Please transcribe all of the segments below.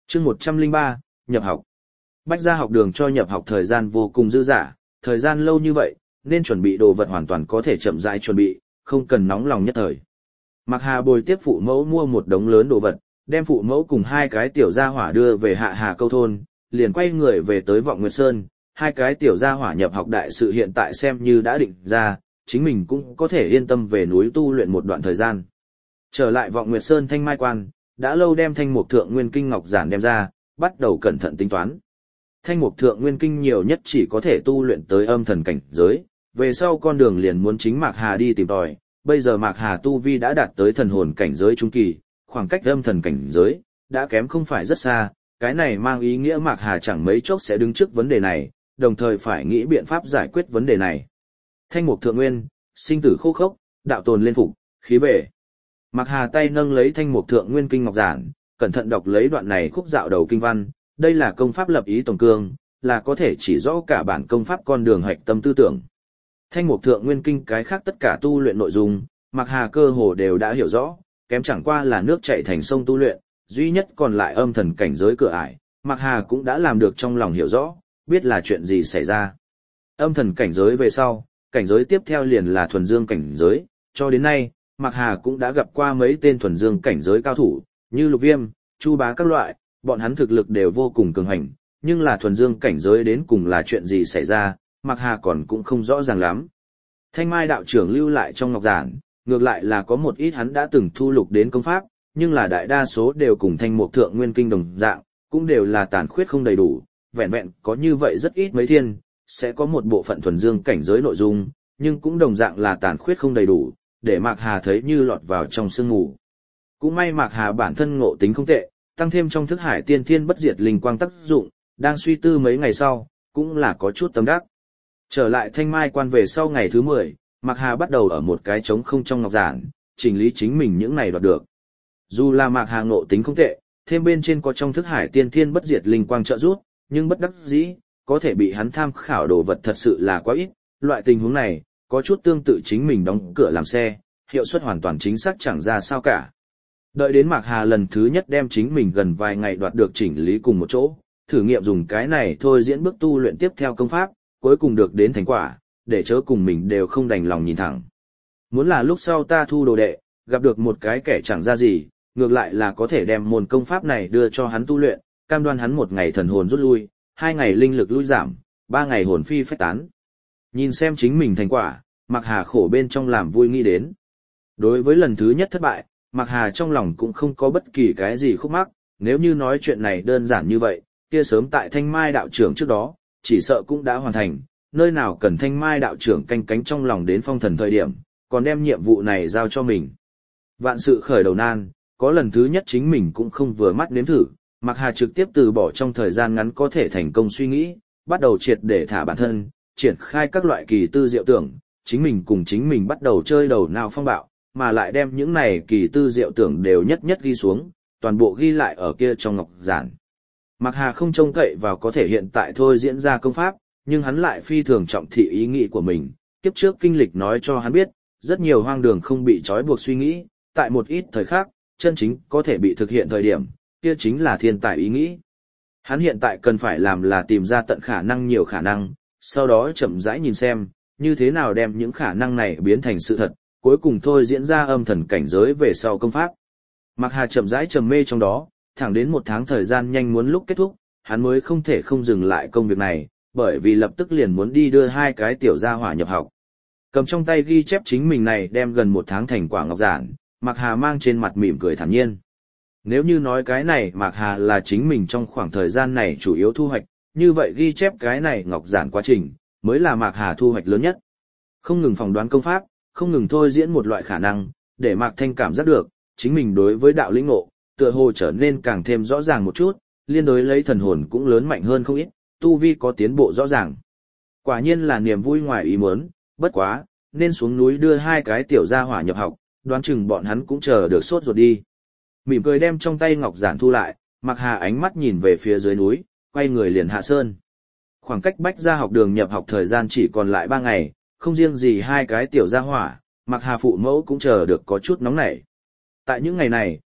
Chương 103, nhập học. Bách gia học đường cho nhập học thời gian vô cùng dư dả, thời gian lâu như vậy, nên chuẩn bị đồ vật hoàn toàn có thể chậm rãi chuẩn bị, không cần nóng lòng nhất thời. Mạc Hà bồi tiếp phụ mẫu mua một đống lớn đồ vật, đem phụ mẫu cùng hai cái tiểu gia hỏa đưa về Hạ Hà Câu thôn, liền quay người về tới Vọng Nguyệt Sơn. Hai cái tiểu gia hỏa nhập học đại sự hiện tại xem như đã định ra, chính mình cũng có thể yên tâm về núi tu luyện một đoạn thời gian. Trở lại Vọng Nguyệt Sơn Thanh Mai Quan, đã lâu đem Thanh Mục Thượng Nguyên Kinh Ngọc Giản đem ra, bắt đầu cẩn thận tính toán. Thanh Mục Thượng Nguyên Kinh nhiều nhất chỉ có thể tu luyện tới âm thần cảnh giới, về sau con đường liền muốn chính Mạc Hà đi tìm tòi. Bây giờ Mạc Hà tu vi đã đạt tới thần hồn cảnh giới trung kỳ, khoảng cách âm thần cảnh giới đã kém không phải rất xa, cái này mang ý nghĩa Mạc Hà chẳng mấy chốc sẽ đứng trước vấn đề này, đồng thời phải nghĩ biện pháp giải quyết vấn đề này. Thanh Mục Thượng Nguyên, sinh tử khô khốc, đạo tồn lên phục, khí về. Mạc Hà tay nâng lấy Thanh Mục Thượng Nguyên Kinh Ngọc Giản, cẩn thận đọc lấy đoạn này khúc dạo đầu kinh văn, đây là công pháp lập ý tổng cương, là có thể chỉ rõ cả bản công pháp con đường hạch tâm tư tưởng. Thanh Mục Thượng Nguyên Kinh cái khác tất cả tu luyện nội dung, Mạc Hà cơ hồ đều đã hiểu rõ, kém chẳng qua là nước chảy thành sông tu luyện, duy nhất còn lại âm thần cảnh giới cửa ải, Mạc Hà cũng đã làm được trong lòng hiểu rõ, biết là chuyện gì xảy ra. Âm thần cảnh giới về sau, cảnh giới tiếp theo liền là thuần dương cảnh giới, cho đến nay, Mạc Hà cũng đã gặp qua mấy tên thuần dương cảnh giới cao thủ, như Lục Viêm, Chu Bá các loại, bọn hắn thực lực đều vô cùng cường hành, nhưng là thuần dương cảnh giới đến cùng là chuyện gì xảy ra, Mạc Hà còn cũng không rõ ràng lắm. Thanh Mai đạo trưởng lưu lại trong ngọc giản, ngược lại là có một ít hắn đã từng thu lục đến công pháp, nhưng là đại đa số đều cùng Thanh Mục Thượng Nguyên Kinh đồng dạng, cũng đều là tàn khuyết không đầy đủ, vẹn vẹn có như vậy rất ít mấy thiên, sẽ có một bộ phận thuần dương cảnh giới nội dung, nhưng cũng đồng dạng là tàn khuyết không đầy đủ, để Mạc Hà thấy như lọt vào trong sương mù. Cũng may Mạc Hà bản thân ngộ tính không tệ, tăng thêm trong thức hải tiên thiên bất diệt linh quang tác dụng, đang suy tư mấy ngày sau, cũng là có chút tâm đắc. Trở lại Thanh Mai Quan về sau ngày thứ 10, Mạc Hà bắt đầu ở một cái trống không trong ngọc giản, chỉnh lý chính mình những này đoạt được. Dù là Mạc Hà ngộ tính không tệ, thêm bên trên có trong thức hải tiên thiên bất diệt linh quang trợ giúp, nhưng bất đắc dĩ, có thể bị hắn tham khảo đồ vật thật sự là quá ít. Loại tình huống này, có chút tương tự chính mình đóng cửa làm xe, hiệu suất hoàn toàn chính xác chẳng ra sao cả. Đợi đến Mạc Hà lần thứ nhất đem chính mình gần vài ngày đoạt được chỉnh lý cùng một chỗ, thử nghiệm dùng cái này thôi diễn bước tu luyện tiếp theo công pháp, cuối cùng được đến thành quả, để chớ cùng mình đều không đành lòng nhìn thẳng. Muốn là lúc sau ta thu đồ đệ, gặp được một cái kẻ chẳng ra gì, ngược lại là có thể đem môn công pháp này đưa cho hắn tu luyện, cam đoan hắn 1 ngày thần hồn rút lui, 2 ngày linh lực lui giảm, 3 ngày hồn phi phách tán. Nhìn xem chính mình thành quả, Mạc Hà khổ bên trong làm vui nghĩ đến. Đối với lần thứ nhất thất bại, Mạc Hà trong lòng cũng không có bất kỳ cái gì khúc mắc, nếu như nói chuyện này đơn giản như vậy, kia sớm tại Thanh Mai đạo trưởng trước đó, chỉ sợ cũng đã hoàn thành, nơi nào cần Thanh Mai đạo trưởng canh cánh trong lòng đến phong thần thời điểm, còn đem nhiệm vụ này giao cho mình. Vạn sự khởi đầu nan, có lần thứ nhất chính mình cũng không vừa mắt nếm thử, Mạc Hà trực tiếp từ bỏ trong thời gian ngắn có thể thành công suy nghĩ, bắt đầu triệt để thả bản thân, triển khai các loại kỳ tư diệu tưởng, chính mình cùng chính mình bắt đầu chơi đầu nào phong bạo, mà lại đem những này kỳ tư diệu tưởng đều nhất nhất ghi xuống, toàn bộ ghi lại ở kia trong ngọc giản. Mạc Hà không trông cậy vào có thể hiện tại thôi diễn ra công pháp, nhưng hắn lại phi thường trọng thị ý nghĩ của mình, kiếp trước kinh lịch nói cho hắn biết, rất nhiều hoang đường không bị trói buộc suy nghĩ, tại một ít thời khắc, chân chính có thể bị thực hiện thời điểm, kia chính là thiên tài ý nghĩ. Hắn hiện tại cần phải làm là tìm ra tận khả năng nhiều khả năng, sau đó chậm rãi nhìn xem, như thế nào đem những khả năng này biến thành sự thật, cuối cùng thôi diễn ra âm thần cảnh giới về sau công pháp. Mạc Hà chậm rãi trầm mê trong đó, thẳng đến 1 tháng thời gian nhanh muốn lúc kết thúc, hắn mới không thể không dừng lại công việc này, bởi vì lập tức liền muốn đi đưa 2 cái tiểu gia hỏa nhập học. Cầm trong tay ghi chép chính mình này đem gần 1 tháng thành quả ngọc giản, Mạc Hà mang trên mặt mỉm cười thản nhiên. Nếu như nói cái này Mạc Hà là chính mình trong khoảng thời gian này chủ yếu thu hoạch, như vậy ghi chép cái này ngọc giản quá trình, mới là Mạc Hà thu hoạch lớn nhất. Không ngừng phỏng đoán công pháp, không ngừng thôi diễn một loại khả năng, để Mạc Thanh cảm giác được, chính mình đối với đạo lĩnh ngộ, tựa hồ trở nên càng thêm rõ ràng một chút, liên đối lấy thần hồn cũng lớn mạnh hơn không ít, tu vi có tiến bộ rõ ràng. Quả nhiên là niềm vui ngoài ý muốn, bất quá, nên xuống núi đưa 2 cái tiểu gia hỏa nhập học, đoán chừng bọn hắn cũng chờ được sốt ruột đi. Mỉm cười đem trong tay ngọc giản thu lại, Mạc Hà ánh mắt nhìn về phía dưới núi, quay người liền hạ sơn. Khoảng cách Bách gia học đường nhập học thời gian chỉ còn lại 3 ngày, không riêng gì 2 cái tiểu gia hỏa, Mạc Hà phụ mẫu cũng chờ được có chút nóng nảy. Tại những ngày này,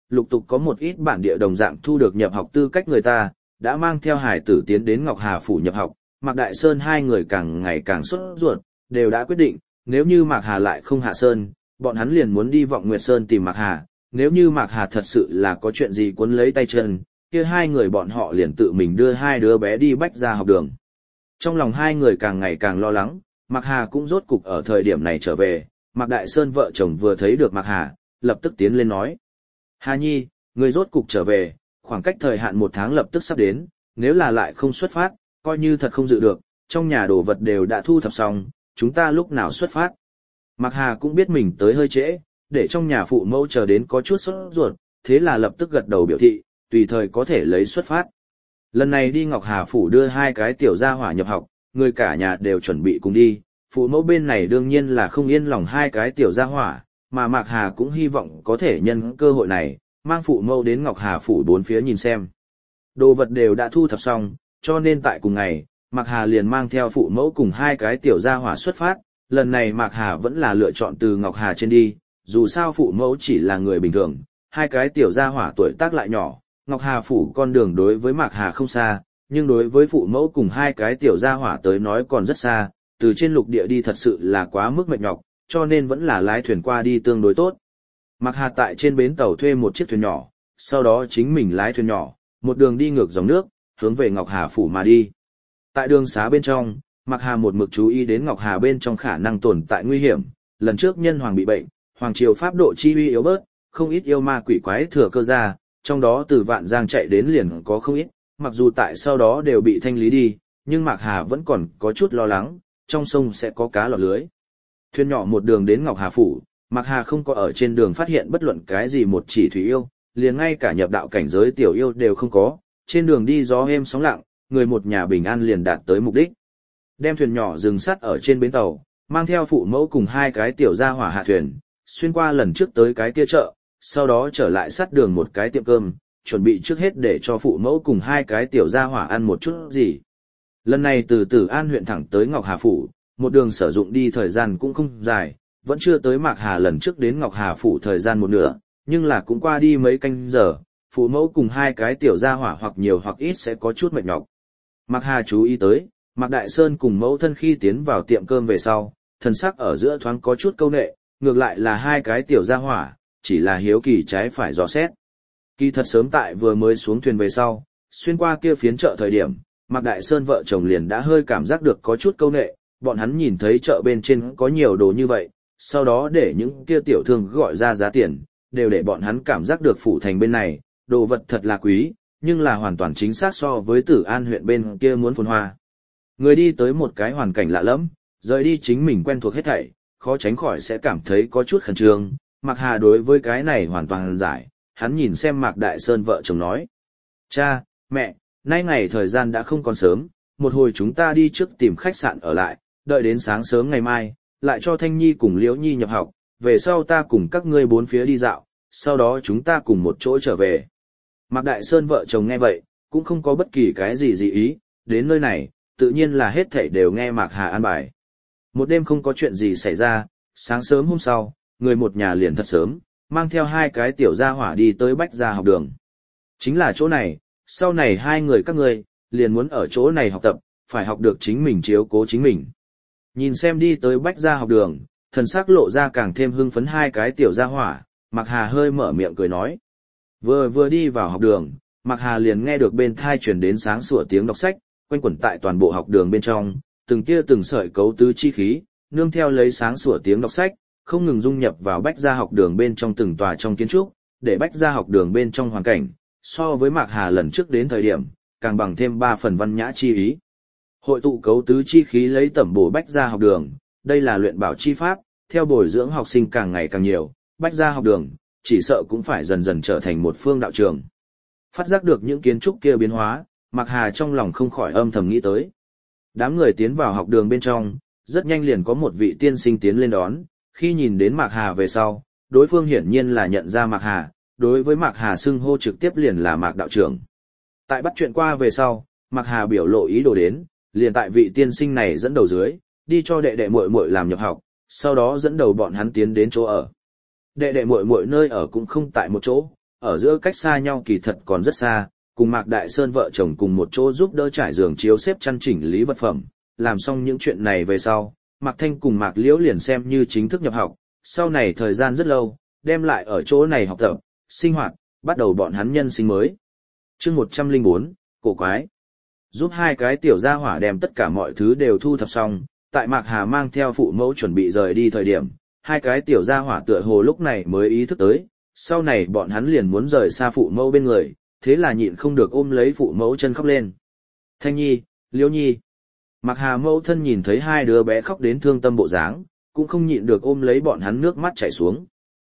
lục tục có một ít bản địa đồng dạng thu được nhập học tư cách người ta, đã mang theo hải tử tiến đến Ngọc Hà phủ nhập học. Mạc Đại Sơn hai người càng ngày càng sốt ruột, đều đã quyết định, nếu như Mạc Hà lại không hạ sơn, bọn hắn liền muốn đi Vọng Nguyệt Sơn tìm Mạc Hà, nếu như Mạc Hà thật sự là có chuyện gì cuốn lấy tay chân, kia hai người bọn họ liền tự mình đưa hai đứa bé đi Bách Gia học đường. Trong lòng hai người càng ngày càng lo lắng, Mạc Hà cũng rốt cục ở thời điểm này trở về, Mạc Đại Sơn vợ chồng vừa thấy được Mạc Hà, lập tức tiến lên nói. Hà Nhi, người rốt cục trở về, khoảng cách thời hạn 1 tháng lập tức sắp đến, nếu là lại không xuất phát, coi như thật không dự được, trong nhà đồ vật đều đã thu thập xong, chúng ta lúc nào xuất phát. Mạc Hà cũng biết mình tới hơi trễ, để trong nhà phụ mẫu chờ đến có chút sốt ruột, thế là lập tức gật đầu biểu thị, tùy thời có thể lấy xuất phát. Lần này đi Ngọc Hà phủ đưa hai cái tiểu gia hỏa nhập học, người cả nhà đều chuẩn bị cùng đi, phụ mẫu bên này đương nhiên là không yên lòng hai cái tiểu gia hỏa, mà Mạc Hà cũng hy vọng có thể nhân cơ hội này, mang phụ mẫu đến Ngọc Hà phủ bốn phía nhìn xem. Đồ vật đều đã thu thập xong, cho nên tại cùng ngày, Mạc Hà liền mang theo phụ mẫu cùng hai cái tiểu gia hỏa xuất phát, lần này Mạc Hà vẫn là lựa chọn từ Ngọc Hà trên đi, dù sao phụ mẫu chỉ là người bình thường, hai cái tiểu gia hỏa tuổi tác lại nhỏ, Ngọc Hà phủ con đường đối với Mạc Hà không xa, nhưng đối với phụ mẫu cùng hai cái tiểu gia hỏa tới nói còn rất xa, từ trên lục địa đi thật sự là quá mức mệt nhọc, cho nên vẫn là lái thuyền qua đi tương đối tốt. Mạc Hà tại trên bến tàu thuê một chiếc thuyền nhỏ, sau đó chính mình lái thuyền nhỏ, một đường đi ngược dòng nước, hướng về Ngọc Hà phủ mà đi. Tại đường xá bên trong, Mạc Hà một mực chú ý đến Ngọc Hà bên trong khả năng tồn tại nguy hiểm, lần trước nhân hoàng bị bệnh, hoàng triều pháp độ chi uy yếu bớt, không ít yêu ma quỷ quái thừa cơ ra, trong đó từ Vạn Giang chạy đến liền có không ít, mặc dù tại sau đó đều bị thanh lý đi, nhưng Mạc Hà vẫn còn có chút lo lắng, trong sông sẽ có cá lọt lưới. Thuyền nhỏ một đường đến Ngọc Hà phủ, Mạc Hà không có ở trên đường phát hiện bất luận cái gì một chỉ thủy yêu, liền ngay cả nhập đạo cảnh giới tiểu yêu đều không có, trên đường đi gió êm sóng lặng, người một nhà bình an liền đạt tới mục đích. Đem thuyền nhỏ dừng sắt ở trên bến tàu, mang theo phụ mẫu cùng hai cái tiểu gia hỏa hạ thuyền, xuyên qua lần trước tới cái kia chợ, sau đó trở lại sát đường một cái tiệm cơm, chuẩn bị trước hết để cho phụ mẫu cùng hai cái tiểu gia hỏa ăn một chút gì. Lần này từ Tử An huyện thẳng tới Ngọc Hà phủ, một đường sử dụng đi thời gian cũng không dài, vẫn chưa tới Mạc Hà lần trước đến Ngọc Hà phủ thời gian một nửa, nhưng là cũng qua đi mấy canh giờ, phụ mẫu cùng hai cái tiểu gia hỏa hoặc nhiều hoặc ít sẽ có chút mệt nhọc. Mạc Hà chú ý tới, Mạc Đại Sơn cùng mẫu thân khi tiến vào tiệm cơm về sau, thần sắc ở giữa thoáng có chút câu nệ, ngược lại là hai cái tiểu gia hỏa, chỉ là hiếu kỳ trái phải dò xét. Kỳ thật sớm tại vừa mới xuống thuyền về sau, xuyên qua kia phiến chợ thời điểm, Mạc Đại Sơn vợ chồng liền đã hơi cảm giác được có chút câu nệ, bọn hắn nhìn thấy chợ bên trên có nhiều đồ như vậy, sau đó để những kia tiểu thương gọi ra giá tiền, đều để bọn hắn cảm giác được phủ thành bên này, đồ vật thật là quý, nhưng là hoàn toàn chính xác so với Tử An huyện bên kia muốn phồn hoa. Người đi tới một cái hoàn cảnh lạ lẫm, rời đi chính mình quen thuộc hết thảy, khó tránh khỏi sẽ cảm thấy có chút khẩn trương. Mạc Hà đối với cái này hoàn toàn giải, hắn nhìn xem Mạc Đại Sơn vợ chồng nói. Cha, mẹ, nay ngày thời gian đã không còn sớm, một hồi chúng ta đi trước tìm khách sạn ở lại, đợi đến sáng sớm ngày mai, lại cho Thanh Nhi cùng Liễu Nhi nhập học, về sau ta cùng các ngươi bốn phía đi dạo, sau đó chúng ta cùng một chỗ trở về. Mạc Đại Sơn vợ chồng nghe vậy, cũng không có bất kỳ cái gì dị ý, đến nơi này, tự nhiên là hết thảy đều nghe Mạc Hà an bài. Một đêm không có chuyện gì xảy ra, sáng sớm hôm sau, người một nhà liền thật sớm, mang theo hai cái tiểu gia hỏa đi tới Bách Gia học đường. Chính là chỗ này, sau này hai người các ngươi, liền muốn ở chỗ này học tập, phải học được chính mình chiếu cố chính mình. Nhìn xem đi tới Bách Gia học đường, thần sắc lộ ra càng thêm hưng phấn hai cái tiểu gia hỏa, Mạc Hà hơi mở miệng cười nói. Vừa đi vào học đường, Mạc Hà liền nghe được bên thai truyền đến sáng sủa tiếng đọc sách, quanh quẩn tại toàn bộ học đường bên trong, từng tia từng sợi cấu tứ chi khí, nương theo lấy sáng sủa tiếng đọc sách, không ngừng dung nhập vào Bách Gia học đường bên trong từng tòa trong kiến trúc, để Bách Gia học đường bên trong hoàn cảnh, so với Mạc Hà lần trước đến thời điểm, càng bằng thêm 3 phần văn nhã chi ý. Hội tụ cấu tứ chi khí lấy tẩm bổ Bách Gia học đường, đây là luyện bảo chi pháp, theo bồi dưỡng học sinh càng ngày càng nhiều, Bách Gia học đường, chỉ sợ cũng phải dần dần trở thành một phương đạo trường. Phát giác được những kiến trúc kia biến hóa, Mạc Hà trong lòng không khỏi âm thầm nghĩ tới. Đám người tiến vào học đường bên trong, rất nhanh liền có một vị tiên sinh tiến lên đón, khi nhìn đến Mạc Hà về sau, đối phương hiển nhiên là nhận ra Mạc Hà, đối với Mạc Hà xưng hô trực tiếp liền là Mạc đạo trưởng. Tại bắt chuyện qua về sau, Mạc Hà biểu lộ ý đồ đến, liền tại vị tiên sinh này dẫn đầu dưới, đi cho đệ đệ muội muội làm nhập học, sau đó dẫn đầu bọn hắn tiến đến chỗ ở. Đệ đệ muội muội nơi ở cũng không tại một chỗ, ở giữa cách xa nhau kỳ thật còn rất xa, cùng Mạc Đại Sơn vợ chồng cùng một chỗ giúp đỡ trải giường chiếu xếp chăn chỉnh lý vật phẩm, làm xong những chuyện này về sau, Mạc Thanh cùng Mạc Liễu liền xem như chính thức nhập học, sau này thời gian rất lâu, đem lại ở chỗ này học tập, sinh hoạt, bắt đầu bọn hắn nhân sinh mới. Chương 104, cổ quái. Giúp hai cái tiểu gia hỏa đem tất cả mọi thứ đều thu thập xong, tại Mạc Hà mang theo phụ mẫu chuẩn bị rời đi thời điểm, hai cái tiểu gia hỏa tựa hồ lúc này mới ý thức tới, sau này bọn hắn liền muốn rời xa phụ mẫu bên người, thế là nhịn không được ôm lấy phụ mẫu chân khóc lên. Thanh Nhi, Liễu Nhi. Mạc Hà mẫu thân nhìn thấy hai đứa bé khóc đến thương tâm bộ dáng, cũng không nhịn được ôm lấy bọn hắn nước mắt chảy xuống.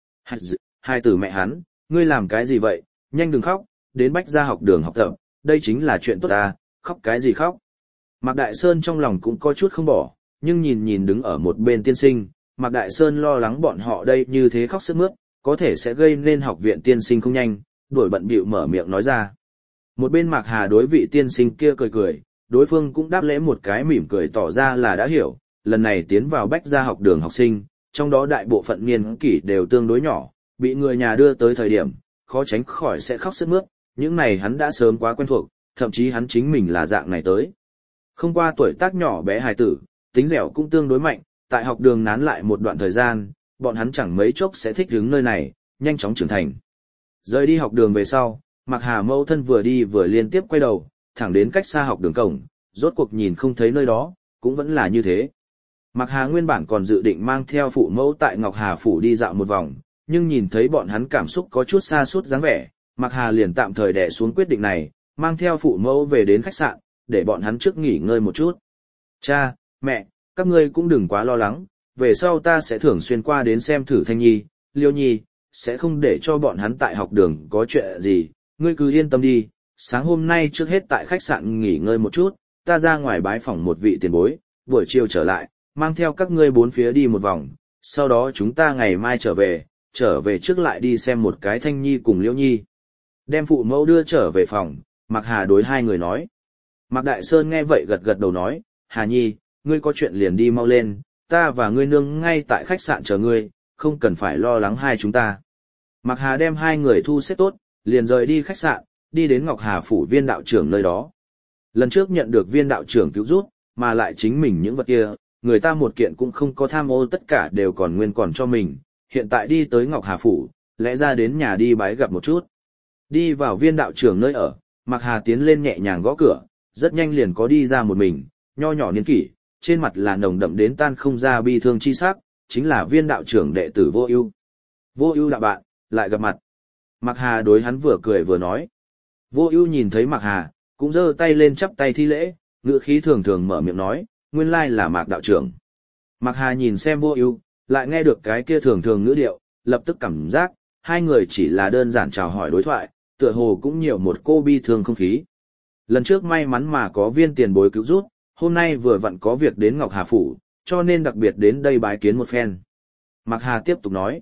Hai tử mẹ hắn, ngươi làm cái gì vậy, nhanh đừng khóc, đến Bách Gia học đường học tập, đây chính là chuyện tốt à, khóc cái gì khóc. Mạc Đại Sơn trong lòng cũng có chút không bỏ, nhưng nhìn nhìn đứng ở một bên tiên sinh, Mạc Đại Sơn lo lắng bọn họ đây như thế khóc sướt mướt, có thể sẽ gây nên học viện tiên sinh không nhanh, đuổi bận bịu mở miệng nói ra. Một bên Mạc Hà đối vị tiên sinh kia cười cười, đối phương cũng đáp lễ một cái mỉm cười tỏ ra là đã hiểu, lần này tiến vào Bách Gia học đường học sinh, trong đó đại bộ phận niên kỷ đều tương đối nhỏ, bị người nhà đưa tới thời điểm, khó tránh khỏi sẽ khóc sướt mướt, những này hắn đã sớm quá quen thuộc, thậm chí hắn chính mình là dạng này tới. Không qua tuổi tác nhỏ bé hài tử, tính dẻo cũng tương đối mạnh, tại học đường nán lại một đoạn thời gian, bọn hắn chẳng mấy chốc sẽ thích ứng nơi này, nhanh chóng trưởng thành. Rời đi học đường về sau, Mạc Hà mẫu thân vừa đi vừa liên tiếp quay đầu, thẳng đến cách xa học đường cổng, rốt cuộc nhìn không thấy nơi đó, cũng vẫn là như thế. Mạc Hà nguyên bản còn dự định mang theo phụ mẫu tại Ngọc Hà phủ đi dạo một vòng, nhưng nhìn thấy bọn hắn cảm xúc có chút xa suốt dáng vẻ, Mạc Hà liền tạm thời đè xuống quyết định này, mang theo phụ mẫu về đến khách sạn, để bọn hắn trước nghỉ ngơi một chút. Cha, mẹ, các ngươi cũng đừng quá lo lắng, về sau ta sẽ thường xuyên qua đến xem thử Thanh Nhi, Liêu Nhi, sẽ không để cho bọn hắn tại học đường có chuyện gì, ngươi cứ yên tâm đi, sáng hôm nay trước hết tại khách sạn nghỉ ngơi một chút, ta ra ngoài bái phỏng một vị tiền bối, buổi chiều trở lại, mang theo các ngươi bốn phía đi một vòng, sau đó chúng ta ngày mai trở về trước lại đi xem một cái Thanh Nhi cùng Liễu Nhi. Đem phụ mẫu đưa trở về phòng, Mạc Hà đối hai người nói. Mạc Đại Sơn nghe vậy gật gật đầu nói, Hà Nhi, ngươi có chuyện liền đi mau lên, ta và ngươi nương ngay tại khách sạn chờ ngươi, không cần phải lo lắng hai chúng ta. Mạc Hà đem hai người thu xếp tốt, liền rời đi khách sạn, đi đến Ngọc Hà phủ viên đạo trưởng nơi đó. Lần trước nhận được viên đạo trưởng cứu giúp, mà lại chính mình những vật kia, người ta một kiện cũng không có tham ô, tất cả đều còn nguyên còn cho mình, hiện tại đi tới Ngọc Hà phủ, lẽ ra đến nhà đi bái gặp một chút. Đi vào viên đạo trưởng nơi ở, Mạc Hà tiến lên nhẹ nhàng gõ cửa, rất nhanh liền có đi ra một mình, nho nhỏ niên kỷ, trên mặt là nồng đậm đến tan không ra bi thương chi sắc, chính là viên đạo trưởng đệ tử Vô Ưu. Vô Ưu đạo bạn, lại gặp mặt. Mạc Hà đối hắn vừa cười vừa nói. Vô Ưu nhìn thấy Mạc Hà, cũng giơ tay lên chắp tay thi lễ, ngữ khí thường thường mở miệng nói, nguyên lai là Mạc đạo trưởng. Mạc Hà nhìn xem Vô Ưu, lại nghe được cái kia thường thường ngữ điệu, lập tức cảm giác hai người chỉ là đơn giản chào hỏi đối thoại, tựa hồ cũng nhiều một cô bi thương không khí. Lần trước may mắn mà có viên tiền bối cứu giúp, hôm nay vừa vặn có việc đến Ngọc Hà phủ, cho nên đặc biệt đến đây bái kiến một phen. Mạc Hà tiếp tục nói,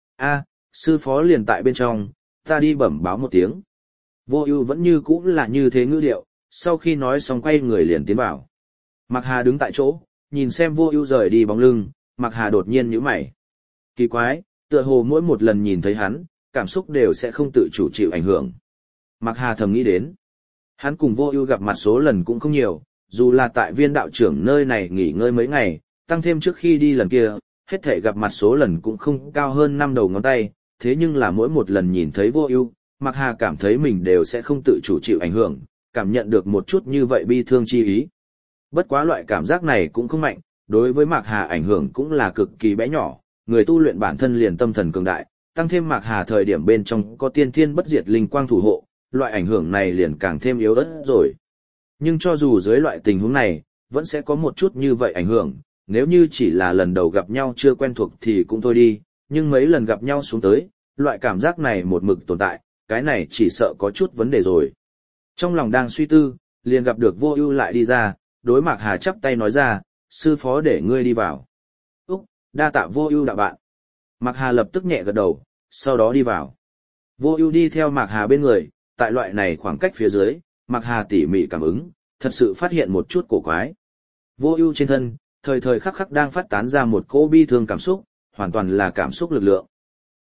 sư phó liền tại bên trong, ta đi bẩm báo một tiếng. Vô Ưu vẫn như cũ là như thế ngữ điệu, sau khi nói xong quay người liền tiến vào. Mạc Hà đứng tại chỗ, nhìn xem Vô Ưu rời đi bóng lưng, Mạc Hà đột nhiên nhíu mày. Kỳ quái, tựa hồ mỗi một lần nhìn thấy hắn, cảm xúc đều sẽ không tự chủ chịu ảnh hưởng. Mạc Hà thầm nghĩ đến, hắn cùng Vô Ưu gặp mặt số lần cũng không nhiều, dù là tại viên đạo trưởng nơi này nghỉ ngơi mấy ngày, tăng thêm trước khi đi lần kia, hết thảy gặp mặt số lần cũng không cao hơn 5 đầu ngón tay, thế nhưng là mỗi một lần nhìn thấy Vô Ưu, Mạc Hà cảm thấy mình đều sẽ không tự chủ chịu ảnh hưởng, cảm nhận được một chút như vậy bi thương chi ý. Bất quá loại cảm giác này cũng không mạnh, đối với Mạc Hà ảnh hưởng cũng là cực kỳ bé nhỏ, người tu luyện bản thân liền tâm thần cường đại, tăng thêm Mạc Hà thời điểm bên trong có tiên thiên bất diệt linh quang thủ hộ, loại ảnh hưởng này liền càng thêm yếu ớt rồi. Nhưng cho dù dưới loại tình huống này, vẫn sẽ có một chút như vậy ảnh hưởng, nếu như chỉ là lần đầu gặp nhau chưa quen thuộc thì cũng thôi đi, nhưng mấy lần gặp nhau xuống tới, loại cảm giác này một mực tồn tại, cái này chỉ sợ có chút vấn đề rồi. Trong lòng đang suy tư, liền gặp được Vô Ưu lại đi ra, đối Mạc Hà chắp tay nói ra, sư phó để ngươi đi vào. Úc, đa tạ Vô Ưu đạo bạn. Mạc Hà lập tức nhẹ gật đầu, sau đó đi vào. Vô Ưu đi theo Mạc Hà bên người, tại loại này khoảng cách phía dưới, Mạc Hà tỉ mỉ cảm ứng, thật sự phát hiện một chút cổ quái. Vô Ưu trên thân, thời thời khắc khắc đang phát tán ra một cỗ bi thương cảm xúc, hoàn toàn là cảm xúc lực lượng.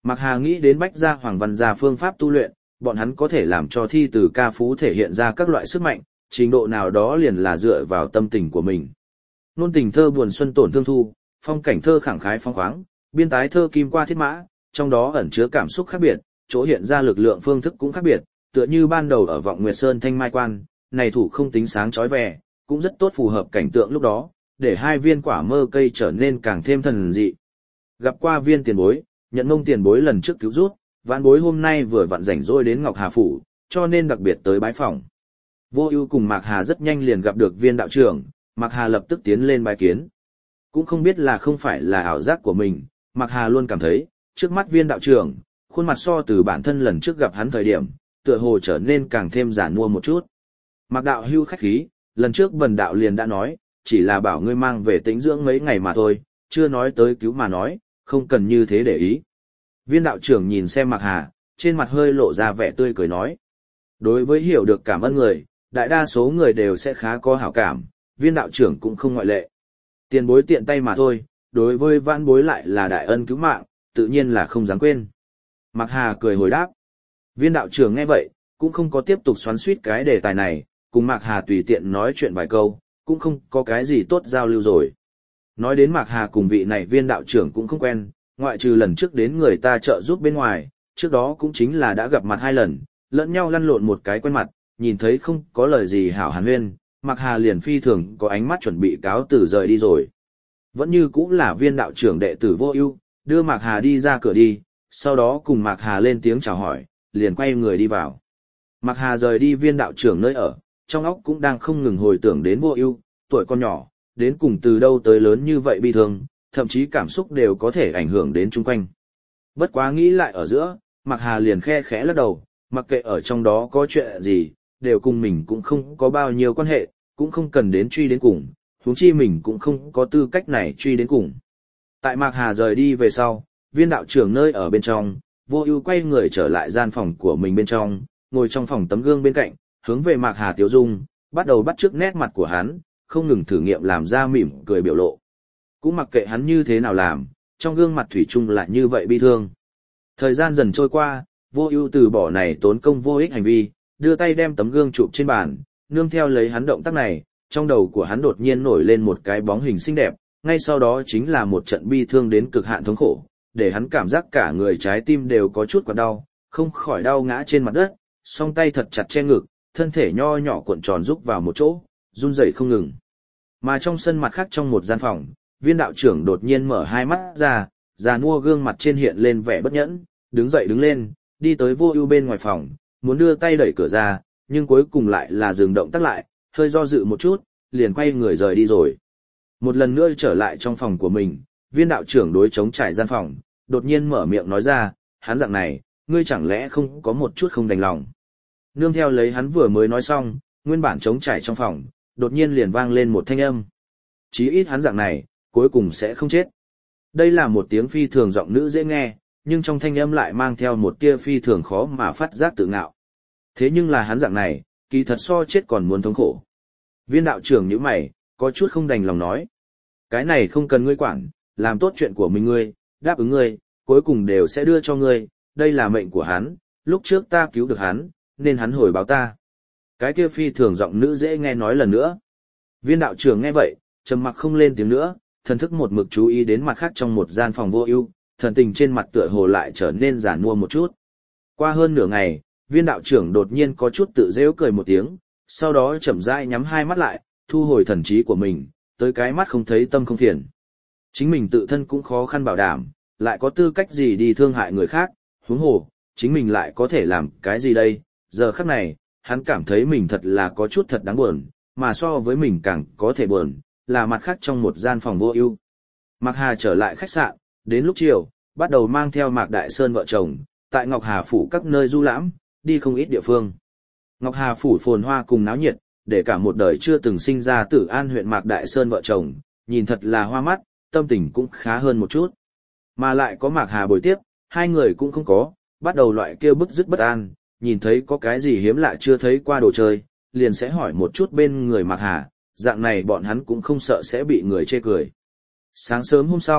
Mạc Hà nghĩ đến Bách Gia Hoàng Văn Gia phương pháp tu luyện, bọn hắn có thể làm cho thi từ ca phú thể hiện ra các loại sức mạnh, trình độ nào đó liền là dựa vào tâm tình của mình. Nôn tình thơ buồn xuân tổn thương thu, phong cảnh thơ khẳng khái phong khoáng, biên tái thơ kim qua thiết mã, trong đó ẩn chứa cảm xúc khác biệt, chỗ hiện ra lực lượng phương thức cũng khác biệt, tựa như ban đầu ở Vọng Nguyệt Sơn Thanh Mai Quan, này thủ không tính sáng chói vẻ, cũng rất tốt phù hợp cảnh tượng lúc đó, để hai viên quả mơ cây trở nên càng thêm thần dị. Gặp qua viên tiền bối, nhận mông tiền bối lần trước cứu rút, vãn bối hôm nay vừa vặn rảnh rỗi đến Ngọc Hà Phủ, cho nên đặc biệt tới bái phỏng. Vô Ưu cùng Mạc Hà rất nhanh liền gặp được viên đạo trưởng, Mạc Hà lập tức tiến lên bái kiến. Cũng không biết là không phải là ảo giác của mình, Mạc Hà luôn cảm thấy, trước mắt viên đạo trưởng, khuôn mặt so từ bản thân lần trước gặp hắn thời điểm, tựa hồ trở nên càng thêm giản mua một chút. Mạc đạo hưu khách khí, lần trước Bần đạo liền đã nói, chỉ là bảo ngươi mang về tĩnh dưỡng mấy ngày mà thôi, chưa nói tới cứu mà nói, không cần như thế để ý. Viên đạo trưởng nhìn xem Mạc Hà, trên mặt hơi lộ ra vẻ tươi cười nói. Đối với hiểu được cảm ơn người, đại đa số người đều sẽ khá có hảo cảm, viên đạo trưởng cũng không ngoại lệ. Tiền bối tiện tay mà thôi, đối với vãn bối lại là đại ân cứu mạng, tự nhiên là không dám quên. Mạc Hà cười hồi đáp. Viên đạo trưởng nghe vậy, cũng không có tiếp tục xoắn xuýt cái đề tài này, cùng Mạc Hà tùy tiện nói chuyện vài câu, cũng không có cái gì tốt giao lưu rồi. Nói đến Mạc Hà cùng vị này viên đạo trưởng cũng không quen, ngoại trừ lần trước đến người ta trợ giúp bên ngoài, trước đó cũng chính là đã gặp mặt 2 lần, lẫn nhau lăn lộn một cái quen mặt, nhìn thấy không có lời gì hảo hàn huyên, Mạc Hà liền phi thường có ánh mắt chuẩn bị cáo từ rời đi rồi. Vẫn như cũng là viên đạo trưởng đệ tử Vô Ưu, đưa Mạc Hà đi ra cửa đi, sau đó cùng Mạc Hà lên tiếng chào hỏi, liền quay người đi vào. Mạc Hà rời đi viên đạo trưởng nơi ở, trong óc cũng đang không ngừng hồi tưởng đến Vô Ưu, tuổi con nhỏ, đến cùng từ đâu tới lớn như vậy bi thương, thậm chí cảm xúc đều có thể ảnh hưởng đến chung quanh. Bất quá nghĩ lại ở giữa, Mạc Hà liền khe khẽ lắc đầu, mặc kệ ở trong đó có chuyện gì, đều cùng mình cũng không có bao nhiêu quan hệ, cũng không cần đến truy đến cùng, huống chi mình cũng không có tư cách này truy đến cùng. Tại Mạc Hà rời đi về sau, viên đạo trưởng nơi ở bên trong, Vô Ưu quay người trở lại gian phòng của mình bên trong, ngồi trong phòng tấm gương bên cạnh, hướng về Mạc Hà Tiếu Dung, bắt đầu bắt chước nét mặt của hắn, không ngừng thử nghiệm làm ra mỉm cười biểu lộ. Cũng mặc kệ hắn như thế nào làm, trong gương mặt thủy chung lại như vậy bi thương. Thời gian dần trôi qua, Vô Ưu từ bỏ này tốn công vô ích hành vi, đưa tay đem tấm gương chụp trên bàn, nương theo lấy hắn động tác này, trong đầu của hắn đột nhiên nổi lên một cái bóng hình xinh đẹp, ngay sau đó chính là một trận bi thương đến cực hạn thống khổ, để hắn cảm giác cả người trái tim đều có chút quặn đau, không khỏi đau ngã trên mặt đất, song tay thật chặt che ngực, thân thể nho nhỏ cuộn tròn rúc vào một chỗ, run rẩy không ngừng. Mà trong sân mặt khác trong một gian phòng, viên đạo trưởng đột nhiên mở hai mắt ra, già nua gương mặt trên hiện lên vẻ bất nhẫn, đứng dậy đứng lên, đi tới Vô Ưu bên ngoài phòng, muốn đưa tay đẩy cửa ra, nhưng cuối cùng lại là dừng động tác lại, hơi do dự một chút, liền quay người rời đi rồi. Một lần nữa trở lại trong phòng của mình, viên đạo trưởng đối chống trải gian phòng, đột nhiên mở miệng nói ra, hắn dạng này, ngươi chẳng lẽ không có một chút không đành lòng. Nương theo lấy hắn vừa mới nói xong, nguyên bản chống trải trong phòng, đột nhiên liền vang lên một thanh âm. Chí ít hắn dạng này, cuối cùng sẽ không chết. Đây là một tiếng phi thường giọng nữ dễ nghe, nhưng trong thanh âm lại mang theo một tia phi thường khó mà phát giác tự ngạo. Thế nhưng là hắn dạng này, kỳ thật so chết còn muốn thống khổ. Viên đạo trưởng nhíu mày, có chút không đành lòng nói. Cái này không cần ngươi quản, làm tốt chuyện của mình ngươi, đáp ứng ngươi, cuối cùng đều sẽ đưa cho ngươi, đây là mệnh của hắn, lúc trước ta cứu được hắn, nên hắn hồi báo ta. Cái kia phi thường giọng nữ dễ nghe nói lần nữa. Viên đạo trưởng nghe vậy, trầm mặc không lên tiếng nữa, thần thức một mực chú ý đến mặt khác trong một gian phòng Vô Ưu, thần tình trên mặt tựa hồ lại trở nên giản mua một chút. Qua hơn nửa ngày, viên đạo trưởng đột nhiên có chút tự giễu cười một tiếng, sau đó chậm rãi nhắm hai mắt lại, thu hồi thần trí của mình, tới cái mắt không thấy tâm không phiền. Chính mình tự thân cũng khó khăn bảo đảm, lại có tư cách gì đi thương hại người khác, huống hồ, chính mình lại có thể làm cái gì đây? Giờ khắc này, hắn cảm thấy mình thật là có chút thật đáng buồn, mà so với mình càng có thể buồn, là mặt khác trong một gian phòng Vô Ưu. Mạc Hà trở lại khách sạn, đến lúc chiều, bắt đầu mang theo Mạc Đại Sơn vợ chồng, tại Ngọc Hà phủ các nơi du lãm, đi không ít địa phương. Ngọc Hà phủ phồn hoa cùng náo nhiệt, để cả một đời chưa từng sinh ra Tử An huyện Mạc Đại Sơn vợ chồng, nhìn thật là hoa mắt, tâm tình cũng khá hơn một chút. Mà lại có Mạc Hà bồi tiếp, hai người cũng không có, bắt đầu loại kia bức dứt bất an, nhìn thấy có cái gì hiếm lạ chưa thấy qua đồ chơi, liền sẽ hỏi một chút bên người Mạc Hà, dạng này bọn hắn cũng không sợ sẽ bị người chê cười. Sáng sớm hôm sau,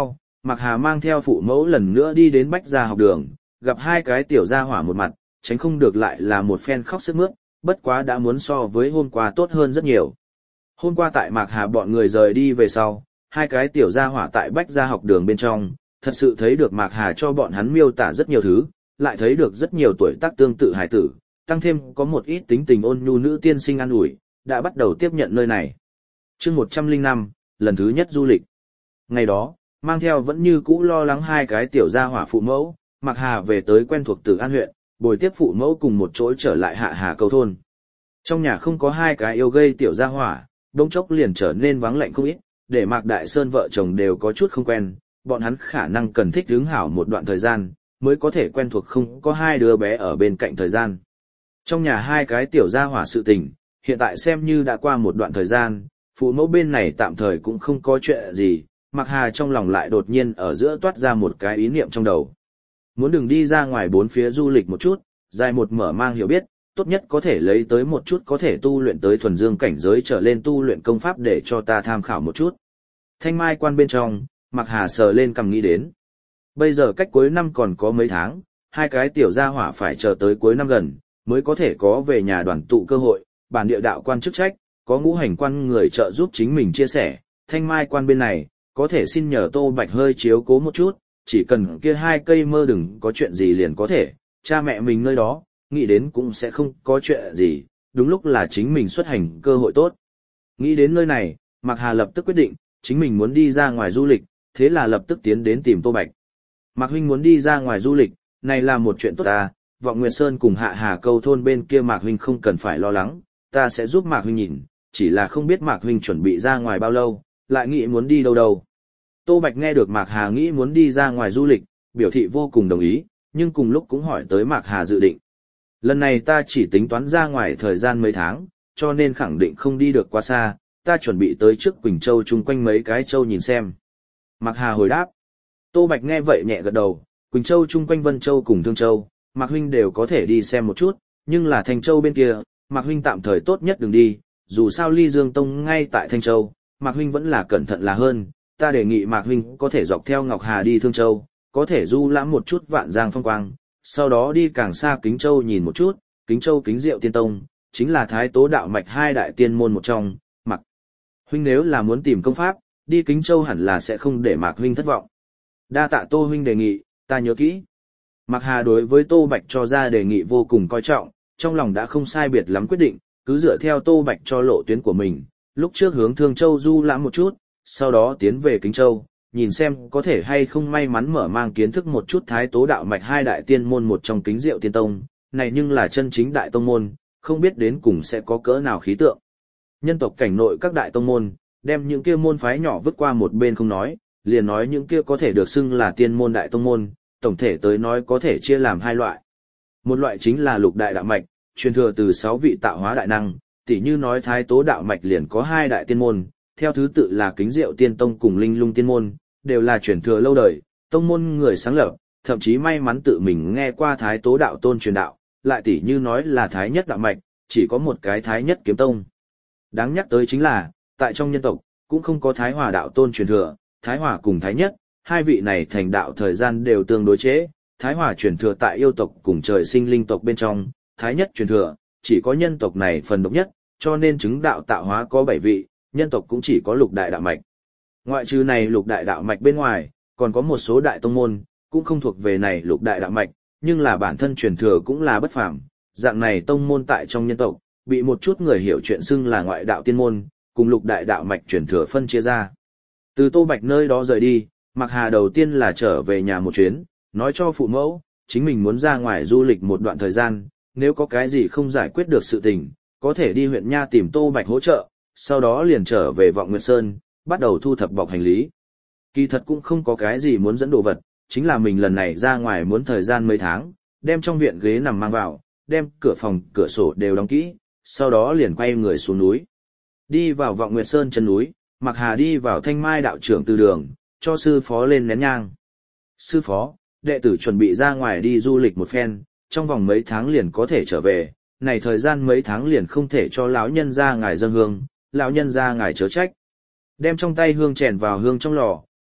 Mạc Hà mang theo phụ mẫu lần nữa đi đến Bách Gia học đường, gặp hai cái tiểu gia hỏa một mặt, tránh không được lại là một phen khóc sướt mướt, bất quá đã muốn so với hôm qua tốt hơn rất nhiều. Hôm qua tại Mạc Hà bọn người rời đi về sau, hai cái tiểu gia hỏa tại Bách Gia học đường bên trong, thật sự thấy được Mạc Hà cho bọn hắn miêu tả rất nhiều thứ, lại thấy được rất nhiều tuổi tác tương tự hài tử, tăng thêm có một ít tính tình ôn nhu nữ tiên sinh an ủi, đã bắt đầu tiếp nhận nơi này. Chương 105, lần thứ nhất du lịch. Ngày đó, mang theo vẫn như cũ lo lắng hai cái tiểu gia hỏa phụ mẫu, Mạc Hà về tới quen thuộc Tử An huyện, bồi tiếp phụ mẫu cùng một chỗ trở lại Hạ Hà Câu thôn. Trong nhà không có hai cái yêu gây tiểu gia hỏa, đống chốc liền trở nên vắng lạnh không ít, để Mạc Đại Sơn vợ chồng đều có chút không quen, bọn hắn khả năng cần thích ứng hảo một đoạn thời gian, mới có thể quen thuộc không có hai đứa bé ở bên cạnh thời gian. Trong nhà hai cái tiểu gia hỏa sự tình, hiện tại xem như đã qua một đoạn thời gian, phụ mẫu bên này tạm thời cũng không có chuyện gì, Mạc Hà trong lòng lại đột nhiên ở giữa toát ra một cái ý niệm trong đầu. Muốn đừng đi ra ngoài bốn phía du lịch một chút, dài một mở mang hiểu biết, tốt nhất có thể lấy tới một chút có thể tu luyện tới thuần dương cảnh giới trở lên tu luyện công pháp để cho ta tham khảo một chút. Thanh Mai quan bên trong, Mạc Hà sờ lên cầm nghĩ đến. Bây giờ cách cuối năm còn có mấy tháng, hai cái tiểu gia hỏa phải chờ tới cuối năm gần, mới có thể có về nhà đoàn tụ cơ hội, bản địa đạo quan chức trách, có ngũ hành quan người trợ giúp chính mình chia sẻ, Thanh Mai quan bên này, có thể xin nhờ Tô Bạch hơi chiếu cố một chút, chỉ cần kia hai cây mơ đừng có chuyện gì liền có thể, cha mẹ mình nơi đó, nghĩ đến cũng sẽ không có chuyện gì, đúng lúc là chính mình xuất hành cơ hội tốt. Nghĩ đến nơi này, Mạc Hà lập tức quyết định, chính mình muốn đi ra ngoài du lịch, thế là lập tức tiến đến tìm Tô Bạch. Mạc huynh muốn đi ra ngoài du lịch, này là một chuyện tốt ta, Vọng Nguyệt Sơn cùng Hạ Hà Câu thôn bên kia Mạc huynh không cần phải lo lắng, ta sẽ giúp Mạc huynh nhìn, chỉ là không biết Mạc huynh chuẩn bị ra ngoài bao lâu, lại nghĩ muốn đi đâu đâu. Tô Bạch nghe được Mạc Hà nghĩ muốn đi ra ngoài du lịch, biểu thị vô cùng đồng ý, nhưng cùng lúc cũng hỏi tới Mạc Hà dự định. Lần này ta chỉ tính toán ra ngoài thời gian mấy tháng, cho nên khẳng định không đi được quá xa, ta chuẩn bị tới trước Quỳnh Châu chung quanh mấy cái châu nhìn xem. Mạc Hà hồi đáp. Tô Bạch nghe vậy nhẹ gật đầu, Quỳnh Châu chung quanh Vân Châu cùng Thương Châu, Mạc huynh đều có thể đi xem một chút, nhưng là Thanh Châu bên kia, Mạc huynh tạm thời tốt nhất đừng đi, dù sao Ly Dương Tông ngay tại Thanh Châu, Mạc huynh vẫn là cẩn thận là hơn, ta đề nghị Mạc huynh có thể dọc theo Ngọc Hà đi Thương Châu, có thể du lãm một chút Vạn Giang phong quang, sau đó đi càng xa Kính Châu nhìn một chút, Kính Châu Kính Diệu Tiên Tông, chính là Thái Tố đạo mạch hai đại tiên môn một trong, Mạc huynh nếu là muốn tìm công pháp, đi Kính Châu hẳn là sẽ không để Mạc huynh thất vọng. Đa tạ Tô huynh đề nghị, ta nhớ kỹ. Mạc Hà đối với Tô Bạch cho ra đề nghị vô cùng coi trọng, trong lòng đã không sai biệt lắm quyết định, cứ dựa theo Tô Bạch cho lộ tuyến của mình, lúc trước hướng Thương Châu du lãm một chút, sau đó tiến về Kính Châu, nhìn xem có thể hay không may mắn mở mang kiến thức một chút Thái Tố đạo mạch hai đại tiên môn một trong Kính Diệu Tiên Tông, này nhưng là chân chính đại tông môn, không biết đến cùng sẽ có cỡ nào khí tượng. Nhân tộc cảnh nội các đại tông môn, đem những kia môn phái nhỏ vứt qua một bên không nói, liền nói những kia có thể được xưng là tiên môn đại tông môn, tổng thể tới nói có thể chia làm hai loại. Một loại chính là lục đại đạo mạch, truyền thừa từ 6 vị tạo hóa đại năng, tỉ như nói Thái Tố đạo mạch liền có hai đại tiên môn, theo thứ tự là Kính Diệu Tiên Tông cùng Linh Lung Tiên môn, đều là truyền thừa lâu đời, tông môn người sáng lập, thậm chí may mắn tự mình nghe qua Thái Tố đạo tôn truyền đạo, lại tỉ như nói là Thái Nhất đạo mạch, chỉ có một cái Thái Nhất kiếm tông. Đáng nhắc tới chính là, tại trong nhân tộc, cũng không có Thái Hòa đạo tôn truyền thừa, Thái Hòa cùng Thái Nhất, hai vị này thành đạo thời gian đều tương đối chế, Thái Hòa truyền thừa tại yêu tộc cùng trời sinh linh tộc bên trong, Thái Nhất truyền thừa, chỉ có nhân tộc này phần độc nhất, cho nên chứng đạo tạo hóa có 7 vị, nhân tộc cũng chỉ có lục đại đạo mạch. Ngoại trừ này lục đại đạo mạch bên ngoài, còn có một số đại tông môn, cũng không thuộc về này lục đại đạo mạch, nhưng là bản thân truyền thừa cũng là bất phàm, dạng này tông môn tại trong nhân tộc, bị một chút người hiểu chuyện xưng là ngoại đạo tiên môn, cùng lục đại đạo mạch truyền thừa phân chia ra. Từ Tô Bạch nơi đó rời đi, Mạc Hà đầu tiên là trở về nhà một chuyến, nói cho phụ mẫu, chính mình muốn ra ngoài du lịch một đoạn thời gian, nếu có cái gì không giải quyết được sự tình, có thể đi huyện Nha tìm Tô Bạch hỗ trợ, sau đó liền trở về Vọng Nguyệt Sơn, bắt đầu thu thập bọc hành lý. Kỳ thật cũng không có cái gì muốn dẫn đồ vật, chính là mình lần này ra ngoài muốn thời gian mấy tháng, đem trong viện ghế nằm mang vào, đem cửa phòng, cửa sổ đều đóng kỹ, sau đó liền quay người xuống núi. Đi vào Vọng Nguyệt Sơn chân núi, Mạc Hà đi vào Thanh Mai đạo trưởng từ đường, cho sư phó lên nén nhang. Sư phó, đệ tử chuẩn bị ra ngoài đi du lịch một phen, trong vòng mấy tháng liền có thể trở về, này thời gian mấy tháng liền không thể cho lão nhân ra ngài dâng hương, lão nhân ra ngài chớ trách. Đem trong tay hương chèn vào hương trong lò,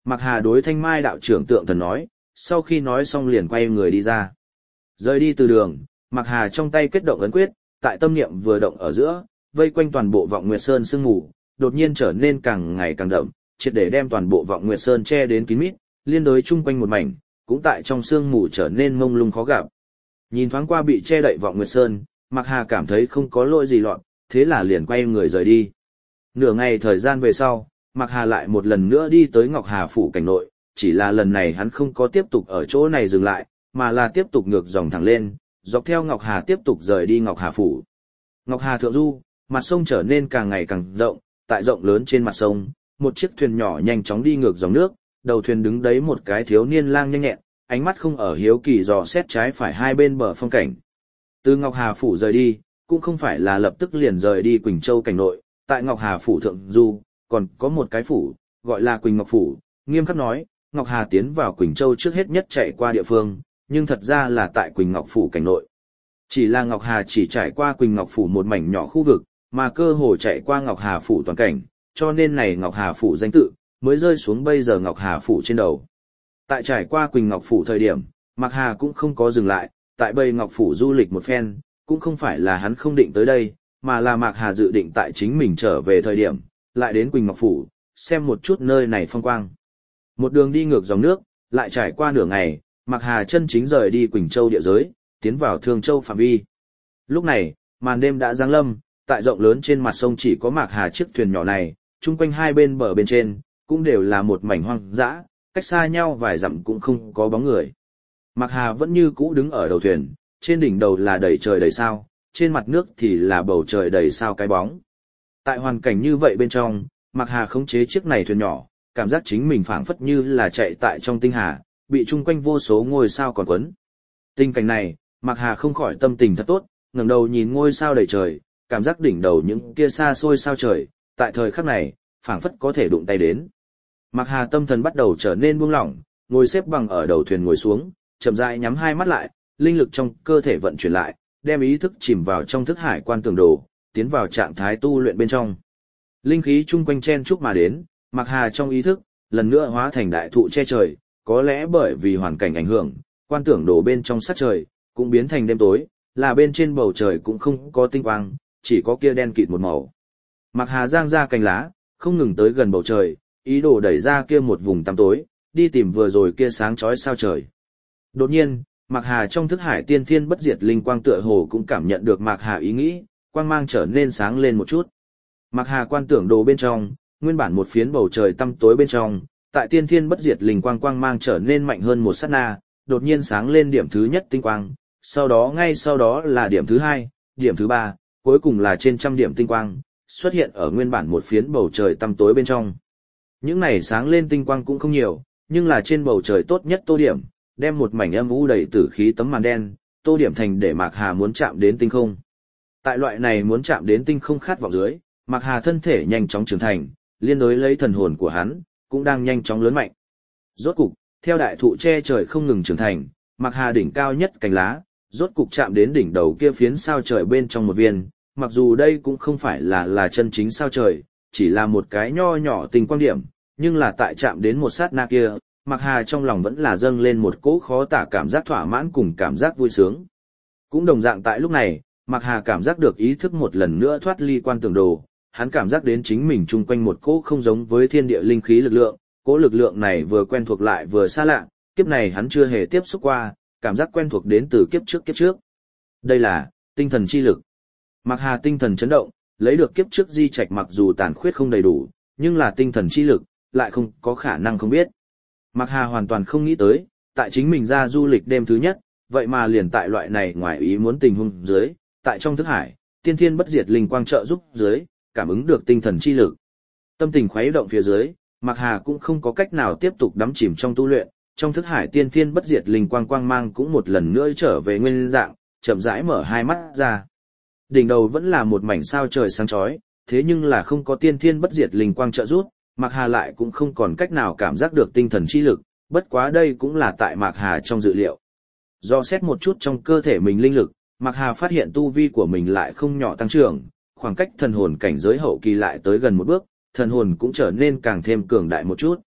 Mạc Hà đối Thanh Mai đạo trưởng tượng thần nói, sau khi nói xong liền quay người đi ra. Rời đi từ đường, Mạc Hà trong tay kết động ấn quyết, tại tâm niệm vừa động ở giữa, vây quanh toàn bộ Vọng Nguyệt Sơn sương mù, đột nhiên trở nên càng ngày càng đậm, triệt để đem toàn bộ Vọng Nguyệt Sơn che đến kín mít, liên đối chung quanh một mảnh, cũng tại trong sương mù trở nên mông lung khó gặp. Nhìn thoáng qua bị che đậy Vọng Nguyệt Sơn, Mạc Hà cảm thấy không có lỗi gì lọt, thế là liền quay người rời đi. Nửa ngày thời gian về sau, Mạc Hà lại một lần nữa đi tới Ngọc Hà phủ cảnh nội, chỉ là lần này hắn không có tiếp tục ở chỗ này dừng lại, mà là tiếp tục ngược dòng thẳng lên, dọc theo Ngọc Hà tiếp tục rời đi Ngọc Hà phủ. Ngọc Hà thượng du, mặt sông trở nên càng ngày càng rộng, tại rộng lớn trên mặt sông, một chiếc thuyền nhỏ nhanh chóng đi ngược dòng nước, đầu thuyền đứng đấy một cái thiếu niên lang nhanh nhẹn, ánh mắt không ở hiếu kỳ dò xét trái phải hai bên bờ phong cảnh. Từ Ngọc Hà phủ rời đi, cũng không phải là lập tức liền rời đi Quỳnh Châu cảnh nội, tại Ngọc Hà phủ thượng du, còn có một cái phủ, gọi là Quỳnh Ngọc phủ, nghiêm khắc nói, Ngọc Hà tiến vào Quỳnh Châu trước hết nhất chạy qua địa phương, nhưng thật ra là tại Quỳnh Ngọc phủ cảnh nội. Chỉ là Ngọc Hà chỉ trải qua Quỳnh Ngọc phủ một mảnh nhỏ khu vực, mà cơ hồ chạy qua Ngọc Hà phủ toàn cảnh, cho nên này Ngọc Hà phủ danh tự mới rơi xuống bây giờ Ngọc Hà phủ trên đầu. Tại trải qua Quỳnh Ngọc phủ thời điểm, Mạc Hà cũng không có dừng lại, tại Bầy Ngọc phủ du lịch một phen, cũng không phải là hắn không định tới đây, mà là Mạc Hà dự định tại chính mình trở về thời điểm, lại đến Quỳnh Ngọc phủ, xem một chút nơi này phong quang. Một đường đi ngược dòng nước, lại trải qua nửa ngày, Mạc Hà chân chính rời đi Quỳnh Châu địa giới, tiến vào Thương Châu phạm vi. Lúc này, màn đêm đã giáng lâm, tại rộng lớn trên mặt sông chỉ có Mạc Hà chiếc thuyền nhỏ này, chung quanh hai bên bờ bên trên, cũng đều là một mảnh hoang dã, cách xa nhau vài dặm cũng không có bóng người. Mạc Hà vẫn như cũ đứng ở đầu thuyền, trên đỉnh đầu là đầy trời đầy sao, trên mặt nước thì là bầu trời đầy sao cái bóng. Tại hoàn cảnh như vậy bên trong, Mạc Hà khống chế chiếc này thuyền nhỏ, cảm giác chính mình phảng phất như là chạy tại trong tinh hà, bị chung quanh vô số ngôi sao còn quấn. Tình cảnh này, Mạc Hà không khỏi tâm tình thật tốt, ngẩng đầu nhìn ngôi sao đầy trời, cảm giác đỉnh đầu những kia xa xôi sao trời, tại thời khắc này, phảng phất có thể đụng tay đến. Mạc Hà tâm thần bắt đầu trở nên buông lỏng, ngồi xếp bằng ở đầu thuyền ngồi xuống, chậm rãi nhắm hai mắt lại, linh lực trong cơ thể vận chuyển lại, đem ý thức chìm vào trong thức hải quan tường đồ, tiến vào trạng thái tu luyện bên trong. Linh khí chung quanh chen chúc mà đến, Mạc Hà trong ý thức, lần nữa hóa thành đại thụ che trời, có lẽ bởi vì hoàn cảnh ảnh hưởng, quan tưởng đồ bên trong sát trời, cũng biến thành đêm tối, là bên trên bầu trời cũng không có tinh quang, chỉ có kia đen kịt một màu. Mạc Hà giang ra cành lá, không ngừng tới gần bầu trời, ý đồ đẩy ra kia một vùng tăm tối, đi tìm vừa rồi kia sáng chói sao trời. Đột nhiên, Mạc Hà trong thức hải tiên thiên bất diệt linh quang tựa hồ cũng cảm nhận được Mạc Hà ý nghĩ, quang mang trở nên sáng lên một chút. Mạc Hà quan tưởng đồ bên trong, nguyên bản một phiến bầu trời tăm tối bên trong, tại tiên thiên bất diệt linh quang quang mang trở nên mạnh hơn một sát na, đột nhiên sáng lên điểm thứ nhất tinh quang, ngay sau đó là điểm thứ hai, điểm thứ ba, cuối cùng là trên trăm điểm tinh quang, xuất hiện ở nguyên bản một phiến bầu trời tăm tối bên trong. Những này sáng lên tinh quang cũng không nhiều, nhưng là trên bầu trời tốt nhất tô điểm, đem một mảnh âm u đầy tử khí tấm màn đen, tô điểm thành để Mạc Hà muốn chạm đến tinh không. Tại loại này muốn chạm đến tinh không khát vọng dưới, Mạc Hà thân thể nhanh chóng trưởng thành, liên đối lấy thần hồn của hắn, cũng đang nhanh chóng lớn mạnh. Rốt cục, theo đại thụ che trời không ngừng trưởng thành, Mạc Hà đỉnh cao nhất cành lá, rốt cục chạm đến đỉnh đầu kia phiến sao trời bên trong một viên, mặc dù đây cũng không phải là chân chính sao trời, chỉ là một cái nho nhỏ tinh quang điểm, nhưng là tại chạm đến một sát na kia, Mạc Hà trong lòng vẫn là dâng lên một cỗ khó tả cảm giác thỏa mãn cùng cảm giác vui sướng. Cũng đồng dạng tại lúc này, Mạc Hà cảm giác được ý thức một lần nữa thoát ly quan tưởng đồ, hắn cảm giác đến chính mình chung quanh một cỗ không giống với thiên địa linh khí lực lượng, cỗ lực lượng này vừa quen thuộc lại vừa xa lạ, kiếp này hắn chưa hề tiếp xúc qua, cảm giác quen thuộc đến từ kiếp trước. Đây là tinh thần chi lực. Mạc Hà tinh thần chấn động, lấy được kiếp trước di trạch mặc dù tàn khuyết không đầy đủ, nhưng là tinh thần chi lực, lại không có khả năng không biết. Mạc Hà hoàn toàn không nghĩ tới, tại chính mình ra du lịch đêm thứ nhất, vậy mà liền tại loại này ngoài ý muốn tình huống dưới, tại trong thức hải, tiên thiên bất diệt linh quang trợ giúp dưới, cảm ứng được tinh thần chi lực. Tâm tình khuấy động phía dưới, Mạc Hà cũng không có cách nào tiếp tục đắm chìm trong tu luyện, trong thức hải tiên thiên bất diệt linh quang quang mang cũng một lần nữa trở về nguyên dạng, chậm rãi mở hai mắt ra. Đỉnh đầu vẫn là một mảnh sao trời sáng chói, thế nhưng là không có tiên thiên bất diệt linh quang trợ giúp, Mạc Hà lại cũng không còn cách nào cảm giác được tinh thần chi lực, bất quá đây cũng là tại Mạc Hà trong dự liệu. Do xét một chút trong cơ thể mình linh lực, Mạc Hà phát hiện tu vi của mình lại không nhỏ tăng trưởng, khoảng cách thần hồn cảnh giới hậu kỳ lại tới gần một bước, thần hồn cũng trở nên càng thêm cường đại một chút.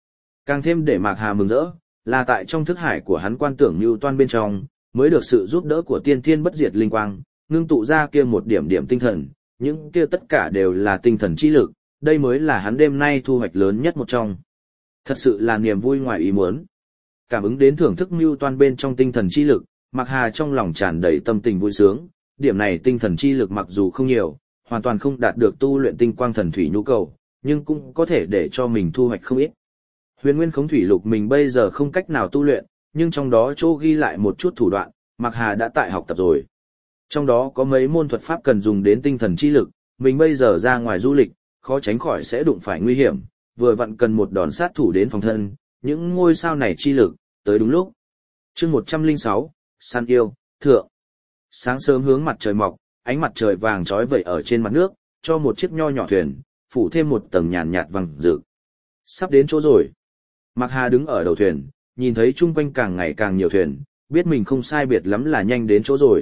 Càng thêm để Mạc Hà mừng rỡ, là tại trong thức hải của hắn quan tưởng như toan bên trong, mới được sự giúp đỡ của tiên thiên bất diệt linh quang, ngưng tụ ra kia một điểm điểm tinh thần, những kia tất cả đều là tinh thần chi lực, đây mới là hắn đêm nay thu hoạch lớn nhất một trong. Thật sự là niềm vui ngoài ý muốn. Cảm ứng đến thưởng thức mưu toan bên trong tinh thần chi lực, Mạc Hà trong lòng tràn đầy tâm tình vui sướng, điểm này tinh thần chi lực mặc dù không nhiều, hoàn toàn không đạt được tu luyện tinh quang thần thủy nhu cầu, nhưng cũng có thể để cho mình thu hoạch không ít. Huyền Nguyên Khống Thủy Lục mình bây giờ không cách nào tu luyện, nhưng trong đó chỗ ghi lại một chút thủ đoạn, Mạc Hà đã tại học tập rồi. Trong đó có mấy môn thuật pháp cần dùng đến tinh thần chi lực, mình bây giờ ra ngoài du lịch, khó tránh khỏi sẽ đụng phải nguy hiểm, vừa vặn cần một đòn sát thủ đến phòng thân, những ngôi sao này chi lực, tới đúng lúc. Chương 106, Săn yêu, thượng. Sáng sớm hướng mặt trời mọc, ánh mặt trời vàng chói vẩy ở trên mặt nước, cho một chiếc nho nhỏ thuyền, phủ thêm một tầng nhàn nhạt vàng rực. Sắp đến chỗ rồi. Mạc Hà đứng ở đầu thuyền, nhìn thấy chung quanh càng ngày càng nhiều thuyền, biết mình không sai biệt lắm là nhanh đến chỗ rồi.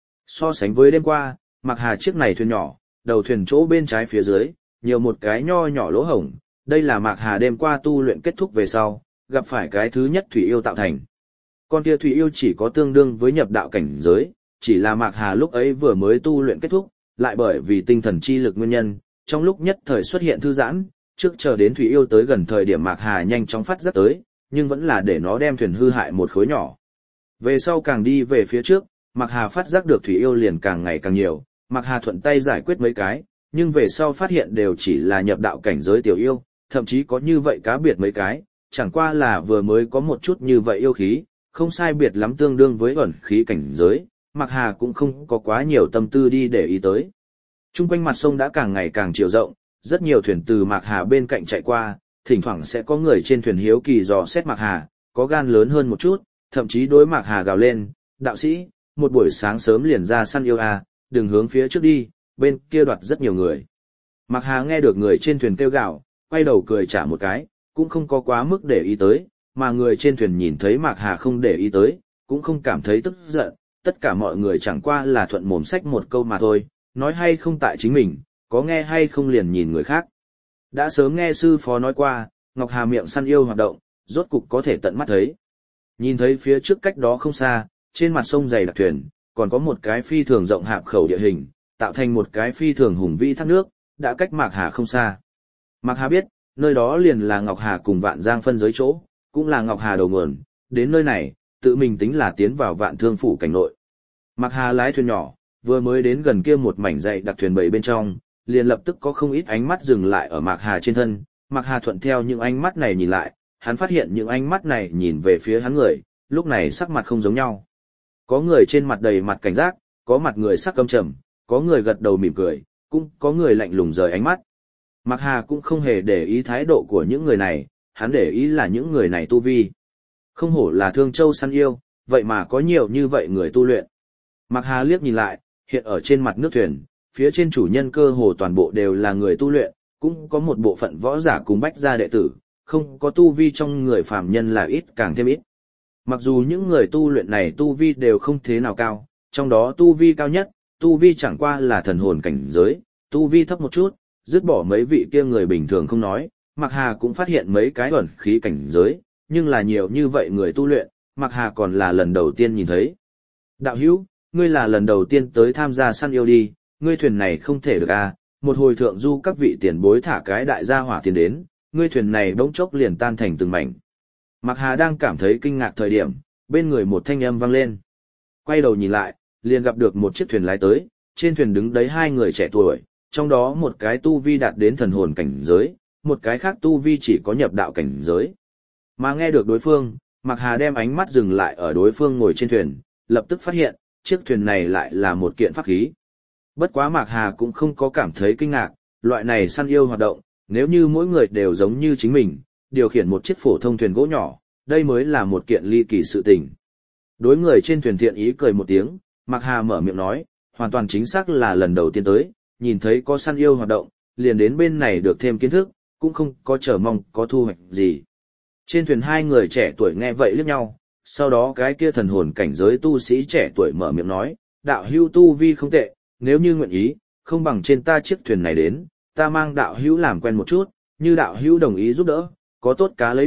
So sánh với đêm qua, Mạc Hà chiếc này thuyền nhỏ, đầu thuyền chỗ bên trái phía dưới, nhiều một cái nho nhỏ lỗ hổng, đây là Mạc Hà đêm qua tu luyện kết thúc về sau, gặp phải cái thứ nhất thủy yêu tạo thành. Con kia thủy yêu chỉ có tương đương với nhập đạo cảnh giới, chỉ là Mạc Hà lúc ấy vừa mới tu luyện kết thúc, lại bởi vì tinh thần chi lực nguyên nhân, trong lúc nhất thời xuất hiện thư giãn, trước chờ đến thủy yêu tới gần thời điểm Mạc Hà nhanh chóng phát giác tới, nhưng vẫn là để nó đem thuyền hư hại một khối nhỏ. Về sau càng đi về phía trước, Mạc Hà phát giác được thủy yêu liền càng ngày càng nhiều, Mạc Hà thuận tay giải quyết mấy cái, nhưng về sau phát hiện đều chỉ là nhập đạo cảnh giới tiểu yêu, thậm chí có như vậy cá biệt mấy cái, chẳng qua là vừa mới có một chút như vậy yêu khí, không sai biệt lắm tương đương với ẩn khí cảnh giới, Mạc Hà cũng không có quá nhiều tâm tư đi để ý tới. Trung quanh mặt sông đã càng ngày càng chiều rộng, rất nhiều thuyền từ Mạc Hà bên cạnh chạy qua, thỉnh thoảng sẽ có người trên thuyền hiếu kỳ dò xét Mạc Hà, có gan lớn hơn một chút, thậm chí đối Mạc Hà gào lên, đạo sĩ, một buổi sáng sớm liền ra săn yêu à, đừng hướng phía trước đi, bên kia đoạt rất nhiều người. Mạc Hà nghe được người trên thuyền kêu gào, quay đầu cười trả một cái, cũng không có quá mức để ý tới, mà người trên thuyền nhìn thấy Mạc Hà không để ý tới, cũng không cảm thấy tức giận, tất cả mọi người chẳng qua là thuận mồm sách một câu mà thôi, nói hay không tại chính mình, có nghe hay không liền nhìn người khác. Đã sớm nghe sư phó nói qua, Ngọc Hà miệng săn yêu hoạt động, rốt cục có thể tận mắt thấy. Nhìn thấy phía trước cách đó không xa, trên mặt sông dày đặc thuyền, còn có một cái phi thường rộng hạp khẩu địa hình, tạo thành một cái phi thường hùng vĩ thác nước, đã cách Mạc Hà không xa. Mạc Hà biết, nơi đó liền là Ngọc Hà cùng Vạn Giang phân giới chỗ, cũng là Ngọc Hà đầu nguồn, đến nơi này, tự mình tính là tiến vào Vạn Thương phủ cảnh nội. Mạc Hà lái thuyền nhỏ, vừa mới đến gần kia một mảnh dày đặc thuyền bầy bên trong, liền lập tức có không ít ánh mắt dừng lại ở Mạc Hà trên thân, Mạc Hà thuận theo những ánh mắt này nhìn lại, hắn phát hiện những ánh mắt này nhìn về phía hắn người, lúc này sắc mặt không giống nhau. Có người trên mặt đầy mặt cảnh giác, có mặt người sắc căm trầm, có người gật đầu mỉm cười, cũng có người lạnh lùng rời ánh mắt. Mạc Hà cũng không hề để ý thái độ của những người này, hắn để ý là những người này tu vi. Không hổ là Thương Châu săn yêu, vậy mà có nhiều như vậy người tu luyện. Mạc Hà liếc nhìn lại, hiện ở trên mặt nước thuyền, phía trên chủ nhân cơ hồ toàn bộ đều là người tu luyện, cũng có một bộ phận võ giả cùng bách gia đệ tử, không có tu vi trong người phàm nhân là ít càng thêm ít. Mặc dù những người tu luyện này tu vi đều không thế nào cao, trong đó tu vi cao nhất, tu vi chẳng qua là thần hồn cảnh giới, tu vi thấp một chút, dứt bỏ mấy vị kia người bình thường không nói, Mạc Hà cũng phát hiện mấy cái ẩn khí cảnh giới, nhưng là nhiều như vậy người tu luyện, Mạc Hà còn là lần đầu tiên nhìn thấy. Đạo hữu, ngươi là lần đầu tiên tới tham gia săn yêu đi, ngươi thuyền này không thể được à, một hồi thượng du các vị tiền bối thả cái đại gia hỏa tiền đến, ngươi thuyền này bỗng chốc liền tan thành từng mảnh. Mạc Hà đang cảm thấy kinh ngạc thời điểm, bên người một thanh âm vang lên. Quay đầu nhìn lại, liền gặp được một chiếc thuyền lái tới, trên thuyền đứng đấy hai người trẻ tuổi, trong đó một cái tu vi đạt đến thần hồn cảnh giới, một cái khác tu vi chỉ có nhập đạo cảnh giới. Mà nghe được đối phương, Mạc Hà đem ánh mắt dừng lại ở đối phương ngồi trên thuyền, lập tức phát hiện, chiếc thuyền này lại là một kiện pháp khí. Bất quá Mạc Hà cũng không có cảm thấy kinh ngạc, loại này săn yêu hoạt động, nếu như mỗi người đều giống như chính mình, điều khiển một chiếc phổ thông thuyền gỗ nhỏ, đây mới là một kiện ly kỳ sự tình. Đối người trên thuyền thiện ý cười một tiếng, Mạc Hà mở miệng nói, hoàn toàn chính xác là lần đầu tiên tới, nhìn thấy có săn yêu hoạt động, liền đến bên này được thêm kiến thức, cũng không có chờ mong có thu hoạch gì. Trên thuyền hai người trẻ tuổi nghe vậy liếc nhau, sau đó cái kia thần hồn cảnh giới tu sĩ trẻ tuổi mở miệng nói, đạo hữu tu vi không tệ, nếu như nguyện ý, không bằng trên ta chiếc thuyền này đến, ta mang đạo hữu làm quen một chút, như đạo hữu đồng ý giúp đỡ, có tốt cá lấy được,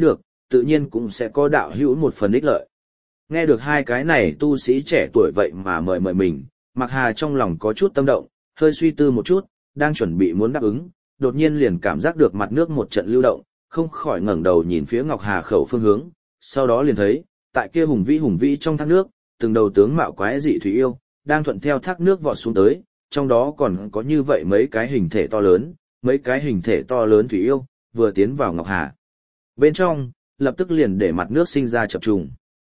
tự nhiên cũng sẽ có đạo hữu một phần ích lợi. Nghe được hai cái này tu sĩ trẻ tuổi vậy mà mời mình, Mạc Hà trong lòng có chút tâm động, hơi suy tư một chút, đang chuẩn bị muốn đáp ứng, đột nhiên liền cảm giác được mặt nước một trận lưu động, không khỏi ngẩng đầu nhìn phía Ngọc Hà khẩu phương hướng, sau đó liền thấy, tại kia hùng vĩ trong thác nước, từng đầu tướng mạo quái dị thủy yêu, đang thuận theo thác nước vọt xuống tới, trong đó còn có như vậy mấy cái hình thể to lớn thủy yêu, vừa tiến vào Ngọc Hà. Bên trong, lập tức liền để mặt nước sinh ra chập trùng.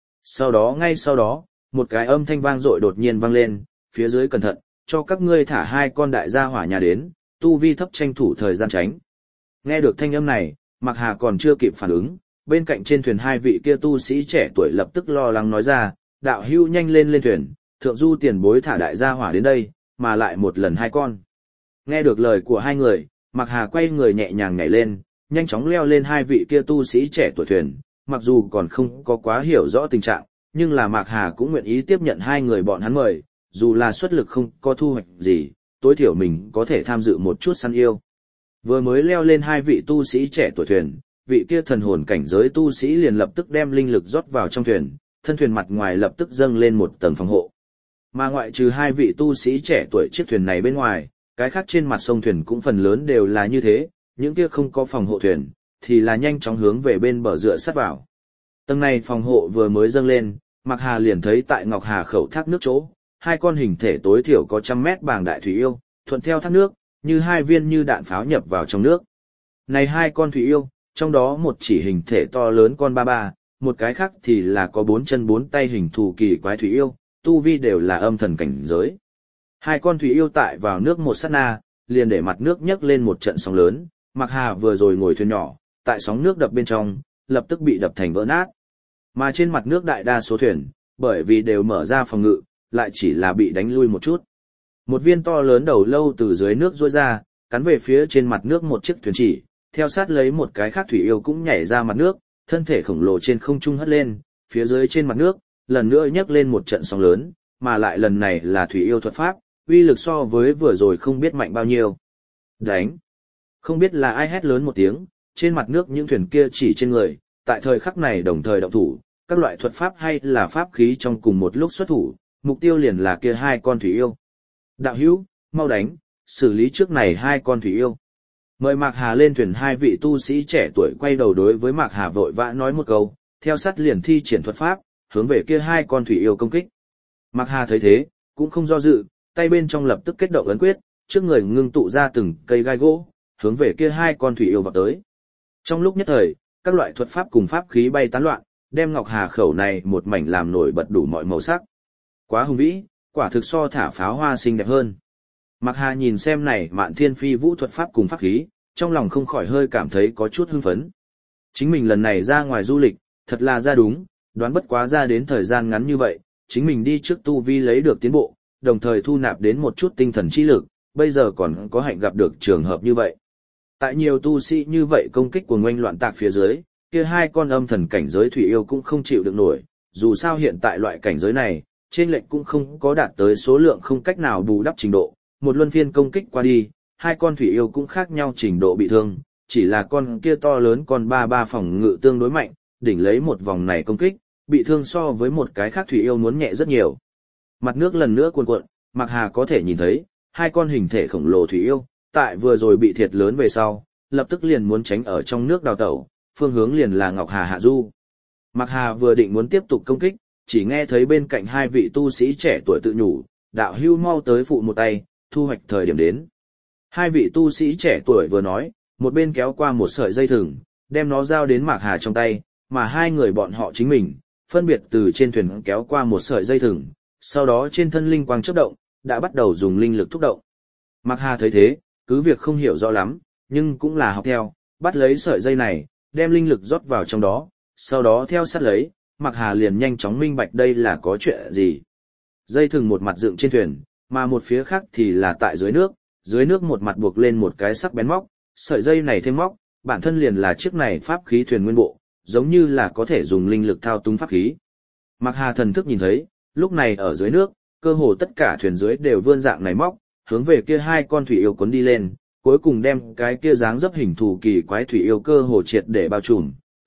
Ngay sau đó, một cái âm thanh vang dội đột nhiên vang lên, phía dưới cẩn thận, cho các ngươi thả hai con đại gia hỏa nhà đến, tu vi thấp tranh thủ thời gian tránh. Nghe được thanh âm này, Mạc Hà còn chưa kịp phản ứng, bên cạnh trên thuyền hai vị kia tu sĩ trẻ tuổi lập tức lo lắng nói ra, đạo hữu nhanh lên thuyền, thượng du tiền bối thả đại gia hỏa đến đây, mà lại một lần hai con. Nghe được lời của hai người, Mạc Hà quay người nhẹ nhàng nhảy lên, nhanh chóng leo lên hai vị kia tu sĩ trẻ tuổi thuyền, mặc dù còn không có quá hiểu rõ tình trạng, nhưng là Mạc Hà cũng nguyện ý tiếp nhận hai người bọn hắn mời, dù là xuất lực không có thu hoạch gì, tối thiểu mình có thể tham dự một chút săn yêu. Vừa mới leo lên hai vị tu sĩ trẻ tuổi thuyền, vị kia thần hồn cảnh giới tu sĩ liền lập tức đem linh lực rót vào trong thuyền, thân thuyền mặt ngoài lập tức dâng lên một tầng phòng hộ. Mà ngoại trừ hai vị tu sĩ trẻ tuổi chiếc thuyền này bên ngoài, cái khác trên mặt sông thuyền cũng phần lớn đều là như thế, những kia không có phòng hộ thuyền, thì là nhanh chóng hướng về bên bờ dựa sát vào. Tầng này phòng hộ vừa mới dâng lên, Mạc Hà liền thấy tại Ngọc Hà khẩu thác nước chỗ, hai con hình thể tối thiểu có 100 mét bảng đại thủy yêu, thuận theo thác nước, như hai viên như đạn pháo nhập vào trong nước. Này hai con thủy yêu, trong đó một chỉ hình thể to lớn con ba ba, một cái khác thì là có 4 chân 4 tay hình thù kỳ quái thủy yêu, tu vi đều là âm thần cảnh giới. Hai con thủy yêu tại vào nước một sát na, liền để mặt nước nhấc lên một trận sóng lớn, Mạc Hà vừa rồi ngồi thuyền nhỏ, tại sóng nước đập bên trong, lập tức bị đập thành vỡ nát. Mà trên mặt nước đại đa số thuyền, bởi vì đều mở ra phòng ngự, lại chỉ là bị đánh lui một chút. Một viên to lớn đầu lâu từ dưới nước rũa ra, cắn về phía trên mặt nước một chiếc thuyền chỉ, theo sát lấy một cái khác thủy yêu cũng nhảy ra mặt nước, thân thể khổng lồ trên không trung hất lên, phía dưới trên mặt nước, lần nữa nhấc lên một trận sóng lớn, mà lại lần này là thủy yêu thuật pháp, uy lực so với vừa rồi không biết mạnh bao nhiêu. Đánh! Không biết là ai hét lớn một tiếng, trên mặt nước những thuyền kia chỉ trên người, tại thời khắc này đồng thời động thủ, các loại thuật pháp hay là pháp khí trong cùng một lúc xuất thủ, mục tiêu liền là kia hai con thủy yêu. Đạo hữu, mau đánh, xử lý trước này hai con thủy yêu. Mời Mạc Hà lên thuyền hai vị tu sĩ trẻ tuổi quay đầu đối với Mạc Hà vội vã nói một câu, theo sát liền thi triển thuật pháp, hướng về kia hai con thủy yêu công kích. Mạc Hà thấy thế, cũng không do dự, tay bên trong lập tức kết động ấn quyết, trước người ngưng tụ ra từng cây gai gỗ, hướng về kia hai con thủy yêu vào tới. Trong lúc nhất thời, các loại thuật pháp cùng pháp khí bay tán loạn, đem Ngọc Hà khẩu này một mảnh làm nổi bật đủ mọi màu sắc. Quá hùng vĩ, quả thực so thả pháo hoa xinh đẹp hơn. Mạc Hà nhìn xem này Mạn Thiên Phi Vũ thuật pháp cùng pháp khí, trong lòng không khỏi hơi cảm thấy có chút hưng phấn. Chính mình lần này ra ngoài du lịch, thật là ra đúng, đoán bất quá ra đến thời gian ngắn như vậy, chính mình đi trước tu vi lấy được tiến bộ, đồng thời thu nạp đến một chút tinh thần chi lực, bây giờ còn có hạnh gặp được trường hợp như vậy. Tại nhiều tu sĩ như vậy công kích của ngoanh loạn tạc phía dưới, kia hai con âm thần cảnh giới thủy yêu cũng không chịu được nổi, dù sao hiện tại loại cảnh giới này, trên lệnh cũng không có đạt tới số lượng không cách nào bù đắp trình độ, một luân phiên công kích qua đi, hai con thủy yêu cũng khác nhau trình độ bị thương, chỉ là con kia to lớn con ba ba phòng ngự tương đối mạnh, đỉnh lấy một vòng này công kích, bị thương so với một cái khác thủy yêu muốn nhẹ rất nhiều. Mặt nước lần nữa cuồn cuộn, Mạc Hà có thể nhìn thấy, hai con hình thể khổng lồ thủy yêu, tại vừa rồi bị thiệt lớn về sau, lập tức liền muốn tránh ở trong nước đào tẩu, phương hướng liền là Ngọc Hà hạ du. Mạc Hà vừa định muốn tiếp tục công kích, chỉ nghe thấy bên cạnh hai vị tu sĩ trẻ tuổi tự nhủ, đạo hưu mau tới phụ một tay, thu hoạch thời điểm đến. Hai vị tu sĩ trẻ tuổi vừa nói, một bên kéo qua một sợi dây thừng, đem nó giao đến Mạc Hà trong tay, mà hai người bọn họ chính mình, phân biệt từ trên thuyền kéo qua một sợi dây thừng, sau đó trên thân linh quang chớp động, đã bắt đầu dùng linh lực thúc động. Mạc Hà thấy thế, cứ việc không hiểu rõ lắm, nhưng cũng là học theo, bắt lấy sợi dây này, đem linh lực rót vào trong đó, sau đó theo sát lấy, Mạc Hà liền nhanh chóng minh bạch đây là có chuyện gì. Dây thừng một mặt dựng trên thuyền, mà một phía khác thì là tại dưới nước một mặt buộc lên một cái sắc bén móc, sợi dây này thêm móc, bản thân liền là chiếc này pháp khí thuyền nguyên bộ, giống như là có thể dùng linh lực thao túng pháp khí. Mạc Hà thần thức nhìn thấy, lúc này ở dưới nước, cơ hồ tất cả thuyền dưới đều vươn dạng này móc, hướng về kia hai con thủy yêu cuốn đi lên, cuối cùng đem cái kia dáng dấp hình thù kỳ quái thủy yêu cơ hồ triệt để bao trùm,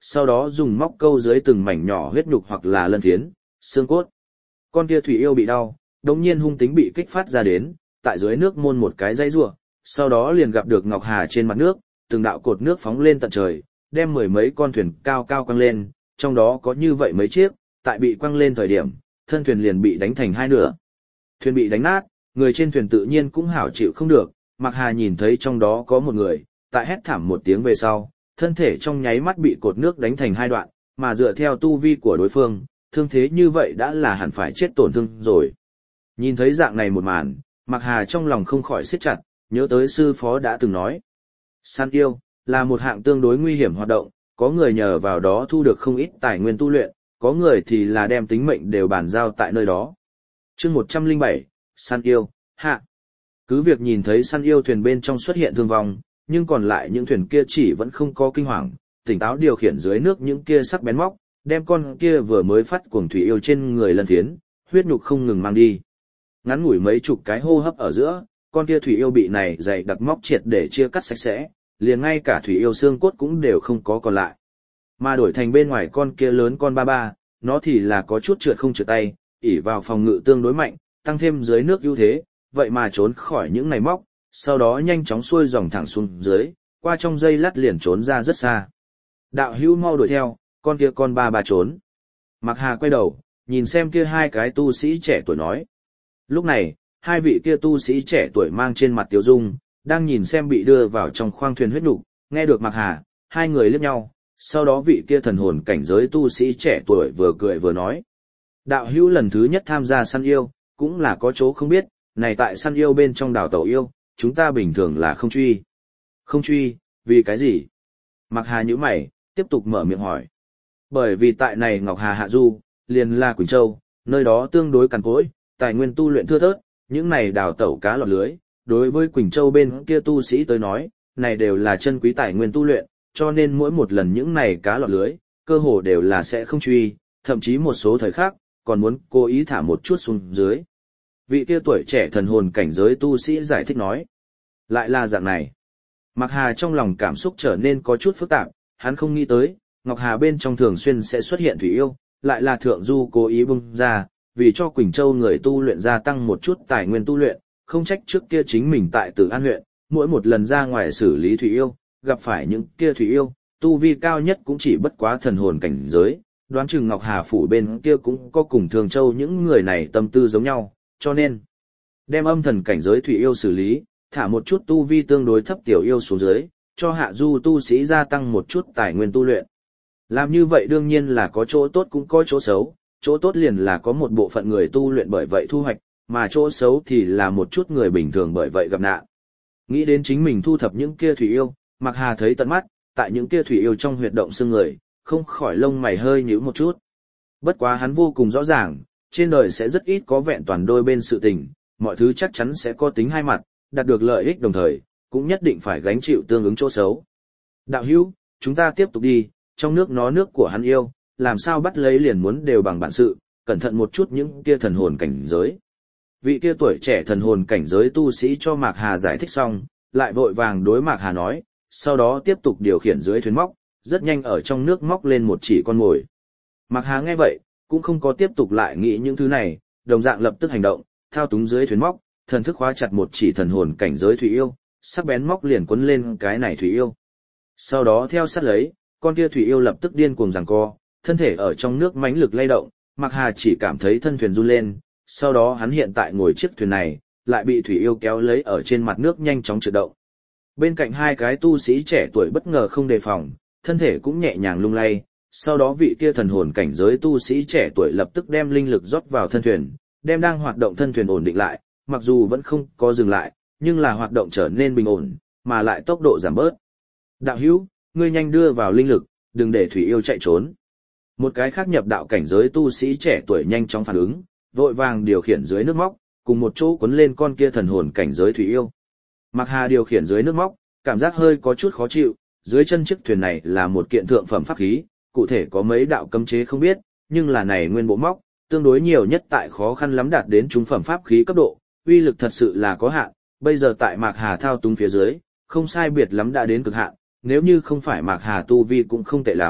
sau đó dùng móc câu dưới từng mảnh nhỏ huyết nhục hoặc là lân phiến, xương cốt. Con kia thủy yêu bị đau, đống nhiên hung tính bị kích phát ra đến, tại dưới nước môn một cái dãy rủa, sau đó liền gặp được Ngọc Hà trên mặt nước, từng đạo cột nước phóng lên tận trời, đem mười mấy con thuyền cao cao quăng lên, trong đó có như vậy mấy chiếc, tại bị quăng lên thời điểm, thân thuyền liền bị đánh thành hai nửa. Thuyền bị đánh nát, người trên thuyền tự nhiên cũng hảo chịu không được, Mạc Hà nhìn thấy trong đó có một người, tại hét thảm một tiếng về sau, thân thể trong nháy mắt bị cột nước đánh thành hai đoạn, mà dựa theo tu vi của đối phương, thương thế như vậy đã là hẳn phải chết tổn thương rồi. Nhìn thấy dạng này một màn, Mạc Hà trong lòng không khỏi siết chặt, nhớ tới sư phó đã từng nói. Săn yêu, là một hạng tương đối nguy hiểm hoạt động, có người nhờ vào đó thu được không ít tài nguyên tu luyện, có người thì là đem tính mệnh đều bàn giao tại nơi đó. Chương 107, săn yêu, hạ. Cứ việc nhìn thấy săn yêu thuyền bên trong xuất hiện thương vong, nhưng còn lại những thuyền kia chỉ vẫn không có kinh hoàng, tỉnh táo điều khiển dưới nước những kia sắc bén móc, đem con kia vừa mới phát cuồng thủy yêu trên người lân phiến, huyết nhục không ngừng mang đi. Ngắn ngủi mấy chục cái hô hấp ở giữa, con kia thủy yêu bị này dày đặc móc triệt để chia cắt sạch sẽ, liền ngay cả thủy yêu xương cốt cũng đều không có còn lại. Mà đổi thành bên ngoài con kia lớn con ba ba, nó thì là có chút trượt không trượt tay, ỉ vào phòng ngự tương đối mạnh, tăng thêm dưới nước ưu thế, vậy mà trốn khỏi những này móc, sau đó nhanh chóng xuôi dòng thẳng xuống dưới, qua trong dây lát liền trốn ra rất xa. Đạo hữu mau đuổi theo, con kia con ba ba trốn. Mạc Hà quay đầu, nhìn xem kia hai cái tu sĩ trẻ tuổi nói. Lúc này, hai vị kia tu sĩ trẻ tuổi mang trên mặt tiếu dung, đang nhìn xem bị đưa vào trong khoang thuyền huyết nục, nghe được Mạc Hà, hai người liếc nhau, sau đó vị kia thần hồn cảnh giới tu sĩ trẻ tuổi vừa cười vừa nói. Đạo hữu lần thứ nhất tham gia săn yêu, cũng là có chỗ không biết, này tại săn yêu bên trong đảo tàu yêu, chúng ta bình thường là không truy. Không truy, vì cái gì? Mạc Hà nhíu mày, tiếp tục mở miệng hỏi. Bởi vì tại này Ngọc Hà Hạ Du, liền là Quỳnh Châu, nơi đó tương đối cằn cỗi, tài nguyên tu luyện thưa thớt, những này đào tẩu cá lọt lưới, đối với Quỳnh Châu bên kia tu sĩ tới nói, này đều là chân quý tài nguyên tu luyện, cho nên mỗi một lần những này cá lọt lưới, cơ hồ đều là sẽ không truy, thậm chí một số thời khác, còn muốn cố ý thả một chút xuống dưới. Vị kia tuổi trẻ thần hồn cảnh giới tu sĩ giải thích nói. Lại là dạng này. Mạc Hà trong lòng cảm xúc trở nên có chút phức tạp, hắn không nghĩ tới, Ngọc Hà bên trong thường xuyên sẽ xuất hiện thủy yêu, lại là thượng du cố ý bung ra, vì cho Quỳnh Châu người tu luyện gia tăng một chút tài nguyên tu luyện, không trách trước kia chính mình tại Tử An huyện, mỗi một lần ra ngoài xử lý thủy yêu, gặp phải những kia thủy yêu, tu vi cao nhất cũng chỉ bất quá thần hồn cảnh giới, đoán chừng Ngọc Hà phủ bên kia cũng có cùng Thường Châu những người này tâm tư giống nhau, cho nên đem âm thần cảnh giới thủy yêu xử lý, thả một chút tu vi tương đối thấp tiểu yêu xuống dưới, cho hạ du tu sĩ gia tăng một chút tài nguyên tu luyện. Làm như vậy đương nhiên là có chỗ tốt cũng có chỗ xấu, chỗ tốt liền là có một bộ phận người tu luyện bởi vậy thu hoạch, mà chỗ xấu thì là một chút người bình thường bởi vậy gặp nạn. Nghĩ đến chính mình thu thập những kia thủy yêu, Mạc Hà thấy tận mắt, tại những kia thủy yêu trong huyệt động xương người, không khỏi lông mày hơi nhíu một chút. Bất quá hắn vô cùng rõ ràng, trên đời sẽ rất ít có vẹn toàn đôi bên sự tình, mọi thứ chắc chắn sẽ có tính hai mặt, đạt được lợi ích đồng thời, cũng nhất định phải gánh chịu tương ứng chỗ xấu. Đạo hữu, chúng ta tiếp tục đi, trong nước nó nước của hắn yêu, làm sao bắt lấy liền muốn đều bằng bản sự, cẩn thận một chút những kia thần hồn cảnh giới. Vị kia tuổi trẻ thần hồn cảnh giới tu sĩ cho Mạc Hà giải thích xong, lại vội vàng đối Mạc Hà nói, sau đó tiếp tục điều khiển dưới thuyền móc, rất nhanh ở trong nước móc lên một chỉ con mồi. Mạc Hà nghe vậy, cũng không có tiếp tục lại nghĩ những thứ này, đồng dạng lập tức hành động, thao túng dưới thuyền móc, thần thức khóa chặt một chỉ thần hồn cảnh giới thủy yêu, sắc bén móc liền quấn lên cái này thủy yêu. Sau đó theo sát lấy, con kia thủy yêu lập tức điên cuồng giằng co, thân thể ở trong nước mãnh lực lay động, Mạc Hà chỉ cảm thấy thân thuyền run lên, sau đó hắn hiện tại ngồi chiếc thuyền này, lại bị thủy yêu kéo lấy ở trên mặt nước nhanh chóng trượt động. Bên cạnh hai cái tu sĩ trẻ tuổi bất ngờ không đề phòng, thân thể cũng nhẹ nhàng lung lay, sau đó vị kia thần hồn cảnh giới tu sĩ trẻ tuổi lập tức đem linh lực rót vào thân thuyền, đem đang hoạt động thân thuyền ổn định lại, mặc dù vẫn không có dừng lại, nhưng là hoạt động trở nên bình ổn, mà lại tốc độ giảm bớt. Đạo hữu, ngươi nhanh đưa vào linh lực, đừng để thủy yêu chạy trốn. Một cái khác nhập đạo cảnh giới tu sĩ trẻ tuổi nhanh chóng phản ứng, vội vàng điều khiển dưới nước móc, cùng một chỗ cuốn lên con kia thần hồn cảnh giới thủy yêu. Mạc Hà điều khiển dưới nước móc, cảm giác hơi có chút khó chịu, dưới chân chiếc thuyền này là một kiện thượng phẩm pháp khí, cụ thể có mấy đạo cấm chế không biết, nhưng là này nguyên bộ móc, tương đối nhiều nhất tại khó khăn lắm đạt đến trung phẩm pháp khí cấp độ, uy lực thật sự là có hạn, bây giờ tại Mạc Hà thao túng phía dưới, không sai biệt lắm đã đến cực hạn, nếu như không phải Mạc Hà tu vi cũng không tệ lắm,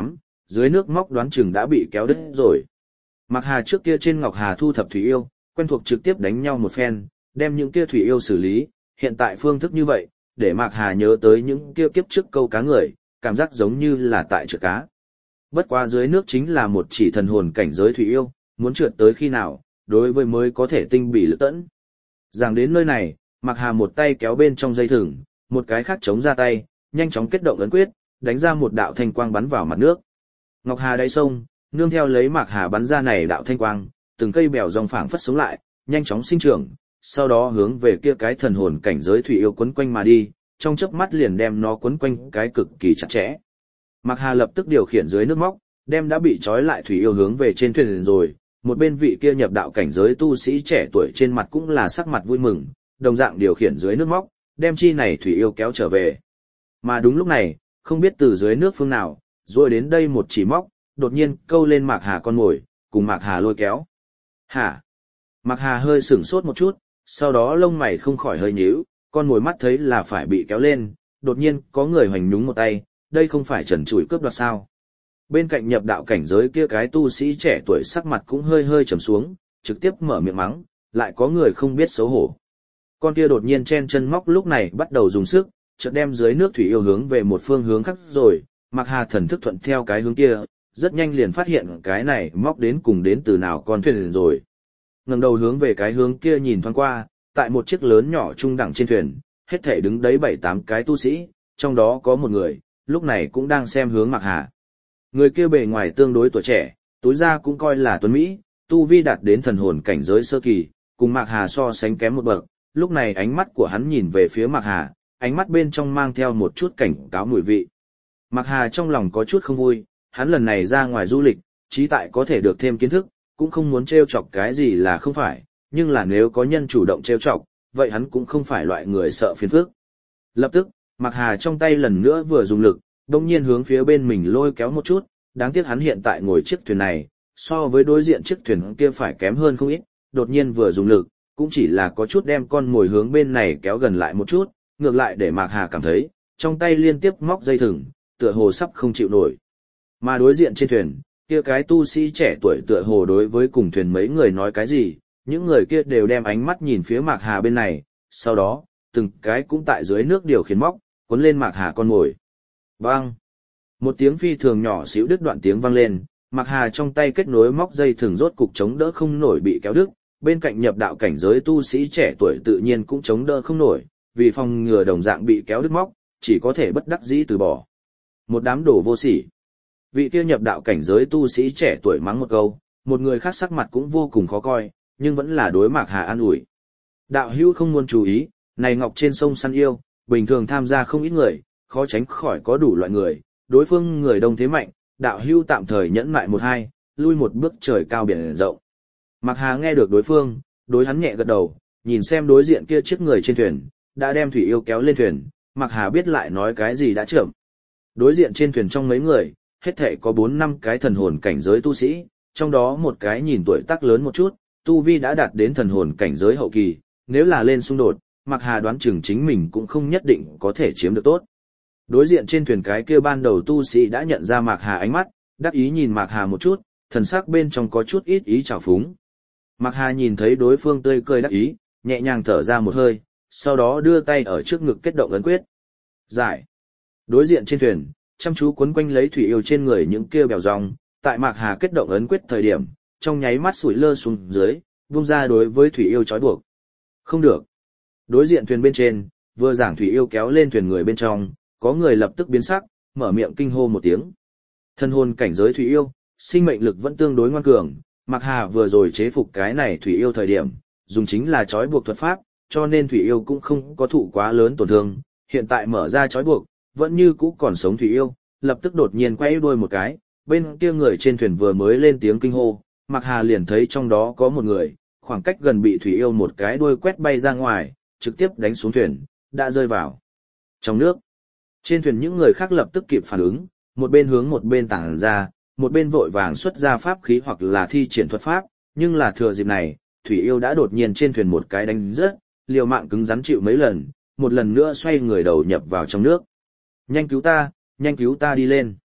dưới nước móc đoán chừng đã bị kéo đứt rồi. Mạc Hà trước kia trên Ngọc Hà thu thập thủy yêu, quen thuộc trực tiếp đánh nhau một phen, đem những kia thủy yêu xử lý, hiện tại phương thức như vậy, để Mạc Hà nhớ tới những kia kiếp trước câu cá người, cảm giác giống như là tại trượt cá. Bất quá dưới nước chính là một chỉ thần hồn cảnh giới thủy yêu, muốn trượt tới khi nào, đối với mới có thể tinh bỉ lực tẫn. Giảng đến nơi này, Mạc Hà một tay kéo bên trong dây thừng, một cái khác chống ra tay, nhanh chóng kết động ấn quyết, đánh ra một đạo thanh quang bắn vào mặt nước. Ngọc Hà đáy sông, nương theo lấy Mạc Hà bắn ra này đạo thanh quang, từng cây bèo rong phảng phất sống lại, nhanh chóng sinh trưởng, sau đó hướng về kia cái thần hồn cảnh giới thủy yêu quấn quanh mà đi, trong chớp mắt liền đem nó quấn quanh cái cực kỳ chặt chẽ. Mạc Hà lập tức điều khiển dưới nước móc, đem đã bị trói lại thủy yêu hướng về trên thuyền rồi, một bên vị kia nhập đạo cảnh giới tu sĩ trẻ tuổi trên mặt cũng là sắc mặt vui mừng, đồng dạng điều khiển dưới nước móc, đem chi này thủy yêu kéo trở về. Mà đúng lúc này, không biết từ dưới nước phương nào, rồi đến đây một chỉ móc, đột nhiên câu lên Mạc Hà con mồi, cùng Mạc Hà lôi kéo. Hả? Mạc Hà hơi sửng sốt một chút, sau đó lông mày không khỏi hơi nhíu, con mồi mắt thấy là phải bị kéo lên, đột nhiên có người hoành nhúng một tay, đây không phải trần trụi cướp đoạt sao? Bên cạnh nhập đạo cảnh giới kia cái tu sĩ trẻ tuổi sắc mặt cũng hơi hơi trầm xuống, trực tiếp mở miệng mắng, lại có người không biết xấu hổ. Con kia đột nhiên chen chân móc lúc này bắt đầu dùng sức, chợt đem dưới nước thủy yêu hướng về một phương hướng khác rồi, Mạc Hà thần thức thuận theo cái hướng kia, rất nhanh liền phát hiện cái này móc đến cùng đến từ nào con thuyền rồi. Ngẩng đầu hướng về cái hướng kia nhìn thoáng qua, tại một chiếc lớn nhỏ trung đẳng trên thuyền, hết thảy đứng đấy 7-8 cái tu sĩ, trong đó có một người, lúc này cũng đang xem hướng Mạc Hà. Người kia bề ngoài tương đối tuổi trẻ, túi da cũng coi là tuấn Mỹ, tu vi đạt đến thần hồn cảnh giới sơ kỳ, cùng Mạc Hà so sánh kém một bậc, lúc này ánh mắt của hắn nhìn về phía Mạc Hà, ánh mắt bên trong mang theo một chút cảnh cáo mùi vị. Mạc Hà trong lòng có chút không vui, hắn lần này ra ngoài du lịch, chí tại có thể được thêm kiến thức, cũng không muốn trêu chọc cái gì là không phải, nhưng là nếu có nhân chủ động trêu chọc, vậy hắn cũng không phải loại người sợ phiền phức. Lập tức, Mạc Hà trong tay lần nữa vừa dùng lực, đồng nhiên hướng phía bên mình lôi kéo một chút, đáng tiếc hắn hiện tại ngồi chiếc thuyền này, so với đối diện chiếc thuyền kia phải kém hơn không ít, đột nhiên vừa dùng lực, cũng chỉ là có chút đem con mồi hướng bên này kéo gần lại một chút, ngược lại để Mạc Hà cảm thấy, trong tay liên tiếp móc dây thừng, tựa hồ sắp không chịu nổi. Mà đối diện trên thuyền, kia cái tu sĩ trẻ tuổi tựa hồ đối với cùng thuyền mấy người nói cái gì, những người kia đều đem ánh mắt nhìn phía Mạc Hà bên này, sau đó, từng cái cũng tại dưới nước điều khiển móc, cuốn lên Mạc Hà con mồi. Bang! Một tiếng phi thường nhỏ xíu đứt đoạn tiếng vang lên, Mạc Hà trong tay kết nối móc dây thừng rốt cục chống đỡ không nổi bị kéo đứt, bên cạnh nhập đạo cảnh giới tu sĩ trẻ tuổi tự nhiên cũng chống đỡ không nổi, vì phòng ngừa đồng dạng bị kéo đứt móc, chỉ có thể bất đắc dĩ từ bỏ. Một đám đồ vô sỉ. Vị kia nhập đạo cảnh giới tu sĩ trẻ tuổi mắng một câu, một người khác sắc mặt cũng vô cùng khó coi, nhưng vẫn là đối Mạc Hà an ủi. Đạo hữu không muốn chú ý, này ngọc trên sông săn yêu, bình thường tham gia không ít người, khó tránh khỏi có đủ loại người, đối phương người đông thế mạnh, đạo hữu tạm thời nhẫn mại một hai, lui một bước trời cao biển rộng. Mạc Hà nghe được đối phương, đối hắn nhẹ gật đầu, nhìn xem đối diện kia chiếc người trên thuyền, đã đem thủy yêu kéo lên thuyền, Mạc Hà biết lại nói cái gì đã chậm. Đối diện trên thuyền trong mấy người, hết thảy có 4-5 cái thần hồn cảnh giới tu sĩ, trong đó một cái nhìn tuổi tác lớn một chút, tu vi đã đạt đến thần hồn cảnh giới hậu kỳ, nếu là lên xung đột, Mạc Hà đoán chừng chính mình cũng không nhất định có thể chiếm được tốt. Đối diện trên thuyền cái kia ban đầu tu sĩ đã nhận ra Mạc Hà ánh mắt, đắc ý nhìn Mạc Hà một chút, thần sắc bên trong có chút ít ý trào phúng. Mạc Hà nhìn thấy đối phương tươi cười đắc ý, nhẹ nhàng thở ra một hơi, sau đó đưa tay ở trước ngực kết động ấn quyết. Giải. Đối diện trên thuyền, chăm chú quấn quanh lấy thủy yêu trên người những kia bèo rong, tại Mạc Hà kết động ấn quyết thời điểm, trong nháy mắt sủi lơ xuống dưới, vung ra đối với thủy yêu trói buộc. Không được. Đối diện thuyền bên trên, vừa giảng thủy yêu kéo lên thuyền người bên trong, có người lập tức biến sắc, mở miệng kinh hô một tiếng. Thân hồn cảnh giới thủy yêu, sinh mệnh lực vẫn tương đối ngoan cường, Mạc Hà vừa rồi chế phục cái này thủy yêu thời điểm, dùng chính là trói buộc thuật pháp, cho nên thủy yêu cũng không có thụ quá lớn tổn thương, hiện tại mở ra trói buộc, vẫn như cũ còn sống thủy yêu, lập tức đột nhiên quay đuôi một cái, bên kia người trên thuyền vừa mới lên tiếng kinh hô, Mạc Hà liền thấy trong đó có một người, khoảng cách gần bị thủy yêu một cái đuôi quét bay ra ngoài, trực tiếp đánh xuống thuyền, đã rơi vào trong nước. Trên thuyền những người khác lập tức kịp phản ứng, một bên hướng một bên tản ra, một bên vội vàng xuất ra pháp khí hoặc là thi triển thuật pháp, nhưng là thừa dịp này, thủy yêu đã đột nhiên trên thuyền một cái đánh rớt, liều mạng cứng rắn chịu mấy lần, một lần nữa xoay người đầu nhập vào trong nước. Nhanh cứu ta đi lên.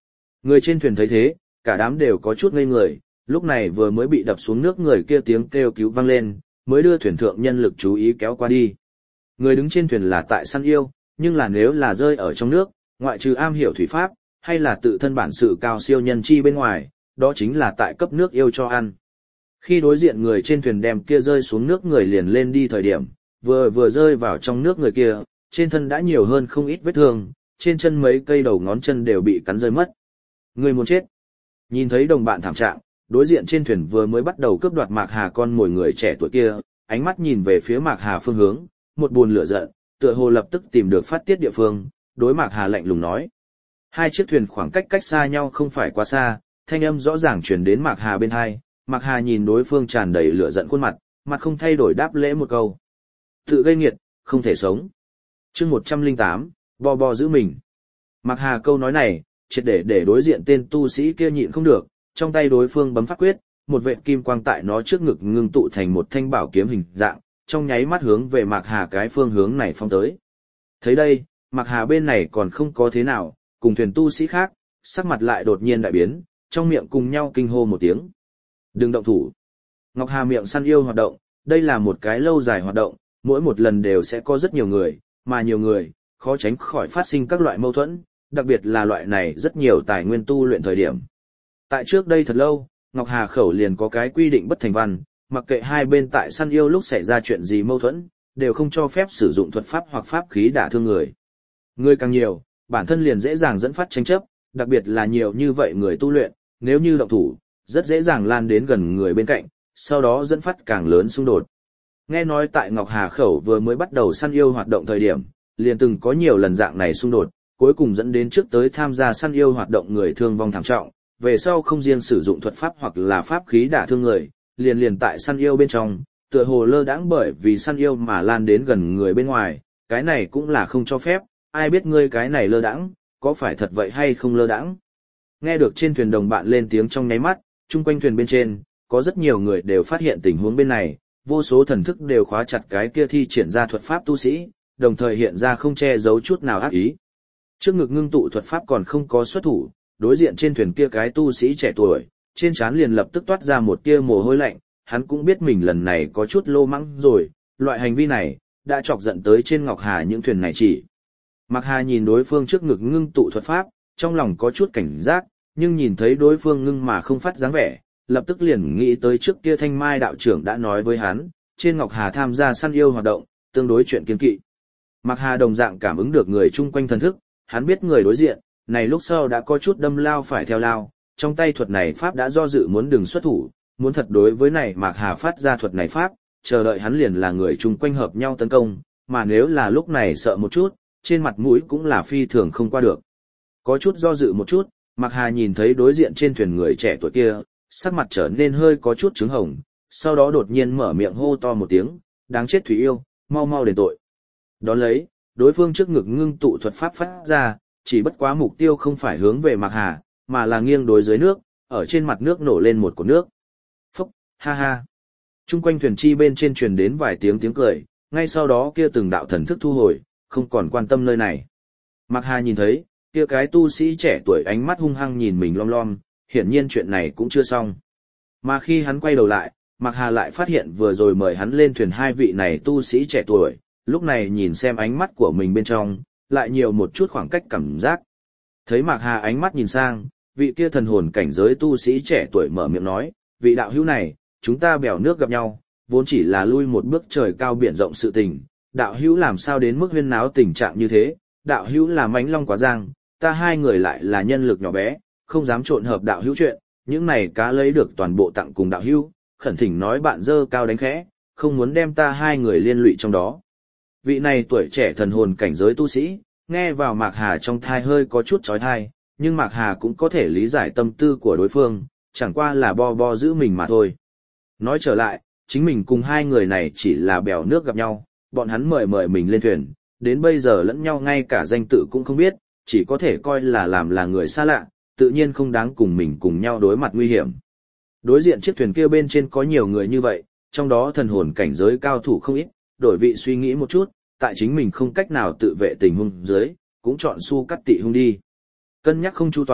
Người trên thuyền thấy thế, cả đám đều có chút ngây người, lúc này vừa mới bị đập xuống nước người kia tiếng kêu cứu vang lên, mới đưa thuyền thượng nhân lực chú ý kéo qua đi. Người đứng trên thuyền là tại săn yêu, nhưng là nếu là rơi ở trong nước, ngoại trừ am hiểu thủy pháp, hay là tự thân bản sự cao siêu nhân chi bên ngoài, đó chính là tại cấp nước yêu cho ăn. Khi đối diện người trên thuyền đem kia rơi xuống nước người liền lên đi thời điểm, vừa rơi vào trong nước người kia, trên thân đã nhiều hơn không ít vết thương, trên chân mấy cây đầu ngón chân đều bị cắn rơi mất. Người muốn chết. Nhìn thấy đồng bạn thảm trạng, đối diện trên thuyền vừa mới bắt đầu cướp đoạt Mạc Hà con mồi người trẻ tuổi kia, ánh mắt nhìn về phía Mạc Hà phương hướng, một buồn lửa giận, tựa hồ lập tức tìm được phát tiết địa phương, đối Mạc Hà lạnh lùng nói. Hai chiếc thuyền khoảng cách xa nhau không phải quá xa, thanh âm rõ ràng truyền đến Mạc Hà bên hai. Mạc Hà nhìn đối phương tràn đầy lửa giận khuôn mặt, mặt không thay đổi đáp lễ một câu. Tự gây nghiệt, không thể sống. Chương 108, bo bo giữ mình. Mạc Hà câu nói này, triệt để đối diện tên tu sĩ kia nhịn không được, trong tay đối phương bấm pháp quyết, một vệt kim quang tại nó trước ngực ngưng tụ thành một thanh bảo kiếm hình dạng, trong nháy mắt hướng về Mạc Hà cái phương hướng này phong tới. Thấy đây, Mạc Hà bên này còn không có thế nào, cùng thuyền tu sĩ khác, sắc mặt lại đột nhiên đại biến, trong miệng cùng nhau kinh hô một tiếng. Đừng động thủ. Ngọc Hà miệng săn yêu hoạt động, đây là một cái lâu dài hoạt động, mỗi một lần đều sẽ có rất nhiều người, mà nhiều người, khó tránh khỏi phát sinh các loại mâu thuẫn, đặc biệt là loại này rất nhiều tài nguyên tu luyện thời điểm. Tại trước đây thật lâu, Ngọc Hà khẩu liền có cái quy định bất thành văn, mặc kệ hai bên tại săn yêu lúc xảy ra chuyện gì mâu thuẫn, đều không cho phép sử dụng thuật pháp hoặc pháp khí đả thương người. Người càng nhiều, bản thân liền dễ dàng dẫn phát tranh chấp, đặc biệt là nhiều như vậy người tu luyện, nếu như động thủ, rất dễ dàng lan đến gần người bên cạnh, sau đó dẫn phát càng lớn xung đột. Nghe nói tại Ngọc Hà khẩu vừa mới bắt đầu săn yêu hoạt động thời điểm, liền từng có nhiều lần dạng này xung đột, cuối cùng dẫn đến trước tới tham gia săn yêu hoạt động người thương vong thảm trọng, về sau không riêng sử dụng thuật pháp hoặc là pháp khí đả thương người, liền tại săn yêu bên trong, tựa hồ lơ đãng bởi vì săn yêu mà lan đến gần người bên ngoài, cái này cũng là không cho phép, ai biết ngươi cái này lơ đãng, có phải thật vậy hay không lơ đãng. Nghe được trên thuyền đồng bạn lên tiếng trong nháy mắt, chung quanh thuyền bên trên, có rất nhiều người đều phát hiện tình huống bên này, vô số thần thức đều khóa chặt cái kia thi triển ra thuật pháp tu sĩ, đồng thời hiện ra không che giấu chút nào ác ý. Trước ngực ngưng tụ thuật pháp còn không có xuất thủ, đối diện trên thuyền kia cái tu sĩ trẻ tuổi, trên trán liền lập tức toát ra một tia mồ hôi lạnh, hắn cũng biết mình lần này có chút lô mãng rồi, loại hành vi này, đã chọc giận tới trên Ngọc Hà những thuyền này chỉ. Mạc Hà nhìn đối phương trước ngực ngưng tụ thuật pháp, trong lòng có chút cảnh giác, nhưng nhìn thấy đối phương ngưng mà không phát dáng vẻ, lập tức liền nghĩ tới trước kia Thanh Mai đạo trưởng đã nói với hắn, trên Ngọc Hà tham gia săn yêu hoạt động, tương đối chuyện kiêng kỵ. Mạc Hà đồng dạng cảm ứng được người chung quanh thần thức, hắn biết người đối diện, này lúc sau đã có chút đâm lao phải theo lao, trong tay thuật này pháp đã do dự muốn đừng xuất thủ, muốn thật đối với này Mạc Hà phát ra thuật này pháp, chờ đợi hắn liền là người chung quanh hợp nhau tấn công, mà nếu là lúc này sợ một chút, trên mặt mũi cũng là phi thường không qua được. Có chút do dự một chút, Mạc Hà nhìn thấy đối diện trên thuyền người trẻ tuổi kia, sắc mặt trở nên hơi có chút trứng hồng, sau đó đột nhiên mở miệng hô to một tiếng, đáng chết Thủy Yêu, mau mau đền tội. Đón lấy, đối phương trước ngực ngưng tụ thuật pháp phát ra, chỉ bất quá mục tiêu không phải hướng về Mạc Hà, mà là nghiêng đối dưới nước, ở trên mặt nước nổ lên một cột nước. Phốc, ha ha. Trung quanh thuyền chi bên trên truyền đến vài tiếng cười, ngay sau đó kia từng đạo thần thức thu hồi, không còn quan tâm nơi này. Mạc Hà nhìn thấy, kia cái tu sĩ trẻ tuổi ánh mắt hung hăng nhìn mình lom lom, hiển nhiên chuyện này cũng chưa xong. Mà khi hắn quay đầu lại, Mạc Hà lại phát hiện vừa rồi mời hắn lên thuyền hai vị này tu sĩ trẻ tuổi, lúc này nhìn xem ánh mắt của mình bên trong, lại nhiều một chút khoảng cách cảm giác. Thấy Mạc Hà ánh mắt nhìn sang, vị kia thần hồn cảnh giới tu sĩ trẻ tuổi mở miệng nói, vị đạo hữu này, chúng ta bèo nước gặp nhau, vốn chỉ là lui một bước trời cao biển rộng sự tình, đạo hữu làm sao đến mức huyên náo tình trạng như thế, đạo hữu là mãnh long quá giang, ta hai người lại là nhân lực nhỏ bé, không dám trộn hợp đạo hữu chuyện, những này cá lấy được toàn bộ tặng cùng đạo hữu, khẩn thỉnh nói bạn dơ cao đánh khẽ, không muốn đem ta hai người liên lụy trong đó. Vị này tuổi trẻ thần hồn cảnh giới tu sĩ, nghe vào Mạc Hà trong thai hơi có chút chói tai, nhưng Mạc Hà cũng có thể lý giải tâm tư của đối phương, chẳng qua là bo bo giữ mình mà thôi. Nói trở lại, chính mình cùng hai người này chỉ là bèo nước gặp nhau, bọn hắn mời mình lên thuyền, đến bây giờ lẫn nhau ngay cả danh tự cũng không biết, chỉ có thể coi là làm là người xa lạ, tự nhiên không đáng cùng mình cùng nhau đối mặt nguy hiểm. Đối diện chiếc thuyền kia bên trên có nhiều người như vậy, trong đó thần hồn cảnh giới cao thủ không ít, đổi vị suy nghĩ một chút, tại chính mình không cách nào tự vệ tình huống dưới, cũng chọn su cắt tị hung đi. Cân nhắc không chu toàn,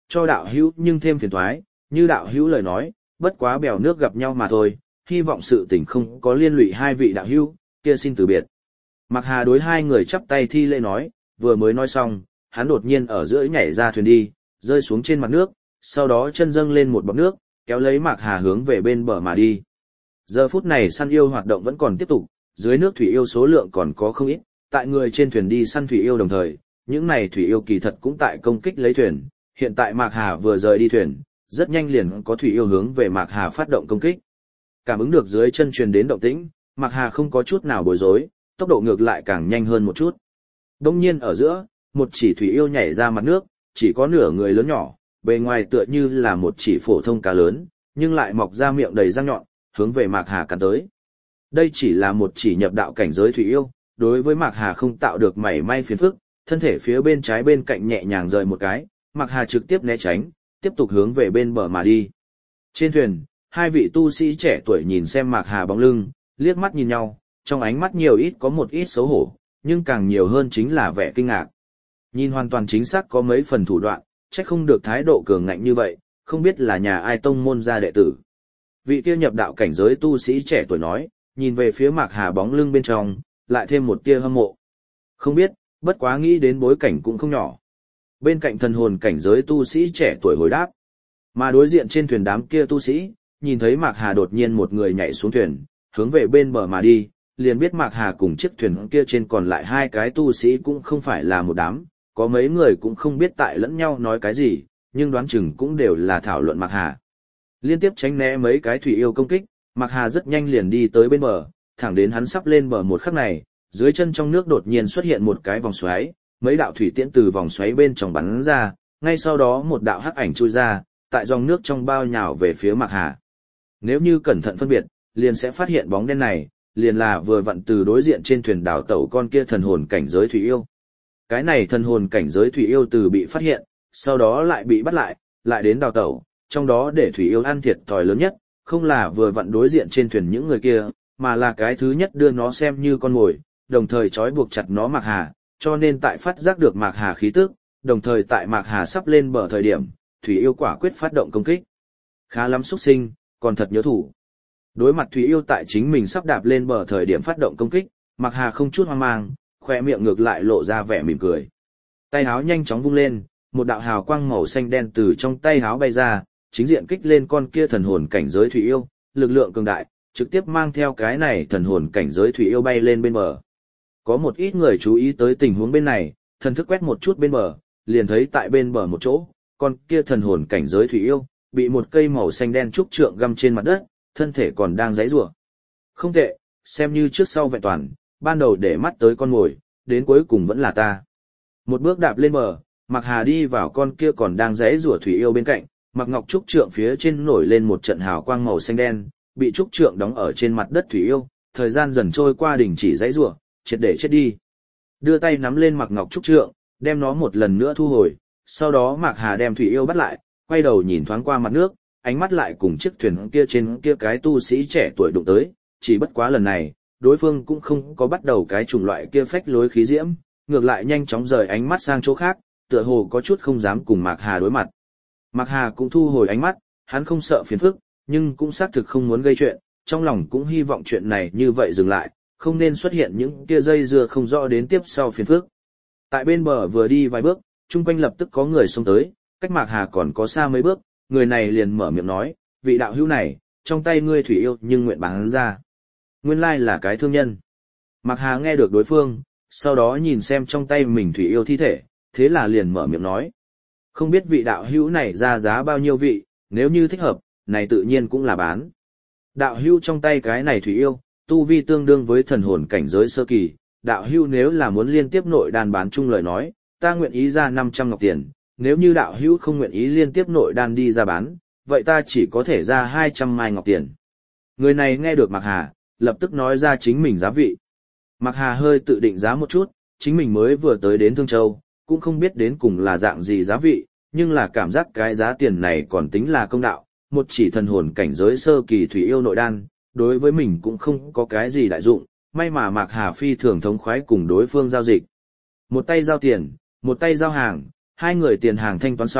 cho đạo hữu nhưng thêm phiền toái, như đạo hữu lời nói, bất quá bèo nước gặp nhau mà thôi, hy vọng sự tình không có liên lụy hai vị đạo hữu, kia xin từ biệt. Mạc Hà đối hai người chắp tay thi lễ nói, vừa mới nói xong, hắn đột nhiên ở giữa nhảy ra thuyền đi, rơi xuống trên mặt nước, sau đó chân dâng lên một bọt nước, kéo lấy Mạc Hà hướng về bên bờ mà đi. Giờ phút này săn yêu hoạt động vẫn còn tiếp tục, dưới nước thủy yêu số lượng còn có không ít, tại người trên thuyền đi săn thủy yêu đồng thời, những này thủy yêu kỳ thật cũng tại công kích lấy thuyền, hiện tại Mạc Hà vừa rời đi thuyền, rất nhanh liền có thủy yêu hướng về Mạc Hà phát động công kích. Cảm ứng được dưới chân truyền đến động tĩnh, Mạc Hà không có chút nào bối rối, tốc độ ngược lại càng nhanh hơn một chút. Đông nhiên ở giữa, một chỉ thủy yêu nhảy ra mặt nước, chỉ có nửa người lớn nhỏ, bề ngoài tựa như là một chỉ phổ thông cá lớn, nhưng lại mọc ra miệng đầy răng nhọn, hướng về Mạc Hà cắn tới. Đây chỉ là một chỉ nhập đạo cảnh giới thủy yêu, đối với Mạc Hà không tạo được mảy may phiền phức, thân thể phía bên trái bên cạnh nhẹ nhàng rời một cái, Mạc Hà trực tiếp né tránh, tiếp tục hướng về bên bờ mà đi. Trên thuyền, hai vị tu sĩ trẻ tuổi nhìn xem Mạc Hà bóng lưng, liếc mắt nhìn nhau, trong ánh mắt nhiều ít có một ít xấu hổ, nhưng càng nhiều hơn chính là vẻ kinh ngạc. Nhìn hoàn toàn chính xác có mấy phần thủ đoạn, chắc không được thái độ cường ngạnh như vậy, không biết là nhà ai tông môn gia đệ tử. Vị kia nhập đạo cảnh giới tu sĩ trẻ tuổi nói, nhìn về phía Mạc Hà bóng lưng bên trong, lại thêm một tia hâm mộ. Không biết, bất quá nghĩ đến bối cảnh cũng không nhỏ. Bên cạnh thần hồn cảnh giới tu sĩ trẻ tuổi hồi đáp. Mà đối diện trên thuyền đám kia tu sĩ, nhìn thấy Mạc Hà đột nhiên một người nhảy xuống thuyền, hướng về bên bờ mà đi, liền biết Mạc Hà cùng chiếc thuyền kia trên còn lại hai cái tu sĩ cũng không phải là một đám, có mấy người cũng không biết tại lẫn nhau nói cái gì, nhưng đoán chừng cũng đều là thảo luận Mạc Hà. Liên tiếp tránh né mấy cái thủy yêu công kích, Mạc Hà rất nhanh liền đi tới bên bờ, thẳng đến hắn sắp lên bờ một khắc này, dưới chân trong nước đột nhiên xuất hiện một cái vòng xoáy, mấy đạo thủy tiễn từ vòng xoáy bên trong bắn ra, ngay sau đó một đạo hắc ảnh chui ra, tại dòng nước trong bao nhào về phía Mạc Hà. Nếu như cẩn thận phân biệt, liền sẽ phát hiện bóng đen này, liền là vừa vặn từ đối diện trên thuyền đảo tẩu con kia thần hồn cảnh giới thủy yêu. Cái này thần hồn cảnh giới thủy yêu từ bị phát hiện, sau đó lại bị bắt lại đến đào tẩu, trong đó để thủy yêu ăn thiệt thòi lớn nhất, không là vừa vặn đối diện trên thuyền những người kia, mà là cái thứ nhất đưa nó xem như con mồi, đồng thời trói buộc chặt nó Mạc Hà, cho nên tại phát giác được Mạc Hà khí tức, đồng thời tại Mạc Hà sắp lên bờ thời điểm, thủy yêu quả quyết phát động công kích. Khá lắm xuất sinh, còn thật nhớ thủ. Đối mặt thủy yêu tại chính mình sắp đạp lên bờ thời điểm phát động công kích, Mạc Hà không chút hoang mang, khoe miệng ngược lại lộ ra vẻ mỉm cười. Tay áo nhanh chóng vung lên, một đạo hào quang màu xanh đen từ trong tay áo bay ra, chính diện kích lên con kia thần hồn cảnh giới thủy yêu, lực lượng cường đại, trực tiếp mang theo cái này thần hồn cảnh giới thủy yêu bay lên bên bờ. Có một ít người chú ý tới tình huống bên này, thần thức quét một chút bên bờ, liền thấy tại bên bờ một chỗ, con kia thần hồn cảnh giới thủy yêu, bị một cây màu xanh đen trúc trượng găm trên mặt đất, thân thể còn đang giãy giụa. Không tệ, xem như trước sau vẹn toàn, ban đầu để mắt tới con mồi, đến cuối cùng vẫn là ta. Một bước đạp lên bờ, Mạc Hà đi vào con kia còn đang giãy giụa thủy yêu bên cạnh, Mạc Ngọc trúc trượng phía trên nổi lên một trận hào quang màu xanh đen, bị trúc trượng đóng ở trên mặt đất thủy yêu, thời gian dần trôi qua đình chỉ giãy giụa, triệt để chết đi. Đưa tay nắm lên Mạc Ngọc trúc trượng, đem nó một lần nữa thu hồi, sau đó Mạc Hà đem thủy yêu bắt lại, quay đầu nhìn thoáng qua mặt nước, ánh mắt lại cùng chiếc thuyền kia trên kia cái tu sĩ trẻ tuổi đụng tới, chỉ bất quá lần này, đối phương cũng không có bắt đầu cái chủng loại kia phách lối khí diễm, ngược lại nhanh chóng rời ánh mắt sang chỗ khác, tựa hồ có chút không dám cùng Mạc Hà đối mặt. Mạc Hà cũng thu hồi ánh mắt, hắn không sợ phiền phức, nhưng cũng xác thực không muốn gây chuyện, trong lòng cũng hy vọng chuyện này như vậy dừng lại, không nên xuất hiện những kia dây dưa không rõ đến tiếp sau phiền phức. Tại bên bờ vừa đi vài bước, chung quanh lập tức có người xông tới, cách Mạc Hà còn có xa mấy bước, người này liền mở miệng nói, vị đạo hữu này, trong tay ngươi thủy yêu nhưng nguyện bán ra. Nguyên lai là cái thương nhân. Mạc Hà nghe được đối phương, sau đó nhìn xem trong tay mình thủy yêu thi thể, thế là liền mở miệng nói. Không biết vị đạo hữu này ra giá bao nhiêu vị, nếu như thích hợp, này tự nhiên cũng là bán. Đạo hữu trong tay cái này thủy yêu, tu vi tương đương với thần hồn cảnh giới sơ kỳ, đạo hữu nếu là muốn liên tiếp nội đan bán chung lời nói, ta nguyện ý ra 500 ngọc tiền, nếu như đạo hữu không nguyện ý liên tiếp nội đan đi ra bán, vậy ta chỉ có thể ra 200 mai ngọc tiền. Người này nghe được Mạc Hà, lập tức nói ra chính mình giá vị. Mạc Hà hơi tự định giá một chút, chính mình mới vừa tới đến Thương Châu, cũng không biết đến cùng là dạng gì giá vị, nhưng là cảm giác cái giá tiền này còn tính là công đạo, một chỉ thần hồn cảnh giới sơ kỳ thủy yêu nội đan, đối với mình cũng không có cái gì đại dụng, may mà Mạc Hà phi thường thống khoái cùng đối phương giao dịch. Một tay giao tiền, một tay giao hàng, hai người tiền hàng thanh toán xong,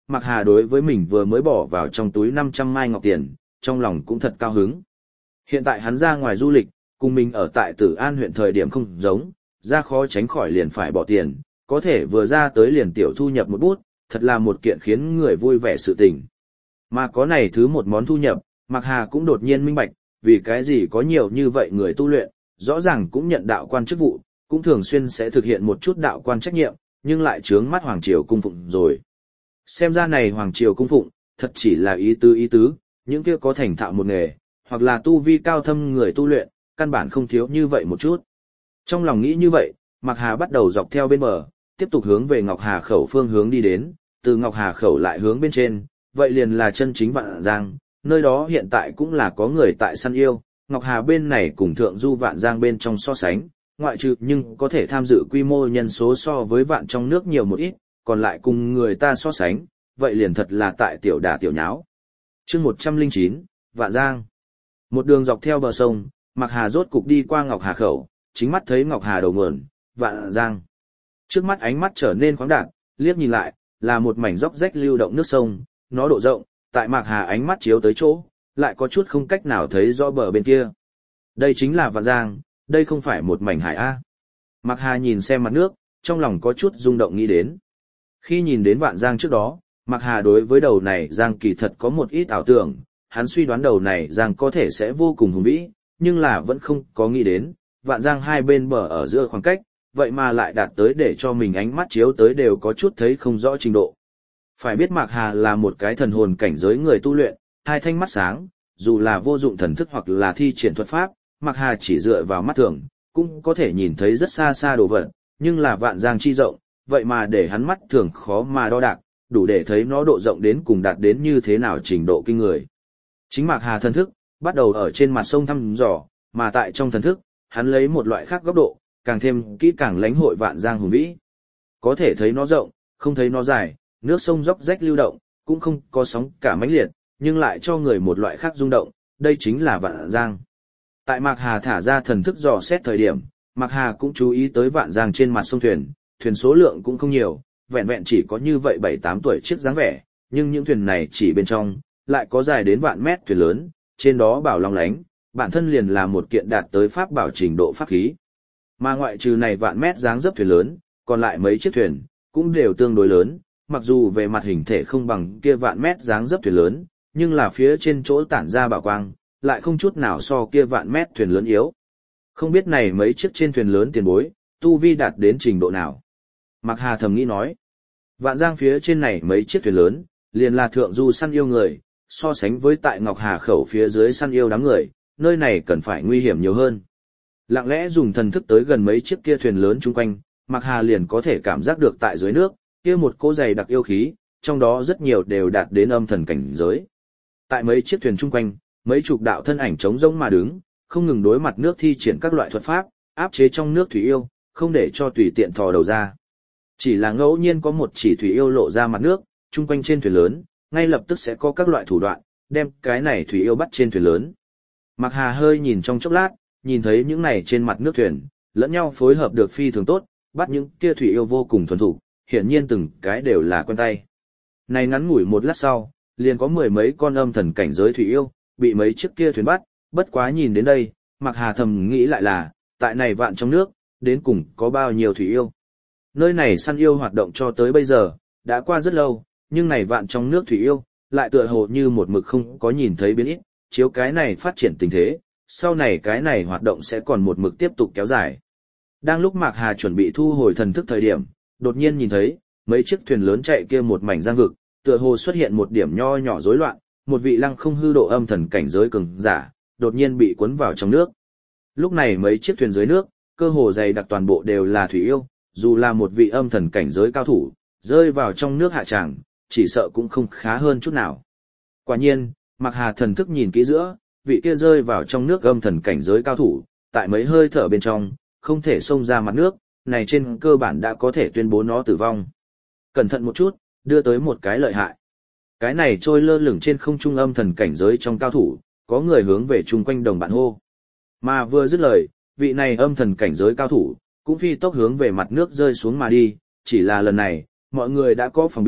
Mạc Hà đối với mình vừa mới bỏ vào trong túi 500 mai ngọc tiền, trong lòng cũng thật cao hứng. Hiện tại hắn ra ngoài du lịch, cùng mình ở tại Tử An huyện thời điểm không giống, ra khó tránh khỏi liền phải bỏ tiền, có thể vừa ra tới liền tiểu thu nhập một bút, thật là một kiện khiến người vui vẻ sự tình. Mà có này thứ một món thu nhập, Mạc Hà cũng đột nhiên minh bạch, vì cái gì có nhiều như vậy người tu luyện, rõ ràng cũng nhận đạo quan chức vụ, cũng thường xuyên sẽ thực hiện một chút đạo quan trách nhiệm, nhưng lại trướng mắt Hoàng Triều cung phụng rồi. Xem ra này Hoàng Triều cung phụng, thật chỉ là ý tứ, những kia có thành thạo một nghề, hoặc là tu vi cao thâm người tu luyện, căn bản không thiếu như vậy một chút. Trong lòng nghĩ như vậy, Mạc Hà bắt đầu dọc theo bên bờ, tiếp tục hướng về Ngọc Hà Khẩu phương hướng đi đến, từ Ngọc Hà Khẩu lại hướng bên trên, vậy liền là chân chính Vạn Giang, nơi đó hiện tại cũng là có người tại săn yêu, Ngọc Hà bên này cùng Thượng Du Vạn Giang bên trong so sánh, ngoại trừ nhưng có thể tham dự quy mô nhân số so với vạn trong nước nhiều một ít, còn lại cùng người ta so sánh, vậy liền thật là tại tiểu đả tiểu nháo. Chương 109, Vạn Giang. Một đường dọc theo bờ sông, Mạc Hà rốt cục đi qua Ngọc Hà Khẩu, chính mắt thấy Ngọc Hà đầu nguồn, Vạn Giang. Trước mắt ánh mắt trở nên khoáng đạt, liếc nhìn lại, là một mảnh dốc rách lưu động nước sông, nó độ rộng, tại Mạc Hà ánh mắt chiếu tới chỗ, lại có chút không cách nào thấy rõ bờ bên kia. Đây chính là Vạn Giang, đây không phải một mảnh hải A. Mạc Hà nhìn xem mặt nước, trong lòng có chút rung động nghĩ đến. Khi nhìn đến Vạn Giang trước đó, Mạc Hà đối với đầu này Giang kỳ thật có một ít ảo tưởng, hắn suy đoán đầu này Giang có thể sẽ vô cùng hùng vĩ, nhưng là vẫn không có nghĩ đến, Vạn Giang hai bên bờ ở giữa khoảng cách, vậy mà lại đạt tới để cho mình ánh mắt chiếu tới đều có chút thấy không rõ trình độ. Phải biết Mạc Hà là một cái thần hồn cảnh giới người tu luyện, hai thanh mắt sáng, dù là vô dụng thần thức hoặc là thi triển thuật pháp, Mạc Hà chỉ dựa vào mắt thường, cũng có thể nhìn thấy rất xa xa đồ vật, nhưng là Vạn Giang chi rộng, vậy mà để hắn mắt thường khó mà đo đạc, đủ để thấy nó độ rộng đến cùng đạt đến như thế nào trình độ kinh người. Chính Mạc Hà thần thức, bắt đầu ở trên mặt sông thăm dò, mà tại trong thần thức, hắn lấy một loại khác góc độ, càng thêm kỹ càng lãnh hội Vạn Giang hùng vĩ. Có thể thấy nó rộng, không thấy nó dài, nước sông dốc rách lưu động, cũng không có sóng cả mãnh liệt, nhưng lại cho người một loại khác rung động, đây chính là Vạn Giang. Tại Mạc Hà thả ra thần thức dò xét thời điểm, Mạc Hà cũng chú ý tới Vạn Giang trên mặt sông thuyền, thuyền số lượng cũng không nhiều, vẹn vẹn chỉ có như vậy 7-8 tuổi chiếc dáng vẻ, nhưng những thuyền này chỉ bên trong, lại có dài đến vạn mét thuyền lớn, trên đó bảo long lánh, bản thân liền là một kiện đạt tới pháp bảo trình độ pháp khí. Mà ngoại trừ này vạn mét dáng dấp thuyền lớn, còn lại mấy chiếc thuyền, cũng đều tương đối lớn, mặc dù về mặt hình thể không bằng kia vạn mét dáng dấp thuyền lớn, nhưng là phía trên chỗ tản ra bảo quang, lại không chút nào so kia vạn mét thuyền lớn yếu. Không biết này mấy chiếc trên thuyền lớn tiền bối, tu vi đạt đến trình độ nào. Mạc Hà thầm nghĩ nói, Vạn Giang phía trên này mấy chiếc thuyền lớn, liền là thượng du săn yêu người, so sánh với tại Ngọc Hà Khẩu phía dưới săn yêu đám người, nơi này cần phải nguy hiểm nhiều hơn. Lặng lẽ dùng thần thức tới gần mấy chiếc kia thuyền lớn chung quanh, Mạc Hà liền có thể cảm giác được tại dưới nước, kia một cỗ dày đặc yêu khí, trong đó rất nhiều đều đạt đến âm thần cảnh giới. Tại mấy chiếc thuyền chung quanh, mấy chục đạo thân ảnh trống rỗng mà đứng, không ngừng đối mặt nước thi triển các loại thuật pháp, áp chế trong nước thủy yêu, không để cho tùy tiện thò đầu ra. Chỉ là ngẫu nhiên có một chỉ thủy yêu lộ ra mặt nước, chung quanh trên thuyền lớn, ngay lập tức sẽ có các loại thủ đoạn, đem cái này thủy yêu bắt trên thuyền lớn. Mạc Hà hơi nhìn trong chốc lát, nhìn thấy những này trên mặt nước thuyền, lẫn nhau phối hợp được phi thường tốt, bắt những kia thủy yêu vô cùng thuần thục, hiển nhiên từng cái đều là quen tay. Này ngắn ngủi một lát sau, liền có mười mấy con âm thần cảnh giới thủy yêu, bị mấy chiếc kia thuyền bắt, bất quá nhìn đến đây, Mạc Hà thầm nghĩ lại là, tại này vạn trong nước, đến cùng có bao nhiêu thủy yêu. Nơi này săn yêu hoạt động cho tới bây giờ, đã qua rất lâu, nhưng này vạn trong nước thủy yêu, lại tựa hồ như một mực không có nhìn thấy biến ít, chiếu cái này phát triển tình thế, sau này cái này hoạt động sẽ còn một mực tiếp tục kéo dài. Đang lúc Mạc Hà chuẩn bị thu hồi thần thức thời điểm, đột nhiên nhìn thấy, mấy chiếc thuyền lớn chạy kia một mảnh giang vực, tựa hồ xuất hiện một điểm nho nhỏ rối loạn, một vị lăng không hư độ âm thần cảnh giới cường giả, đột nhiên bị cuốn vào trong nước. Lúc này mấy chiếc thuyền dưới nước, cơ hồ dày đặc toàn bộ đều là thủy yêu, dù là một vị âm thần cảnh giới cao thủ, rơi vào trong nước hạ tràng, chỉ sợ cũng không khá hơn chút nào. Quả nhiên, Mạc Hà thần thức nhìn kỹ giữa, vị kia rơi vào trong nước âm thần cảnh giới cao thủ, tại mấy hơi thở bên trong, không thể xông ra mặt nước, này trên cơ bản đã có thể tuyên bố nó tử vong. Cẩn thận một chút, đưa tới một cái lợi hại. Cái này trôi lơ lửng trên không trung âm thần cảnh giới trong cao thủ, có người hướng về chung quanh đồng bạn hô. Mà vừa dứt lời, vị này âm thần cảnh giới cao thủ, cũng phi tốc hướng về mặt nước rơi xuống mà đi, chỉ là lần này, mọi người đã có phòng bị,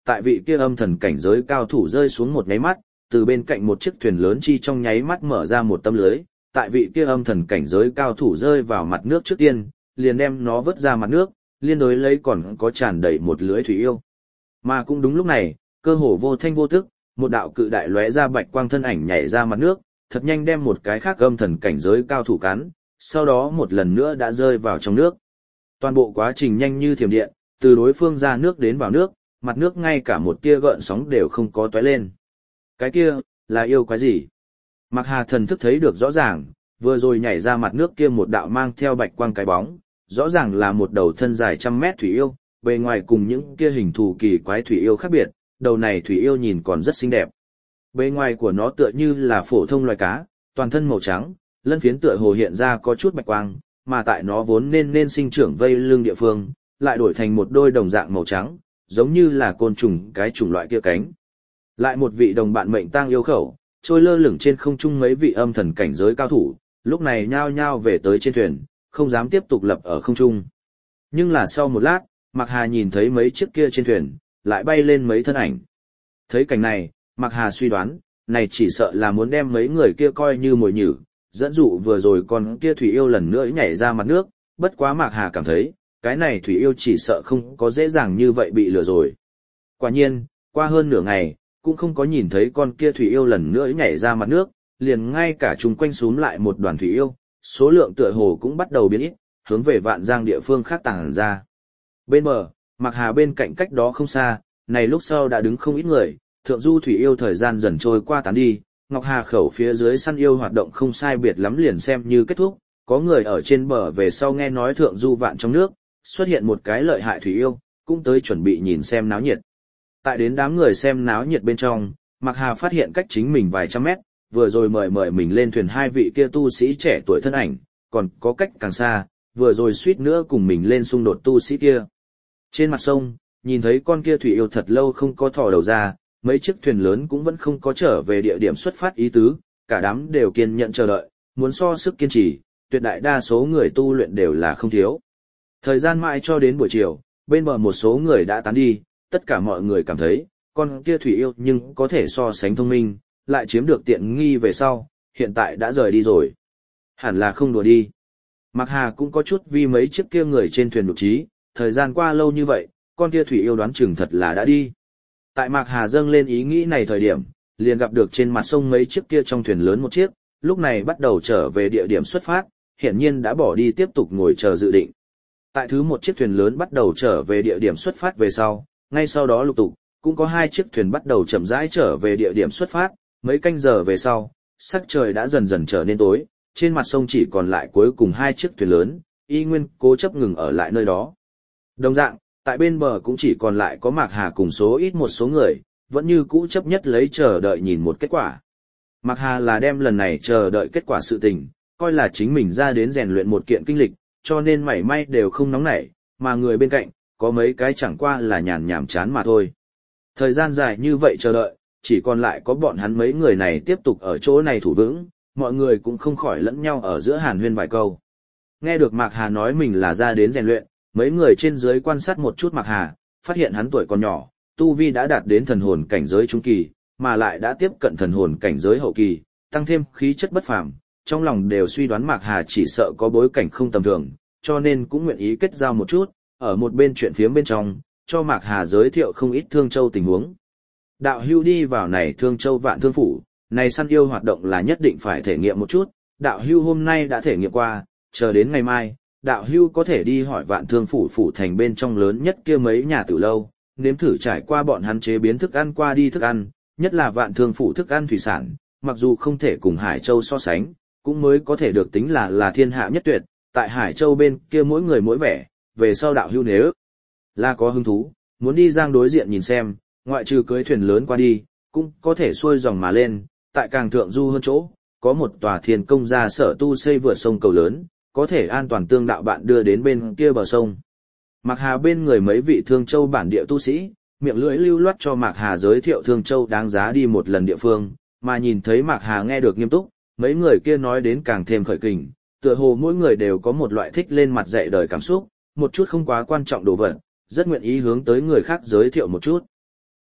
tại vị kia âm thần cảnh giới cao thủ rơi xuống một nháy mắt, từ bên cạnh một chiếc thuyền lớn chi trong nháy mắt mở ra một tấm lưới, tại vị kia âm thần cảnh giới cao thủ rơi vào mặt nước trước tiên, liền đem nó vớt ra mặt nước, liên đối lấy còn có tràn đầy một lưới thủy yêu. Mà cũng đúng lúc này, cơ hồ vô thanh vô tức, một đạo cự đại lóe ra bạch quang thân ảnh nhảy ra mặt nước, thật nhanh đem một cái khác âm thần cảnh giới cao thủ cắn, sau đó một lần nữa đã rơi vào trong nước. Toàn bộ quá trình nhanh như thiểm điện, từ đối phương ra nước đến vào nước, mặt nước ngay cả một tia gợn sóng đều không có tóe lên. Cái kia, là yêu quái gì? Mạc Hà thần thức thấy được rõ ràng, vừa rồi nhảy ra mặt nước kia một đạo mang theo bạch quang cái bóng, rõ ràng là một đầu thân dài trăm mét thủy yêu, bề ngoài cùng những kia hình thù kỳ quái thủy yêu khác biệt, đầu này thủy yêu nhìn còn rất xinh đẹp. Bề ngoài của nó tựa như là phổ thông loài cá, toàn thân màu trắng, lân phiến tựa hồ hiện ra có chút bạch quang, mà tại nó vốn nên sinh trưởng vây lưng địa phương, lại đổi thành một đôi đồng dạng màu trắng, giống như là côn trùng cái chủng loại kia cánh. Lại một vị đồng bạn mệnh tang yêu khẩu, trôi lơ lửng trên không trung mấy vị âm thần cảnh giới cao thủ, lúc này nhao nhao về tới trên thuyền, không dám tiếp tục lập ở không trung. Nhưng là sau một lát, Mạc Hà nhìn thấy mấy chiếc kia trên thuyền, lại bay lên mấy thân ảnh. Thấy cảnh này, Mạc Hà suy đoán, này chỉ sợ là muốn đem mấy người kia coi như mồi nhử, dẫn dụ vừa rồi con kia thủy yêu lần nữa nhảy ra mặt nước, bất quá Mạc Hà cảm thấy, cái này thủy yêu chỉ sợ không có dễ dàng như vậy bị lừa rồi. Quả nhiên, qua hơn nửa ngày, cũng không có nhìn thấy con kia thủy yêu lần nữa nhảy ra mặt nước, liền ngay cả chung quanh xuống lại một đoàn thủy yêu, số lượng tựa hồ cũng bắt đầu biến ít, hướng về Vạn Giang địa phương khác tàng ra. Bên bờ, Mạc Hà bên cạnh cách đó không xa, này lúc sau đã đứng không ít người, thượng du thủy yêu thời gian dần trôi qua tán đi, Ngọc Hà khẩu phía dưới săn yêu hoạt động không sai biệt lắm liền xem như kết thúc, có người ở trên bờ về sau nghe nói thượng du vạn trong nước, xuất hiện một cái lợi hại thủy yêu, cũng tới chuẩn bị nhìn xem náo nhiệt. Tại đến đám người xem náo nhiệt bên trong, Mạc Hà phát hiện cách chính mình vài trăm mét, vừa rồi mời mình lên thuyền hai vị kia tu sĩ trẻ tuổi thân ảnh, còn có cách càng xa, vừa rồi suýt nữa cùng mình lên xung đột tu sĩ kia. Trên mặt sông, nhìn thấy con kia thủy yêu thật lâu không có thò đầu ra, mấy chiếc thuyền lớn cũng vẫn không có trở về địa điểm xuất phát ý tứ, cả đám đều kiên nhẫn chờ đợi, muốn so sức kiên trì, tuyệt đại đa số người tu luyện đều là không thiếu. Thời gian mãi cho đến buổi chiều, bên bờ một số người đã tán đi, tất cả mọi người cảm thấy, con kia thủy yêu nhưng có thể so sánh thông minh, lại chiếm được tiện nghi về sau, hiện tại đã rời đi rồi. Hẳn là không đùa đi. Mạc Hà cũng có chút vì mấy chiếc kia người trên thuyền đột trí, thời gian qua lâu như vậy, con kia thủy yêu đoán chừng thật là đã đi. Tại Mạc Hà dâng lên ý nghĩ này thời điểm, liền gặp được trên mặt sông mấy chiếc kia trong thuyền lớn một chiếc, lúc này bắt đầu trở về địa điểm xuất phát, hiển nhiên đã bỏ đi tiếp tục ngồi chờ dự định. Tại thứ một chiếc thuyền lớn bắt đầu trở về địa điểm xuất phát về sau, ngay sau đó lục tục, cũng có hai chiếc thuyền bắt đầu chậm rãi trở về địa điểm xuất phát, mấy canh giờ về sau, sắc trời đã dần dần trở nên tối, trên mặt sông chỉ còn lại cuối cùng hai chiếc thuyền lớn, y nguyên cố chấp ngừng ở lại nơi đó. Đồng dạng, tại bên bờ cũng chỉ còn lại có Mạc Hà cùng số ít một số người, vẫn như cũ chấp nhất lấy chờ đợi nhìn một kết quả. Mạc Hà là đem lần này chờ đợi kết quả sự tình, coi là chính mình ra đến rèn luyện một kiện kinh lịch, cho nên mảy may đều không nóng nảy, mà người bên cạnh, có mấy cái chẳng qua là nhàn nhảm chán mà thôi. Thời gian dài như vậy chờ đợi, chỉ còn lại có bọn hắn mấy người này tiếp tục ở chỗ này thủ vững, mọi người cũng không khỏi lẫn nhau ở giữa hàn huyên vài câu. Nghe được Mạc Hà nói mình là ra đến rèn luyện, mấy người trên dưới quan sát một chút Mạc Hà, phát hiện hắn tuổi còn nhỏ, tu vi đã đạt đến thần hồn cảnh giới trung kỳ, mà lại đã tiếp cận thần hồn cảnh giới hậu kỳ, tăng thêm khí chất bất phàm, trong lòng đều suy đoán Mạc Hà chỉ sợ có bối cảnh không tầm thường, cho nên cũng nguyện ý kết giao một chút, ở một bên chuyện phiếm bên trong, cho Mạc Hà giới thiệu không ít Thương Châu tình huống. Đạo hưu đi vào này Thương Châu Vạn Thương Phủ, này săn yêu hoạt động là nhất định phải thể nghiệm một chút, đạo hưu hôm nay đã thể nghiệm qua, chờ đến ngày mai, đạo hưu có thể đi hỏi Vạn Thương Phủ phủ thành bên trong lớn nhất kia mấy nhà tử lâu, nếm thử trải qua bọn hắn chế biến thức ăn qua đi thức ăn, nhất là Vạn Thương Phủ thức ăn thủy sản, mặc dù không thể cùng Hải Châu so sánh, cũng mới có thể được tính là thiên hạ nhất tuyệt, tại Hải Châu bên kia mỗi người mỗi vẻ, về sau đạo hưu nếu là có hứng thú, muốn đi Giang đối diện nhìn xem, ngoại trừ cưới thuyền lớn qua đi, cũng có thể xuôi dòng mà lên, tại càng thượng du hơn chỗ, có một tòa Thiên Công gia sở tu xây vượt sông cầu lớn, có thể an toàn tương đạo bạn đưa đến bên kia bờ sông. Mạc Hà bên người mấy vị Thương Châu bản địa tu sĩ, miệng lưỡi lưu loát cho Mạc Hà giới thiệu Thương Châu đáng giá đi một lần địa phương, mà nhìn thấy Mạc Hà nghe được nghiêm túc, mấy người kia nói đến càng thêm khởi kình, tựa hồ mỗi người đều có một loại thích lên mặt dạy đời cảm xúc, một chút không quá quan trọng đồ vật, rất nguyện ý hướng tới người khác giới thiệu một chút.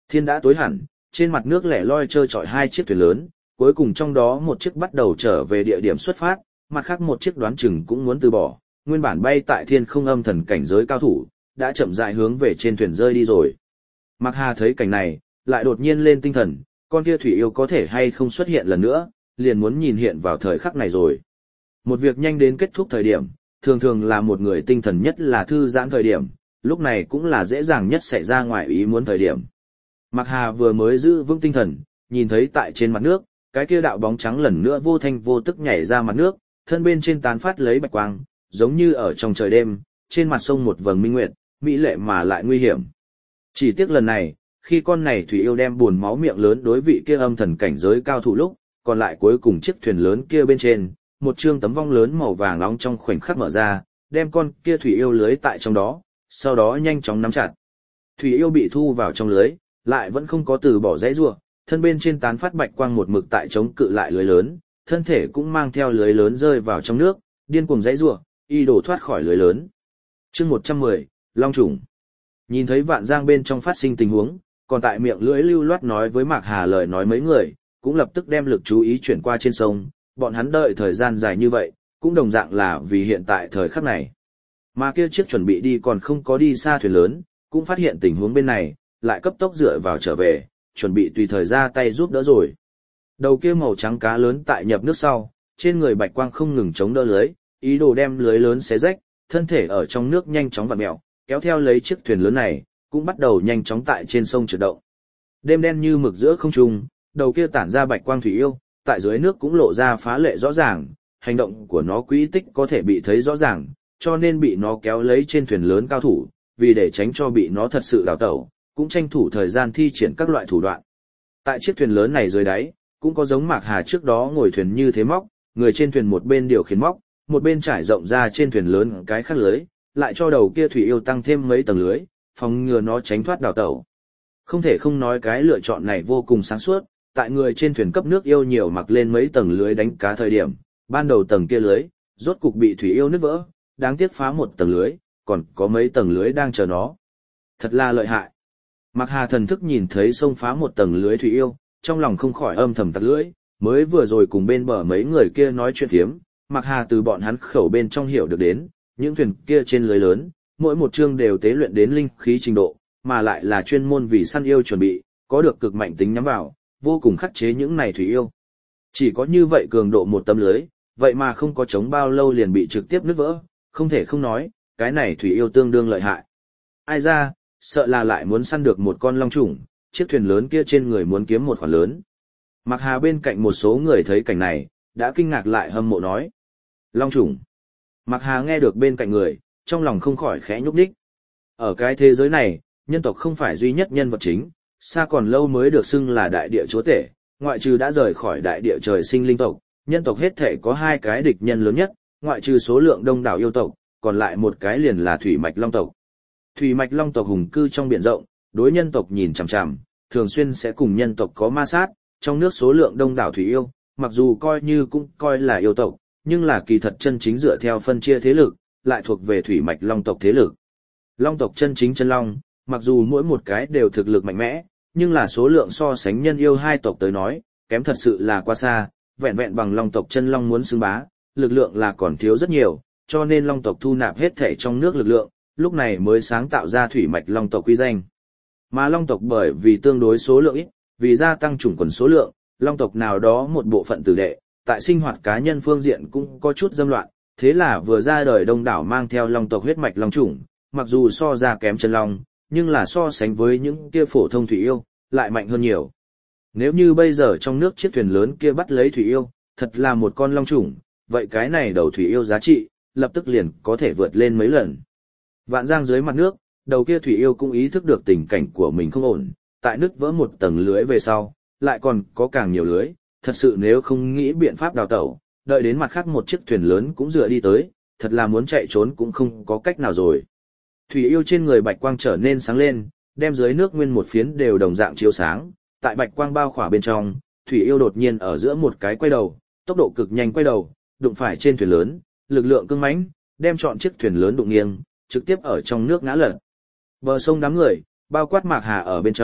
Thiên đã tối hẳn, trên mặt nước lẻ loi trơ trọi hai chiếc thuyền lớn, cuối cùng trong đó một chiếc bắt đầu trở về địa điểm xuất phát, mặt khác một chiếc đoán chừng cũng muốn từ bỏ, nguyên bản bay tại thiên không âm thần cảnh giới cao thủ, đã chậm rãi hướng về trên thuyền rơi đi rồi. Mạc Hà thấy cảnh này, lại đột nhiên lên tinh thần, con kia thủy yêu có thể hay không xuất hiện lần nữa, liền muốn nhìn hiện vào thời khắc này rồi. Một việc nhanh đến kết thúc thời điểm, thường thường là một người tinh thần nhất là thư giãn thời điểm, lúc này cũng là dễ dàng nhất xảy ra ngoài ý muốn thời điểm. Mạc Hà vừa mới giữ vững tinh thần, nhìn thấy tại trên mặt nước, cái kia đạo bóng trắng lần nữa vô thanh vô tức nhảy ra mặt nước, thân bên trên tán phát lấy bạch quang, giống như ở trong trời đêm, trên mặt sông một vầng minh nguyệt, mỹ lệ mà lại nguy hiểm. Chỉ tiếc lần này, khi con này thủy yêu đem buồn máu miệng lớn đối vị kia âm thần cảnh giới cao thủ lúc, còn lại cuối cùng chiếc thuyền lớn kia bên trên, một trương tấm vong lớn màu vàng nóng trong khoảnh khắc mở ra, đem con kia thủy yêu lưới tại trong đó, sau đó nhanh chóng nắm chặt. Thủy yêu bị thu vào trong lưới, lại vẫn không có từ bỏ dãy rủa, thân bên trên tán phát bạch quang một mực tại chống cự lại lưới lớn, thân thể cũng mang theo lưới lớn rơi vào trong nước, điên cuồng dãy rủa, y đổ thoát khỏi lưới lớn. Chương 110, Long trùng. Nhìn thấy Vạn Giang bên trong phát sinh tình huống, còn tại miệng lưỡi lưu loát nói với Mạc Hà lời nói mấy người, cũng lập tức đem lực chú ý chuyển qua trên sông, bọn hắn đợi thời gian dài như vậy, cũng đồng dạng là vì hiện tại thời khắc này. Mà kia chiếc chuẩn bị đi còn không có đi xa thuyền lớn, cũng phát hiện tình huống bên này, lại cấp tốc dựa vào trở về, chuẩn bị tùy thời ra tay giúp đỡ rồi. Đầu kia màu trắng cá lớn tại nhập nước sau, trên người bạch quang không ngừng chống đỡ lưới, ý đồ đem lưới lớn xé rách, thân thể ở trong nước nhanh chóng vặn mèo, kéo theo lấy chiếc thuyền lớn này, cũng bắt đầu nhanh chóng tại trên sông trượt động. Đêm đen như mực giữa không trung, đầu kia tản ra bạch quang thủy yêu, tại dưới nước cũng lộ ra phá lệ rõ ràng, hành động của nó quỹ tích có thể bị thấy rõ ràng, cho nên bị nó kéo lấy trên thuyền lớn cao thủ, vì để tránh cho bị nó thật sự đào tẩu, cũng tranh thủ thời gian thi triển các loại thủ đoạn. Tại chiếc thuyền lớn này dưới đáy, cũng có giống Mạc Hà trước đó ngồi thuyền như thế móc, người trên thuyền một bên điều khiển móc, một bên trải rộng ra trên thuyền lớn cái khác lưới, lại cho đầu kia thủy yêu tăng thêm mấy tầng lưới, phòng ngừa nó tránh thoát đào tẩu. Không thể không nói cái lựa chọn này vô cùng sáng suốt, tại người trên thuyền cấp nước yêu nhiều mặc lên mấy tầng lưới đánh cá thời điểm, ban đầu tầng kia lưới, rốt cục bị thủy yêu nứt vỡ, đáng tiếc phá một tầng lưới, còn có mấy tầng lưới đang chờ nó. Thật là lợi hại. Mạc Hà thần thức nhìn thấy xông phá một tầng lưới thủy yêu, trong lòng không khỏi âm thầm tặc lưỡi, mới vừa rồi cùng bên bờ mấy người kia nói chuyện phiếm, Mạc Hà từ bọn hắn khẩu bên trong hiểu được đến, những thuyền kia trên lưới lớn, mỗi một chương đều tế luyện đến linh khí trình độ, mà lại là chuyên môn vì săn yêu chuẩn bị, có được cực mạnh tính nhắm vào, vô cùng khắc chế những này thủy yêu. Chỉ có như vậy cường độ một tấm lưới, vậy mà không có chống bao lâu liền bị trực tiếp nứt vỡ, không thể không nói, cái này thủy yêu tương đương lợi hại. Ai ra, sợ là lại muốn săn được một con long trùng, chiếc thuyền lớn kia trên người muốn kiếm một khoản lớn. Mạc Hà bên cạnh một số người thấy cảnh này, đã kinh ngạc lại hâm mộ nói. Long trùng. Mạc Hà nghe được bên cạnh người, trong lòng không khỏi khẽ nhúc nhích. Ở cái thế giới này, nhân tộc không phải duy nhất nhân vật chính, xa còn lâu mới được xưng là đại địa chúa tể, ngoại trừ đã rời khỏi đại địa trời sinh linh tộc, nhân tộc hết thể có hai cái địch nhân lớn nhất, ngoại trừ số lượng đông đảo yêu tộc, còn lại một cái liền là thủy mạch long tộc. Thủy mạch long tộc hùng cư trong biển rộng, đối nhân tộc nhìn chằm chằm, thường xuyên sẽ cùng nhân tộc có ma sát, trong nước số lượng đông đảo thủy yêu, mặc dù coi như cũng coi là yêu tộc, nhưng là kỳ thật chân chính dựa theo phân chia thế lực, lại thuộc về thủy mạch long tộc thế lực. Long tộc chân chính chân long, mặc dù mỗi một cái đều thực lực mạnh mẽ, nhưng là số lượng so sánh nhân yêu hai tộc tới nói, kém thật sự là quá xa, vẹn vẹn bằng long tộc chân long muốn xưng bá, lực lượng là còn thiếu rất nhiều, cho nên long tộc thu nạp hết thể trong nước lực lượng, lúc này mới sáng tạo ra thủy mạch long tộc quy danh. Mà long tộc bởi vì tương đối số lượng ít, vì gia tăng chủng quần số lượng, long tộc nào đó một bộ phận tử đệ, tại sinh hoạt cá nhân phương diện cũng có chút dâm loạn, thế là vừa ra đời đông đảo mang theo long tộc huyết mạch long chủng, mặc dù so ra kém chân long, nhưng là so sánh với những kia phổ thông thủy yêu, lại mạnh hơn nhiều. Nếu như bây giờ trong nước chiếc thuyền lớn kia bắt lấy thủy yêu, thật là một con long chủng, vậy cái này đầu thủy yêu giá trị, lập tức liền có thể vượt lên mấy lần. Vạn Giang dưới mặt nước, đầu kia thủy yêu cũng ý thức được tình cảnh của mình không ổn, tại nứt vỡ một tầng lưới về sau, lại còn có càng nhiều lưới, thật sự nếu không nghĩ biện pháp đào tẩu, đợi đến mặt khác một chiếc thuyền lớn cũng dựa đi tới, thật là muốn chạy trốn cũng không có cách nào rồi. Thủy yêu trên người bạch quang trở nên sáng lên, đem dưới nước nguyên một phiến đều đồng dạng chiếu sáng, tại bạch quang bao khỏa bên trong, thủy yêu đột nhiên ở giữa một cái quay đầu, tốc độ cực nhanh quay đầu, đụng phải trên thuyền lớn, lực lượng cứng mãnh, đem trọn chiếc thuyền lớn đụng nghiêng, trực tiếp ở trong nước ngã lật. Bờ sông đám người, bao quát Mạc Hà ở bên trong,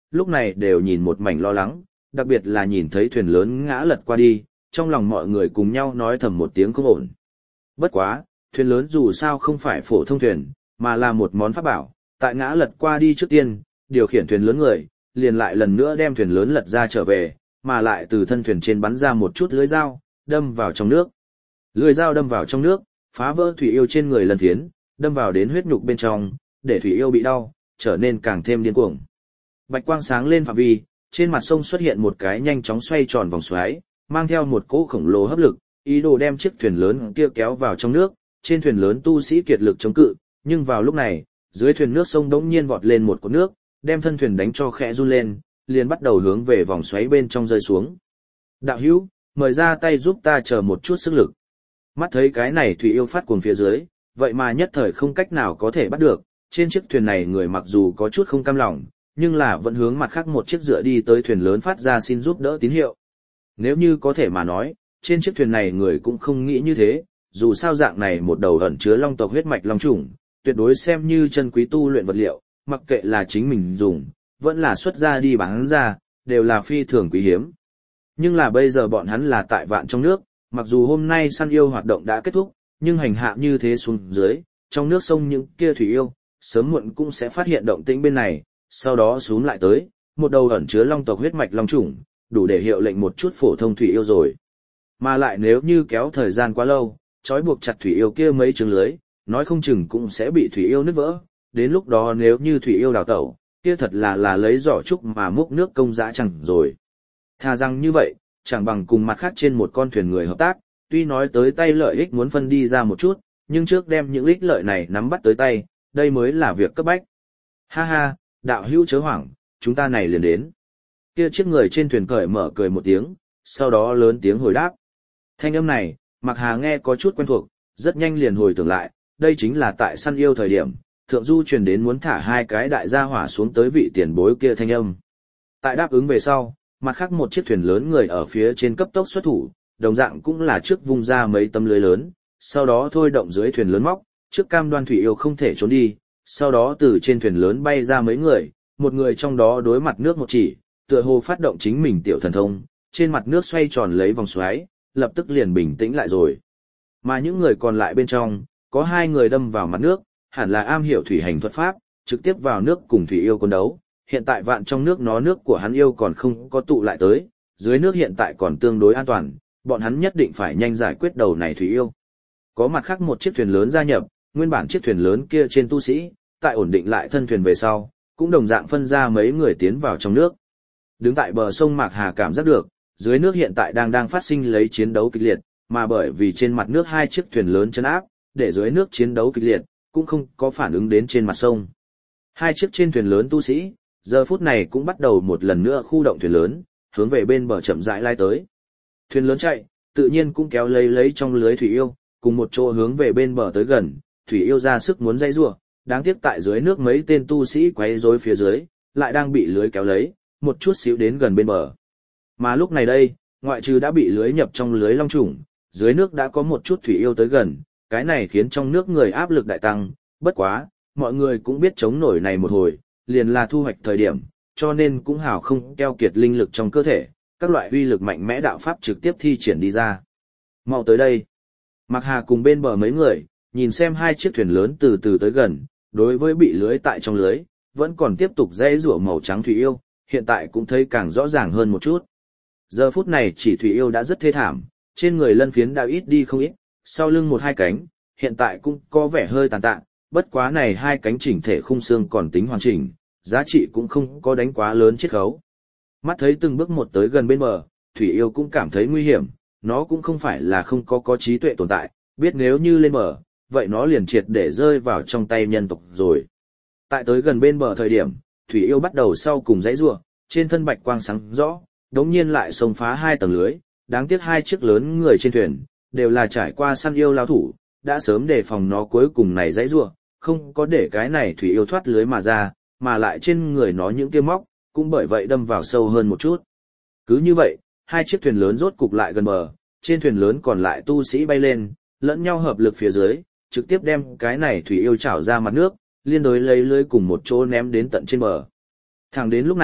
lúc này đều nhìn một mảnh lo lắng, đặc biệt là nhìn thấy thuyền lớn ngã lật qua đi, trong lòng mọi người cùng nhau nói thầm một tiếng không ổn. Bất quá, thuyền lớn dù sao không phải phổ thông thuyền, mà là một món pháp bảo, tại ngã lật qua đi trước tiên, điều khiển thuyền lớn người, liền lại lần nữa đem thuyền lớn lật ra trở về, mà lại từ thân thuyền trên bắn ra một chút lưới dao, đâm vào trong nước. Lưới dao đâm vào trong nước, phá vỡ thủy yêu trên người lần phiến, đâm vào đến huyết nhục bên trong, để thủy yêu bị đau, trở nên càng thêm điên cuồng. Bạch quang sáng lên phạm vi, trên mặt sông xuất hiện một cái nhanh chóng xoay tròn vòng xoáy, mang theo một cỗ khổng lồ hấp lực, ý đồ đem chiếc thuyền lớn kia kéo vào trong nước. Trên thuyền lớn tu sĩ kiệt lực chống cự, nhưng vào lúc này, dưới thuyền nước sông đống nhiên vọt lên một cột nước, đem thân thuyền đánh cho khẽ run lên, liền bắt đầu hướng về vòng xoáy bên trong rơi xuống. Đạo hữu, mời ra tay giúp ta chờ một chút sức lực. Mắt thấy cái này thủy yêu phát cuồng phía dưới, vậy mà nhất thời không cách nào có thể bắt được, trên chiếc thuyền này người mặc dù có chút không cam lòng, nhưng là vẫn hướng mặt khác một chiếc dựa đi tới thuyền lớn phát ra xin giúp đỡ tín hiệu. Nếu như có thể mà nói, trên chiếc thuyền này người cũng không nghĩ như thế, dù sao dạng này một đầu ẩn chứa long tộc huyết mạch long chủng, tuyệt đối xem như chân quý tu luyện vật liệu, mặc kệ là chính mình dùng, vẫn là xuất ra đi bán ra, đều là phi thường quý hiếm. Nhưng là bây giờ bọn hắn là tại vạn trong nước, mặc dù hôm nay săn yêu hoạt động đã kết thúc, nhưng hành hạ như thế xuống dưới, trong nước sông những kia thủy yêu, sớm muộn cũng sẽ phát hiện động tĩnh bên này, sau đó xuống lại tới, một đầu ẩn chứa long tộc huyết mạch long chủng, đủ để hiệu lệnh một chút phổ thông thủy yêu rồi. Mà lại nếu như kéo thời gian quá lâu, trói buộc chặt thủy yêu kia mấy trứng lưới, nói không chừng cũng sẽ bị thủy yêu nứt vỡ, đến lúc đó nếu như thủy yêu đào tẩu, kia thật là lấy giỏ trúc mà múc nước công dã chẳng rồi. Thà rằng như vậy, chẳng bằng cùng mặt khác trên một con thuyền người hợp tác, tuy nói tới tay lợi ích muốn phân đi ra một chút, nhưng trước đem những ích lợi này nắm bắt tới tay, đây mới là việc cấp bách. Ha ha, đạo hữu chớ hoảng, chúng ta này liền đến. Kia chiếc người trên thuyền cởi mở cười một tiếng, sau đó lớn tiếng hồi đáp. Thanh âm này, Mạc Hà nghe có chút quen thuộc, rất nhanh liền hồi tưởng lại, đây chính là tại săn yêu thời điểm, thượng du truyền đến muốn thả hai cái đại gia hỏa xuống tới vị tiền bối kia thanh âm. Tại đáp ứng về sau, mặt khác một chiếc thuyền lớn người ở phía trên cấp tốc xuất thủ, đồng dạng cũng là trước vung ra mấy tấm lưới lớn, sau đó thôi động dưới thuyền lớn móc, trước cam đoan thủy yêu không thể trốn đi, sau đó từ trên thuyền lớn bay ra mấy người, một người trong đó đối mặt nước một chỉ, tựa hồ phát động chính mình tiểu thần thông, trên mặt nước xoay tròn lấy vòng xoáy, lập tức liền bình tĩnh lại rồi. Mà những người còn lại bên trong, có hai người đâm vào mặt nước, hẳn là am hiểu thủy hành thuật pháp, trực tiếp vào nước cùng thủy yêu quân đấu. Hiện tại vạn trong nước nó nước của hắn yêu còn không có tụ lại tới, dưới nước hiện tại còn tương đối an toàn, bọn hắn nhất định phải nhanh giải quyết đầu này thủy yêu. Có mặt khác một chiếc thuyền lớn gia nhập, nguyên bản chiếc thuyền lớn kia trên tu sĩ, tại ổn định lại thân thuyền về sau, cũng đồng dạng phân ra mấy người tiến vào trong nước. Đứng tại bờ sông Mạc Hà cảm giác được, dưới nước hiện tại đang phát sinh lấy chiến đấu kịch liệt, mà bởi vì trên mặt nước hai chiếc thuyền lớn chấn áp, để dưới nước chiến đấu kịch liệt, cũng không có phản ứng đến trên mặt sông. Hai chiếc trên thuyền lớn tu sĩ, giờ phút này cũng bắt đầu một lần nữa khu động thuyền lớn, hướng về bên bờ chậm rãi lai tới. Thuyền lớn chạy, tự nhiên cũng kéo lấy trong lưới thủy yêu, cùng một chỗ hướng về bên bờ tới gần, thủy yêu ra sức muốn dây rủa, đáng tiếc tại dưới nước mấy tên tu sĩ quấy rối phía dưới, lại đang bị lưới kéo lấy, một chút xíu đến gần bên bờ. Mà lúc này đây, ngoại trừ đã bị lưới nhập trong lưới long trùng, dưới nước đã có một chút thủy yêu tới gần, cái này khiến trong nước người áp lực đại tăng, bất quá, mọi người cũng biết chống nổi này một hồi, liền là thu hoạch thời điểm, cho nên cũng hào không keo kiệt linh lực trong cơ thể, các loại uy lực mạnh mẽ đạo pháp trực tiếp thi triển đi ra. Mau tới đây. Mạc Hà cùng bên bờ mấy người, nhìn xem hai chiếc thuyền lớn từ từ tới gần, đối với bị lưới tại trong lưới, vẫn còn tiếp tục dãy rủa màu trắng thủy yêu, hiện tại cũng thấy càng rõ ràng hơn một chút. Giờ phút này chỉ thủy yêu đã rất thê thảm, trên người lân phiến đã ít đi không ít, sau lưng một hai cánh, hiện tại cũng có vẻ hơi tàn tạ, bất quá này hai cánh chỉnh thể khung xương còn tính hoàn chỉnh, giá trị cũng không có đánh quá lớn chiết khấu. Mắt thấy từng bước một tới gần bên bờ, thủy yêu cũng cảm thấy nguy hiểm, nó cũng không phải là không có trí tuệ tồn tại, biết nếu như lên bờ, vậy nó liền triệt để rơi vào trong tay nhân tộc rồi. Tại tới gần bên bờ thời điểm, thủy yêu bắt đầu sau cùng dãy rủa, trên thân bạch quang sáng rõ, đống nhiên lại xông phá hai tầng lưới, đáng tiếc hai chiếc lớn người trên thuyền, đều là trải qua săn yêu lao thủ, đã sớm đề phòng nó cuối cùng này dãy rủa, không có để cái này thủy yêu thoát lưới mà ra, mà lại trên người nó những kia móc, cũng bởi vậy đâm vào sâu hơn một chút. Cứ như vậy, hai chiếc thuyền lớn rốt cục lại gần bờ, trên thuyền lớn còn lại tu sĩ bay lên, lẫn nhau hợp lực phía dưới, trực tiếp đem cái này thủy yêu chảo ra mặt nước, liên đối lấy lưới cùng một chỗ ném đến tận trên bờ. Thẳng đến lúc này,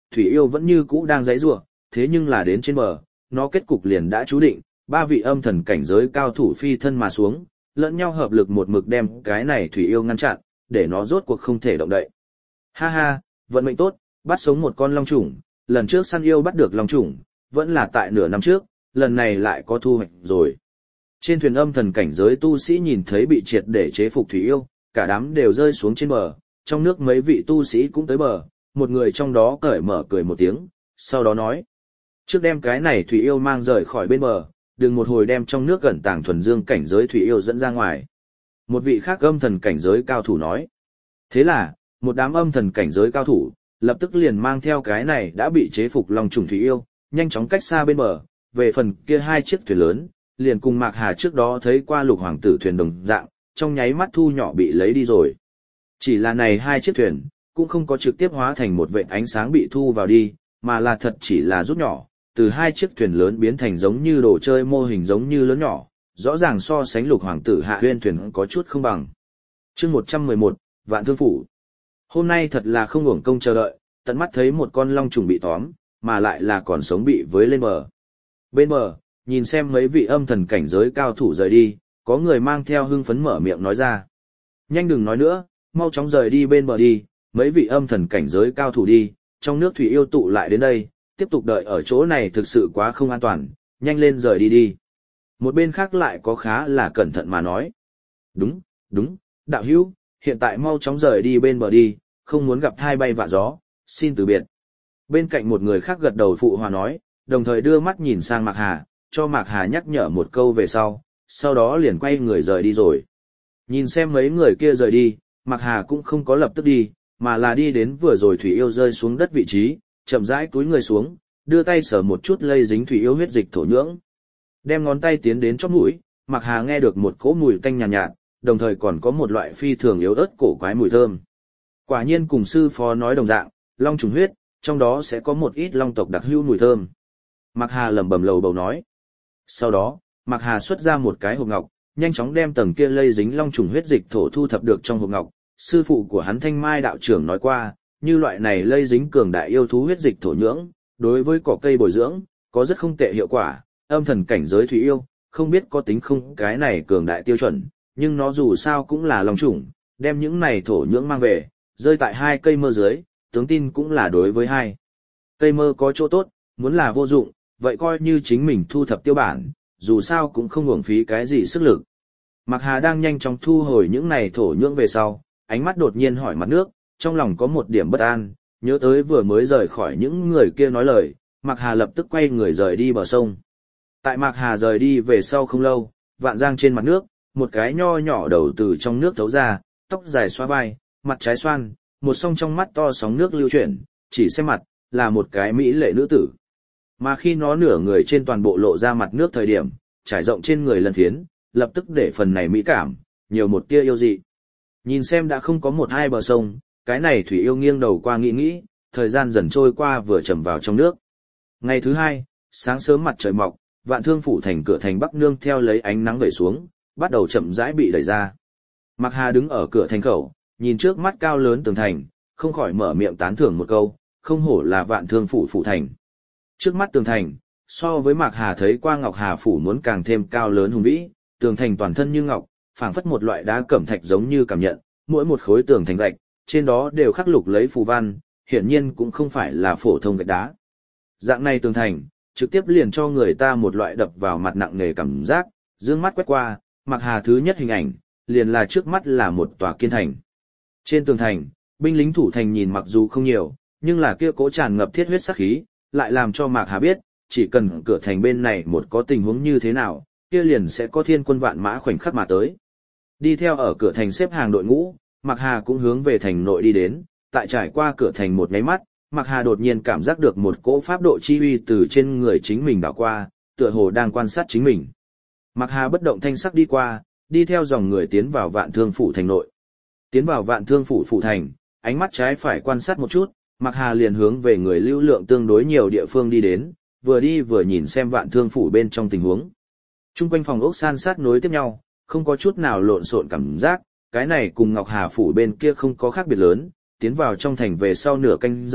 thủy yêu vẫn như cũ đang giãy giụa, thế nhưng là đến trên bờ, nó kết cục liền đã chú định, ba vị âm thần cảnh giới cao thủ phi thân mà xuống, lẫn nhau hợp lực một mực đem cái này thủy yêu ngăn chặn, để nó rốt cuộc không thể động đậy. Ha ha, vận mệnh tốt, bắt sống một con long trùng, lần trước săn yêu bắt được long trùng, vẫn là tại nửa năm trước, lần này lại có thu hoạch rồi. Trên thuyền âm thần cảnh giới tu sĩ nhìn thấy bị triệt để chế phục thủy yêu, cả đám đều rơi xuống trên bờ, trong nước mấy vị tu sĩ cũng tới bờ, một người trong đó cởi mở cười một tiếng, sau đó nói: trước đem cái này thủy yêu mang rời khỏi bên bờ, đừng một hồi đem trong nước gần tàng thuần dương cảnh giới thủy yêu dẫn ra ngoài. Một vị khác âm thần cảnh giới cao thủ nói. Thế là, một đám âm thần cảnh giới cao thủ, lập tức liền mang theo cái này đã bị chế phục long trùng thủy yêu, nhanh chóng cách xa bên bờ, về phần kia hai chiếc thuyền lớn, liền cùng Mạc Hà trước đó thấy qua lục hoàng tử thuyền đồng dạng, trong nháy mắt thu nhỏ bị lấy đi rồi. Chỉ là này hai chiếc thuyền, cũng không có trực tiếp hóa thành một vệt ánh sáng bị thu vào đi, mà là thật chỉ là rút nhỏ, từ hai chiếc thuyền lớn biến thành giống như đồ chơi mô hình giống như lớn nhỏ, rõ ràng so sánh lục hoàng tử hạ huyên thuyền có chút không bằng. Chương 111, Vạn Thương Phủ. Hôm nay thật là không uổng công chờ đợi, tận mắt thấy một con long trùng bị tóm, mà lại là còn sống bị với lên bờ. Bên bờ, nhìn xem mấy vị âm thần cảnh giới cao thủ rời đi, có người mang theo hưng phấn mở miệng nói ra. Nhanh đừng nói nữa, mau chóng rời đi bên bờ đi, mấy vị âm thần cảnh giới cao thủ đi, trong nước thủy yêu tụ lại đến đây, tiếp tục đợi ở chỗ này thực sự quá không an toàn, nhanh lên rời đi đi. Một bên khác lại có khá là cẩn thận mà nói. Đúng, đúng, đạo hữu, hiện tại mau chóng rời đi bên bờ đi, không muốn gặp thai bay vạ gió, xin từ biệt. Bên cạnh một người khác gật đầu phụ hòa nói, đồng thời đưa mắt nhìn sang Mạc Hà, cho Mạc Hà nhắc nhở một câu về sau đó liền quay người rời đi rồi. Nhìn xem mấy người kia rời đi, Mạc Hà cũng không có lập tức đi, mà là đi đến vừa rồi thủy yêu rơi xuống đất vị trí, chậm rãi cúi người xuống, đưa tay sờ một chút lây dính thủy yêu huyết dịch thổ nhưỡng. Đem ngón tay tiến đến chóp mũi, Mạc Hà nghe được một cỗ mùi tanh nhàn nhạt, đồng thời còn có một loại phi thường yếu ớt cổ quái mùi thơm. Quả nhiên cùng sư phó nói đồng dạng, long trùng huyết, trong đó sẽ có một ít long tộc đặc hữu mùi thơm. Mạc Hà lẩm bẩm lầu bầu nói. Sau đó, Mạc Hà xuất ra một cái hộp ngọc, nhanh chóng đem tầng kia lây dính long trùng huyết dịch thổ thu thập được trong hộp ngọc. Sư phụ của hắn Thanh Mai đạo trưởng nói qua, như loại này lây dính cường đại yêu thú huyết dịch thổ nhưỡng, đối với cỏ cây bồi dưỡng, có rất không tệ hiệu quả. Âm thần cảnh giới thủy yêu, không biết có tính không cái này cường đại tiêu chuẩn, nhưng nó dù sao cũng là long trùng, đem những này thổ nhưỡng mang về, rơi tại hai cây mơ dưới, tướng tin cũng là đối với hai cây mơ có chỗ tốt, muốn là vô dụng, vậy coi như chính mình thu thập tiêu bản, dù sao cũng không uổng phí cái gì sức lực. Mạc Hà đang nhanh chóng thu hồi những này thổ nhưỡng về sau, ánh mắt đột nhiên hỏi mặt nước, trong lòng có một điểm bất an, nhớ tới vừa mới rời khỏi những người kia nói lời, Mạc Hà lập tức quay người rời đi bờ sông. Tại Mạc Hà rời đi về sau không lâu, Vạn Giang trên mặt nước, một cái nho nhỏ đầu từ trong nước thấu ra, tóc dài xóa vai, mặt trái xoan, một song trong mắt to sóng nước lưu chuyển, chỉ xem mặt, là một cái mỹ lệ nữ tử. Mà khi nó nửa người trên toàn bộ lộ ra mặt nước thời điểm, trải rộng trên người lần phiến, lập tức để phần này mỹ cảm, nhiều một tia yêu dị. Nhìn xem đã không có một hai bờ sông, cái này thủy yêu nghiêng đầu qua nghĩ, thời gian dần trôi qua vừa chầm vào trong nước. Ngày thứ hai, sáng sớm mặt trời mọc, Vạn Thương phủ thành cửa thành Bắc nương theo lấy ánh nắng về xuống, bắt đầu chậm rãi bị đẩy ra. Mạc Hà đứng ở cửa thành khẩu, nhìn trước mắt cao lớn tường thành, không khỏi mở miệng tán thưởng một câu, không hổ là Vạn Thương phủ phủ thành. Trước mắt tường thành, so với Mạc Hà thấy qua Ngọc Hà phủ muốn càng thêm cao lớn hùng vĩ, tường thành toàn thân như ngọc, phảng phất một loại đá cẩm thạch giống như cảm nhận, mỗi một khối tường thành gạch, trên đó đều khắc lục lấy phù văn, hiển nhiên cũng không phải là phổ thông gạch đá. Dạng này tường thành, trực tiếp liền cho người ta một loại đập vào mặt nặng nề cảm giác, dương mắt quét qua, Mạc Hà thứ nhất hình ảnh, liền là trước mắt là một tòa kiên thành. Trên tường thành, binh lính thủ thành nhìn mặc dù không nhiều, nhưng là kia cố tràn ngập thiết huyết sát khí, lại làm cho Mạc Hà biết, chỉ cần cửa thành bên này một có tình huống như thế nào, kia liền sẽ có thiên quân vạn mã khoảnh khắc mà tới. Đi theo ở cửa thành xếp hàng đội ngũ, Mạc Hà cũng hướng về thành nội đi đến, tại trải qua cửa thành một nháy mắt, Mạc Hà đột nhiên cảm giác được một cỗ pháp độ chi uy từ trên người chính mình đảo qua, tựa hồ đang quan sát chính mình. Mạc Hà bất động thanh sắc đi qua, đi theo dòng người tiến vào Vạn Thương phủ thành nội. Tiến vào Vạn Thương phủ phủ thành, ánh mắt trái phải quan sát một chút, Mạc Hà liền hướng về người lưu lượng tương đối nhiều địa phương đi đến, vừa đi vừa nhìn xem Vạn Thương phủ bên trong tình huống. Trung quanh phòng ốc san sát nối tiếp nhau, không có chút nào lộn xộn cảm giác, cái này cùng Ngọc Hà phủ bên kia không có khác biệt lớn, tiến vào trong thành về sau nửa canh giờ,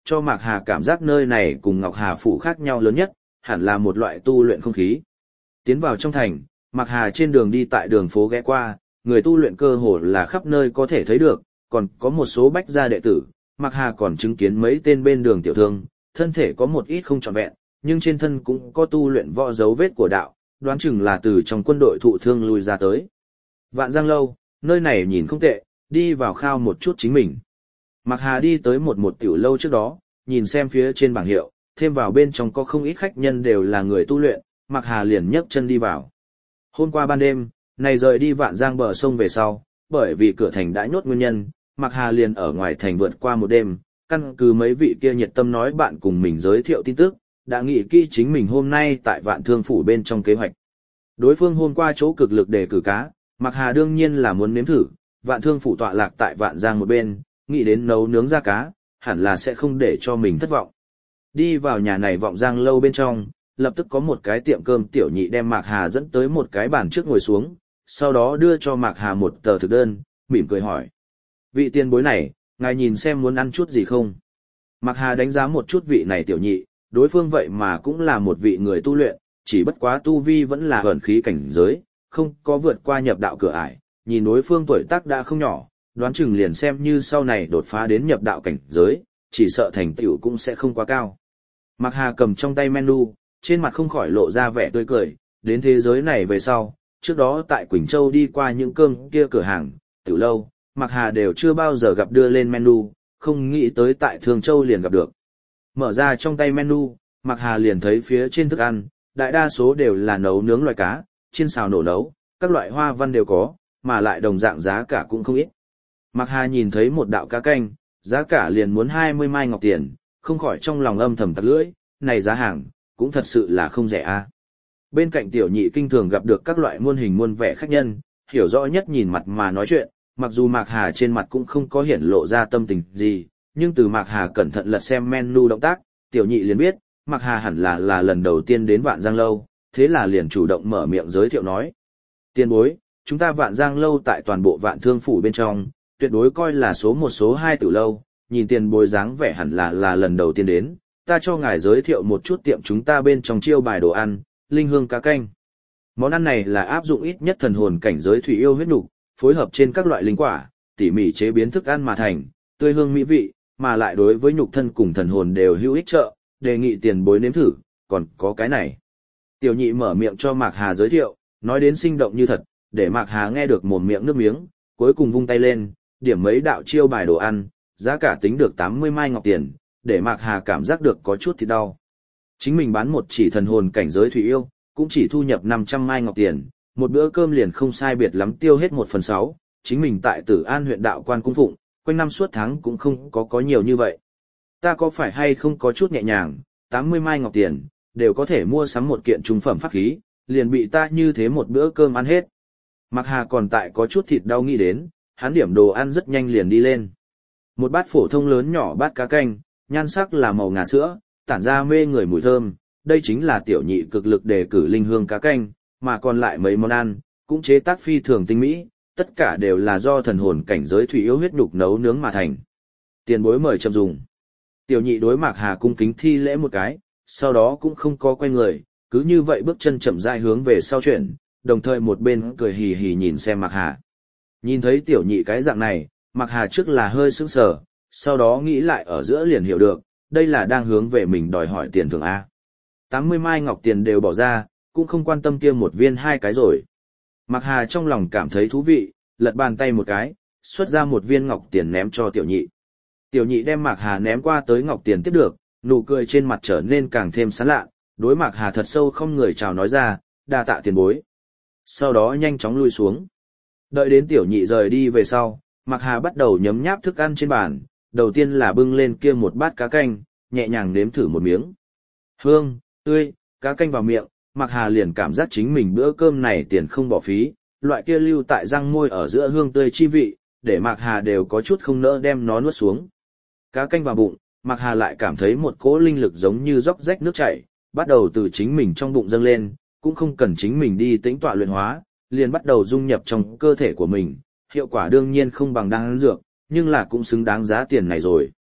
cho Mạc Hà cảm giác nơi này cùng Ngọc Hà Phủ khác nhau lớn nhất, hẳn là một loại tu luyện không khí. Tiến vào trong thành, Mạc Hà trên đường đi tại đường phố ghé qua, người tu luyện cơ hồ là khắp nơi có thể thấy được, còn có một số bách gia đệ tử, Mạc Hà còn chứng kiến mấy tên bên đường tiểu thương, thân thể có một ít không trọn vẹn, nhưng trên thân cũng có tu luyện võ dấu vết của đạo, đoán chừng là từ trong quân đội thụ thương lui ra tới. Vạn Giang Lâu, nơi này nhìn không tệ, đi vào khao một chút chính mình. Mạc Hà đi tới một tiểu lâu trước đó, nhìn xem phía trên bảng hiệu, thêm vào bên trong có không ít khách nhân đều là người tu luyện, Mạc Hà liền nhấc chân đi vào. Hôm qua ban đêm, này rời đi Vạn Giang bờ sông về sau, bởi vì cửa thành đã nhốt nguyên nhân, Mạc Hà liền ở ngoài thành vượt qua một đêm, căn cứ mấy vị kia nhiệt tâm nói bạn cùng mình giới thiệu tin tức, đã nghĩ kỹ chính mình hôm nay tại Vạn Thương Phủ bên trong kế hoạch. Đối phương hôm qua chỗ cực lực để cử cá, Mạc Hà đương nhiên là muốn nếm thử, Vạn Thương Phủ tọa lạc tại Vạn Giang một bên, nghĩ đến nấu nướng ra cá, hẳn là sẽ không để cho mình thất vọng. Đi vào nhà này Vọng Giang Lâu bên trong, lập tức có một cái tiệm cơm tiểu nhị đem Mạc Hà dẫn tới một cái bàn trước ngồi xuống, sau đó đưa cho Mạc Hà một tờ thực đơn, mỉm cười hỏi. Vị tiền bối này, ngài nhìn xem muốn ăn chút gì không? Mạc Hà đánh giá một chút vị này tiểu nhị, đối phương vậy mà cũng là một vị người tu luyện, chỉ bất quá tu vi vẫn là ẩn khí cảnh giới, không có vượt qua nhập đạo cửa ải, nhìn đối phương tuổi tác đã không nhỏ, đoán chừng liền xem như sau này đột phá đến nhập đạo cảnh giới, chỉ sợ thành tựu cũng sẽ không quá cao. Mạc Hà cầm trong tay menu, trên mặt không khỏi lộ ra vẻ tươi cười, đến thế giới này về sau, trước đó tại Quỳnh Châu đi qua những cơm kia cửa hàng, tiểu lâu, Mạc Hà đều chưa bao giờ gặp đưa lên menu, không nghĩ tới tại Thường Châu liền gặp được. Mở ra trong tay menu, Mạc Hà liền thấy phía trên thức ăn, đại đa số đều là nấu nướng loại cá, chiên xào nổ nấu, các loại hoa văn đều có, mà lại đồng dạng giá cả cũng không ít. Mạc Hà nhìn thấy một đạo cá canh, giá cả liền muốn 20 mai ngọc tiền, không khỏi trong lòng âm thầm tặc lưỡi, này giá hàng, cũng thật sự là không rẻ a. Bên cạnh tiểu nhị kinh thường gặp được các loại muôn hình muôn vẻ khách nhân, hiểu rõ nhất nhìn mặt mà nói chuyện, mặc dù Mạc Hà trên mặt cũng không có hiển lộ ra tâm tình gì, nhưng từ Mạc Hà cẩn thận lật xem menu động tác, tiểu nhị liền biết, Mạc Hà hẳn là lần đầu tiên đến Vạn Giang Lâu, thế là liền chủ động mở miệng giới thiệu nói. Tiền bối, chúng ta Vạn Giang Lâu tại toàn bộ Vạn Thương Phủ bên trong, tuyệt đối coi là số 1 số 2 tử lâu, nhìn tiền bối dáng vẻ hẳn là lần đầu tiên đến, ta cho ngài giới thiệu một chút tiệm chúng ta bên trong chiêu bài đồ ăn, linh hương cá canh. Món ăn này là áp dụng ít nhất thần hồn cảnh giới thủy yêu huyết nục, phối hợp trên các loại linh quả, tỉ mỉ chế biến thức ăn mà thành, tươi hương mỹ vị, mà lại đối với nhục thân cùng thần hồn đều hữu ích trợ, đề nghị tiền bối nếm thử, còn có cái này. Tiểu nhị mở miệng cho Mạc Hà giới thiệu, nói đến sinh động như thật, để Mạc Hà nghe được mồm miệng nước miếng, cuối cùng vung tay lên, điểm mấy đạo chiêu bài đồ ăn, giá cả tính được 80 mai ngọc tiền, để Mạc Hà cảm giác được có chút thì đau. Chính mình bán một chỉ thần hồn cảnh giới thủy yêu, cũng chỉ thu nhập 500 mai ngọc tiền, một bữa cơm liền không sai biệt lắm tiêu hết 1/6, chính mình tại Tử An huyện đạo quan cung phụng, quanh năm suốt tháng cũng không có nhiều như vậy. Ta có phải hay không có chút nhẹ nhàng, 80 mai ngọc tiền, đều có thể mua sắm một kiện trung phẩm pháp khí, liền bị ta như thế một bữa cơm ăn hết. Mạc Hà còn tại có chút thịt đau nghĩ đến, hắn điểm đồ ăn rất nhanh liền đi lên. Một bát phổ thông lớn nhỏ bát cá canh, nhan sắc là màu ngà sữa, tản ra mê người mùi thơm, đây chính là tiểu nhị cực lực đề cử linh hương cá canh, mà còn lại mấy món ăn, cũng chế tác phi thường tinh mỹ, tất cả đều là do thần hồn cảnh giới thủy yêu huyết nhục nấu nướng mà thành. Tiền bối mời chậm dùng. Tiểu nhị đối Mạc Hà cung kính thi lễ một cái, sau đó cũng không có quay người, cứ như vậy bước chân chậm rãi hướng về sau chuyển, đồng thời một bên cười hì hì nhìn xem Mạc Hà. Nhìn thấy tiểu nhị cái dạng này, Mạc Hà trước là hơi sững sờ, sau đó nghĩ lại ở giữa liền hiểu được, đây là đang hướng về mình đòi hỏi tiền thưởng A. 80 mai ngọc tiền đều bỏ ra, cũng không quan tâm kia một viên hai cái rồi. Mạc Hà trong lòng cảm thấy thú vị, lật bàn tay một cái, xuất ra một viên ngọc tiền ném cho tiểu nhị. Tiểu nhị đem Mạc Hà ném qua tới ngọc tiền tiếp được, nụ cười trên mặt trở nên càng thêm sán lạ, đối Mạc Hà thật sâu không người chào nói ra, đa tạ tiền bối. Sau đó nhanh chóng lui xuống. Đợi đến tiểu nhị rời đi về sau, Mạc Hà bắt đầu nhấm nháp thức ăn trên bàn, đầu tiên là bưng lên kia một bát cá canh, nhẹ nhàng nếm thử một miếng. Hương, tươi, cá canh vào miệng, Mạc Hà liền cảm giác chính mình bữa cơm này tiền không bỏ phí, loại kia lưu tại răng môi ở giữa hương tươi chi vị, để Mạc Hà đều có chút không nỡ đem nó nuốt xuống. Cá canh vào bụng, Mạc Hà lại cảm thấy một cỗ linh lực giống như róc rách nước chảy, bắt đầu từ chính mình trong bụng dâng lên, cũng không cần chính mình đi tĩnh tọa luyện hóa, liền bắt đầu dung nhập trong cơ thể của mình, hiệu quả đương nhiên không bằng đan dược, nhưng là cũng xứng đáng giá tiền này rồi.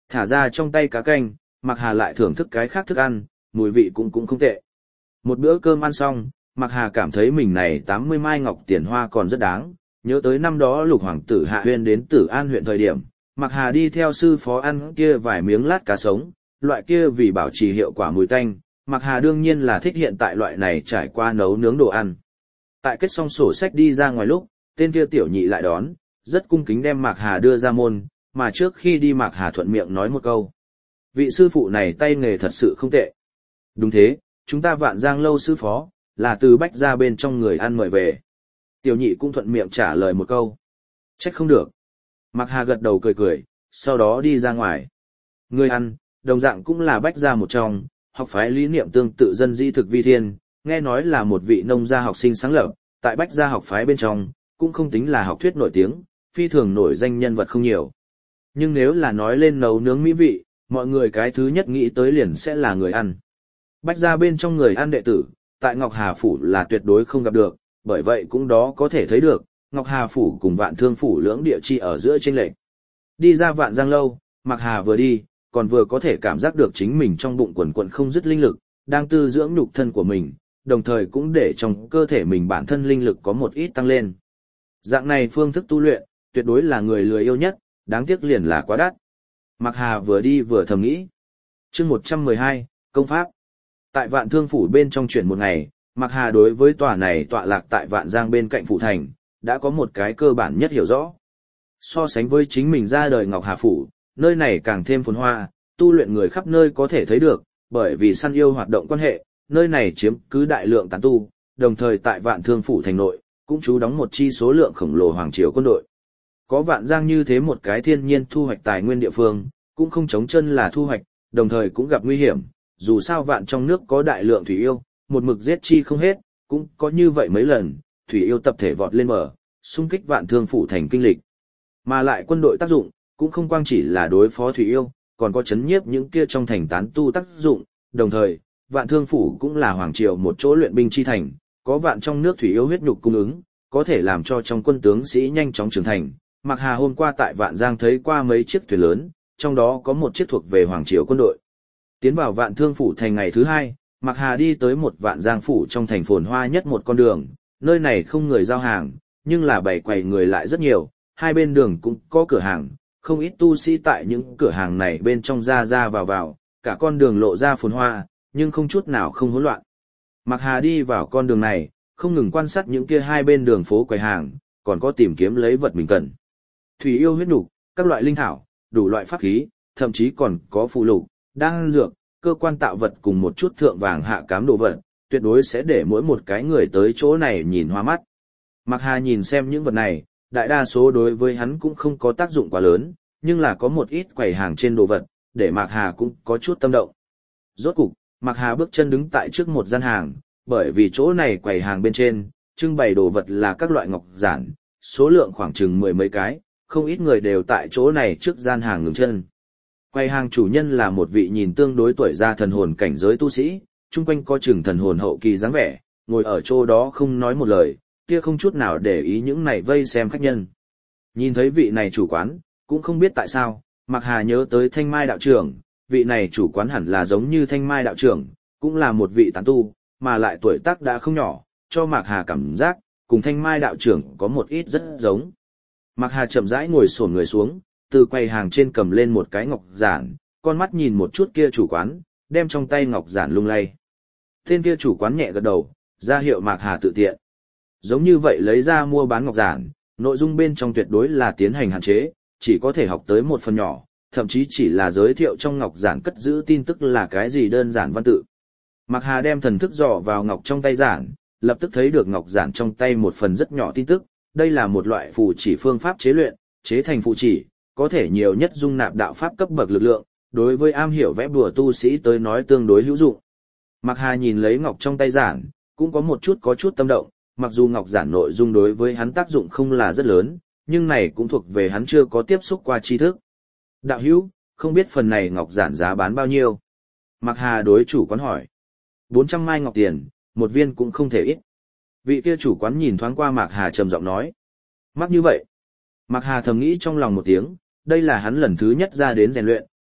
Thả ra trong tay cá canh, Mạc Hà lại thưởng thức cái khác thức ăn, mùi vị cũng không tệ. Một bữa cơm ăn xong, Mạc Hà cảm thấy mình này 80 mai ngọc tiền hoa còn rất đáng, nhớ tới năm đó Lục hoàng tử Hạ Huyên đến Tử An huyện thời điểm, Mạc Hà đi theo sư phó ăn kia vài miếng lát cá sống, loại kia vì bảo trì hiệu quả mùi tanh, Mạc Hà đương nhiên là thích hiện tại loại này trải qua nấu nướng đồ ăn. Tại kết xong sổ sách đi ra ngoài lúc, tên kia tiểu nhị lại đón, rất cung kính đem Mạc Hà đưa ra môn, mà trước khi đi Mạc Hà thuận miệng nói một câu. Vị sư phụ này tay nghề thật sự không tệ. Đúng thế, chúng ta Vạn Giang lâu sư phó, là từ Bách ra bên trong người ăn mời về. Tiểu nhị cũng thuận miệng trả lời một câu. Trách không được. Mạc Hà gật đầu cười cười, sau đó đi ra ngoài. Người ăn, đồng dạng cũng là Bách ra một trong, học phái lý niệm tương tự dân di thực vi thiên, nghe nói là một vị nông gia học sinh sáng lập, tại Bách gia học phái bên trong, cũng không tính là học thuyết nổi tiếng, phi thường nổi danh nhân vật không nhiều. Nhưng nếu là nói lên nấu nướng mỹ vị, mọi người cái thứ nhất nghĩ tới liền sẽ là người ăn. Bách gia bên trong người ăn đệ tử, tại Ngọc Hà Phủ là tuyệt đối không gặp được, bởi vậy cũng đó có thể thấy được, Ngọc Hà Phủ cùng Vạn Thương Phủ lưỡng địa chi ở giữa chênh lệch. Đi ra Vạn Giang lâu, Mạc Hà vừa đi, còn vừa có thể cảm giác được chính mình trong bụng quần quần không dứt linh lực, đang tư dưỡng nhục thân của mình, đồng thời cũng để trong cơ thể mình bản thân linh lực có một ít tăng lên. Dạng này phương thức tu luyện, tuyệt đối là người lười yêu nhất, đáng tiếc liền là quá đắt. Mạc Hà vừa đi vừa thầm nghĩ. Chương 112, công pháp. Tại Vạn Thương Phủ bên trong chuyển một ngày, Mạc Hà đối với tòa này tọa lạc tại Vạn Giang bên cạnh phủ thành, đã có một cái cơ bản nhất hiểu rõ. So sánh với chính mình ra đời Ngọc Hà Phủ, nơi này càng thêm phồn hoa, tu luyện người khắp nơi có thể thấy được, bởi vì săn yêu hoạt động quan hệ, nơi này chiếm cứ đại lượng tán tu, đồng thời tại Vạn Thương Phủ thành nội, cũng trú đóng một chi số lượng khổng lồ hoàng triều quân đội. Có Vạn Giang như thế một cái thiên nhiên thu hoạch tài nguyên địa phương, cũng không chống chân là thu hoạch, đồng thời cũng gặp nguy hiểm, dù sao Vạn trong nước có đại lượng thủy yêu, một mực giết chi không hết, cũng có như vậy mấy lần, thủy yêu tập thể vọt lên bờ, xung kích Vạn Thương Phủ thành kinh lịch. Mà lại quân đội tác dụng, cũng không quang chỉ là đối phó thủy yêu, còn có chấn nhiếp những kia trong thành tán tu tác dụng, đồng thời, Vạn Thương Phủ cũng là hoàng triều một chỗ luyện binh chi thành, có vạn trong nước thủy yêu huyết nhục cung ứng, có thể làm cho trong quân tướng sĩ nhanh chóng trưởng thành. Mạc Hà hôm qua tại Vạn Giang thấy qua mấy chiếc thuyền lớn, trong đó có một chiếc thuộc về hoàng triều quân đội. Tiến vào Vạn Thương Phủ thành ngày thứ hai, Mạc Hà đi tới một Vạn Giang phủ trong thành phồn hoa nhất một con đường, nơi này không người giao hàng, nhưng là bày quầy người lại rất nhiều, hai bên đường cũng có cửa hàng, không ít tu sĩ tại những cửa hàng này bên trong ra ra vào vào, cả con đường lộ ra phồn hoa, nhưng không chút nào không hỗn loạn. Mạc Hà đi vào con đường này, không ngừng quan sát những kia hai bên đường phố quầy hàng, còn có tìm kiếm lấy vật mình cần. Thủy yêu huyết nục, các loại linh thảo, đủ loại pháp khí, thậm chí còn có phụ lục, đan dược, cơ quan tạo vật cùng một chút thượng vàng hạ cám đồ vật, tuyệt đối sẽ để mỗi một cái người tới chỗ này nhìn hoa mắt. Mạc Hà nhìn xem những vật này, đại đa số đối với hắn cũng không có tác dụng quá lớn, nhưng là có một ít quầy hàng trên đồ vật, để Mạc Hà cũng có chút tâm động. Rốt cục, Mạc Hà bước chân đứng tại trước một gian hàng, bởi vì chỗ này quầy hàng bên trên, trưng bày đồ vật là các loại ngọc giản, số lượng khoảng chừng 10 mấy cái, không ít người đều tại chỗ này trước gian hàng ngừng chân. Quầy hàng chủ nhân là một vị nhìn tương đối tuổi già thần hồn cảnh giới tu sĩ, chung quanh có chừng thần hồn hậu kỳ dáng vẻ, ngồi ở chỗ đó không nói một lời, kia không chút nào để ý những này vây xem khách nhân. Nhìn thấy vị này chủ quán, cũng không biết tại sao, Mạc Hà nhớ tới Thanh Mai đạo trưởng, vị này chủ quán hẳn là giống như Thanh Mai đạo trưởng, cũng là một vị tán tu, mà lại tuổi tác đã không nhỏ, cho Mạc Hà cảm giác, cùng Thanh Mai đạo trưởng có một ít rất giống. Mạc Hà chậm rãi ngồi xổm người xuống, từ quầy hàng trên cầm lên một cái ngọc giản, con mắt nhìn một chút kia chủ quán, đem trong tay ngọc giản lung lay. Tên kia chủ quán nhẹ gật đầu, ra hiệu Mạc Hà tự tiện. Giống như vậy lấy ra mua bán ngọc giản, nội dung bên trong tuyệt đối là tiến hành hạn chế, chỉ có thể học tới một phần nhỏ, thậm chí chỉ là giới thiệu trong ngọc giản cất giữ tin tức là cái gì đơn giản văn tự. Mạc Hà đem thần thức dò vào ngọc trong tay giản, lập tức thấy được ngọc giản trong tay một phần rất nhỏ tin tức, đây là một loại phù chỉ phương pháp chế luyện, chế thành phù chỉ, có thể nhiều nhất dung nạp đạo pháp cấp bậc lực lượng, đối với am hiểu vẽ bùa tu sĩ tới nói tương đối hữu dụng. Mạc Hà nhìn lấy ngọc trong tay giản, cũng có chút tâm động, mặc dù ngọc giản nội dung đối với hắn tác dụng không là rất lớn, nhưng này cũng thuộc về hắn chưa có tiếp xúc qua tri thức. Đạo hữu, không biết phần này ngọc giản giá bán bao nhiêu? Mạc Hà đối chủ quán hỏi. 400 mai ngọc tiền, một viên cũng không thể ít. Vị kia chủ quán nhìn thoáng qua Mạc Hà trầm giọng nói. Mắc như vậy. Mạc Hà thầm nghĩ trong lòng một tiếng, đây là hắn lần thứ nhất ra đến rèn luyện,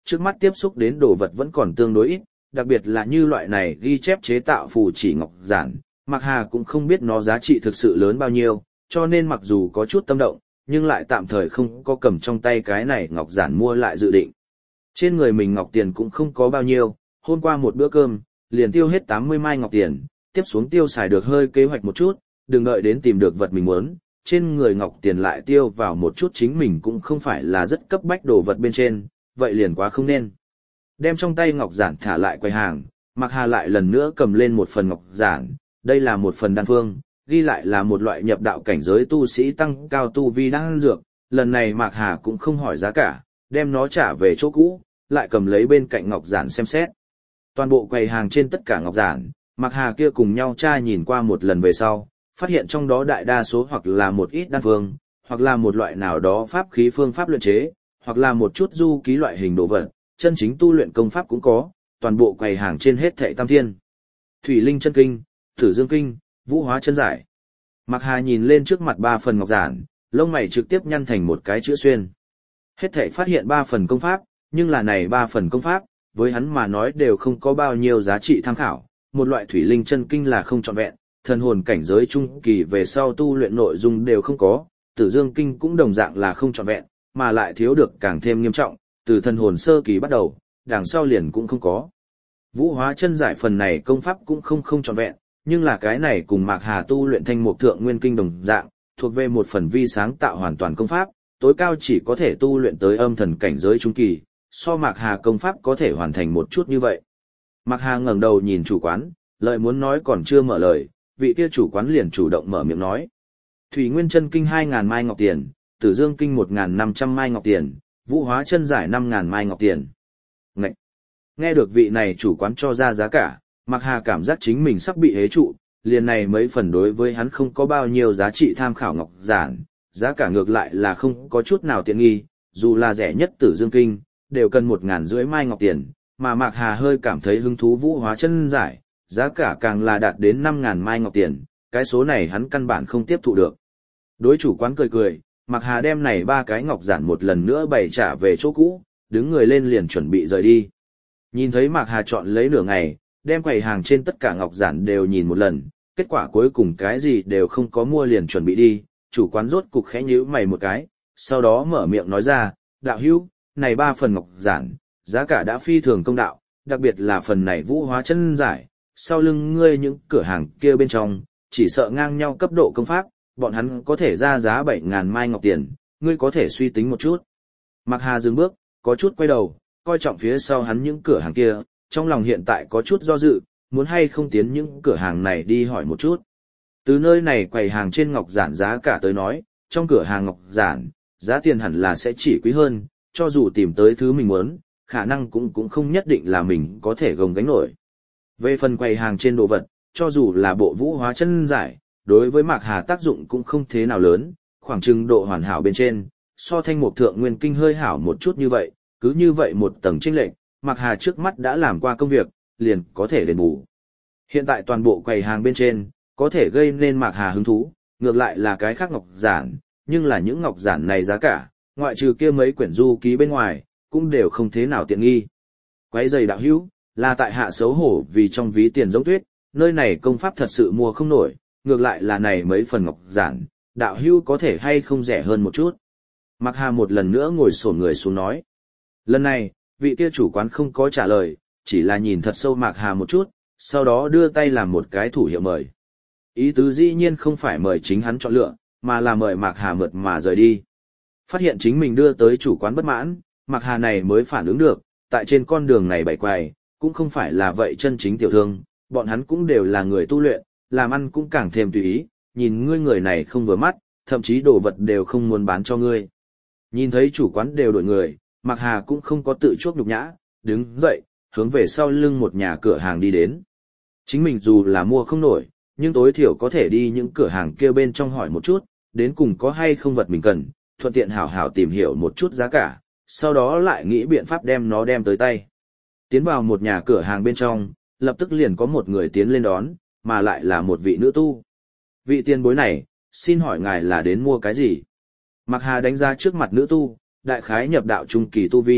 trước mắt tiếp xúc đến đồ vật vẫn còn tương đối ít, đặc biệt là như loại này ghi chép chế tạo phù chỉ ngọc giản, Mạc Hà cũng không biết nó giá trị thực sự lớn bao nhiêu, cho nên mặc dù có chút tâm động, nhưng lại tạm thời không có cầm trong tay cái này ngọc giản mua lại dự định. Trên người mình ngọc tiền cũng không có bao nhiêu, hôm qua một bữa cơm, liền tiêu hết 80 mai ngọc tiền, tiếp xuống tiêu xài được hơi kế hoạch một chút, đừng đợi đến tìm được vật mình muốn, trên người ngọc tiền lại tiêu vào một chút chính mình cũng không phải là rất cấp bách đồ vật bên trên, vậy liền quá không nên. Đem trong tay ngọc giản thả lại quầy hàng, Mạc Hà lại lần nữa cầm lên một phần ngọc giản, đây là một phần đan phương, ghi lại là một loại nhập đạo cảnh giới tu sĩ tăng cao tu vi đan dược, lần này Mạc Hà cũng không hỏi giá cả, đem nó trả về chỗ cũ, lại cầm lấy bên cạnh ngọc giản xem xét. Toàn bộ quầy hàng trên tất cả ngọc giản, Mạc Hà kia cùng nhau tra nhìn qua một lần về sau, phát hiện trong đó đại đa số hoặc là một ít đan phương, hoặc là một loại nào đó pháp khí phương pháp luyện chế, hoặc là một chút du ký loại hình đồ vật, chân chính tu luyện công pháp cũng có, toàn bộ quầy hàng trên hết thảy tam thiên. Thủy Linh chân kinh, Tử Dương kinh, Vũ Hóa chân giải. Mạc Hà nhìn lên trước mặt 3 phần ngọc giản, lông mày trực tiếp nhăn thành một cái chữ xuyên. Hết thảy phát hiện 3 phần công pháp, nhưng là này 3 phần công pháp, với hắn mà nói đều không có bao nhiêu giá trị tham khảo, một loại Thủy Linh chân kinh là không trọn vẹn, thần hồn cảnh giới trung kỳ về sau tu luyện nội dung đều không có, Tử Dương kinh cũng đồng dạng là không trọn vẹn, mà lại thiếu được càng thêm nghiêm trọng, từ thần hồn sơ kỳ bắt đầu, đằng sau liền cũng không có. Vũ Hóa chân giải phần này công pháp cũng không trọn vẹn, nhưng là cái này cùng Mạc Hà tu luyện Thanh Mục Thượng Nguyên kinh đồng dạng, thuộc về một phần vi sáng tạo hoàn toàn công pháp, tối cao chỉ có thể tu luyện tới âm thần cảnh giới trung kỳ, so Mạc Hà công pháp có thể hoàn thành một chút như vậy. Mạc Hà ngẩng đầu nhìn chủ quán, lời muốn nói còn chưa mở lời, vị kia chủ quán liền chủ động mở miệng nói. Thủy Nguyên chân kinh 2.000 mai ngọc tiền, Tử Dương kinh 1.500 mai ngọc tiền, Vũ Hóa chân giải 5.000 mai ngọc tiền. Ngậy! Nghe được vị này chủ quán cho ra giá cả, Mạc Hà cảm giác chính mình sắp bị hế trụ, liền này mấy phần đối với hắn không có bao nhiêu giá trị tham khảo ngọc giản, giá cả ngược lại là không có chút nào tiện nghi, dù là rẻ nhất Tử Dương kinh, đều cần 1.500 mai ngọc tiền, mà Mạc Hà hơi cảm thấy hứng thú Vũ Hóa chân giải, giá cả càng là đạt đến 5.000 mai ngọc tiền, cái số này hắn căn bản không tiếp thụ được. Đối chủ quán cười cười, Mạc Hà đem này 3 cái ngọc giản một lần nữa bày trả về chỗ cũ, đứng người lên liền chuẩn bị rời đi. Nhìn thấy Mạc Hà chọn lấy nửa ngày, đem quầy hàng trên tất cả ngọc giản đều nhìn một lần, kết quả cuối cùng cái gì đều không có mua liền chuẩn bị đi, chủ quán rốt cục khẽ nhíu mày một cái, sau đó mở miệng nói ra, đạo hữu, này 3 phần ngọc giản, giá cả đã phi thường công đạo, đặc biệt là phần này Vũ Hóa chân giải, sau lưng ngươi những cửa hàng kia bên trong, chỉ sợ ngang nhau cấp độ công pháp, bọn hắn có thể ra giá 7.000 mai ngọc tiền, ngươi có thể suy tính một chút. Mạc Hà dừng bước, có chút quay đầu, coi trọng phía sau hắn những cửa hàng kia, trong lòng hiện tại có chút do dự, muốn hay không tiến những cửa hàng này đi hỏi một chút. Từ nơi này quầy hàng trên ngọc giản giá cả tới nói, trong cửa hàng ngọc giản, giá tiền hẳn là sẽ chỉ quý hơn, cho dù tìm tới thứ mình muốn, khả năng cũng không nhất định là mình có thể gồng gánh nổi. Về phần quầy hàng trên đồ vật, cho dù là bộ Vũ Hóa chân giải, đối với Mạc Hà tác dụng cũng không thế nào lớn, khoảng chừng độ hoàn hảo bên trên, so Thanh Mục Thượng Nguyên kinh hơi hảo một chút như vậy, cứ như vậy một tầng chênh lệch, Mạc Hà trước mắt đã làm qua công việc, liền có thể đền bù. Hiện tại toàn bộ quầy hàng bên trên, có thể gây nên Mạc Hà hứng thú, ngược lại là cái khác ngọc giản, nhưng là những ngọc giản này giá cả, ngoại trừ kia mấy quyển du ký bên ngoài, cũng đều không thế nào tiện nghi. Quấy giày đạo hữu, là tại hạ xấu hổ vì trong ví tiền giống tuyết, nơi này công pháp thật sự mua không nổi, ngược lại là này mấy phần ngọc giản, đạo hữu có thể hay không rẻ hơn một chút. Mạc Hà một lần nữa ngồi xổm người xuống nói. Lần này, vị kia chủ quán không có trả lời, chỉ là nhìn thật sâu Mạc Hà một chút, sau đó đưa tay làm một cái thủ hiệu mời. Ý tứ dĩ nhiên không phải mời chính hắn chọn lựa, mà là mời Mạc Hà mượt mà rời đi. Phát hiện chính mình đưa tới chủ quán bất mãn, Mạc Hà này mới phản ứng được, tại trên con đường này bày quầy, cũng không phải là vậy chân chính tiểu thương, bọn hắn cũng đều là người tu luyện, làm ăn cũng càng thêm tùy ý, nhìn ngươi người này không vừa mắt, thậm chí đồ vật đều không muốn bán cho ngươi. Nhìn thấy chủ quán đều đổi người, Mạc Hà cũng không có tự chuốc nhục nhã, đứng dậy, hướng về sau lưng một nhà cửa hàng đi đến. Chính mình dù là mua không nổi, nhưng tối thiểu có thể đi những cửa hàng kia bên trong hỏi một chút, đến cùng có hay không vật mình cần, thuận tiện hảo hảo tìm hiểu một chút giá cả, sau đó lại nghĩ biện pháp đem nó đem tới tay. Tiến vào một nhà cửa hàng bên trong, lập tức liền có một người tiến lên đón, mà lại là một vị nữ tu. Vị tiền bối này, xin hỏi ngài là đến mua cái gì? Mạc Hà đánh giá trước mặt nữ tu, đại khái nhập đạo trung kỳ tu vi,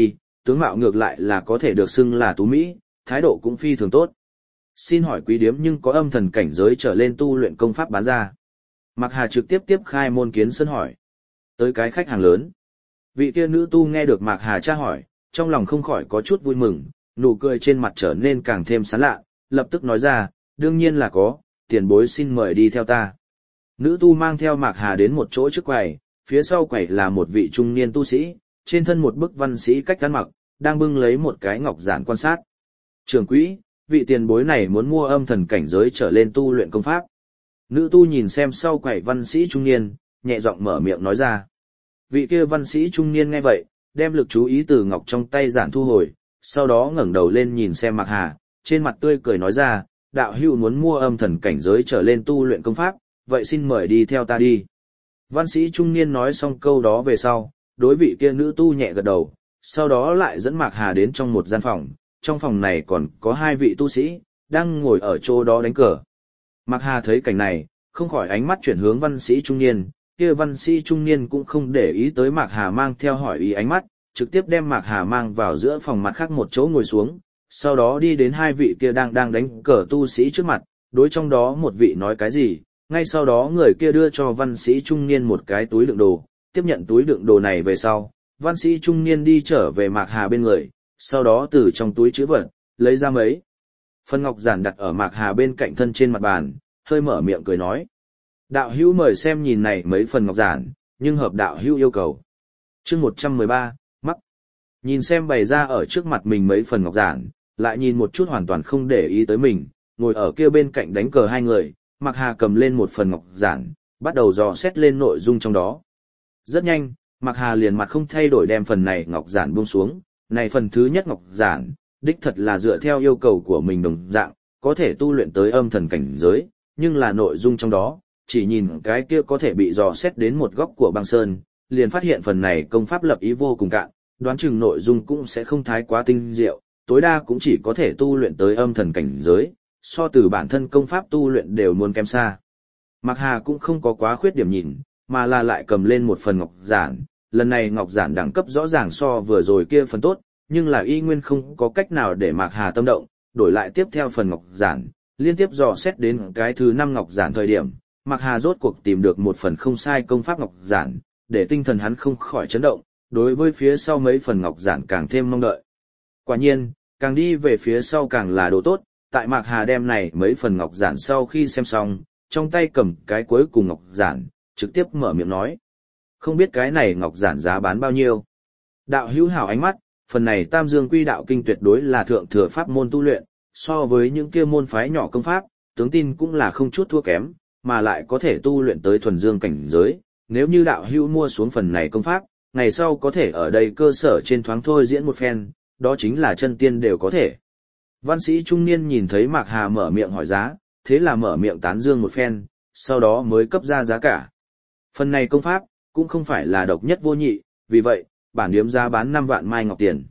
tướng mạo ngược lại là có thể được xưng là tú mỹ, thái độ cũng phi thường tốt. Xin hỏi quý điếm nhưng có âm thần cảnh giới trở lên tu luyện công pháp bán ra. Mạc Hà trực tiếp tiếp khai môn kiến sân hỏi. Tới cái khách hàng lớn. Vị kia nữ tu nghe được Mạc Hà tra hỏi, trong lòng không khỏi có chút vui mừng, nụ cười trên mặt trở nên càng thêm sán lạ, lập tức nói ra, đương nhiên là có, tiền bối xin mời đi theo ta. Nữ tu mang theo Mạc Hà đến một chỗ trước quầy, phía sau quầy là một vị trung niên tu sĩ, trên thân một bức văn sĩ cách ăn mặc, đang bưng lấy một cái ngọc giản quan sát. Trưởng quỹ, vị tiền bối này muốn mua âm thần cảnh giới trở lên tu luyện công pháp. Nữ tu nhìn xem sau quầy văn sĩ trung niên, nhẹ giọng mở miệng nói ra. Vị kia văn sĩ trung niên nghe vậy, đem lực chú ý từ ngọc trong tay giản thu hồi, sau đó ngẩng đầu lên nhìn xem Mạc Hà, trên mặt tươi cười nói ra, đạo hữu muốn mua âm thần cảnh giới trở lên tu luyện công pháp, vậy xin mời đi theo ta đi. Văn sĩ trung niên nói xong câu đó về sau, đối vị kia nữ tu nhẹ gật đầu, sau đó lại dẫn Mạc Hà đến trong một gian phòng, trong phòng này còn có hai vị tu sĩ, đang ngồi ở chỗ đó đánh cờ. Mạc Hà thấy cảnh này, không khỏi ánh mắt chuyển hướng văn sĩ trung niên, kia văn sĩ trung niên cũng không để ý tới Mạc Hà mang theo hỏi ý ánh mắt, trực tiếp đem Mạc Hà mang vào giữa phòng mặt khác một chỗ ngồi xuống, sau đó đi đến hai vị kia đang đánh cờ tu sĩ trước mặt, đối trong đó một vị nói cái gì, ngay sau đó người kia đưa cho văn sĩ trung niên một cái túi đựng đồ, tiếp nhận túi đựng đồ này về sau, văn sĩ trung niên đi trở về Mạc Hà bên người, sau đó từ trong túi trữ vật, lấy ra mấy phần ngọc giản đặt ở Mạc Hà bên cạnh thân trên mặt bàn, hơi mở miệng cười nói. Đạo hữu mời xem nhìn này mấy phần ngọc giản, nhưng hợp đạo hữu yêu cầu. Chương 113, mắc. Nhìn xem bày ra ở trước mặt mình mấy phần ngọc giản, lại nhìn một chút hoàn toàn không để ý tới mình, ngồi ở kia bên cạnh đánh cờ hai người, Mạc Hà cầm lên một phần ngọc giản, bắt đầu dò xét lên nội dung trong đó. Rất nhanh, Mạc Hà liền mặt không thay đổi đem phần này ngọc giản buông xuống, này phần thứ nhất ngọc giản, đích thật là dựa theo yêu cầu của mình đồng dạng, có thể tu luyện tới âm thần cảnh giới, nhưng là nội dung trong đó, chỉ nhìn cái kia có thể bị dò xét đến một góc của băng sơn, liền phát hiện phần này công pháp lập ý vô cùng cạn, đoán chừng nội dung cũng sẽ không thái quá tinh diệu, tối đa cũng chỉ có thể tu luyện tới âm thần cảnh giới, so từ bản thân công pháp tu luyện đều muốn kém xa. Mạc Hà cũng không có quá khuyết điểm nhìn, mà là lại cầm lên một phần ngọc giản, lần này ngọc giản đẳng cấp rõ ràng so vừa rồi kia phần tốt, nhưng là y nguyên không có cách nào để Mạc Hà tâm động, đổi lại tiếp theo phần ngọc giản, liên tiếp dò xét đến cái thứ 5 ngọc giản thời điểm, Mạc Hà rốt cuộc tìm được một phần không sai công pháp ngọc giản, để tinh thần hắn không khỏi chấn động, đối với phía sau mấy phần ngọc giản càng thêm mong đợi. Quả nhiên, càng đi về phía sau càng là đồ tốt, tại Mạc Hà đem này mấy phần ngọc giản sau khi xem xong, trong tay cầm cái cuối cùng ngọc giản, trực tiếp mở miệng nói. Không biết cái này ngọc giản giá bán bao nhiêu. Đạo hữu hảo ánh mắt, phần này Tam Dương Quy Đạo Kinh tuyệt đối là thượng thừa pháp môn tu luyện, so với những kia môn phái nhỏ công pháp, tướng tin cũng là không chút thua kém, mà lại có thể tu luyện tới thuần dương cảnh giới. Nếu như đạo hữu mua xuống phần này công pháp, ngày sau có thể ở đây cơ sở trên thoáng thôi diễn một phen, đó chính là chân tiên đều có thể. Văn sĩ trung niên nhìn thấy Mạc Hà mở miệng hỏi giá, thế là mở miệng tán dương một phen, sau đó mới cấp ra giá cả. Phần này công pháp, cũng không phải là độc nhất vô nhị, vì vậy, bản điếm giá bán 5 vạn mai ngọc tiền.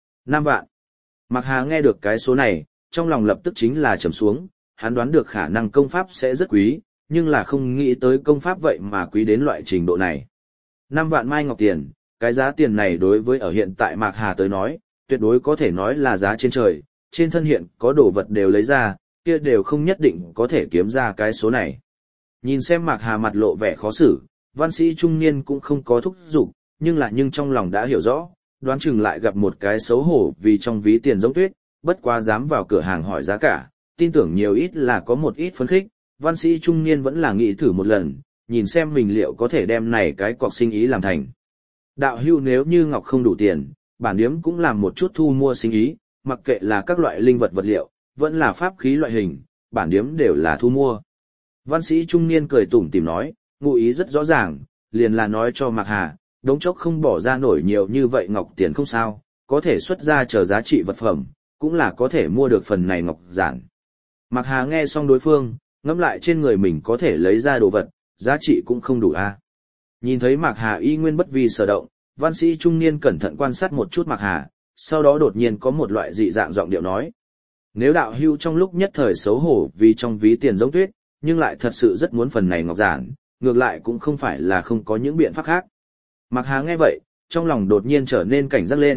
5 vạn. Mạc Hà nghe được cái số này, trong lòng lập tức chính là trầm xuống, hắn đoán được khả năng công pháp sẽ rất quý, nhưng là không nghĩ tới công pháp vậy mà quý đến loại trình độ này. 5 vạn mai ngọc tiền, cái giá tiền này đối với ở hiện tại Mạc Hà tới nói, tuyệt đối có thể nói là giá trên trời, trên thân hiện có đồ vật đều lấy ra, kia đều không nhất định có thể kiếm ra cái số này. Nhìn xem Mạc Hà mặt lộ vẻ khó xử, văn sĩ trung niên cũng không có thúc giục, nhưng trong lòng đã hiểu rõ, đoán chừng lại gặp một cái xấu hổ vì trong ví tiền giống tuyết, bất quá dám vào cửa hàng hỏi giá cả, tin tưởng nhiều ít là có một ít phấn khích, văn sĩ trung niên vẫn là nghĩ thử một lần, nhìn xem mình liệu có thể đem này cái cọc sinh ý làm thành. Đạo hữu nếu như ngọc không đủ tiền, bản điếm cũng làm một chút thu mua sinh ý, mặc kệ là các loại linh vật vật liệu, vẫn là pháp khí loại hình, bản điếm đều là thu mua. Văn sĩ trung niên cười tủm tỉm nói, ngụ ý rất rõ ràng, liền là nói cho Mạc Hà, đống chốc không bỏ ra nổi nhiều như vậy ngọc tiền không sao, có thể xuất ra chờ giá trị vật phẩm, cũng là có thể mua được phần này ngọc giản. Mạc Hà nghe xong đối phương, ngẫm lại trên người mình có thể lấy ra đồ vật, giá trị cũng không đủ a. Nhìn thấy Mạc Hà y nguyên bất vi sở động, văn sĩ trung niên cẩn thận quan sát một chút Mạc Hà, sau đó đột nhiên có một loại dị dạng giọng điệu nói. Nếu đạo hưu trong lúc nhất thời xấu hổ vì trong ví tiền giống tuyết, nhưng lại thật sự rất muốn phần này ngọc giản, ngược lại cũng không phải là không có những biện pháp khác. Mạc Hà nghe vậy, trong lòng đột nhiên trở nên cảnh giác lên,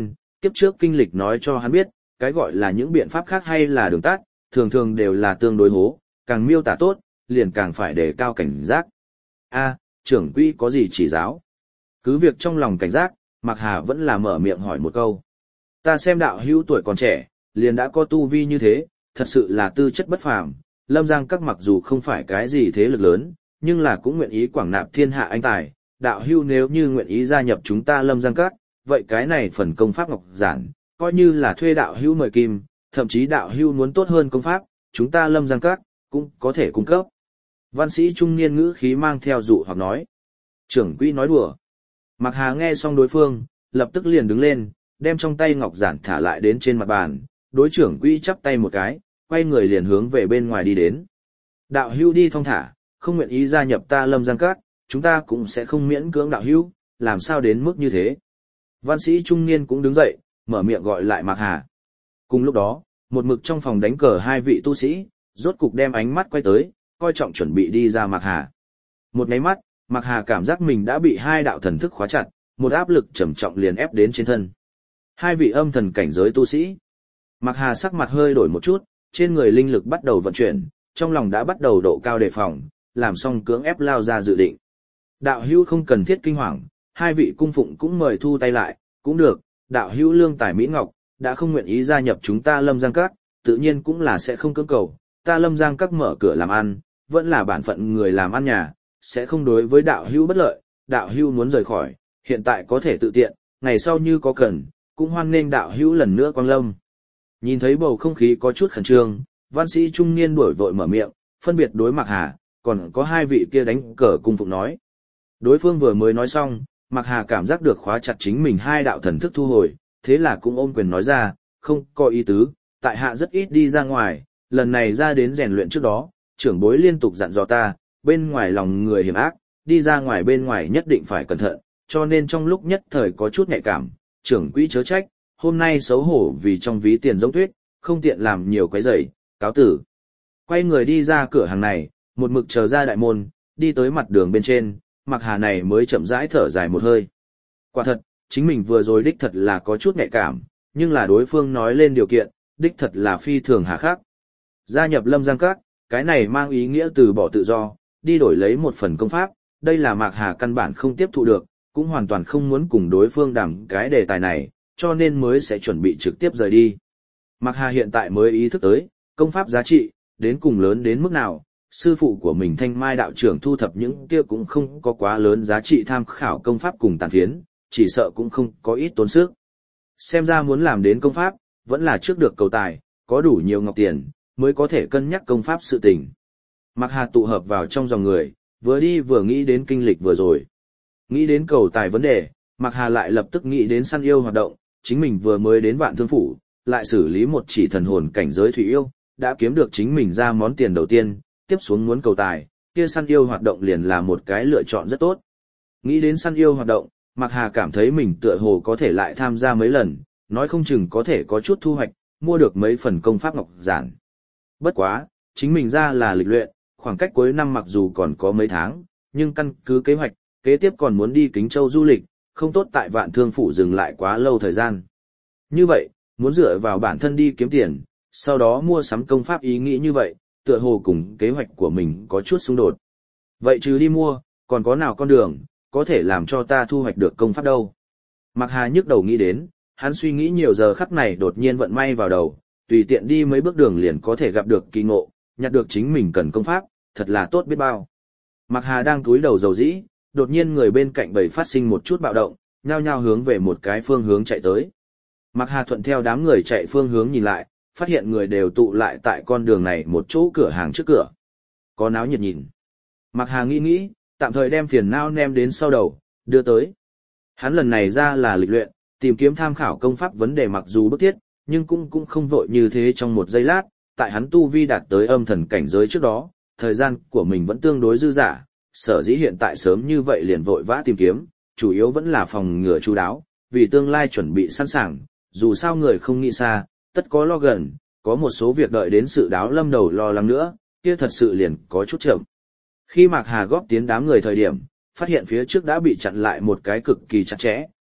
Kiếp trước kinh lịch nói cho hắn biết, cái gọi là những biện pháp khác hay là đường tắt, thường thường đều là tương đối hố, càng miêu tả tốt, liền càng phải đề cao cảnh giác. A, trưởng quỹ có gì chỉ giáo? Cứ việc trong lòng cảnh giác, Mạc Hà vẫn là mở miệng hỏi một câu. Ta xem đạo hữu tuổi còn trẻ, liền đã có tu vi như thế, thật sự là tư chất bất phàm. Lâm Giang Các mặc dù không phải cái gì thế lực lớn, nhưng là cũng nguyện ý quảng nạp thiên hạ anh tài. Đạo hữu nếu như nguyện ý gia nhập chúng ta Lâm Giang Các, vậy cái này phần công pháp ngọc giản, coi như là thuê đạo hữu mời kim, thậm chí đạo hữu muốn tốt hơn công pháp, chúng ta Lâm Giang Các cũng có thể cung cấp. Văn sĩ trung niên ngữ khí mang theo dụ hoặc nói. Trưởng quỹ nói đùa. Mạc Hà nghe xong đối phương, lập tức liền đứng lên, đem trong tay ngọc giản thả lại đến trên mặt bàn, đối trưởng quỹ chắp tay một cái, quay người liền hướng về bên ngoài đi đến. Đạo hữu đi thong thả, không nguyện ý gia nhập ta Lâm Giang Các, chúng ta cũng sẽ không miễn cưỡng đạo hữu, làm sao đến mức như thế. Văn sĩ trung niên cũng đứng dậy, mở miệng gọi lại Mạc Hà. Cùng lúc đó, một mực trong phòng đánh cờ hai vị tu sĩ, rốt cục đem ánh mắt quay tới, coi trọng chuẩn bị đi ra Mạc Hà. Một cái mắt, Mạc Hà cảm giác mình đã bị hai đạo thần thức khóa chặt, một áp lực trầm trọng liền ép đến trên thân. Hai vị âm thần cảnh giới tu sĩ. Mạc Hà sắc mặt hơi đổi một chút, trên người linh lực bắt đầu vận chuyển, trong lòng đã bắt đầu độ cao đề phòng, làm xong cưỡng ép lao ra dự định. Đạo hữu không cần thiết kinh hoàng, hai vị cung phụng cũng mời thu tay lại, cũng được, đạo hữu lương tài Mỹ Ngọc, đã không nguyện ý gia nhập chúng ta Lâm Giang Các, tự nhiên cũng là sẽ không cưỡng cầu, ta Lâm Giang Các mở cửa làm ăn, vẫn là bản phận người làm ăn nhà, sẽ không đối với đạo hữu bất lợi, đạo hữu muốn rời khỏi, hiện tại có thể tự tiện, ngày sau như có cần, cũng hoan nghênh đạo hữu lần nữa quang lâm. Nhìn thấy bầu không khí có chút khẩn trương, văn sĩ trung niên đuổi vội mở miệng, phân biệt đối Mạc Hà, còn có hai vị kia đánh cờ cung phụng nói. Đối phương vừa mới nói xong, Mạc Hà cảm giác được khóa chặt chính mình hai đạo thần thức thu hồi, thế là cũng ôm quyền nói ra, không có ý tứ, tại hạ rất ít đi ra ngoài, lần này ra đến rèn luyện trước đó, trưởng bối liên tục dặn dò ta, bên ngoài lòng người hiểm ác, đi ra ngoài bên ngoài nhất định phải cẩn thận, cho nên trong lúc nhất thời có chút nhạy cảm, trưởng quỹ chớ trách, hôm nay xấu hổ vì trong ví tiền giống tuyết, không tiện làm nhiều quấy rầy, cáo tử. Quay người đi ra cửa hàng này, một mực chờ ra đại môn, đi tới mặt đường bên trên, Mạc Hà này mới chậm rãi thở dài một hơi. Quả thật, chính mình vừa rồi đích thật là có chút nhạy cảm, nhưng là đối phương nói lên điều kiện, đích thật là phi thường hà khắc. Gia nhập Lâm Giang Các, cái này mang ý nghĩa từ bỏ tự do, đi đổi lấy một phần công pháp, đây là Mạc Hà căn bản không tiếp thụ được, cũng hoàn toàn không muốn cùng đối phương đàm cái đề tài này, cho nên mới sẽ chuẩn bị trực tiếp rời đi. Mạc Hà hiện tại mới ý thức tới, công pháp giá trị, đến cùng lớn đến mức nào, sư phụ của mình Thanh Mai đạo trưởng thu thập những kia cũng không có quá lớn giá trị tham khảo công pháp cùng tàn phiến, chỉ sợ cũng không có ít tốn sức. Xem ra muốn làm đến công pháp, vẫn là trước được cầu tài, có đủ nhiều ngọc tiền, mới có thể cân nhắc công pháp sự tình. Mạc Hà tụ hợp vào trong dòng người, vừa đi vừa nghĩ đến kinh lịch vừa rồi. Nghĩ đến cầu tài vấn đề, Mạc Hà lại lập tức nghĩ đến săn yêu hoạt động, chính mình vừa mới đến Vạn Thương Phủ, lại xử lý một chỉ thần hồn cảnh giới thủy yêu, đã kiếm được chính mình ra món tiền đầu tiên, tiếp xuống muốn cầu tài, kia săn yêu hoạt động liền là một cái lựa chọn rất tốt. Nghĩ đến săn yêu hoạt động, Mạc Hà cảm thấy mình tựa hồ có thể lại tham gia mấy lần, nói không chừng có thể có chút thu hoạch, mua được mấy phần công pháp ngọc giản. Bất quá, chính mình ra là lịch luyện, khoảng cách cuối năm mặc dù còn có mấy tháng, nhưng căn cứ kế hoạch, kế tiếp còn muốn đi Kính Châu du lịch, không tốt tại Vạn Thương Phủ dừng lại quá lâu thời gian. Như vậy, muốn dựa vào bản thân đi kiếm tiền, sau đó mua sắm công pháp ý nghĩ như vậy, tựa hồ cùng kế hoạch của mình có chút xung đột. Vậy chứ đi mua, còn có nào con đường, có thể làm cho ta thu hoạch được công pháp đâu? Mạc Hà nhức đầu nghĩ đến, hắn suy nghĩ nhiều giờ khắc này đột nhiên vận may vào đầu, tùy tiện đi mấy bước đường liền có thể gặp được kỳ ngộ, nhặt được chính mình cần công pháp, thật là tốt biết bao. Mạc Hà đang cúi đầu dầu dĩ, đột nhiên người bên cạnh bầy phát sinh một chút bạo động, nhao nhao hướng về một cái phương hướng chạy tới. Mạc Hà thuận theo đám người chạy phương hướng nhìn lại, phát hiện người đều tụ lại tại con đường này một chỗ cửa hàng trước cửa. Có náo nhiệt nhìn. Mạc Hà nghĩ, tạm thời đem phiền não ném đến sau đầu, đưa tới. Hắn lần này ra là lịch luyện, tìm kiếm tham khảo công pháp vấn đề mặc dù bức thiết, nhưng cũng không vội như thế trong một giây lát, tại hắn tu vi đạt tới âm thần cảnh giới trước đó, thời gian của mình vẫn tương đối dư dả, sở dĩ hiện tại sớm như vậy liền vội vã tìm kiếm, chủ yếu vẫn là phòng ngừa chu đáo, vì tương lai chuẩn bị sẵn sàng, dù sao người không nghĩ xa, tất có lo gần, có một số việc đợi đến sự đáo lâm đầu lo lắng nữa, kia thật sự liền có chút chậm. Khi Mạc Hà góp tiến đám người thời điểm, phát hiện phía trước đã bị chặn lại một cái cực kỳ chặt chẽ,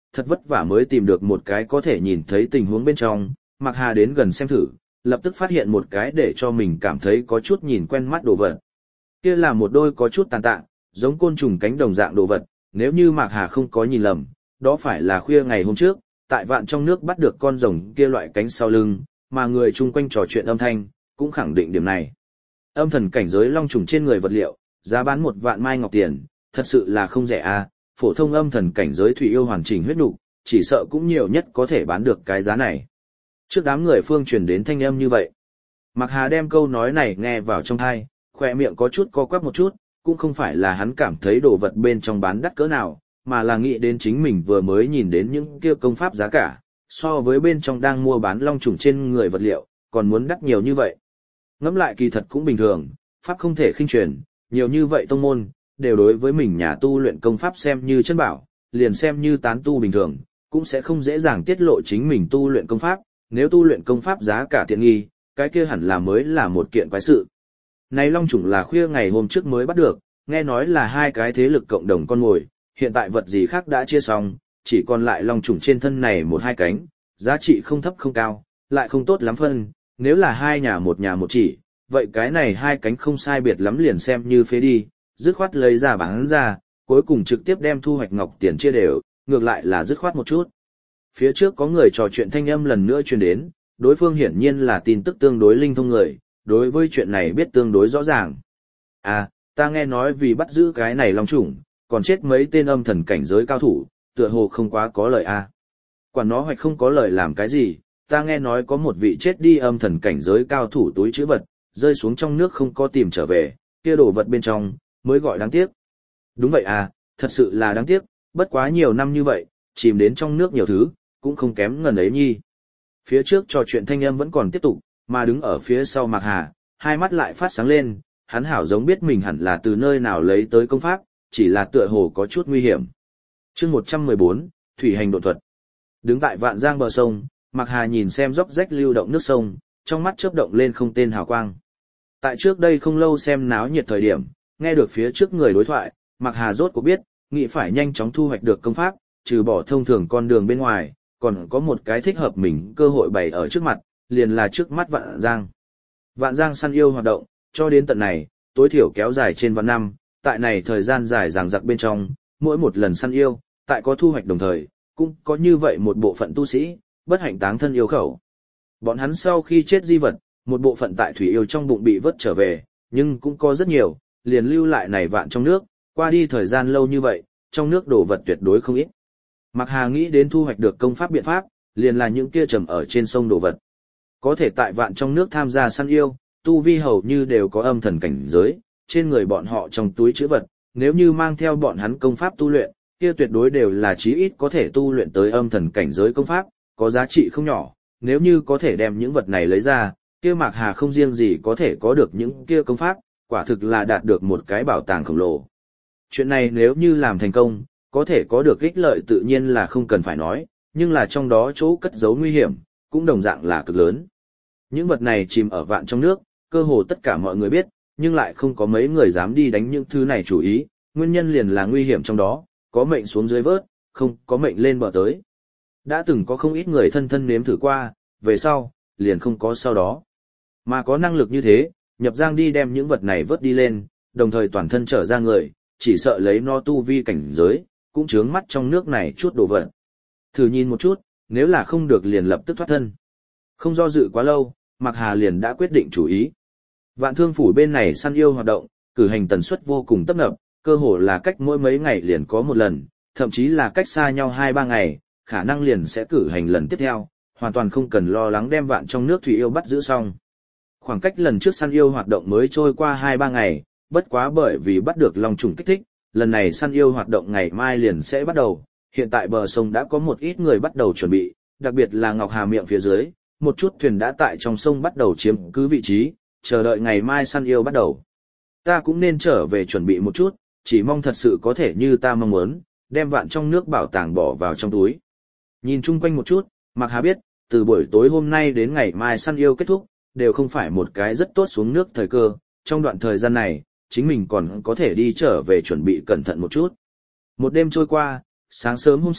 thật vất vả mới tìm được một cái có thể nhìn thấy tình huống bên trong, Mạc Hà đến gần xem thử, lập tức phát hiện một cái để cho mình cảm thấy có chút nhìn quen mắt đồ vật. Kia là một đôi có chút tàn tạ, giống côn trùng cánh đồng dạng đồ vật, nếu như Mạc Hà không có nhìn lầm, đó phải là khuya ngày hôm trước, tại vạn trong nước bắt được con rồng kia loại cánh sau lưng, mà người chung quanh trò chuyện âm thanh, cũng khẳng định điểm này. Âm thần cảnh giới long trùng trên người vật liệu, giá bán 1 vạn mai ngọc tiền, thật sự là không rẻ a. Phổ thông âm thần cảnh giới thủy yêu hoàn chỉnh huyết nục, chỉ sợ cũng nhiều nhất có thể bán được cái giá này. Trước đám người phương truyền đến thanh âm như vậy. Mạc Hà đem câu nói này nghe vào trong tai, khỏe miệng có chút co quắp một chút, cũng không phải là hắn cảm thấy đồ vật bên trong bán đắt cỡ nào, mà là nghĩ đến chính mình vừa mới nhìn đến những kia công pháp giá cả, so với bên trong đang mua bán long trùng trên người vật liệu, còn muốn đắt nhiều như vậy. Ngẫm lại kỳ thật cũng bình thường, pháp không thể khinh truyền, nhiều như vậy tông môn, đều đối với mình nhà tu luyện công pháp xem như chân bảo, liền xem như tán tu bình thường, cũng sẽ không dễ dàng tiết lộ chính mình tu luyện công pháp, nếu tu luyện công pháp giá cả tiện nghi, cái kia hẳn là mới là một kiện quái sự. Này long trùng là khuya ngày hôm trước mới bắt được, nghe nói là 2 cái thế lực cộng đồng con mồi, hiện tại vật gì khác đã chia xong, chỉ còn lại long trùng trên thân này 1-2 cánh, giá trị không thấp không cao, lại không tốt lắm phân, nếu là 2 nhà một chỉ, vậy cái này 2 cánh không sai biệt lắm liền xem như phế đi, dứt khoát lấy ra bán ra, cuối cùng trực tiếp đem thu hoạch ngọc tiền chia đều, ngược lại là dứt khoát một chút. Phía trước có người trò chuyện thanh âm lần nữa truyền đến, đối phương hiển nhiên là tin tức tương đối linh thông người, đối với chuyện này biết tương đối rõ ràng. À, ta nghe nói vì bắt giữ cái này long trùng, còn chết mấy tên âm thần cảnh giới cao thủ, tựa hồ không quá có lợi à. Quản nó hoạch không có lợi làm cái gì, ta nghe nói có một vị chết đi âm thần cảnh giới cao thủ túi trữ vật, rơi xuống trong nước không có tìm trở về, kia đồ vật bên trong, mới gọi đáng tiếc. Đúng vậy à, thật sự là đáng tiếc, bất quá nhiều năm như vậy, chìm đến trong nước nhiều thứ, cũng không kém ngần ấy nhi. Phía trước trò chuyện thanh âm vẫn còn tiếp tục, mà đứng ở phía sau Mạc Hà, hai mắt lại phát sáng lên, hắn hảo giống biết mình hẳn là từ nơi nào lấy tới công pháp, chỉ là tựa hồ có chút nguy hiểm. Chương 114, Thủy hành độn thuật. Đứng tại Vạn Giang bờ sông, Mạc Hà nhìn xem róc rách lưu động nước sông, trong mắt chớp động lên không tên hào quang. Tại trước đây không lâu xem náo nhiệt thời điểm, nghe được phía trước người đối thoại, Mạc Hà rốt cuộc biết, nghĩ phải nhanh chóng thu hoạch được công pháp, trừ bỏ thông thường con đường bên ngoài, còn có một cái thích hợp mình cơ hội bày ở trước mặt, liền là trước mắt Vạn Giang. Vạn Giang săn yêu hoạt động, cho đến tận này, tối thiểu kéo dài trên vạn năm, tại này thời gian dài dằng dặc bên trong, mỗi một lần săn yêu, tại có thu hoạch đồng thời, cũng có như vậy một bộ phận tu sĩ, bất hạnh táng thân yêu khẩu. Bọn hắn sau khi chết di vật, một bộ phận tại thủy yêu trong bụng bị vớt trở về, nhưng cũng có rất nhiều, liền lưu lại này vạn trong nước, qua đi thời gian lâu như vậy, trong nước đồ vật tuyệt đối không ít. Mạc Hà nghĩ đến thu hoạch được công pháp biện pháp, liền là những kia trầm ở trên sông đồ vật. Có thể tại vạn trong nước tham gia săn yêu, tu vi hầu như đều có âm thần cảnh giới, trên người bọn họ trong túi trữ vật, nếu như mang theo bọn hắn công pháp tu luyện, kia tuyệt đối đều là chí ít có thể tu luyện tới âm thần cảnh giới công pháp, có giá trị không nhỏ, nếu như có thể đem những vật này lấy ra, kia Mạc Hà không riêng gì có thể có được những kia công pháp, quả thực là đạt được một cái bảo tàng khổng lồ. Chuyện này nếu như làm thành công, có thể có được ích lợi tự nhiên là không cần phải nói, nhưng là trong đó chỗ cất giấu nguy hiểm, cũng đồng dạng là cực lớn. Những vật này chìm ở vạn trong nước, cơ hồ tất cả mọi người biết, nhưng lại không có mấy người dám đi đánh những thứ này chủ ý, nguyên nhân liền là nguy hiểm trong đó, có mệnh xuống dưới vớt, không có mệnh lên bờ tới. Đã từng có không ít người thân thân nếm thử qua, về sau, liền không có sau đó. Mà có năng lực như thế, nhập giang đi đem những vật này vớt đi lên, đồng thời toàn thân trở ra người, chỉ sợ lấy no tu vi cảnh giới, cũng chướng mắt trong nước này chút đồ vật. Thử nhìn một chút, nếu là không được liền lập tức thoát thân. Không do dự quá lâu, Mạc Hà liền đã quyết định chủ ý. Vạn Thương phủ bên này săn yêu hoạt động, cử hành tần suất vô cùng tấp nập, cơ hồ là cách mỗi mấy ngày liền có một lần, thậm chí là cách xa nhau 2-3 ngày, khả năng liền sẽ cử hành lần tiếp theo, hoàn toàn không cần lo lắng đem vạn trong nước thủy yêu bắt giữ xong. Khoảng cách lần trước săn yêu hoạt động mới trôi qua 2-3 ngày, bất quá bởi vì bắt được long trùng kích thích, lần này săn yêu hoạt động ngày mai liền sẽ bắt đầu. Hiện tại bờ sông đã có một ít người bắt đầu chuẩn bị, đặc biệt là Ngọc Hà miệng phía dưới, một chút thuyền đã tại trong sông bắt đầu chiếm cứ vị trí, chờ đợi ngày mai săn yêu bắt đầu. Ta cũng nên trở về chuẩn bị một chút, chỉ mong thật sự có thể như ta mong muốn, đem vạn trong nước bảo tàng bỏ vào trong túi. Nhìn chung quanh một chút, Mạc Hà biết, từ buổi tối hôm nay đến ngày mai săn yêu kết thúc, đều không phải một cái rất tốt xuống nước thời cơ, trong đoạn thời gian này, chính mình còn có thể đi trở về chuẩn bị cẩn thận một chút. Một đêm trôi qua, sáng sớm hôm sau,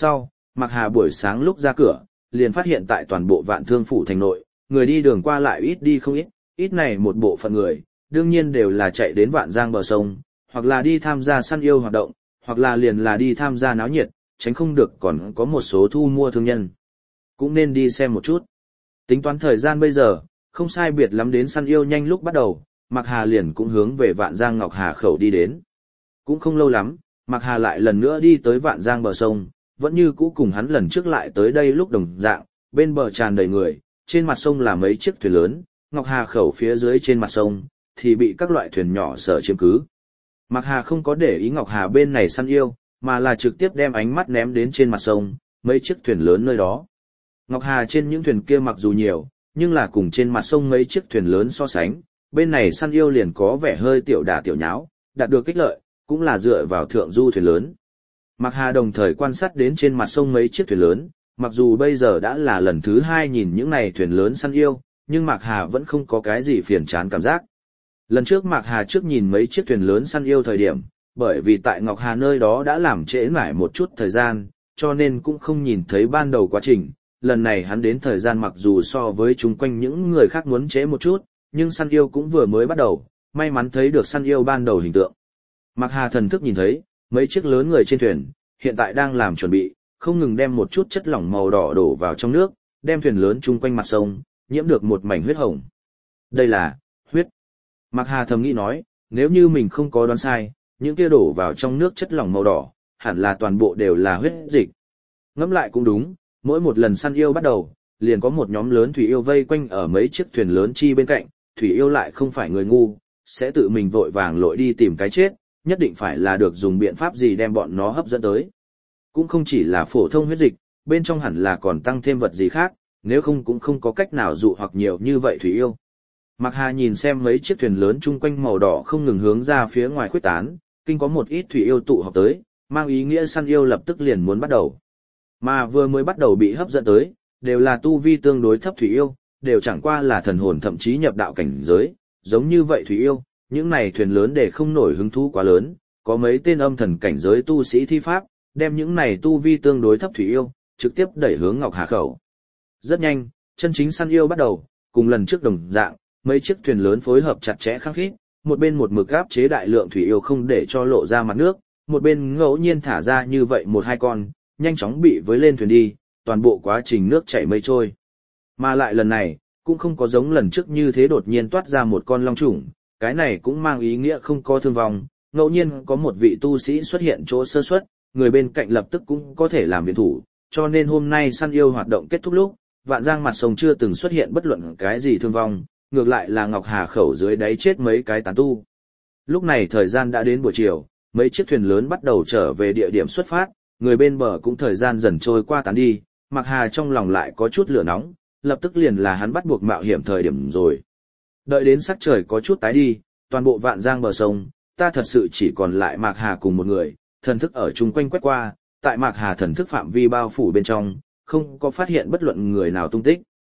Mạc Hà buổi sáng lúc ra cửa, liền phát hiện tại toàn bộ Vạn Thương phủ thành nội, người đi đường qua lại ít đi không ít, ít này một bộ phận người, đương nhiên đều là chạy đến Vạn Giang bờ sông, hoặc là đi tham gia săn yêu hoạt động, hoặc là liền là đi tham gia náo nhiệt, tránh không được còn có một số thu mua thương nhân. Cũng nên đi xem một chút. Tính toán thời gian bây giờ, không sai biệt lắm đến săn yêu nhanh lúc bắt đầu, Mạc Hà liền cũng hướng về Vạn Giang Ngọc Hà khẩu đi đến. Cũng không lâu lắm, Mạc Hà lại lần nữa đi tới Vạn Giang bờ sông, vẫn như cũ cùng hắn lần trước lại tới đây lúc đồng dạng, bên bờ tràn đầy người, trên mặt sông là mấy chiếc thuyền lớn, Ngọc Hà khẩu phía dưới trên mặt sông thì bị các loại thuyền nhỏ sở chiếm cứ. Mạc Hà không có để ý Ngọc Hà bên này săn yêu, mà là trực tiếp đem ánh mắt ném đến trên mặt sông, mấy chiếc thuyền lớn nơi đó. Ngọc Hà trên những thuyền kia mặc dù nhiều, nhưng là cùng trên mặt sông mấy chiếc thuyền lớn so sánh, bên này săn yêu liền có vẻ hơi tiểu đả tiểu nháo, đạt được kích lợi, cũng là dựa vào thượng du thuyền lớn. Mạc Hà đồng thời quan sát đến trên mặt sông mấy chiếc thuyền lớn, mặc dù bây giờ đã là lần thứ 2 nhìn những này thuyền lớn săn yêu, nhưng Mạc Hà vẫn không có cái gì phiền chán cảm giác. Lần trước Mạc Hà trước nhìn mấy chiếc thuyền lớn săn yêu thời điểm, bởi vì tại Ngọc Hà nơi đó đã làm trễ mãi một chút thời gian, cho nên cũng không nhìn thấy ban đầu quá trình. Lần này hắn đến thời gian mặc dù so với chung quanh những người khác muốn trễ một chút, nhưng săn yêu cũng vừa mới bắt đầu, may mắn thấy được săn yêu ban đầu hình tượng. Mạc Hà thần thức nhìn thấy, mấy chiếc lớn người trên thuyền, hiện tại đang làm chuẩn bị, không ngừng đem một chút chất lỏng màu đỏ đổ vào trong nước, đem thuyền lớn chung quanh mặt sông, nhiễm được một mảnh huyết hồng. Đây là huyết. Mạc Hà thầm nghĩ nói, nếu như mình không có đoán sai, những kia đổ vào trong nước chất lỏng màu đỏ, hẳn là toàn bộ đều là huyết dịch. Ngẫm lại cũng đúng, mỗi một lần săn yêu bắt đầu, liền có một nhóm lớn thủy yêu vây quanh ở mấy chiếc thuyền lớn chi bên cạnh, thủy yêu lại không phải người ngu, sẽ tự mình vội vàng lội đi tìm cái chết, nhất định phải là được dùng biện pháp gì đem bọn nó hấp dẫn tới. Cũng không chỉ là phổ thông huyết dịch, bên trong hẳn là còn tăng thêm vật gì khác, nếu không cũng không có cách nào dụ hoặc nhiều như vậy thủy yêu. Mạc Hà nhìn xem mấy chiếc thuyền lớn chung quanh màu đỏ không ngừng hướng ra phía ngoài khuếch tán, kinh có một ít thủy yêu tụ họp tới, mang ý nghĩa săn yêu lập tức liền muốn bắt đầu. Mà vừa mới bắt đầu bị hấp dẫn tới, đều là tu vi tương đối thấp thủy yêu, đều chẳng qua là thần hồn thậm chí nhập đạo cảnh giới, giống như vậy thủy yêu, những này thuyền lớn để không nổi hứng thú quá lớn, có mấy tên âm thần cảnh giới tu sĩ thi pháp, đem những này tu vi tương đối thấp thủy yêu, trực tiếp đẩy hướng Ngọc Hà khẩu. Rất nhanh, chân chính săn yêu bắt đầu, cùng lần trước đồng dạng, mấy chiếc thuyền lớn phối hợp chặt chẽ khăng khít, một bên một mực áp chế đại lượng thủy yêu không để cho lộ ra mặt nước, một bên ngẫu nhiên thả ra như vậy một hai con, nhanh chóng bị với lên thuyền đi, toàn bộ quá trình nước chảy mây trôi. Mà lại lần này, cũng không có giống lần trước như thế đột nhiên toát ra một con long trùng, cái này cũng mang ý nghĩa không có thương vong, ngẫu nhiên có một vị tu sĩ xuất hiện chỗ sơ suất, người bên cạnh lập tức cũng có thể làm viện thủ, cho nên hôm nay săn yêu hoạt động kết thúc lúc, Vạn Giang mặt sông chưa từng xuất hiện bất luận cái gì thương vong, ngược lại là Ngọc Hà khẩu dưới đáy chết mấy cái tán tu. Lúc này thời gian đã đến buổi chiều, mấy chiếc thuyền lớn bắt đầu trở về địa điểm xuất phát, người bên bờ cũng thời gian dần trôi qua tán đi, Mạc Hà trong lòng lại có chút lửa nóng, lập tức liền là hắn bắt buộc mạo hiểm thời điểm rồi. Đợi đến sắc trời có chút tái đi, toàn bộ Vạn Giang bờ sông, ta thật sự chỉ còn lại Mạc Hà cùng một người, thần thức ở chung quanh quét qua, tại Mạc Hà thần thức phạm vi bao phủ bên trong, không có phát hiện bất luận người nào tung tích.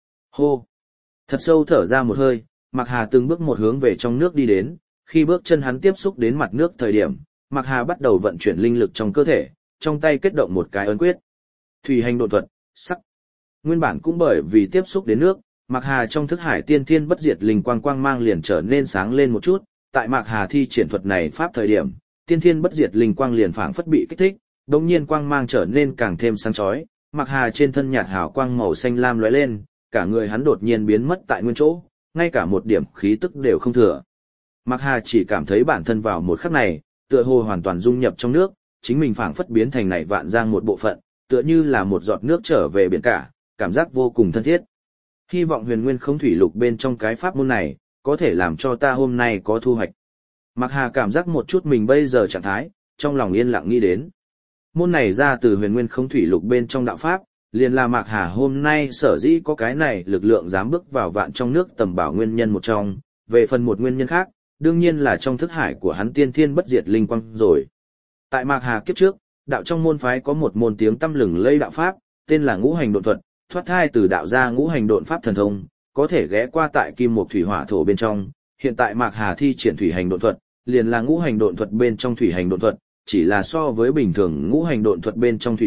Hô! Thật sâu thở ra một hơi, Mạc Hà từng bước một hướng về trong nước đi đến, khi bước chân hắn tiếp xúc đến mặt nước thời điểm, Mạc Hà bắt đầu vận chuyển linh lực trong cơ thể, trong tay kết động một cái ấn quyết. Thủy hành độ thuật, sắc. Nguyên bản cũng bởi vì tiếp xúc đến nước, Mạc Hà trong thức hải tiên thiên bất diệt linh quang quang mang liền trở nên sáng lên một chút, tại Mạc Hà thi triển thuật này pháp thời điểm, tiên thiên bất diệt linh quang liền phảng phất bị kích thích, đột nhiên quang mang trở nên càng thêm sáng chói, Mạc Hà trên thân nhạt hào quang màu xanh lam lóe lên, cả người hắn đột nhiên biến mất tại nguyên chỗ, ngay cả một điểm khí tức đều không thừa. Mạc Hà chỉ cảm thấy bản thân vào một khắc này, tựa hồ hoàn toàn dung nhập trong nước, chính mình phảng phất biến thành này Vạn Giang một bộ phận, tựa như là một giọt nước trở về biển cả, cảm giác vô cùng thân thiết. Hy vọng Huyền Nguyên Không Thủy Lục bên trong cái pháp môn này, có thể làm cho ta hôm nay có thu hoạch. Mạc Hà cảm giác một chút mình bây giờ trạng thái, trong lòng yên lặng nghĩ đến. Môn này ra từ Huyền Nguyên Không Thủy Lục bên trong đạo pháp, liền là Mạc Hà hôm nay sở dĩ có cái này lực lượng dám bước vào vạn trong nước tầm bảo nguyên nhân một trong, về phần một nguyên nhân khác, đương nhiên là trong thức hải của hắn tiên thiên bất diệt linh quang rồi. Tại Mạc Hà kiếp trước, đạo trong môn phái có một môn tiếng tăm lừng lây đạo pháp, tên là Ngũ Hành Độn Thuật, thoát thai từ đạo gia Ngũ Hành Độn Pháp thần thông, có thể ghé qua tại kim mộc thủy hỏa thổ bên trong. Hiện tại Mạc Hà thi triển Thủy Hành Độn Thuật, liền là Ngũ Hành Độn Thuật bên trong Thủy Hành Độn Thuật, chỉ là so với bình thường Ngũ Hành Độn Thuật bên trong thủy độn,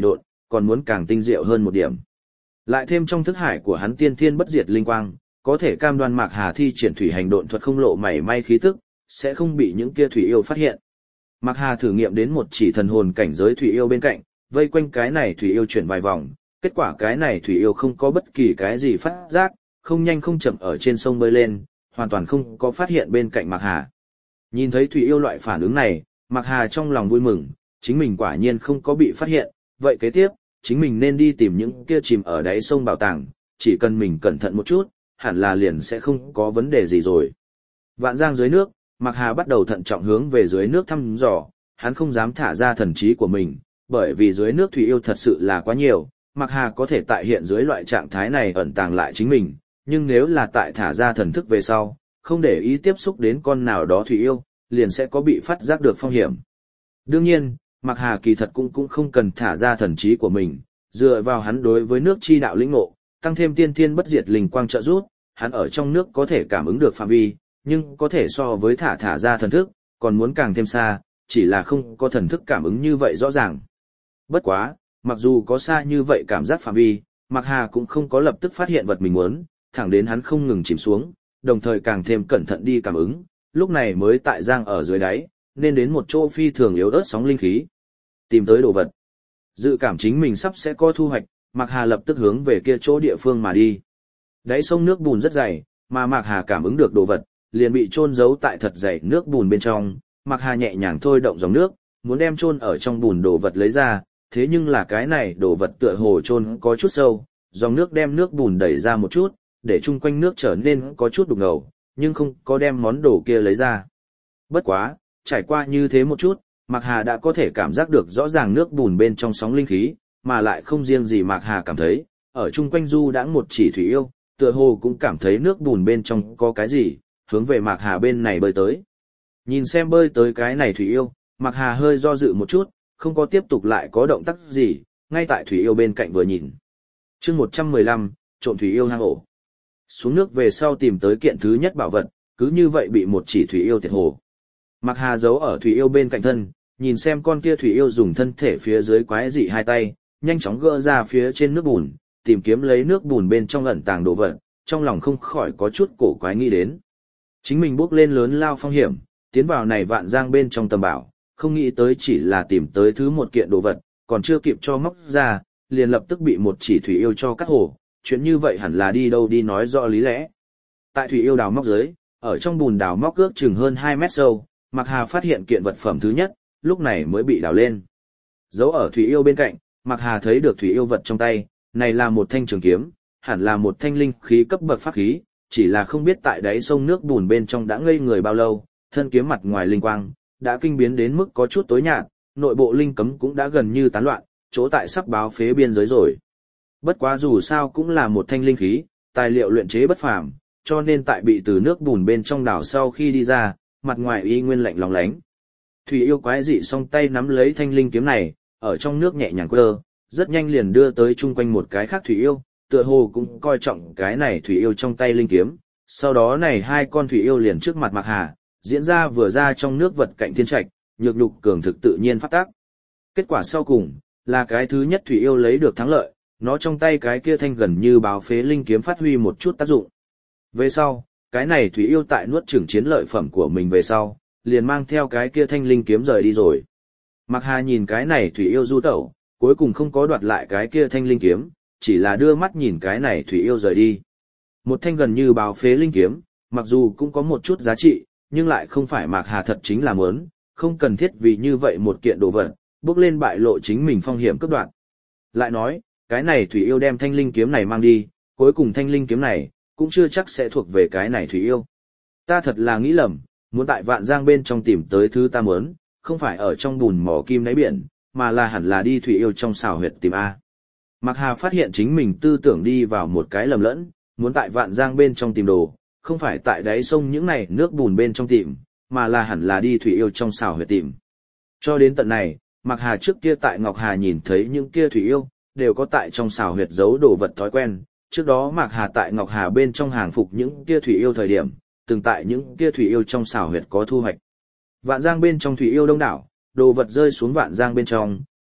còn muốn càng tinh diệu hơn một điểm. Lại thêm trong thức hải của hắn tiên thiên bất diệt linh quang, có thể cam đoan Mạc Hà thi triển thủy hành độn thuật không lộ mảy may khí tức, sẽ không bị những kia thủy yêu phát hiện. Mạc Hà thử nghiệm đến một chỉ thần hồn cảnh giới thủy yêu bên cạnh, vây quanh cái này thủy yêu chuyển vài vòng, kết quả cái này thủy yêu không có bất kỳ cái gì phát giác, không nhanh không chậm ở trên sông bơi lên, hoàn toàn không có phát hiện bên cạnh Mạc Hà. Nhìn thấy thủy yêu loại phản ứng này, Mạc Hà trong lòng vui mừng, chính mình quả nhiên không có bị phát hiện, vậy kế tiếp, chính mình nên đi tìm những kia chìm ở đáy sông bảo tàng, chỉ cần mình cẩn thận một chút, hẳn là liền sẽ không có vấn đề gì rồi. Vạn giang dưới nước, Mạc Hà bắt đầu thận trọng hướng về dưới nước thăm dò, hắn không dám thả ra thần trí của mình, bởi vì dưới nước thủy yêu thật sự là quá nhiều, Mạc Hà có thể tại hiện dưới loại trạng thái này ẩn tàng lại chính mình, nhưng nếu là tại thả ra thần thức về sau, không để ý tiếp xúc đến con nào đó thủy yêu, liền sẽ có bị phát giác được phong hiểm. Đương nhiên, Mạc Hà kỳ thật cũng không cần thả ra thần trí của mình, dựa vào hắn đối với nước chi đạo lĩnh ngộ, tăng thêm tiên thiên bất diệt linh quang trợ giúp, hắn ở trong nước có thể cảm ứng được phạm vi, nhưng có thể so với thả ra thần thức, còn muốn càng thêm xa, chỉ là không có thần thức cảm ứng như vậy rõ ràng. Bất quá, mặc dù có xa như vậy cảm giác phạm vi, Mạc Hà cũng không có lập tức phát hiện vật mình muốn, thẳng đến hắn không ngừng chìm xuống, đồng thời càng thêm cẩn thận đi cảm ứng, lúc này mới tại giang ở dưới đáy, nên đến một chỗ phi thường yếu ớt sóng linh khí. Tìm tới đồ vật. Dự cảm chính mình sắp sẽ có thu hoạch, Mạc Hà lập tức hướng về kia chỗ địa phương mà đi. Đáy sông nước bùn rất dày, mà Mạc Hà cảm ứng được đồ vật, liền bị chôn giấu tại thật dày nước bùn bên trong. Mạc Hà nhẹ nhàng thôi động dòng nước, muốn đem chôn ở trong bùn đồ vật lấy ra, thế nhưng là cái này đồ vật tựa hồ chôn có chút sâu, dòng nước đem nước bùn đẩy ra một chút, để chung quanh nước trở nên có chút đục ngầu, nhưng không có đem món đồ kia lấy ra. Bất quá, trải qua như thế một chút, Mạc Hà đã có thể cảm giác được rõ ràng nước bùn bên trong sóng linh khí, mà lại không riêng gì Mạc Hà cảm thấy, ở chung quanh du đãng một chỉ thủy yêu, tựa hồ cũng cảm thấy nước bùn bên trong có cái gì, hướng về Mạc Hà bên này bơi tới. Nhìn xem bơi tới cái này thủy yêu, Mạc Hà hơi do dự một chút, không có tiếp tục lại có động tác gì, ngay tại thủy yêu bên cạnh vừa nhìn. Chương 115, trộm thủy yêu hang ổ. Xuống nước về sau tìm tới kiện thứ nhất bảo vật, cứ như vậy bị một chỉ thủy yêu tiệt hồ. Mạc Hà giấu ở thủy yêu bên cạnh thân, nhìn xem con kia thủy yêu dùng thân thể phía dưới quái dị hai tay, nhanh chóng gỡ ra phía trên nước bùn, tìm kiếm lấy nước bùn bên trong ẩn tàng đồ vật, trong lòng không khỏi có chút cổ quái nghĩ đến. Chính mình bước lên lớn lao phong hiểm, tiến vào này vạn giang bên trong tầm bảo, không nghĩ tới chỉ là tìm tới thứ một kiện đồ vật, còn chưa kịp cho móc ra, liền lập tức bị một chỉ thủy yêu cho cắt hồ, chuyện như vậy hẳn là đi đâu đi nói rõ lý lẽ. Tại thủy yêu đào móc dưới, ở trong bùn đào móc ước chừng hơn 2 mét sâu, Mạc Hà phát hiện kiện vật phẩm thứ nhất, lúc này mới bị đào lên. Giấu ở thủy yêu bên cạnh, Mạc Hà thấy được thủy yêu vật trong tay, này là một thanh trường kiếm, hẳn là một thanh linh khí cấp bậc pháp khí, chỉ là không biết tại đáy sông nước bùn bên trong đã ngây người bao lâu, thân kiếm mặt ngoài linh quang đã kinh biến đến mức có chút tối nhạt, nội bộ linh cấm cũng đã gần như tán loạn, chỗ tại sắp báo phế biên giới rồi. Bất quá dù sao cũng là một thanh linh khí, tài liệu luyện chế bất phàm, cho nên tại bị từ nước bùn bên trong đảo sau khi đi ra, mặt ngoài y nguyên lạnh lóng lánh. Thủy yêu quái dị song tay nắm lấy thanh linh kiếm này, ở trong nước nhẹ nhàng quơ, rất nhanh liền đưa tới chung quanh một cái khác thủy yêu, tựa hồ cũng coi trọng cái này thủy yêu trong tay linh kiếm. Sau đó này hai con thủy yêu liền trước mặt Mạc Hà, diễn ra vừa ra trong nước vật cạnh thiên trạch, nhược nhục cường thực tự nhiên phát tác. Kết quả sau cùng, là cái thứ nhất thủy yêu lấy được thắng lợi, nó trong tay cái kia thanh gần như báo phế linh kiếm phát huy một chút tác dụng. Về sau, cái này thủy yêu tại nuốt chửng chiến lợi phẩm của mình về sau, liền mang theo cái kia thanh linh kiếm rời đi rồi. Mạc Hà nhìn cái này thủy yêu du tẩu, cuối cùng không có đoạt lại cái kia thanh linh kiếm, chỉ là đưa mắt nhìn cái này thủy yêu rời đi. Một thanh gần như báo phế linh kiếm, mặc dù cũng có một chút giá trị, nhưng lại không phải Mạc Hà thật chính là muốn, không cần thiết vì như vậy một kiện đồ vật, bước lên bại lộ chính mình phong hiểm cướp đoạt. Lại nói, cái này thủy yêu đem thanh linh kiếm này mang đi, cuối cùng thanh linh kiếm này cũng chưa chắc sẽ thuộc về cái này thủy yêu. Ta thật là nghĩ lầm, muốn tại vạn giang bên trong tìm tới thứ ta muốn, không phải ở trong bùn mỏ kim đáy biển, mà là hẳn là đi thủy yêu trong xào huyệt tìm A. Mạc Hà phát hiện chính mình tư tưởng đi vào một cái lầm lẫn, muốn tại vạn giang bên trong tìm đồ, không phải tại đáy sông những này nước bùn bên trong tìm, mà là hẳn là đi thủy yêu trong xào huyệt tìm. Cho đến tận này, Mạc Hà trước kia tại Ngọc Hà nhìn thấy những kia thủy yêu, đều có tại trong xào huyệt giấu đồ vật thói quen. Trước đó Mạc Hà tại Ngọc Hà bên trong hàng phục những kia thủy yêu thời điểm, từng tại những kia thủy yêu trong xào huyệt có thu hoạch. Vạn giang bên trong thủy yêu đông đảo, đồ vật rơi xuống vạn giang bên trong,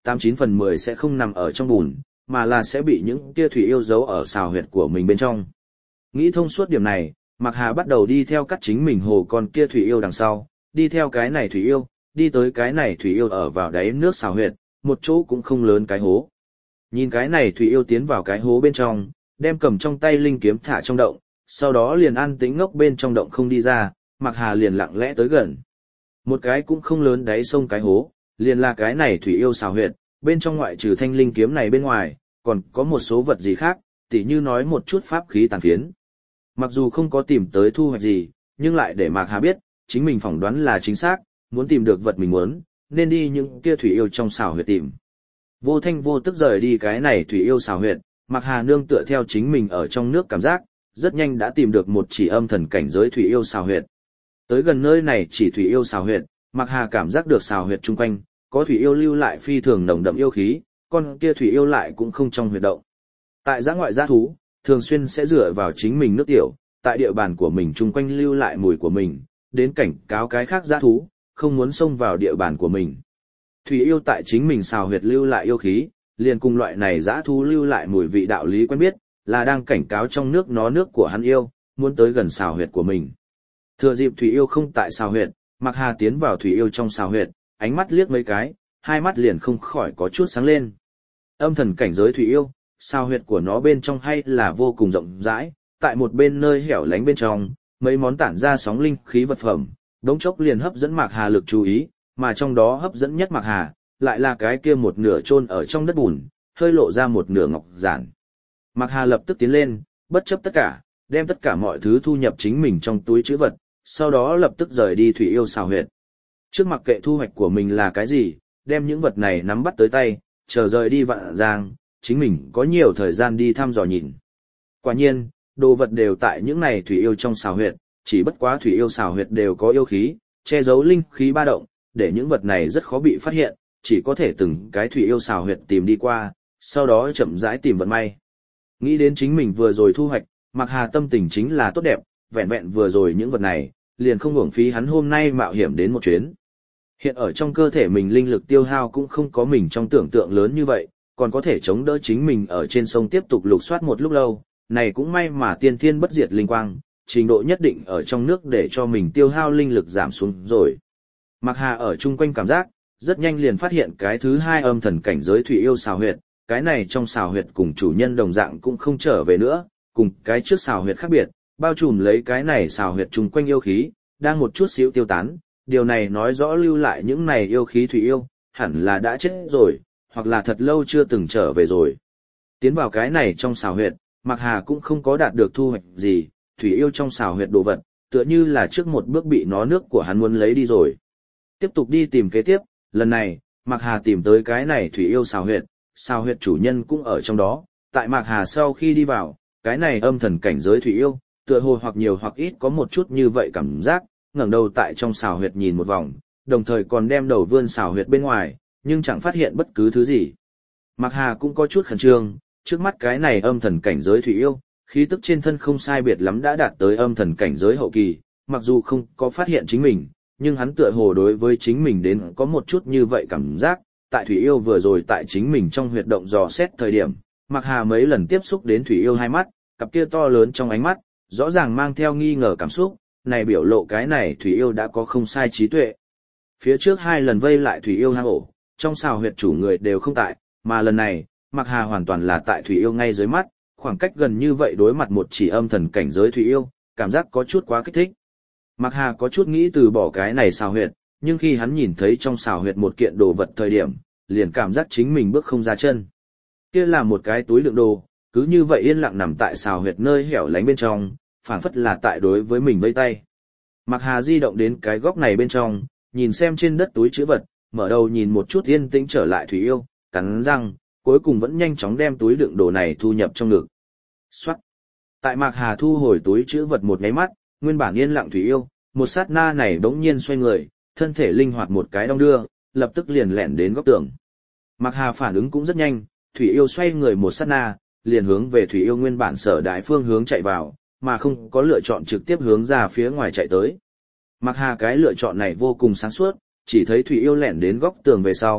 89/10 sẽ không nằm ở trong bùn, mà là sẽ bị những kia thủy yêu giấu ở xào huyệt của mình bên trong. Nghĩ thông suốt điểm này, Mạc Hà bắt đầu đi theo cắt chính mình hồ con kia thủy yêu đằng sau, đi theo cái này thủy yêu, đi tới cái này thủy yêu ở vào đáy nước xào huyệt, một chỗ cũng không lớn cái hố. Nhìn cái này thủy yêu tiến vào cái hố bên trong, đem cầm trong tay linh kiếm thả trong động, sau đó liền an tĩnh ngốc bên trong động không đi ra, Mạc Hà liền lặng lẽ tới gần. Một cái cũng không lớn đáy sông cái hố, liền là cái này thủy yêu xào huyệt, bên trong ngoại trừ thanh linh kiếm này bên ngoài, còn có một số vật gì khác, tỉ như nói một chút pháp khí tàn phiến. Mặc dù không có tìm tới thu hoạch gì, nhưng lại để Mạc Hà biết, chính mình phỏng đoán là chính xác, muốn tìm được vật mình muốn, nên đi những kia thủy yêu trong xào huyệt tìm. Vô thanh vô tức rời đi cái này thủy yêu xào huyệt, Mạc Hà nương tựa theo chính mình ở trong nước cảm giác, rất nhanh đã tìm được một chỉ âm thần cảnh giới thủy yêu xào huyệt. Tới gần nơi này chỉ thủy yêu xào huyệt, Mạc Hà cảm giác được xào huyệt chung quanh, có thủy yêu lưu lại phi thường nồng đậm yêu khí, con kia thủy yêu lại cũng không trong huyệt động. Tại giã ngoại giã thú, thường xuyên sẽ dựa vào chính mình nước tiểu, tại địa bàn của mình chung quanh lưu lại mùi của mình, đến cảnh cáo cái khác giã thú, không muốn xông vào địa bàn của mình. Thủy yêu tại chính mình xào huyệt lưu lại yêu khí, liền cùng loại này giã thú lưu lại mùi vị đạo lý quen biết, là đang cảnh cáo trong nước nó nước của hắn yêu, muốn tới gần xào huyệt của mình. Thừa dịp thủy yêu không tại xào huyệt, Mạc Hà tiến vào thủy yêu trong xào huyệt, ánh mắt liếc mấy cái, hai mắt liền không khỏi có chút sáng lên. Âm thần cảnh giới thủy yêu, xào huyệt của nó bên trong hay là vô cùng rộng rãi, tại một bên nơi hẻo lánh bên trong, mấy món tản ra sóng linh khí vật phẩm, đống chốc liền hấp dẫn Mạc Hà lực chú ý, mà trong đó hấp dẫn nhất Mạc Hà, lại là cái kia một nửa chôn ở trong đất bùn, hơi lộ ra một nửa ngọc giản. Mạc Hà lập tức tiến lên, bất chấp tất cả, đem tất cả mọi thứ thu nhập chính mình trong túi trữ vật, sau đó lập tức rời đi thủy yêu xào huyệt. Trước mặc kệ thu hoạch của mình là cái gì, đem những vật này nắm bắt tới tay, chờ rời đi Vạn Giang, chính mình có nhiều thời gian đi thăm dò nhìn. Quả nhiên, đồ vật đều tại những này thủy yêu trong xào huyệt, chỉ bất quá thủy yêu xào huyệt đều có yêu khí, che giấu linh khí ba động, để những vật này rất khó bị phát hiện, chỉ có thể từng cái thủy yêu xào huyệt tìm đi qua, sau đó chậm rãi tìm vận may. Nghĩ đến chính mình vừa rồi thu hoạch, Mạc Hà tâm tình chính là tốt đẹp, vẹn vẹn vừa rồi những vật này, liền không uổng phí hắn hôm nay mạo hiểm đến một chuyến. Hiện ở trong cơ thể mình linh lực tiêu hao cũng không có mình trong tưởng tượng lớn như vậy, còn có thể chống đỡ chính mình ở trên sông tiếp tục lục soát một lúc lâu, này cũng may mà tiên thiên bất diệt linh quang, trình độ nhất định ở trong nước để cho mình tiêu hao linh lực giảm xuống rồi. Mạc Hà ở chung quanh cảm giác, rất nhanh liền phát hiện cái thứ hai âm thần cảnh giới thủy yêu xào huyệt, cái này trong xào huyệt cùng chủ nhân đồng dạng cũng không trở về nữa, cùng cái trước xào huyệt khác biệt, bao trùm lấy cái này xào huyệt chung quanh yêu khí, đang một chút xíu tiêu tán, điều này nói rõ lưu lại những này yêu khí thủy yêu, hẳn là đã chết rồi, hoặc là thật lâu chưa từng trở về rồi. Tiến vào cái này trong xào huyệt, Mạc Hà cũng không có đạt được thu hoạch gì, thủy yêu trong xào huyệt đồ vật, tựa như là trước một bước bị nó nước của hắn muốn lấy đi rồi. Tiếp tục đi tìm kế tiếp, lần này, Mạc Hà tìm tới cái này thủy yêu xào huyệt chủ nhân cũng ở trong đó, tại Mạc Hà sau khi đi vào, cái này âm thần cảnh giới thủy yêu, tựa hồ hoặc nhiều hoặc ít có một chút như vậy cảm giác, ngẩng đầu tại trong xào huyệt nhìn một vòng, đồng thời còn đem đầu vươn xào huyệt bên ngoài, nhưng chẳng phát hiện bất cứ thứ gì. Mạc Hà cũng có chút khẩn trương, trước mắt cái này âm thần cảnh giới thủy yêu, khí tức trên thân không sai biệt lắm đã đạt tới âm thần cảnh giới hậu kỳ, mặc dù không có phát hiện chính mình, nhưng hắn tựa hồ đối với chính mình đến có một chút như vậy cảm giác, tại thủy yêu vừa rồi tại chính mình trong huyệt động dò xét thời điểm, Mạc Hà mấy lần tiếp xúc đến thủy yêu hai mắt, cặp kia to lớn trong ánh mắt, rõ ràng mang theo nghi ngờ cảm xúc, này biểu lộ cái này thủy yêu đã có không sai trí tuệ. Phía trước hai lần vây lại thủy yêu hang ổ, trong xào huyệt chủ người đều không tại, mà lần này, Mạc Hà hoàn toàn là tại thủy yêu ngay dưới mắt, khoảng cách gần như vậy đối mặt một chỉ âm thần cảnh giới thủy yêu, cảm giác có chút quá kích thích. Mạc Hà có chút nghĩ từ bỏ cái này xào huyệt, nhưng khi hắn nhìn thấy trong xào huyệt một kiện đồ vật thời điểm, liền cảm giác chính mình bước không ra chân. Kia là một cái túi đựng đồ, cứ như vậy yên lặng nằm tại xào huyệt nơi hẻo lánh bên trong, phảng phất là tại đối với mình vây tay. Mạc Hà di động đến cái góc này bên trong, nhìn xem trên đất túi trữ vật, mở đầu nhìn một chút yên tĩnh trở lại thủy yêu, cắn răng, cuối cùng vẫn nhanh chóng đem túi đựng đồ này thu nhập trong ngực. Soát. Tại Mạc Hà thu hồi túi trữ vật một nháy mắt, nguyên bản yên lặng thủy yêu, một sát na này bỗng nhiên xoay người, thân thể linh hoạt một cái đong đưa, lập tức liền lẻn đến góc tường. Mạc Hà phản ứng cũng rất nhanh, thủy yêu xoay người một sát na, liền hướng về thủy yêu nguyên bản sở đại phương hướng chạy vào, mà không có lựa chọn trực tiếp hướng ra phía ngoài chạy tới. Mạc Hà cái lựa chọn này vô cùng sáng suốt, chỉ thấy thủy yêu lẻn đến góc tường về sau,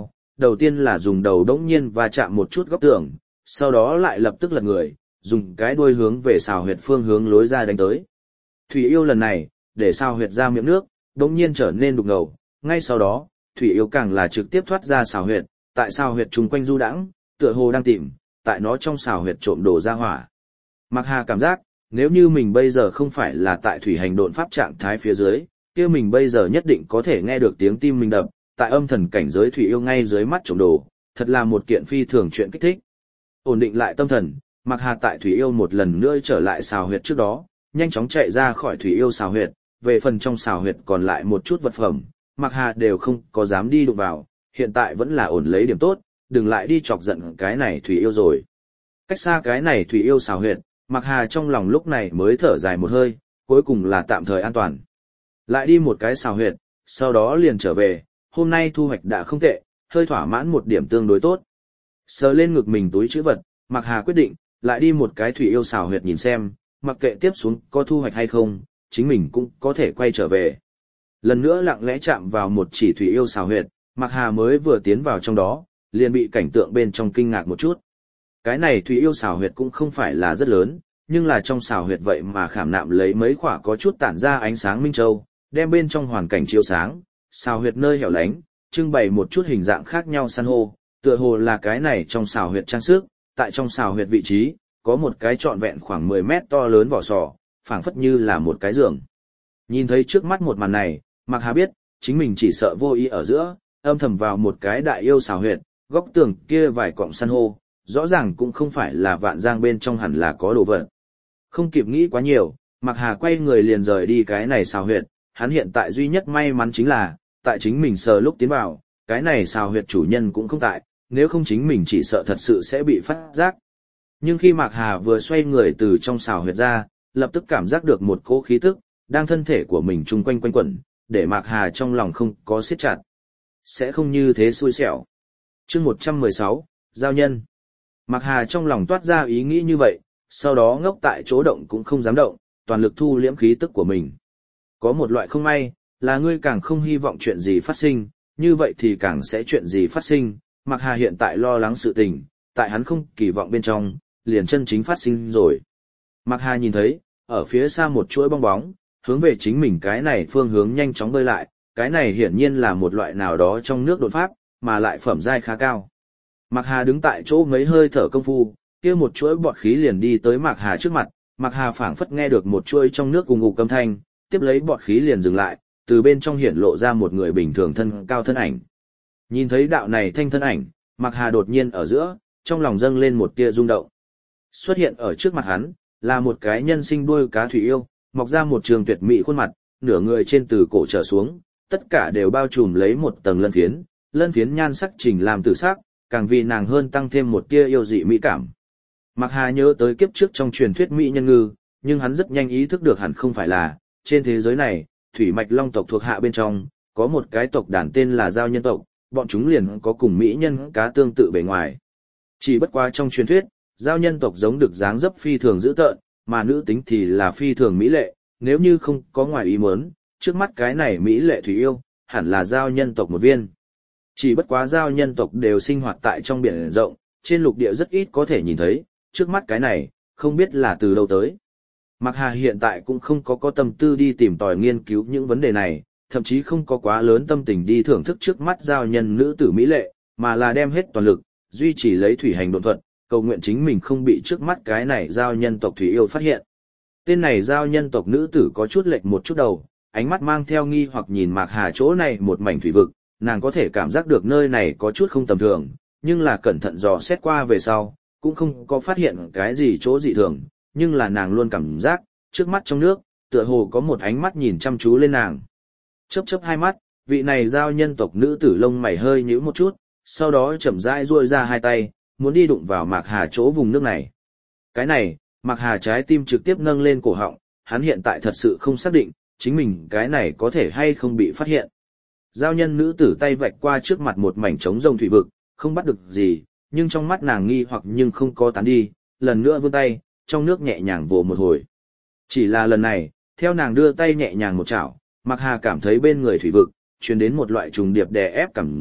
đầu tiên là dùng đầu đống nhiên và chạm một chút góc tường, sau đó lại lập tức lật người, dùng cái đuôi hướng về xào huyệt phương hướng lối ra đánh tới. Thủy yêu lần này, để xào huyệt ra miệng nước, đống nhiên trở nên đục ngầu, ngay sau đó, thủy yêu càng là trực tiếp thoát ra xào huyệt, tại xào huyệt chung quanh du đãng, tựa hồ đang tìm, tại nó trong xào huyệt trộm đồ ra hỏa. Mạc Hà cảm giác, nếu như mình bây giờ không phải là tại thủy hành độn pháp trạng thái phía dưới, kia mình bây giờ nhất định có thể nghe được tiếng tim mình đập, tại âm thần cảnh giới thủy yêu ngay dưới mắt trộm đồ, thật là một kiện phi thường chuyện kích thích. Ổn định lại tâm thần, Mạc Hà tại thủy yêu một lần nữa trở lại xào huyệt trước đó, nhanh chóng chạy ra khỏi thủy yêu xào huyệt, về phần trong xào huyệt còn lại một chút vật phẩm, Mạc Hà đều không có dám đi đụng vào, hiện tại vẫn là ổn lấy điểm tốt, đừng lại đi chọc giận cái này thủy yêu rồi. Cách xa cái này thủy yêu xào huyệt, Mạc Hà trong lòng lúc này mới thở dài một hơi, cuối cùng là tạm thời an toàn. Lại đi một cái xào huyệt, sau đó liền trở về, hôm nay thu hoạch đã không tệ, hơi thỏa mãn một điểm tương đối tốt. Sờ lên ngực mình túi trữ vật, Mạc Hà quyết định, lại đi một cái thủy yêu xào huyệt nhìn xem, mặc kệ tiếp xuống có thu hoạch hay không, chính mình cũng có thể quay trở về. Lần nữa lặng lẽ chạm vào một chỉ thủy yêu xào huyệt, Mạc Hà mới vừa tiến vào trong đó, liền bị cảnh tượng bên trong kinh ngạc một chút. Cái này thủy yêu xào huyệt cũng không phải là rất lớn, nhưng là trong xào huyệt vậy mà khảm nạm lấy mấy quả có chút tản ra ánh sáng minh châu, đem bên trong hoàn cảnh chiếu sáng, xào huyệt nơi hẻo lánh, trưng bày một chút hình dạng khác nhau san hô, tựa hồ là cái này trong xào huyệt trang sức, tại trong xào huyệt vị trí, có một cái trọn vẹn khoảng 10 mét to lớn vỏ sò, phảng phất như là một cái giường. Nhìn thấy trước mắt một màn này, Mạc Hà biết, chính mình chỉ sợ vô ý ở giữa, âm thầm vào một cái đại yêu xào huyệt, góc tường kia vài cọng san hô, rõ ràng cũng không phải là vạn giang bên trong hẳn là có đồ vật. Không kịp nghĩ quá nhiều, Mạc Hà quay người liền rời đi cái này xào huyệt, hắn hiện tại duy nhất may mắn chính là, tại chính mình sờ lúc tiến vào, cái này xào huyệt chủ nhân cũng không tại, nếu không chính mình chỉ sợ thật sự sẽ bị phát giác. Nhưng khi Mạc Hà vừa xoay người từ trong xào huyệt ra, lập tức cảm giác được một cỗ khí tức, đang thân thể của mình chung quanh quanh quẩn, để Mạc Hà trong lòng không có siết chặt. Sẽ không như thế xui xẻo. Chương 116, Giao nhân. Mạc Hà trong lòng toát ra ý nghĩ như vậy, sau đó ngốc tại chỗ động cũng không dám động, toàn lực thu liễm khí tức của mình. Có một loại không may, là ngươi càng không hy vọng chuyện gì phát sinh, như vậy thì càng sẽ chuyện gì phát sinh. Mạc Hà hiện tại lo lắng sự tình, tại hắn không kỳ vọng bên trong, liền chân chính phát sinh rồi. Mạc Hà nhìn thấy, ở phía xa một chuỗi bong bóng, hướng về chính mình cái này phương hướng nhanh chóng bơi lại, cái này hiển nhiên là một loại nào đó trong nước đột pháp, mà lại phẩm giai khá cao. Mạc Hà đứng tại chỗ mấy hơi thở công phu, kia một chuỗi bọt khí liền đi tới Mạc Hà trước mặt, Mạc Hà phảng phất nghe được một chuỗi trong nước ù ngục âm thanh, tiếp lấy bọt khí liền dừng lại, từ bên trong hiển lộ ra một người bình thường thân cao thân ảnh. Nhìn thấy đạo này thanh thân ảnh, Mạc Hà đột nhiên ở giữa, trong lòng dâng lên một tia rung động. Xuất hiện ở trước mặt hắn, là một cái nhân sinh đuôi cá thủy yêu, mọc ra một trường tuyệt mỹ khuôn mặt, nửa người trên từ cổ trở xuống, tất cả đều bao trùm lấy một tầng lân phiến nhan sắc trình làm tử sắc, càng vì nàng hơn tăng thêm một tia yêu dị mỹ cảm. Mạc Hà nhớ tới kiếp trước trong truyền thuyết mỹ nhân ngư, nhưng hắn rất nhanh ý thức được hẳn không phải là, trên thế giới này, thủy mạch long tộc thuộc hạ bên trong, có một cái tộc đàn tên là giao nhân tộc, bọn chúng liền có cùng mỹ nhân cá tương tự bề ngoài. Chỉ bất quá trong truyền thuyết, giao nhân tộc giống được dáng dấp phi thường dữ tợn, mà nữ tính thì là phi thường mỹ lệ, nếu như không có ngoài ý muốn, trước mắt cái này mỹ lệ thủy yêu, hẳn là giao nhân tộc một viên. Chỉ bất quá giao nhân tộc đều sinh hoạt tại trong biển rộng, trên lục địa rất ít có thể nhìn thấy, trước mắt cái này, không biết là từ đâu tới. Mạc Hà hiện tại cũng không có tâm tư đi tìm tòi nghiên cứu những vấn đề này, thậm chí không có quá lớn tâm tình đi thưởng thức trước mắt giao nhân nữ tử mỹ lệ, mà là đem hết toàn lực, duy trì lấy thủy hành độn thuật, cầu nguyện chính mình không bị trước mắt cái này giao nhân tộc thủy yêu phát hiện. Tên này giao nhân tộc nữ tử có chút lệch một chút đầu, ánh mắt mang theo nghi hoặc nhìn Mạc Hà chỗ này một mảnh thủy vực, nàng có thể cảm giác được nơi này có chút không tầm thường, nhưng là cẩn thận dò xét qua về sau, cũng không có phát hiện cái gì chỗ dị thường, nhưng là nàng luôn cảm giác, trước mắt trong nước, tựa hồ có một ánh mắt nhìn chăm chú lên nàng. Chớp chớp hai mắt, vị này giao nhân tộc nữ tử lông mày hơi nhíu một chút, sau đó chậm rãi duỗi ra hai tay, muốn đi đụng vào Mạc Hà chỗ vùng nước này. Cái này, Mạc Hà trái tim trực tiếp nâng lên cổ họng, hắn hiện tại thật sự không xác định, chính mình cái này có thể hay không bị phát hiện. Giao nhân nữ tử tay vạch qua trước mặt một mảnh trống rông thủy vực, không bắt được gì, nhưng trong mắt nàng nghi hoặc nhưng không có tán đi, lần nữa vươn tay, trong nước nhẹ nhàng vồ một hồi. Chỉ là lần này, theo nàng đưa tay nhẹ nhàng một chảo, Mạc Hà cảm thấy bên người thủy vực, truyền đến một loại trùng điệp đè ép cảm giác,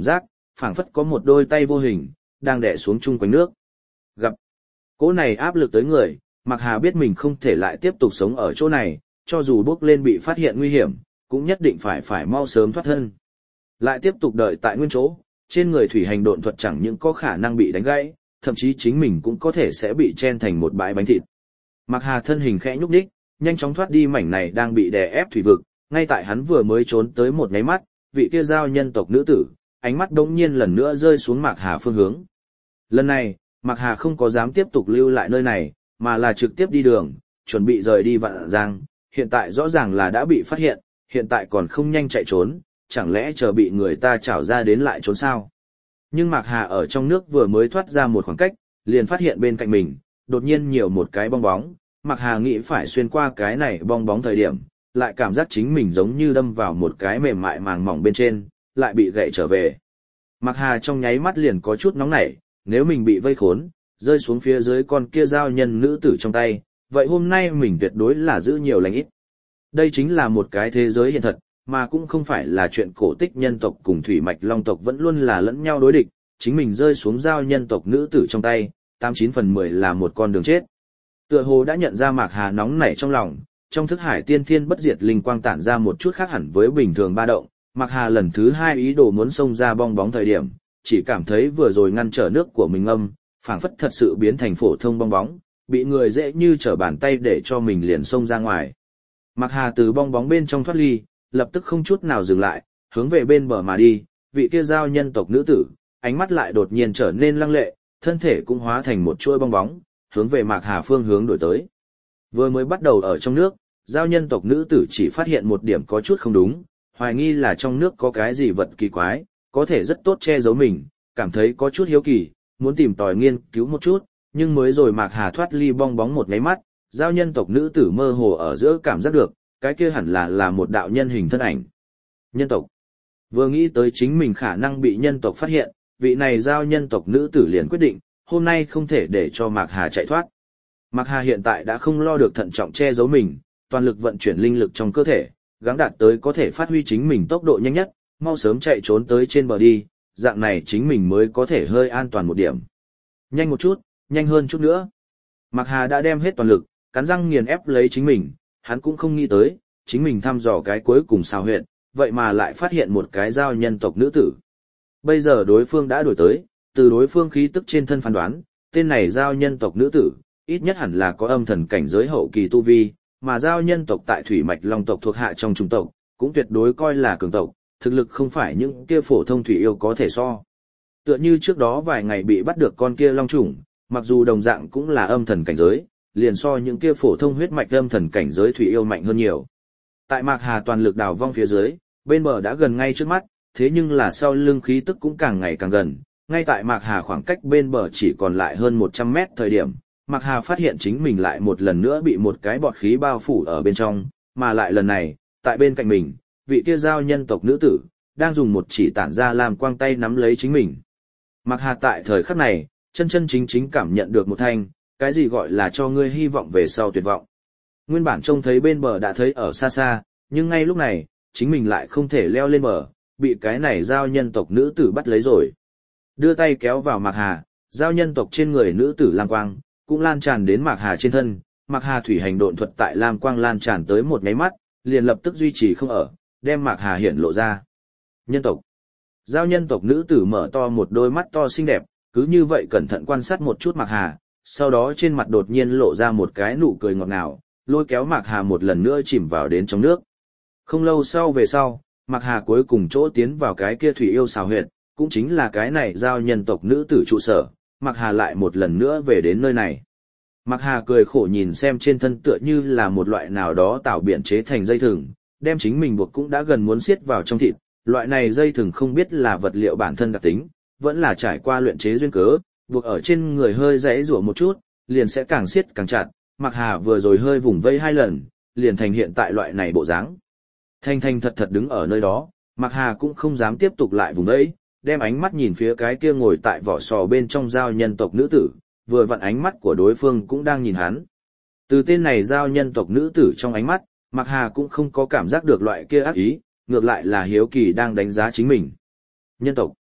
phảng phất có một đôi tay vô hình, đang đè xuống chung quanh nước. Gặp cỗ này áp lực tới người, Mạc Hà biết mình không thể lại tiếp tục sống ở chỗ này, cho dù bước lên bị phát hiện nguy hiểm, cũng nhất định phải mau sớm thoát thân. Lại tiếp tục đợi tại nguyên chỗ, trên người thủy hành độn thuật chẳng những có khả năng bị đánh gãy, thậm chí chính mình cũng có thể sẽ bị chen thành một bãi bánh thịt. Mạc Hà thân hình khẽ nhúc nhích, nhanh chóng thoát đi mảnh này đang bị đè ép thủy vực, ngay tại hắn vừa mới trốn tới một cái mắt, vị kia giao nhân tộc nữ tử, ánh mắt đống nhiên lần nữa rơi xuống Mạc Hà phương hướng. Lần này, Mạc Hà không có dám tiếp tục lưu lại nơi này, mà là trực tiếp đi đường, chuẩn bị rời đi Vạn Giang, hiện tại rõ ràng là đã bị phát hiện, hiện tại còn không nhanh chạy trốn, chẳng lẽ chờ bị người ta trảo ra đến lại trốn sao? Nhưng Mạc Hà ở trong nước vừa mới thoát ra một khoảng cách, liền phát hiện bên cạnh mình, đột nhiên nhiều một cái bong bóng, Mạc Hà nghĩ phải xuyên qua cái này bong bóng thời điểm, lại cảm giác chính mình giống như đâm vào một cái mềm mại màng mỏng bên trên, lại bị gãy trở về. Mạc Hà trong nháy mắt liền có chút nóng nảy, nếu mình bị vây khốn, rơi xuống phía dưới con kia giao nhân nữ tử trong tay, vậy hôm nay mình tuyệt đối là giữ nhiều lành ít. Đây chính là một cái thế giới hiện thật, mà cũng không phải là chuyện cổ tích nhân tộc cùng thủy mạch long tộc vẫn luôn là lẫn nhau đối địch, chính mình rơi xuống giao nhân tộc nữ tử trong tay, 89/10 là một con đường chết. Tựa hồ đã nhận ra Mạc Hà nóng nảy trong lòng, trong thức hải tiên thiên bất diệt linh quang tản ra một chút khác hẳn với bình thường ba động, Mạc Hà lần thứ hai ý đồ muốn xông ra bong bóng thời điểm, chỉ cảm thấy vừa rồi ngăn trở nước của mình phảng phất thật sự biến thành phổ thông bong bóng, bị người dễ như trở bàn tay để cho mình liền xông ra ngoài. Mạc Hà từ bong bóng bên trong thoát ly, lập tức không chút nào dừng lại, hướng về bên bờ mà đi, vị kia giao nhân tộc nữ tử, ánh mắt lại đột nhiên trở nên lăng lệ, thân thể cũng hóa thành một chuỗi bong bóng, hướng về Mạc Hà phương hướng đổi tới. Vừa mới bắt đầu ở trong nước, giao nhân tộc nữ tử chỉ phát hiện một điểm có chút không đúng, hoài nghi là trong nước có cái gì vật kỳ quái, có thể rất tốt che giấu mình, cảm thấy có chút hiếu kỳ, muốn tìm tòi nghiên cứu một chút, nhưng mới rồi Mạc Hà thoát ly bong bóng một nháy mắt, giao nhân tộc nữ tử mơ hồ ở giữa cảm giác được, cái kia hẳn là một đạo nhân hình thân ảnh. Nhân tộc. Vừa nghĩ tới chính mình khả năng bị nhân tộc phát hiện, vị này giao nhân tộc nữ tử liền quyết định, hôm nay không thể để cho Mạc Hà chạy thoát. Mạc Hà hiện tại đã không lo được thận trọng che giấu mình, toàn lực vận chuyển linh lực trong cơ thể, gắng đạt tới có thể phát huy chính mình tốc độ nhanh nhất, mau sớm chạy trốn tới trên bờ đi, dạng này chính mình mới có thể hơi an toàn một điểm. Nhanh một chút, nhanh hơn chút nữa. Mạc Hà đã đem hết toàn lực, cắn răng nghiền ép lấy chính mình, hắn cũng không nghĩ tới, chính mình thăm dò cái cuối cùng xào huyệt, vậy mà lại phát hiện một cái giao nhân tộc nữ tử. Bây giờ đối phương đã đổi tới, từ đối phương khí tức trên thân phán đoán, tên này giao nhân tộc nữ tử, ít nhất hẳn là có âm thần cảnh giới hậu kỳ tu vi, mà giao nhân tộc tại thủy mạch long tộc thuộc hạ trong chủng tộc, cũng tuyệt đối coi là cường tộc, thực lực không phải những kia phổ thông thủy yêu có thể so. Tựa như trước đó vài ngày bị bắt được con kia long trùng, mặc dù đồng dạng cũng là âm thần cảnh giới, liền so những kia phổ thông huyết mạch âm thần cảnh giới thủy yêu mạnh hơn nhiều. Tại Mạc Hà toàn lực đào vong phía dưới, bên bờ đã gần ngay trước mắt, thế nhưng là sau lưng khí tức cũng càng ngày càng gần, ngay tại Mạc Hà khoảng cách bên bờ chỉ còn lại hơn 100 mét thời điểm, Mạc Hà phát hiện chính mình lại một lần nữa bị một cái bọt khí bao phủ ở bên trong, mà lại lần này, tại bên cạnh mình, vị kia giao nhân tộc nữ tử, đang dùng một chỉ tản ra làm quang tay nắm lấy chính mình. Mạc Hà tại thời khắc này, chân chính cảm nhận được một thanh, cái gì gọi là cho ngươi hy vọng về sau tuyệt vọng. Nguyên bản trông thấy bên bờ đã thấy ở xa xa, nhưng ngay lúc này, chính mình lại không thể leo lên bờ, bị cái này giao nhân tộc nữ tử bắt lấy rồi. Đưa tay kéo vào Mạc Hà, giao nhân tộc trên người nữ tử lam quang, cũng lan tràn đến Mạc Hà trên thân, Mạc Hà thủy hành độn thuật tại lam quang lan tràn tới một nháy mắt, liền lập tức duy trì không ở, đem Mạc Hà hiện lộ ra. Nhân tộc. Giao nhân tộc nữ tử mở to một đôi mắt to xinh đẹp, cứ như vậy cẩn thận quan sát một chút Mạc Hà, sau đó trên mặt đột nhiên lộ ra một cái nụ cười ngọt ngào, lôi kéo Mạc Hà một lần nữa chìm vào đến trong nước. Không lâu sau về sau, Mạc Hà cuối cùng chỗ tiến vào cái kia thủy yêu xào huyệt, cũng chính là cái này giao nhân tộc nữ tử trụ sở, Mạc Hà lại một lần nữa về đến nơi này. Mạc Hà cười khổ nhìn xem trên thân tựa như là một loại nào đó tạo biện chế thành dây thừng, đem chính mình buộc cũng đã gần muốn siết vào trong thịt, loại này dây thừng không biết là vật liệu bản thân đặc tính, vẫn là trải qua luyện chế duyên cớ, buộc ở trên người hơi rẽ rủa một chút, liền sẽ càng siết càng chặt. Mạc Hà vừa rồi hơi vùng vây 2 lần, liền thành hiện tại loại này bộ dáng. Thanh thật đứng ở nơi đó, Mạc Hà cũng không dám tiếp tục lại vùng vây, đem ánh mắt nhìn phía cái kia ngồi tại vỏ sò bên trong giao nhân tộc nữ tử, vừa vặn ánh mắt của đối phương cũng đang nhìn hắn. Từ tên này giao nhân tộc nữ tử trong ánh mắt, Mạc Hà cũng không có cảm giác được loại kia ác ý, ngược lại là hiếu kỳ đang đánh giá chính mình. Nhân tộc.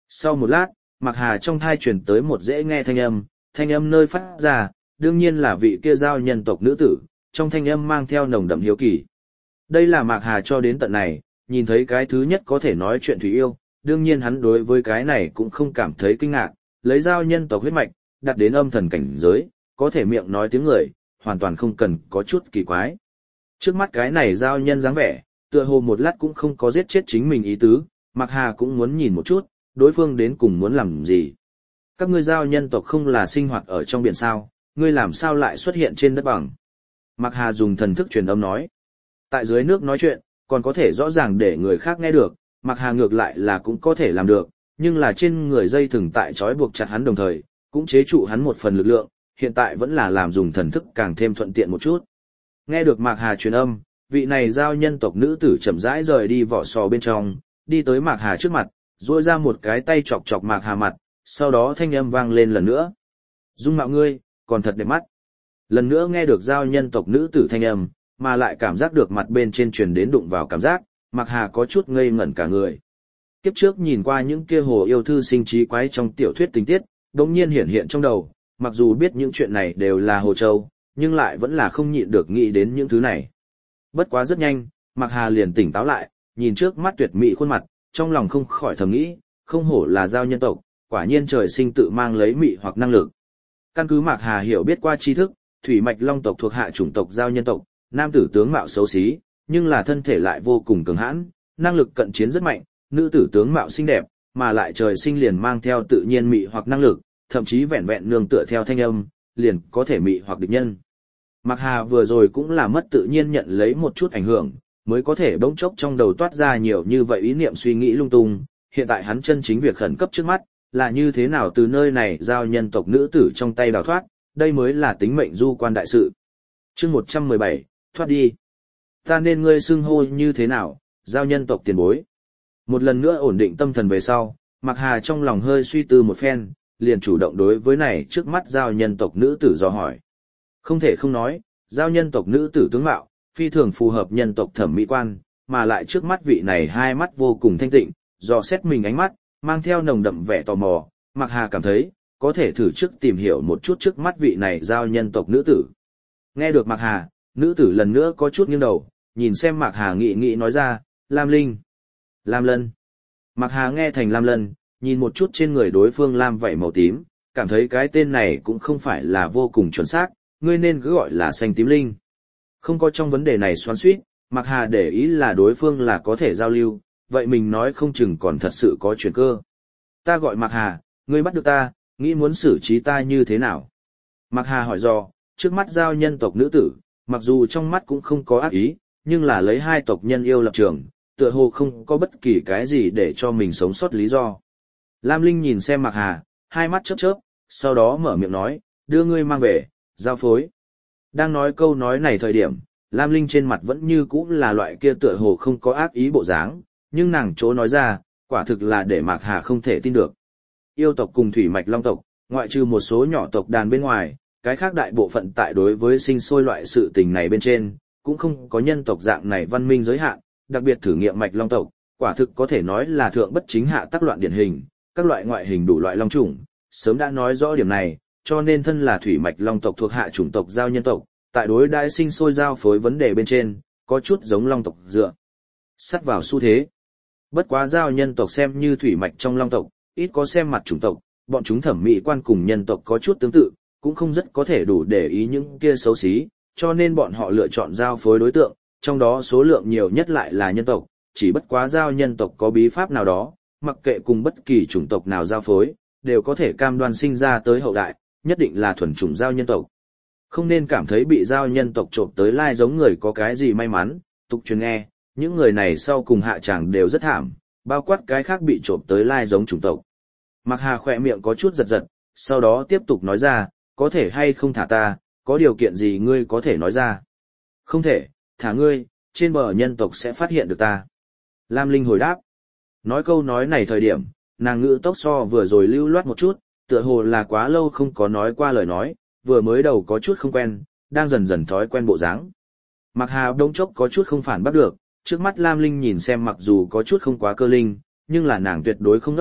Sau một lát, Mạc Hà trong thai truyền tới một dễ nghe thanh âm nơi phát ra, đương nhiên là vị kia giao nhân tộc nữ tử, trong thanh âm mang theo nồng đậm hiếu kỳ. Đây là Mạc Hà cho đến tận này, nhìn thấy cái thứ nhất có thể nói chuyện thủy yêu, đương nhiên hắn đối với cái này cũng không cảm thấy kinh ngạc, lấy giao nhân tộc huyết mạch, đặt đến âm thần cảnh giới, có thể miệng nói tiếng người, hoàn toàn không cần có chút kỳ quái. Trước mắt cái này giao nhân dáng vẻ, tựa hồ một lát cũng không có giết chết chính mình ý tứ, Mạc Hà cũng muốn nhìn một chút, đối phương đến cùng muốn làm gì. Các ngươi giao nhân tộc không là sinh hoạt ở trong biển sao, ngươi làm sao lại xuất hiện trên đất bằng. Mạc Hà dùng thần thức truyền âm nói. Tại dưới nước nói chuyện, còn có thể rõ ràng để người khác nghe được, Mạc Hà ngược lại là cũng có thể làm được, nhưng là trên người dây thừng tại trói buộc chặt hắn đồng thời, cũng chế trụ hắn một phần lực lượng, hiện tại vẫn là làm dùng thần thức càng thêm thuận tiện một chút. Nghe được Mạc Hà truyền âm, vị này giao nhân tộc nữ tử chậm rãi rời đi vỏ sò bên trong, đi tới Mạc Hà trước mặt, duỗi ra một cái tay chọc chọc Mạc Hà mặt, sau đó thanh âm vang lên lần nữa. Dung mạo ngươi, còn thật đẹp mắt. Lần nữa nghe được giao nhân tộc nữ tử thanh âm, mà lại cảm giác được mặt bên trên truyền đến đụng vào cảm giác, Mạc Hà có chút ngây ngẩn cả người. Kiếp trước nhìn qua những kia hồ yêu thư sinh trí quái trong tiểu thuyết tình tiết, đột nhiên hiện hiện trong đầu, mặc dù biết những chuyện này đều là hồ châu, nhưng lại vẫn là không nhịn được nghĩ đến những thứ này. Bất quá rất nhanh, Mạc Hà liền tỉnh táo lại, nhìn trước mắt tuyệt mỹ khuôn mặt, trong lòng không khỏi thầm nghĩ, không hổ là giao nhân tộc, quả nhiên trời sinh tự mang lấy mị hoặc năng lực. Căn cứ Mạc Hà hiểu biết qua tri thức, thủy mạch long tộc thuộc hạ chủng tộc giao nhân tộc, nam tử tướng mạo xấu xí, nhưng là thân thể lại vô cùng cường hãn, năng lực cận chiến rất mạnh, nữ tử tướng mạo xinh đẹp, mà lại trời sinh liền mang theo tự nhiên mị hoặc năng lực, thậm chí vẹn vẹn nương tựa theo thanh âm, liền có thể mị hoặc địch nhân. Mạc Hà vừa rồi cũng là mất tự nhiên nhận lấy một chút ảnh hưởng, mới có thể bỗng chốc trong đầu toát ra nhiều như vậy ý niệm suy nghĩ lung tung, hiện tại hắn chân chính việc khẩn cấp trước mắt, là như thế nào từ nơi này giao nhân tộc nữ tử trong tay đào thoát, đây mới là tính mệnh du quan đại sự. Chương 117, thoát đi. Ta nên ngươi xưng hô như thế nào, giao nhân tộc tiền bối. Một lần nữa ổn định tâm thần về sau, Mạc Hà trong lòng hơi suy tư một phen, liền chủ động đối với này trước mắt giao nhân tộc nữ tử dò hỏi. Không thể không nói, giao nhân tộc nữ tử tướng mạo, phi thường phù hợp nhân tộc thẩm mỹ quan, mà lại trước mắt vị này hai mắt vô cùng thanh tịnh, dò xét mình ánh mắt, mang theo nồng đậm vẻ tò mò, Mạc Hà cảm thấy, có thể thử trước tìm hiểu một chút trước mắt vị này giao nhân tộc nữ tử. Nghe được Mạc Hà, nữ tử lần nữa có chút nghiêng đầu, nhìn xem Mạc Hà nghĩ nói ra, Lam Linh, Lam Lân. Mạc Hà nghe thành Lam Lân, nhìn một chút trên người đối phương lam vảy màu tím, cảm thấy cái tên này cũng không phải là vô cùng chuẩn xác, ngươi nên cứ gọi là xanh tím linh. Không có trong vấn đề này xoắn xuýt, Mạc Hà để ý là đối phương là có thể giao lưu, vậy mình nói không chừng còn thật sự có chuyển cơ. Ta gọi Mạc Hà, ngươi bắt được ta, nghĩ muốn xử trí ta như thế nào? Mạc Hà hỏi dò, trước mắt giao nhân tộc nữ tử, mặc dù trong mắt cũng không có ác ý, nhưng là lấy hai tộc nhân yêu lập trường, tựa hồ không có bất kỳ cái gì để cho mình sống sót lý do. Lam Linh nhìn xem Mạc Hà, hai mắt chớp chớp, sau đó mở miệng nói, đưa ngươi mang về, giao phối. Đang nói câu nói này thời điểm, Lam Linh trên mặt vẫn như cũ là loại kia tựa hồ không có ác ý bộ dáng, nhưng nàng chỗ nói ra, quả thực là để Mạc Hà không thể tin được. Yêu tộc cùng thủy mạch long tộc, ngoại trừ một số nhỏ tộc đàn bên ngoài, cái khác đại bộ phận tại đối với sinh sôi loại sự tình này bên trên, cũng không có nhân tộc dạng này văn minh giới hạn, đặc biệt thử nghiệm mạch long tộc, quả thực có thể nói là thượng bất chính hạ tác loạn điển hình, các loại ngoại hình đủ loại long chủng, sớm đã nói rõ điểm này, cho nên thân là thủy mạch long tộc thuộc hạ chủng tộc giao nhân tộc, tại đối đãi sinh sôi giao phối vấn đề bên trên, có chút giống long tộc dựa sắt vào xu thế. Bất quá giao nhân tộc xem như thủy mạch trong long tộc, ít có xem mặt chủng tộc, bọn chúng thẩm mỹ quan cùng nhân tộc có chút tương tự, cũng không rất có thể đủ để ý những kia xấu xí, cho nên bọn họ lựa chọn giao phối đối tượng, trong đó số lượng nhiều nhất lại là nhân tộc, chỉ bất quá giao nhân tộc có bí pháp nào đó, mặc kệ cùng bất kỳ chủng tộc nào giao phối, đều có thể cam đoan sinh ra tới hậu đại, nhất định là thuần chủng giao nhân tộc. Không nên cảm thấy bị giao nhân tộc trộm tới lai giống người có cái gì may mắn, tục truyền nghe, những người này sau cùng hạ tràng đều rất thảm, bao quát cái khác bị trộm tới lai giống chủng tộc. Mạc Hà khỏe miệng có chút giật giật, sau đó tiếp tục nói ra, có thể hay không thả ta, có điều kiện gì ngươi có thể nói ra. Không thể, thả ngươi, trên bờ nhân tộc sẽ phát hiện được ta. Lam Linh hồi đáp. Nói câu nói này thời điểm, nàng ngữ tốc so vừa rồi lưu loát một chút, tựa hồ là quá lâu không có nói qua lời nói, vừa mới đầu có chút không quen, đang dần dần thói quen bộ dáng. Mạc Hà đống chốc có chút không phản bắt được, trước mắt Lam Linh nhìn xem mặc dù có chút không quá cơ linh, nhưng là nàng tuyệt đối không đốc,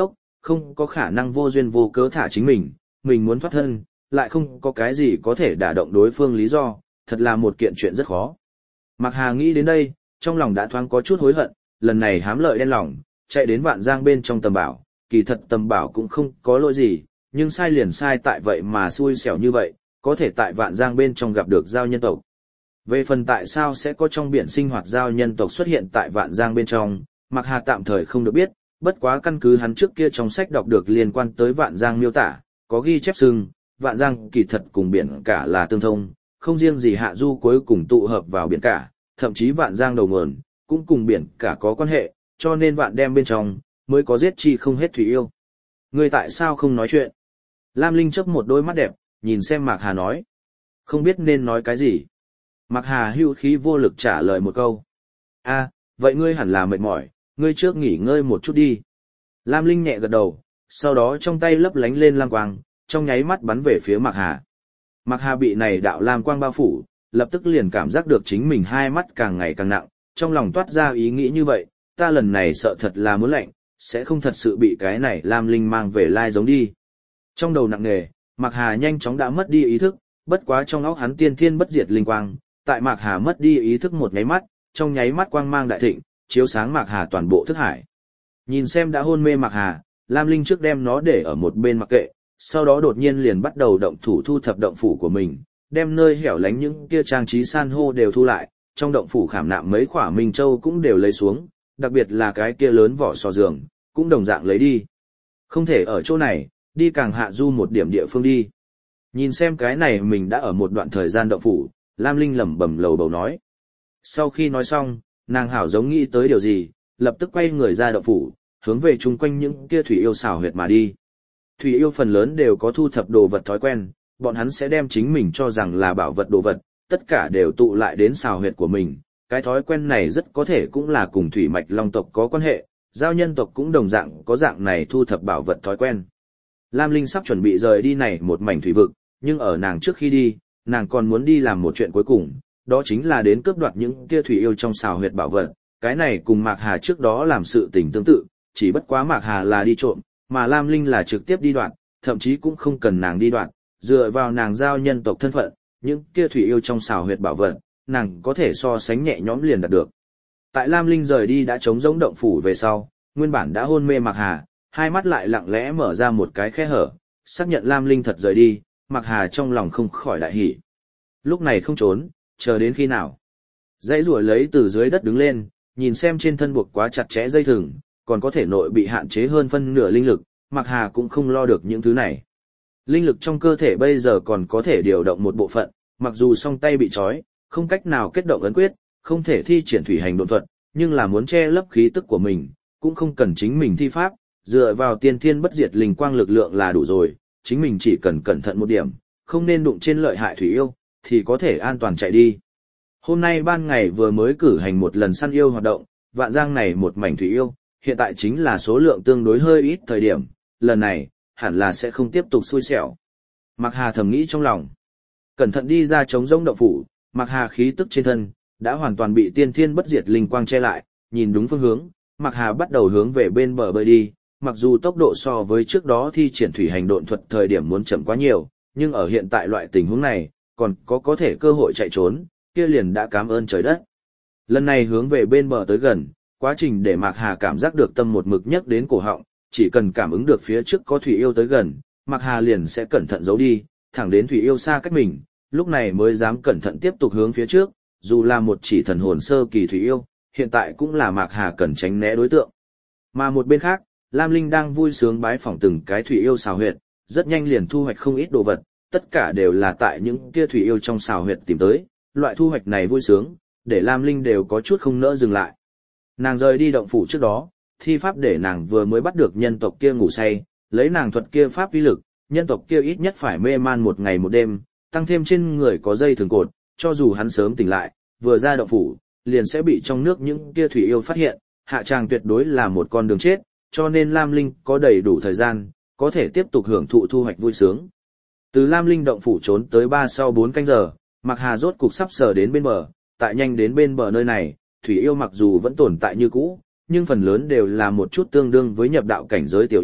không có khả năng vô duyên vô cớ thả chính mình muốn thoát thân, lại không có cái gì có thể đả động đối phương lý do, thật là một kiện chuyện rất khó. Mạc Hà nghĩ đến đây, trong lòng đã thoáng có chút hối hận, lần này hám lợi đen lòng, chạy đến Vạn Giang bên trong Tầm Bảo, kỳ thật Tầm Bảo cũng không có lỗi gì, nhưng sai liền sai tại vậy mà xui xẻo như vậy, có thể tại Vạn Giang bên trong gặp được giao nhân tộc. Về phần tại sao sẽ có trong biển sinh hoạt giao nhân tộc xuất hiện tại Vạn Giang bên trong, Mạc Hà tạm thời không được biết, bất quá căn cứ hắn trước kia trong sách đọc được liên quan tới Vạn Giang miêu tả, có ghi chép xưng, Vạn Giang kỳ thật cùng biển cả là tương thông, không riêng gì hạ du cuối cùng tụ hợp vào biển cả, thậm chí Vạn Giang đầu nguồn cũng cùng biển cả có quan hệ, cho nên Vạn đem bên trong mới có giết chi không hết thủy yêu. Ngươi tại sao không nói chuyện? Lam Linh chớp một đôi mắt đẹp, nhìn xem Mạc Hà nói. Không biết nên nói cái gì. Mạc Hà hưu khí vô lực trả lời một câu. A, vậy ngươi hẳn là mệt mỏi, ngươi trước nghỉ ngơi một chút đi. Lam Linh nhẹ gật đầu, sau đó trong tay lấp lánh lên lam quang, trong nháy mắt bắn về phía Mạc Hà. Mạc Hà bị này đạo lam quang bao phủ, lập tức liền cảm giác được chính mình hai mắt càng ngày càng nặng, trong lòng toát ra ý nghĩ như vậy, ta lần này sợ thật là muốn lạnh, sẽ không thật sự bị cái này Lam Linh mang về lai giống đi. Trong đầu nặng nề, Mạc Hà nhanh chóng đã mất đi ý thức, bất quá trong óc hắn tiên thiên bất diệt linh quang, tại Mạc Hà mất đi ý thức một nháy mắt, trong nháy mắt quang mang đại thịnh, chiếu sáng Mạc Hà toàn bộ thức hải. Nhìn xem đã hôn mê Mạc Hà, Lam Linh trước đem nó để ở một bên mặc kệ, sau đó đột nhiên liền bắt đầu động thủ thu thập động phủ của mình, đem nơi hẻo lánh những kia trang trí san hô đều thu lại, trong động phủ khảm nạm mấy khỏa minh châu cũng đều lấy xuống, đặc biệt là cái kia lớn vỏ sò giường, cũng đồng dạng lấy đi. Không thể ở chỗ này, đi càng hạ du một điểm địa phương đi. Nhìn xem cái này mình đã ở một đoạn thời gian động phủ, Lam Linh lẩm bẩm lầu bầu nói. Sau khi nói xong, nàng hảo giống nghĩ tới điều gì, lập tức quay người ra động phủ, hướng về chung quanh những kia thủy yêu xảo huyệt mà đi. Thủy yêu phần lớn đều có thu thập đồ vật thói quen, bọn hắn sẽ đem chính mình cho rằng là bảo vật đồ vật, tất cả đều tụ lại đến xào huyệt của mình. Cái thói quen này rất có thể cũng là cùng thủy mạch long tộc có quan hệ, giao nhân tộc cũng đồng dạng có dạng này thu thập bảo vật thói quen. Lam Linh sắp chuẩn bị rời đi này một mảnh thủy vực, nhưng ở nàng trước khi đi, nàng còn muốn đi làm một chuyện cuối cùng, đó chính là đến cướp đoạt những kia thủy yêu trong xào huyệt bảo vật. Cái này cùng Mạc Hà trước đó làm sự tình tương tự, chỉ bất quá Mạc Hà là đi trộm, mà Lam Linh là trực tiếp đi đoạt, thậm chí cũng không cần nàng đi đoạt, dựa vào nàng giao nhân tộc thân phận, những kia thủy yêu trong xào huyệt bảo vật, nàng có thể so sánh nhẹ nhõm liền đạt được. Tại Lam Linh rời đi đã trống rỗng động phủ về sau, nguyên bản đã hôn mê Mạc Hà, hai mắt lại lặng lẽ mở ra một cái khe hở, xác nhận Lam Linh thật rời đi, Mạc Hà trong lòng không khỏi đại hỉ. Lúc này không trốn, chờ đến khi nào? Dãy rủa lấy từ dưới đất đứng lên, nhìn xem trên thân buộc quá chặt chẽ dây thừng, còn có thể nội bị hạn chế hơn phân nửa linh lực, Mạc Hà cũng không lo được những thứ này. Linh lực trong cơ thể bây giờ còn có thể điều động một bộ phận, mặc dù song tay bị trói, không cách nào kết động ấn quyết, không thể thi triển thủy hành độn thuật, nhưng là muốn che lấp khí tức của mình, cũng không cần chính mình thi pháp, dựa vào tiên thiên bất diệt linh quang lực lượng là đủ rồi, chính mình chỉ cần cẩn thận một điểm, không nên đụng trên lợi hại thủy yêu, thì có thể an toàn chạy đi. Hôm nay ban ngày vừa mới cử hành một lần săn yêu hoạt động, Vạn Giang này một mảnh thủy yêu, hiện tại chính là số lượng tương đối hơi ít thời điểm, lần này, hẳn là sẽ không tiếp tục xui xẻo. Mạc Hà thầm nghĩ trong lòng. Cẩn thận đi ra trống rỗng động phủ, Mạc Hà khí tức trên thân, đã hoàn toàn bị tiên thiên bất diệt linh quang che lại, nhìn đúng phương hướng, Mạc Hà bắt đầu hướng về bên bờ bơi đi, mặc dù tốc độ so với trước đó thi triển thủy hành độn thuật thời điểm muốn chậm quá nhiều, nhưng ở hiện tại loại tình huống này, còn có thể cơ hội chạy trốn, kia liền đã cảm ơn trời đất. Lần này hướng về bên bờ tới gần, quá trình để Mạc Hà cảm giác được tâm một mực nhấc đến cổ họng, chỉ cần cảm ứng được phía trước có thủy yêu tới gần, Mạc Hà liền sẽ cẩn thận giấu đi, thẳng đến thủy yêu xa cách mình, lúc này mới dám cẩn thận tiếp tục hướng phía trước, dù là một chỉ thần hồn sơ kỳ thủy yêu, hiện tại cũng là Mạc Hà cần tránh né đối tượng. Mà một bên khác, Lam Linh đang vui sướng bái phỏng từng cái thủy yêu xào huyệt, rất nhanh liền thu hoạch không ít đồ vật, tất cả đều là tại những kia thủy yêu trong xào huyệt tìm tới, loại thu hoạch này vui sướng, để Lam Linh đều có chút không nỡ dừng lại. Nàng rời đi động phủ trước đó, thi pháp để nàng vừa mới bắt được nhân tộc kia ngủ say, lấy nàng thuật kia pháp uy lực, nhân tộc kia ít nhất phải mê man một ngày một đêm, tăng thêm trên người có dây thường cột, cho dù hắn sớm tỉnh lại, vừa ra động phủ, liền sẽ bị trong nước những kia thủy yêu phát hiện, hạ tràng tuyệt đối là một con đường chết, cho nên Lam Linh có đầy đủ thời gian, có thể tiếp tục hưởng thụ thu hoạch vui sướng. Từ Lam Linh động phủ trốn tới 3-4 canh giờ, Mạc Hà rốt cục sắp sờ đến bên bờ, tại nhanh đến bên bờ nơi này, thủy yêu mặc dù vẫn tồn tại như cũ, nhưng phần lớn đều là một chút tương đương với nhập đạo cảnh giới tiểu yêu,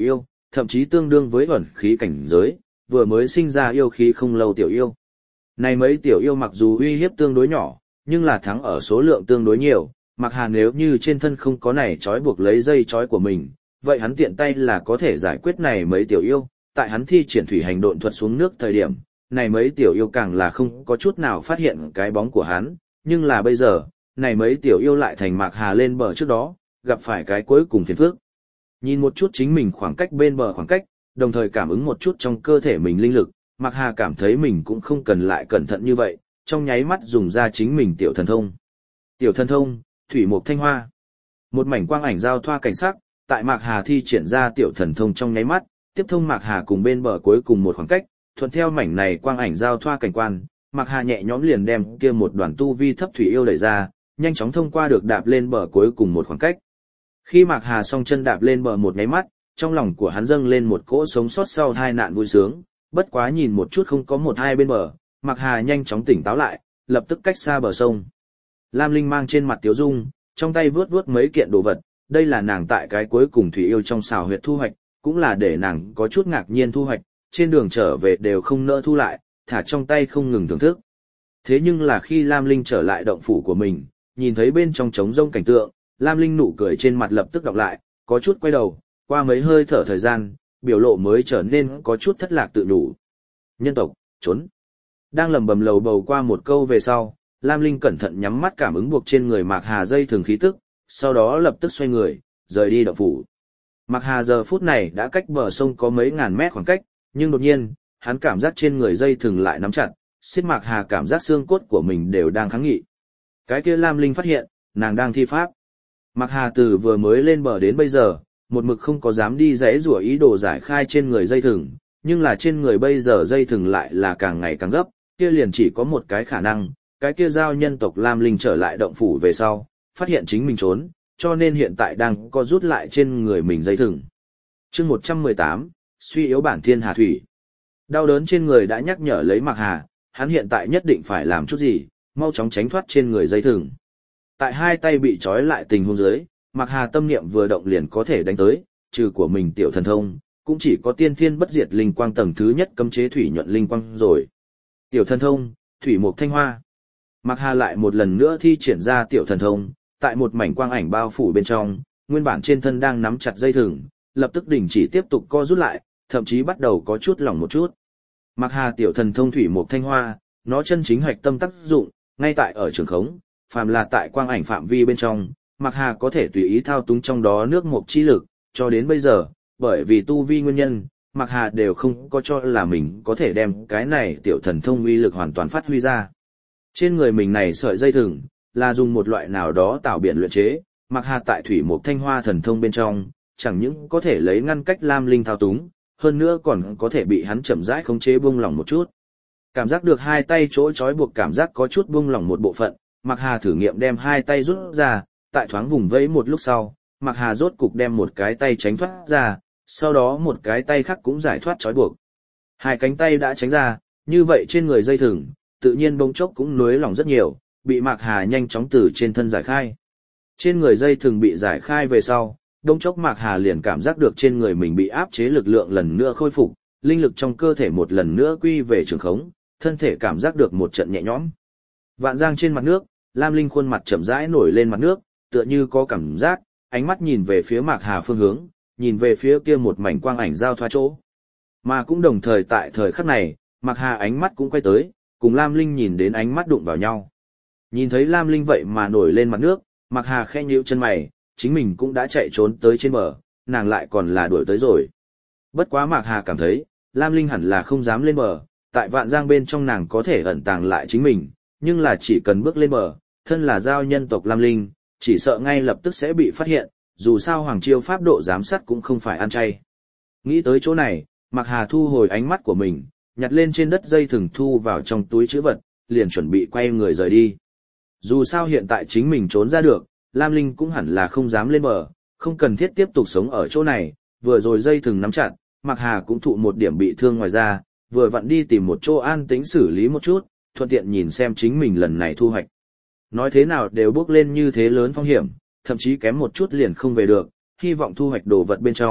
thậm chí tương đương với ẩn khí cảnh giới, vừa mới sinh ra yêu khí không lâu tiểu yêu. Này mấy tiểu yêu mặc dù uy hiếp tương đối nhỏ, nhưng là thắng ở số lượng tương đối nhiều, Mạc Hà nếu như trên thân không có này trói buộc lấy dây trói của mình, vậy hắn tiện tay là có thể giải quyết này mấy tiểu yêu, tại hắn thi triển thủy hành độn thuật xuống nước thời điểm, này mấy tiểu yêu càng là không có chút nào phát hiện cái bóng của hắn, nhưng là bây giờ, này mấy tiểu yêu lại thành Mạc Hà lên bờ trước đó, gặp phải cái cuối cùng phiền phức. Nhìn một chút chính mình khoảng cách bên bờ khoảng cách, đồng thời cảm ứng một chút trong cơ thể mình linh lực, Mạc Hà cảm thấy mình cũng không cần lại cẩn thận như vậy, trong nháy mắt dùng ra chính mình tiểu thần thông. Tiểu thần thông, thủy mục thanh hoa. Một mảnh quang ảnh giao thoa cảnh sắc, tại Mạc Hà thi triển ra tiểu thần thông trong nháy mắt, tiếp thông Mạc Hà cùng bên bờ cuối cùng một khoảng cách, thuận theo mảnh này quang ảnh giao thoa cảnh quan, Mạc Hà nhẹ nhõm liền đem kia một đoàn tu vi thấp thủy yêu đẩy ra, nhanh chóng thông qua được đạp lên bờ cuối cùng một khoảng cách. Khi Mạc Hà song chân đạp lên bờ một nháy mắt, trong lòng của hắn dâng lên một cỗ sống sót sau hai nạn vui sướng, bất quá nhìn một chút không có một hai bên bờ, Mạc Hà nhanh chóng tỉnh táo lại, lập tức cách xa bờ sông. Lam Linh mang trên mặt tiếu dung, trong tay vướt vướt mấy kiện đồ vật, đây là nàng tại cái cuối cùng thủy yêu trong xào huyệt thu hoạch, cũng là để nàng có chút ngạc nhiên thu hoạch, trên đường trở về đều không nỡ thu lại, thả trong tay không ngừng thưởng thức. Thế nhưng là khi Lam Linh trở lại động phủ của mình, nhìn thấy bên trong trống rông cảnh tượng, Lam Linh nụ cười trên mặt lập tức đọc lại, có chút quay đầu, qua mấy hơi thở thời gian, biểu lộ mới trở nên có chút thất lạc tự đủ. Nhân tộc, trốn. Đang lẩm bẩm lầu bầu qua một câu về sau, Lam Linh cẩn thận nhắm mắt cảm ứng buộc trên người Mạc Hà dây thường khí tức, sau đó lập tức xoay người, rời đi động phủ. Mạc Hà giờ phút này đã cách bờ sông có mấy ngàn mét khoảng cách, nhưng đột nhiên, hắn cảm giác trên người dây thường lại nắm chặt, xiết Mạc Hà cảm giác xương cốt của mình đều đang kháng nghị. Cái kia Lam Linh phát hiện, nàng đang thi pháp. Mạc Hà từ vừa mới lên bờ đến bây giờ, một mực không có dám đi rẽ rủa ý đồ giải khai trên người dây thừng, nhưng là trên người bây giờ dây thừng lại là càng ngày càng gấp, kia liền chỉ có một cái khả năng, cái kia giao nhân tộc Lam Linh trở lại động phủ về sau, phát hiện chính mình trốn, cho nên hiện tại đang co rút lại trên người mình dây thừng. Chương 118, suy yếu bản thiên hà thủy. Đau đớn trên người đã nhắc nhở lấy Mạc Hà, hắn hiện tại nhất định phải làm chút gì, mau chóng tránh thoát trên người dây thừng. Tại hai tay bị trói lại tình huống dưới, Mạc Hà tâm niệm vừa động liền có thể đánh tới, trừ của mình tiểu thần thông, cũng chỉ có tiên thiên bất diệt linh quang tầng thứ nhất cấm chế thủy nhuận linh quang rồi. Tiểu thần thông, thủy mục thanh hoa. Mạc Hà lại một lần nữa thi triển ra tiểu thần thông, tại một mảnh quang ảnh bao phủ bên trong, nguyên bản trên thân đang nắm chặt dây thừng, lập tức đình chỉ tiếp tục co rút lại, thậm chí bắt đầu có chút lỏng một chút. Mạc Hà tiểu thần thông thủy mục thanh hoa, nó chân chính hoạch tâm tác dụng, ngay tại ở trường khống, phàm là tại quang ảnh phạm vi bên trong, Mạc Hà có thể tùy ý thao túng trong đó nước mục chi lực, cho đến bây giờ, bởi vì tu vi nguyên nhân, Mạc Hà đều không có cho là mình có thể đem cái này tiểu thần thông uy lực hoàn toàn phát huy ra. Trên người mình này sợi dây thừng, là dùng một loại nào đó tạo biện luyện chế, Mạc Hà tại thủy mục thanh hoa thần thông bên trong, chẳng những có thể lấy ngăn cách Lam Linh thao túng, hơn nữa còn có thể bị hắn chậm rãi khống chế buông lỏng một chút. Cảm giác được hai tay chỗ trói buộc cảm giác có chút buông lỏng một bộ phận, Mạc Hà thử nghiệm đem hai tay rút ra, tại thoáng vùng vẫy một lúc sau, Mạc Hà rốt cục đem một cái tay tránh thoát ra, sau đó một cái tay khác cũng giải thoát trói buộc. Hai cánh tay đã tránh ra, như vậy trên người dây thừng, tự nhiên bỗng chốc cũng nới lỏng rất nhiều, bị Mạc Hà nhanh chóng từ trên thân giải khai. Trên người dây thừng bị giải khai về sau, bỗng chốc Mạc Hà liền cảm giác được trên người mình bị áp chế lực lượng lần nữa khôi phục, linh lực trong cơ thể một lần nữa quy về trường khống, thân thể cảm giác được một trận nhẹ nhõm. Vạn giang trên mặt nước, Lam Linh khuôn mặt chậm rãi nổi lên mặt nước, tựa như có cảm giác, ánh mắt nhìn về phía Mạc Hà phương hướng, nhìn về phía kia một mảnh quang ảnh giao thoa chỗ. Mà cũng đồng thời tại thời khắc này, Mạc Hà ánh mắt cũng quay tới, cùng Lam Linh nhìn đến ánh mắt đụng vào nhau. Nhìn thấy Lam Linh vậy mà nổi lên mặt nước, Mạc Hà khẽ nhíu chân mày, chính mình cũng đã chạy trốn tới trên bờ, nàng lại còn là đuổi tới rồi. Bất quá Mạc Hà cảm thấy, Lam Linh hẳn là không dám lên bờ, tại vạn giang bên trong nàng có thể ẩn tàng lại chính mình, nhưng là chỉ cần bước lên bờ, thân là giao nhân tộc Lam Linh, chỉ sợ ngay lập tức sẽ bị phát hiện, dù sao Hoàng Chiêu pháp độ giám sát cũng không phải ăn chay. Nghĩ tới chỗ này, Mạc Hà thu hồi ánh mắt của mình, nhặt lên trên đất dây thừng thu vào trong túi trữ vật, liền chuẩn bị quay người rời đi. Dù sao hiện tại chính mình trốn ra được, Lam Linh cũng hẳn là không dám lên bờ, không cần thiết tiếp tục sống ở chỗ này, vừa rồi dây thừng nắm chặt, Mạc Hà cũng thụ một điểm bị thương ngoài ra, vừa vặn đi tìm một chỗ an tĩnh xử lý một chút, thuận tiện nhìn xem chính mình lần này thu hoạch. Nói thế nào đều bước lên như thế lớn phong hiểm, thậm chí kém một chút liền không về được, hy vọng thu hoạch đồ vật bên trong,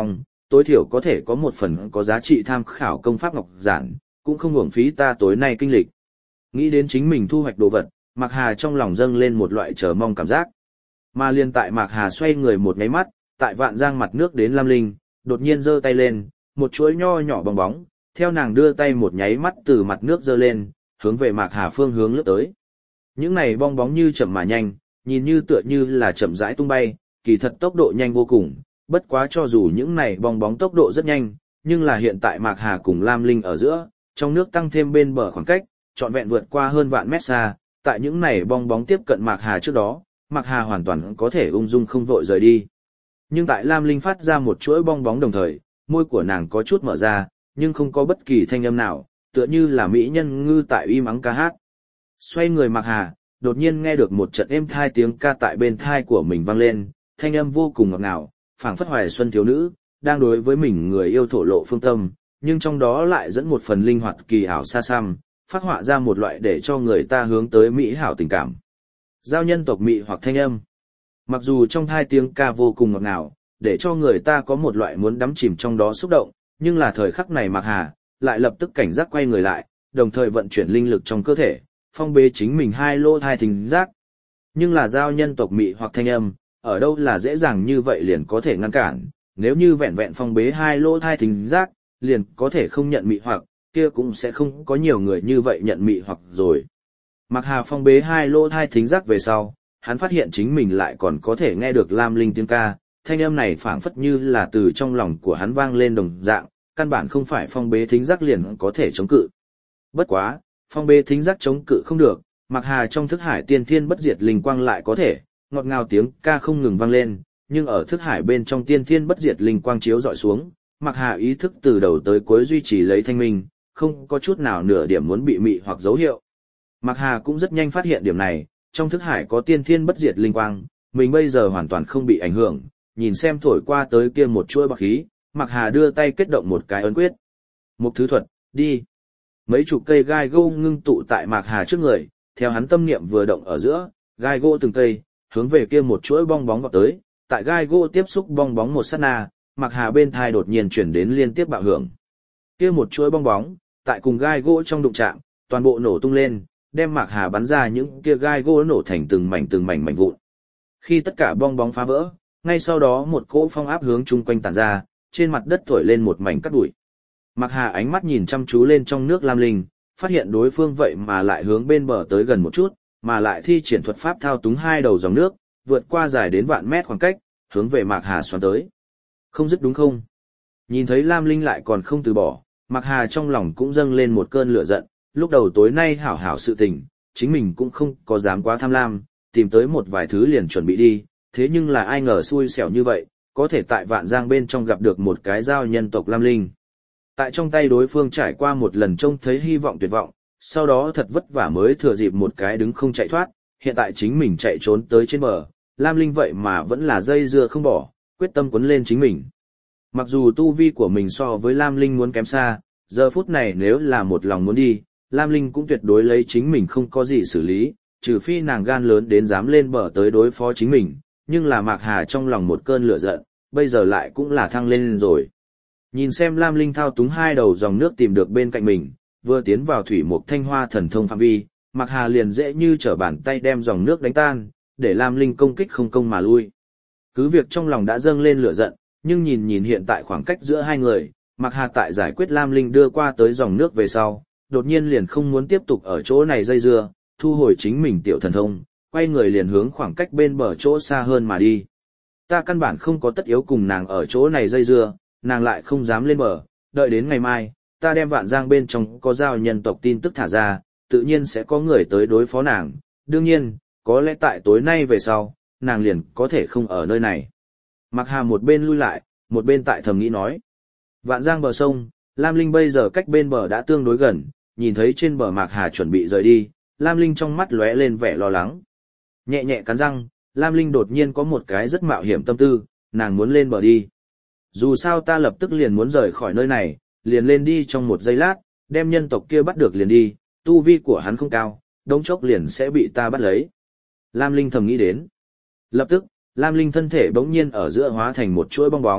tối thiểu có thể có một phần có giá trị tham khảo công pháp ngọc giản, cũng không uổng phí ta tối nay kinh lịch. Nghĩ đến chính mình thu hoạch đồ vật, Mạc Hà trong lòng dâng lên một loại chờ mong cảm giác. Mà liền tại Mạc Hà xoay người một nháy mắt, tại Vạn Giang mặt nước đến Lam Linh, đột nhiên giơ tay lên, một chuỗi nho nhỏ bong bóng, theo nàng đưa tay một nháy mắt từ mặt nước giơ lên, hướng về Mạc Hà phương hướng lướt tới. Những này bong bóng như chậm mà nhanh, nhìn như tựa như là chậm rãi tung bay, kỳ thật tốc độ nhanh vô cùng, bất quá cho dù những này bong bóng tốc độ rất nhanh, nhưng là hiện tại Mạc Hà cùng Lam Linh ở giữa, trong nước tăng thêm bên bờ khoảng cách, trọn vẹn vượt qua hơn vạn mét xa, tại những này bong bóng tiếp cận Mạc Hà trước đó, Mạc Hà hoàn toàn có thể ung dung không vội rời đi. Nhưng tại Lam Linh phát ra một chuỗi bong bóng đồng thời, môi của nàng có chút mở ra, nhưng không có bất kỳ thanh âm nào, tựa như là mỹ nhân ngư tại im ắng ca hát. Xoay người Mạc Hà, đột nhiên nghe được một trận êm thai tiếng ca tại bên thai của mình vang lên, thanh âm vô cùng ngọt ngào, phảng phất hoài xuân thiếu nữ, đang đối với mình người yêu thổ lộ phương tâm, nhưng trong đó lại dẫn một phần linh hoạt kỳ ảo xa xăm, phát họa ra một loại để cho người ta hướng tới mỹ hảo tình cảm. Giao nhân tộc mị hoặc thanh âm. Mặc dù trong thai tiếng ca vô cùng ngọt ngào, để cho người ta có một loại muốn đắm chìm trong đó xúc động, nhưng là thời khắc này Mạc Hà lại lập tức cảnh giác quay người lại, đồng thời vận chuyển linh lực trong cơ thể, phong bế chính mình hai lỗ thai thính giác. Nhưng là giao nhân tộc mị hoặc thanh âm, ở đâu là dễ dàng như vậy liền có thể ngăn cản, nếu như vẹn vẹn phong bế hai lỗ thai thính giác, liền có thể không nhận mị hoặc, kia cũng sẽ không có nhiều người như vậy nhận mị hoặc rồi. Mạc Hà phong bế hai lỗ thai thính giác về sau, hắn phát hiện chính mình lại còn có thể nghe được Lam Linh tiếng ca, thanh âm này phảng phất như là từ trong lòng của hắn vang lên đồng dạng, căn bản không phải phong bế thính giác liền có thể chống cự. Bất quá, phong bế thính giác chống cự không được, Mạc Hà trong thức hải tiên thiên bất diệt linh quang lại có thể, ngọt ngào tiếng ca không ngừng vang lên, nhưng ở thức hải bên trong tiên thiên bất diệt linh quang chiếu dọi xuống, Mạc Hà ý thức từ đầu tới cuối duy trì lấy thanh minh, không có chút nào nửa điểm muốn bị mị hoặc dấu hiệu. Mạc Hà cũng rất nhanh phát hiện điểm này, trong thức hải có tiên thiên bất diệt linh quang, mình bây giờ hoàn toàn không bị ảnh hưởng, nhìn xem thổi qua tới kia một chuỗi bạc khí, Mạc Hà đưa tay kết động một cái ấn quyết. Một thứ thuật, đi. Mấy chục cây gai gỗ ngưng tụ tại Mạc Hà trước người, theo hắn tâm niệm vừa động ở giữa, gai gỗ từng cây, hướng về kia một chuỗi bong bóng vọt tới, tại gai gỗ tiếp xúc bong bóng một sát na, Mạc Hà bên thai đột nhiên chuyển đến liên tiếp bạo hưởng. Kia một chuỗi bong bóng, tại cùng gai gỗ trong đụng chạm, toàn bộ nổ tung lên, đem Mạc Hà bắn ra những kia gai gỗ nổ thành từng mảnh mảnh vụn. Khi tất cả bong bóng phá vỡ, ngay sau đó một cỗ phong áp hướng chung quanh tản ra, trên mặt đất thổi lên một mảnh cát bụi. Mạc Hà ánh mắt nhìn chăm chú lên trong nước Lam Linh, phát hiện đối phương vậy mà lại hướng bên bờ tới gần một chút, mà lại thi triển thuật pháp thao túng hai đầu dòng nước, vượt qua dài đến vạn mét khoảng cách, hướng về Mạc Hà xoắn tới. Không dứt đúng không? Nhìn thấy Lam Linh lại còn không từ bỏ, Mạc Hà trong lòng cũng dâng lên một cơn lửa giận, lúc đầu tối nay hảo hảo sự tình, chính mình cũng không có dám quá tham lam, tìm tới một vài thứ liền chuẩn bị đi, thế nhưng là ai ngờ xui xẻo như vậy, có thể tại Vạn Giang bên trong gặp được một cái giao nhân tộc Lam Linh. Tại trong tay đối phương trải qua một lần trông thấy hy vọng tuyệt vọng, sau đó thật vất vả mới thừa dịp một cái đứng không chạy thoát, hiện tại chính mình chạy trốn tới trên bờ, Lam Linh vậy mà vẫn là dây dưa không bỏ, quyết tâm quấn lên chính mình. Mặc dù tu vi của mình so với Lam Linh muốn kém xa, giờ phút này nếu là một lòng muốn đi, Lam Linh cũng tuyệt đối lấy chính mình không có gì xử lý, trừ phi nàng gan lớn đến dám lên bờ tới đối phó chính mình, nhưng là Mạc Hà trong lòng một cơn lửa giận, bây giờ lại cũng là thăng lên rồi. Nhìn xem Lam Linh thao túng hai đầu dòng nước tìm được bên cạnh mình, vừa tiến vào thủy mục thanh hoa thần thông phạm vi, Mạc Hà liền dễ như trở bàn tay đem dòng nước đánh tan, để Lam Linh công kích không công mà lui. Cứ việc trong lòng đã dâng lên lửa giận, nhưng nhìn hiện tại khoảng cách giữa hai người, Mạc Hà tại giải quyết Lam Linh đưa qua tới dòng nước về sau, đột nhiên liền không muốn tiếp tục ở chỗ này dây dưa, thu hồi chính mình tiểu thần thông, quay người liền hướng khoảng cách bên bờ chỗ xa hơn mà đi. Ta căn bản không có tất yếu cùng nàng ở chỗ này dây dưa, nàng lại không dám lên bờ, đợi đến ngày mai, ta đem Vạn Giang bên trong có giao nhân tộc tin tức thả ra, tự nhiên sẽ có người tới đối phó nàng, đương nhiên, có lẽ tại tối nay về sau, nàng liền có thể không ở nơi này. Mạc Hà một bên lui lại, một bên tại thầm nghĩ nói. Vạn Giang bờ sông, Lam Linh bây giờ cách bên bờ đã tương đối gần, nhìn thấy trên bờ Mạc Hà chuẩn bị rời đi, Lam Linh trong mắt lóe lên vẻ lo lắng. Nhẹ nhẹ cắn răng, Lam Linh đột nhiên có một cái rất mạo hiểm tâm tư, nàng muốn lên bờ đi. Dù sao ta lập tức liền muốn rời khỏi nơi này, liền lên đi trong một giây lát, đem nhân tộc kia bắt được liền đi, tu vi của hắn không cao, đống chốc liền sẽ bị ta bắt lấy. Lam Linh thầm nghĩ đến. Lập tức, Lam Linh thân thể bỗng nhiên ở giữa hóa thành một chuỗi bong bóng,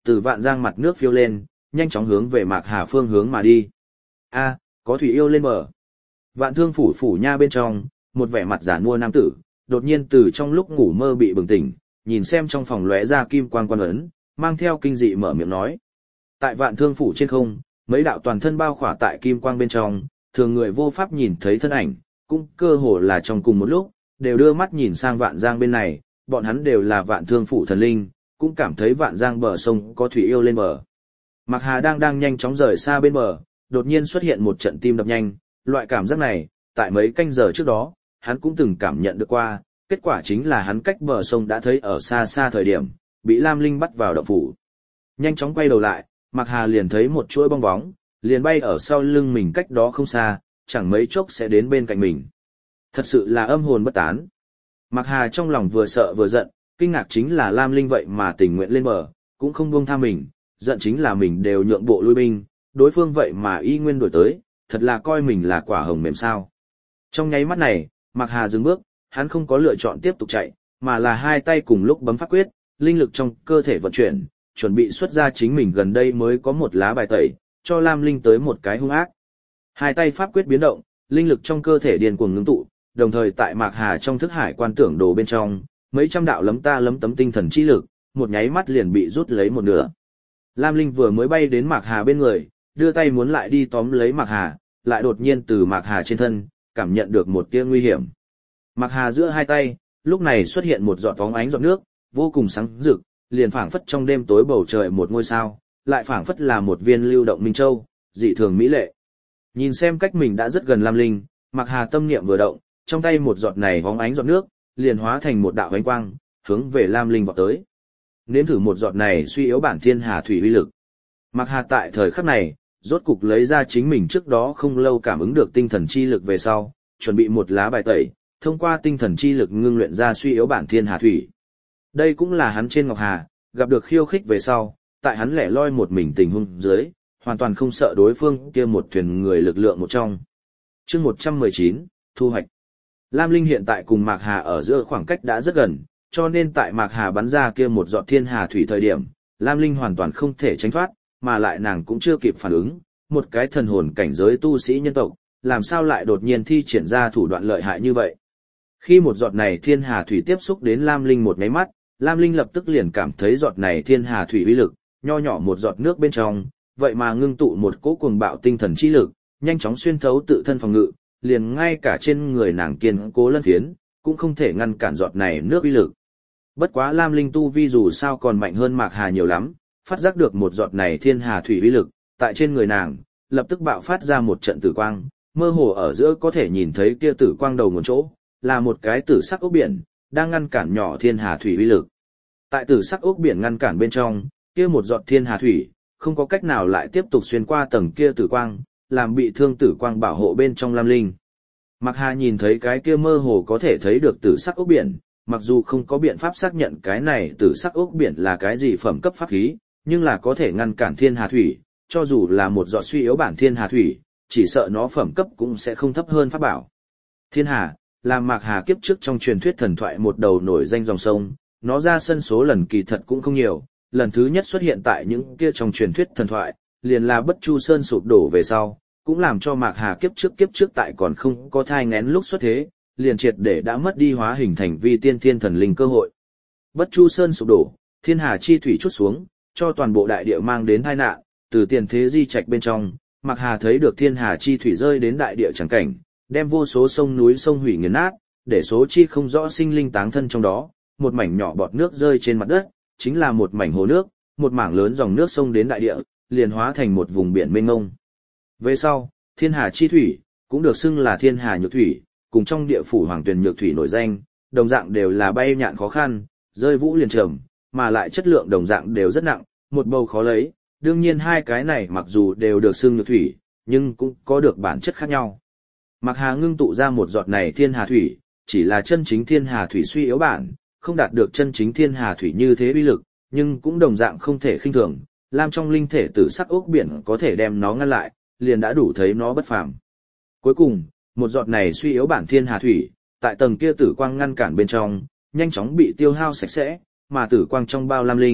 từ Vạn Giang mặt nước phiêu lên, nhanh chóng hướng về Mạc Hà phương hướng mà đi. A, có thủy yêu lên bờ. Vạn Thương phủ phủ nha bên trong, một vẻ mặt giản mua nam tử, đột nhiên từ trong lúc ngủ mơ bị bừng tỉnh, nhìn xem trong phòng lóe ra kim quang quan ấn, mang theo kinh dị mở miệng nói. Tại Vạn Thương phủ trên không, mấy đạo toàn thân bao khỏa tại kim quang bên trong, thường người vô pháp nhìn thấy thân ảnh, cũng cơ hồ là trong cùng một lúc, đều đưa mắt nhìn sang Vạn Giang bên này, bọn hắn đều là Vạn Thương phủ thần linh, cũng cảm thấy Vạn Giang bờ sông có thủy yêu lên bờ. Mạc Hà đang nhanh chóng rời xa bên bờ, đột nhiên xuất hiện một trận tim đập nhanh, loại cảm giác này, tại mấy canh giờ trước đó, hắn cũng từng cảm nhận được qua, kết quả chính là hắn cách bờ sông đã thấy ở xa xa thời điểm, bị Lam Linh bắt vào động phủ. Nhanh chóng quay đầu lại, Mạc Hà liền thấy một chuỗi bong bóng, liền bay ở sau lưng mình cách đó không xa, chẳng mấy chốc sẽ đến bên cạnh mình. Thật sự là âm hồn bất tán. Mạc Hà trong lòng vừa sợ vừa giận, kinh ngạc chính là Lam Linh vậy mà tình nguyện lên bờ, cũng không buông tha mình, giận chính là mình đều nhượng bộ lui binh, đối phương vậy mà y nguyên đuổi tới, thật là coi mình là quả hồng mềm sao. Trong nháy mắt này, Mạc Hà dừng bước, hắn không có lựa chọn tiếp tục chạy, mà là hai tay cùng lúc bấm pháp quyết, linh lực trong cơ thể vận chuyển, chuẩn bị xuất ra chính mình gần đây mới có một lá bài tẩy, cho Lam Linh tới một cái hung ác. Hai tay pháp quyết biến động, linh lực trong cơ thể điên cuồng ngưng tụ, đồng thời tại Mạc Hà trong thức hải quan tưởng đồ bên trong, mấy trăm đạo lấm ta lấm tấm tinh thần chi lực, một nháy mắt liền bị rút lấy một nửa. Lam Linh vừa mới bay đến Mạc Hà bên người, đưa tay muốn lại đi tóm lấy Mạc Hà, lại đột nhiên từ Mạc Hà trên thân, cảm nhận được một tia nguy hiểm. Mạc Hà giữa hai tay, lúc này xuất hiện một giọt phóng ánh giọt nước, vô cùng sáng rực, liền phảng phất trong đêm tối bầu trời một ngôi sao, lại phảng phất là một viên lưu động minh châu, dị thường mỹ lệ. Nhìn xem cách mình đã rất gần Lam Linh, Mạc Hà tâm niệm vừa động, trong tay một giọt này phóng ánh giọt nước, liền hóa thành một đạo ánh quang, hướng về Lam Linh vọt tới. Nếm thử một giọt này suy yếu bản thiên hà thủy uy lực. Mạc Hà tại thời khắc này, rốt cục lấy ra chính mình trước đó không lâu cảm ứng được tinh thần chi lực về sau, chuẩn bị một lá bài tẩy, thông qua tinh thần chi lực ngưng luyện ra suy yếu bản thiên hà thủy. Đây cũng là hắn trên Ngọc Hà, gặp được khiêu khích về sau, tại hắn lẻ loi một mình tình huống dưới, hoàn toàn không sợ đối phương kia một thuyền người lực lượng một trong. Chương 119, thu hoạch. Lam Linh hiện tại cùng Mạc Hà ở giữa khoảng cách đã rất gần, cho nên tại Mạc Hà bắn ra kia một giọt thiên hà thủy thời điểm, Lam Linh hoàn toàn không thể tránh thoát, mà lại nàng cũng chưa kịp phản ứng, một cái thần hồn cảnh giới tu sĩ nhân tộc, làm sao lại đột nhiên thi triển ra thủ đoạn lợi hại như vậy. Khi một giọt này thiên hà thủy tiếp xúc đến Lam Linh một cái mắt, Lam Linh lập tức liền cảm thấy giọt này thiên hà thủy uy lực, nho nhỏ một giọt nước bên trong, vậy mà ngưng tụ một cỗ cuồng bạo tinh thần chi lực, nhanh chóng xuyên thấu tự thân phòng ngự, liền ngay cả trên người nàng kiên cố lân phiến, cũng không thể ngăn cản giọt này nước uy lực. Bất quá Lam Linh tu vi dù sao còn mạnh hơn Mạc Hà nhiều lắm, phát giác được một giọt này thiên hà thủy uy lực, tại trên người nàng, lập tức bạo phát ra một trận tử quang, mơ hồ ở giữa có thể nhìn thấy kia tử quang đầu nguồn chỗ, là một cái tử sắc ốc biển, đang ngăn cản nhỏ thiên hà thủy uy lực. Tại tử sắc ốc biển ngăn cản bên trong, kia một giọt thiên hà thủy, không có cách nào lại tiếp tục xuyên qua tầng kia tử quang, làm bị thương tử quang bảo hộ bên trong Lam Linh. Mạc Hà nhìn thấy cái kia mơ hồ có thể thấy được tử sắc ốc biển, mặc dù không có biện pháp xác nhận cái này tử sắc ốc biển là cái gì phẩm cấp pháp khí, nhưng là có thể ngăn cản thiên hà thủy, cho dù là một giọt suy yếu bản thiên hà thủy, chỉ sợ nó phẩm cấp cũng sẽ không thấp hơn pháp bảo. Thiên hà, là Mạc Hà kiếp trước trong truyền thuyết thần thoại một đầu nổi danh dòng sông, nó ra sân số lần kỳ thật cũng không nhiều, lần thứ nhất xuất hiện tại những kia trong truyền thuyết thần thoại, liền là Bất Chu Sơn sụp đổ về sau, cũng làm cho Mạc Hà kiếp trước tại còn không có thai nghén lúc xuất thế, liền triệt để đã mất đi hóa hình thành vi tiên thiên thần linh cơ hội. Bất Chu Sơn sụp đổ, thiên hà chi thủy trút xuống, cho toàn bộ đại địa mang đến tai nạn, từ tiền thế di trạch bên trong, Mạc Hà thấy được thiên hà chi thủy rơi đến đại địa chẳng cảnh, đem vô số sông núi sông hủy nghiền nát, để số chi không rõ sinh linh táng thân trong đó, một mảnh nhỏ bọt nước rơi trên mặt đất, chính là một mảnh hồ nước, một mảng lớn dòng nước sông đến đại địa, liền hóa thành một vùng biển mênh mông. Về sau, thiên hà chi thủy, cũng được xưng là thiên hà nhược thủy, cùng trong địa phủ hoàng tuyền nhược thủy nổi danh, đồng dạng đều là bay nhạn khó khăn, rơi vũ liền trầm, mà lại chất lượng đồng dạng đều rất nặng, một bầu khó lấy. Đương nhiên hai cái này mặc dù đều được xưng nhược thủy, nhưng cũng có được bản chất khác nhau. Mạc Hà ngưng tụ ra một giọt này thiên hà thủy, chỉ là chân chính thiên hà thủy suy yếu bản, không đạt được chân chính thiên hà thủy như thế uy lực, nhưng cũng đồng dạng không thể khinh thường, làm trong linh thể tử sắc ốc biển có thể đem nó ngăn lại, liền đã đủ thấy nó bất phàm. Cuối cùng, một giọt này suy yếu bản thiên hà thủy, tại tầng kia tử quang ngăn cản bên trong, nhanh chóng bị tiêu hao sạch sẽ, mà tử quang trong bao Lam Linh,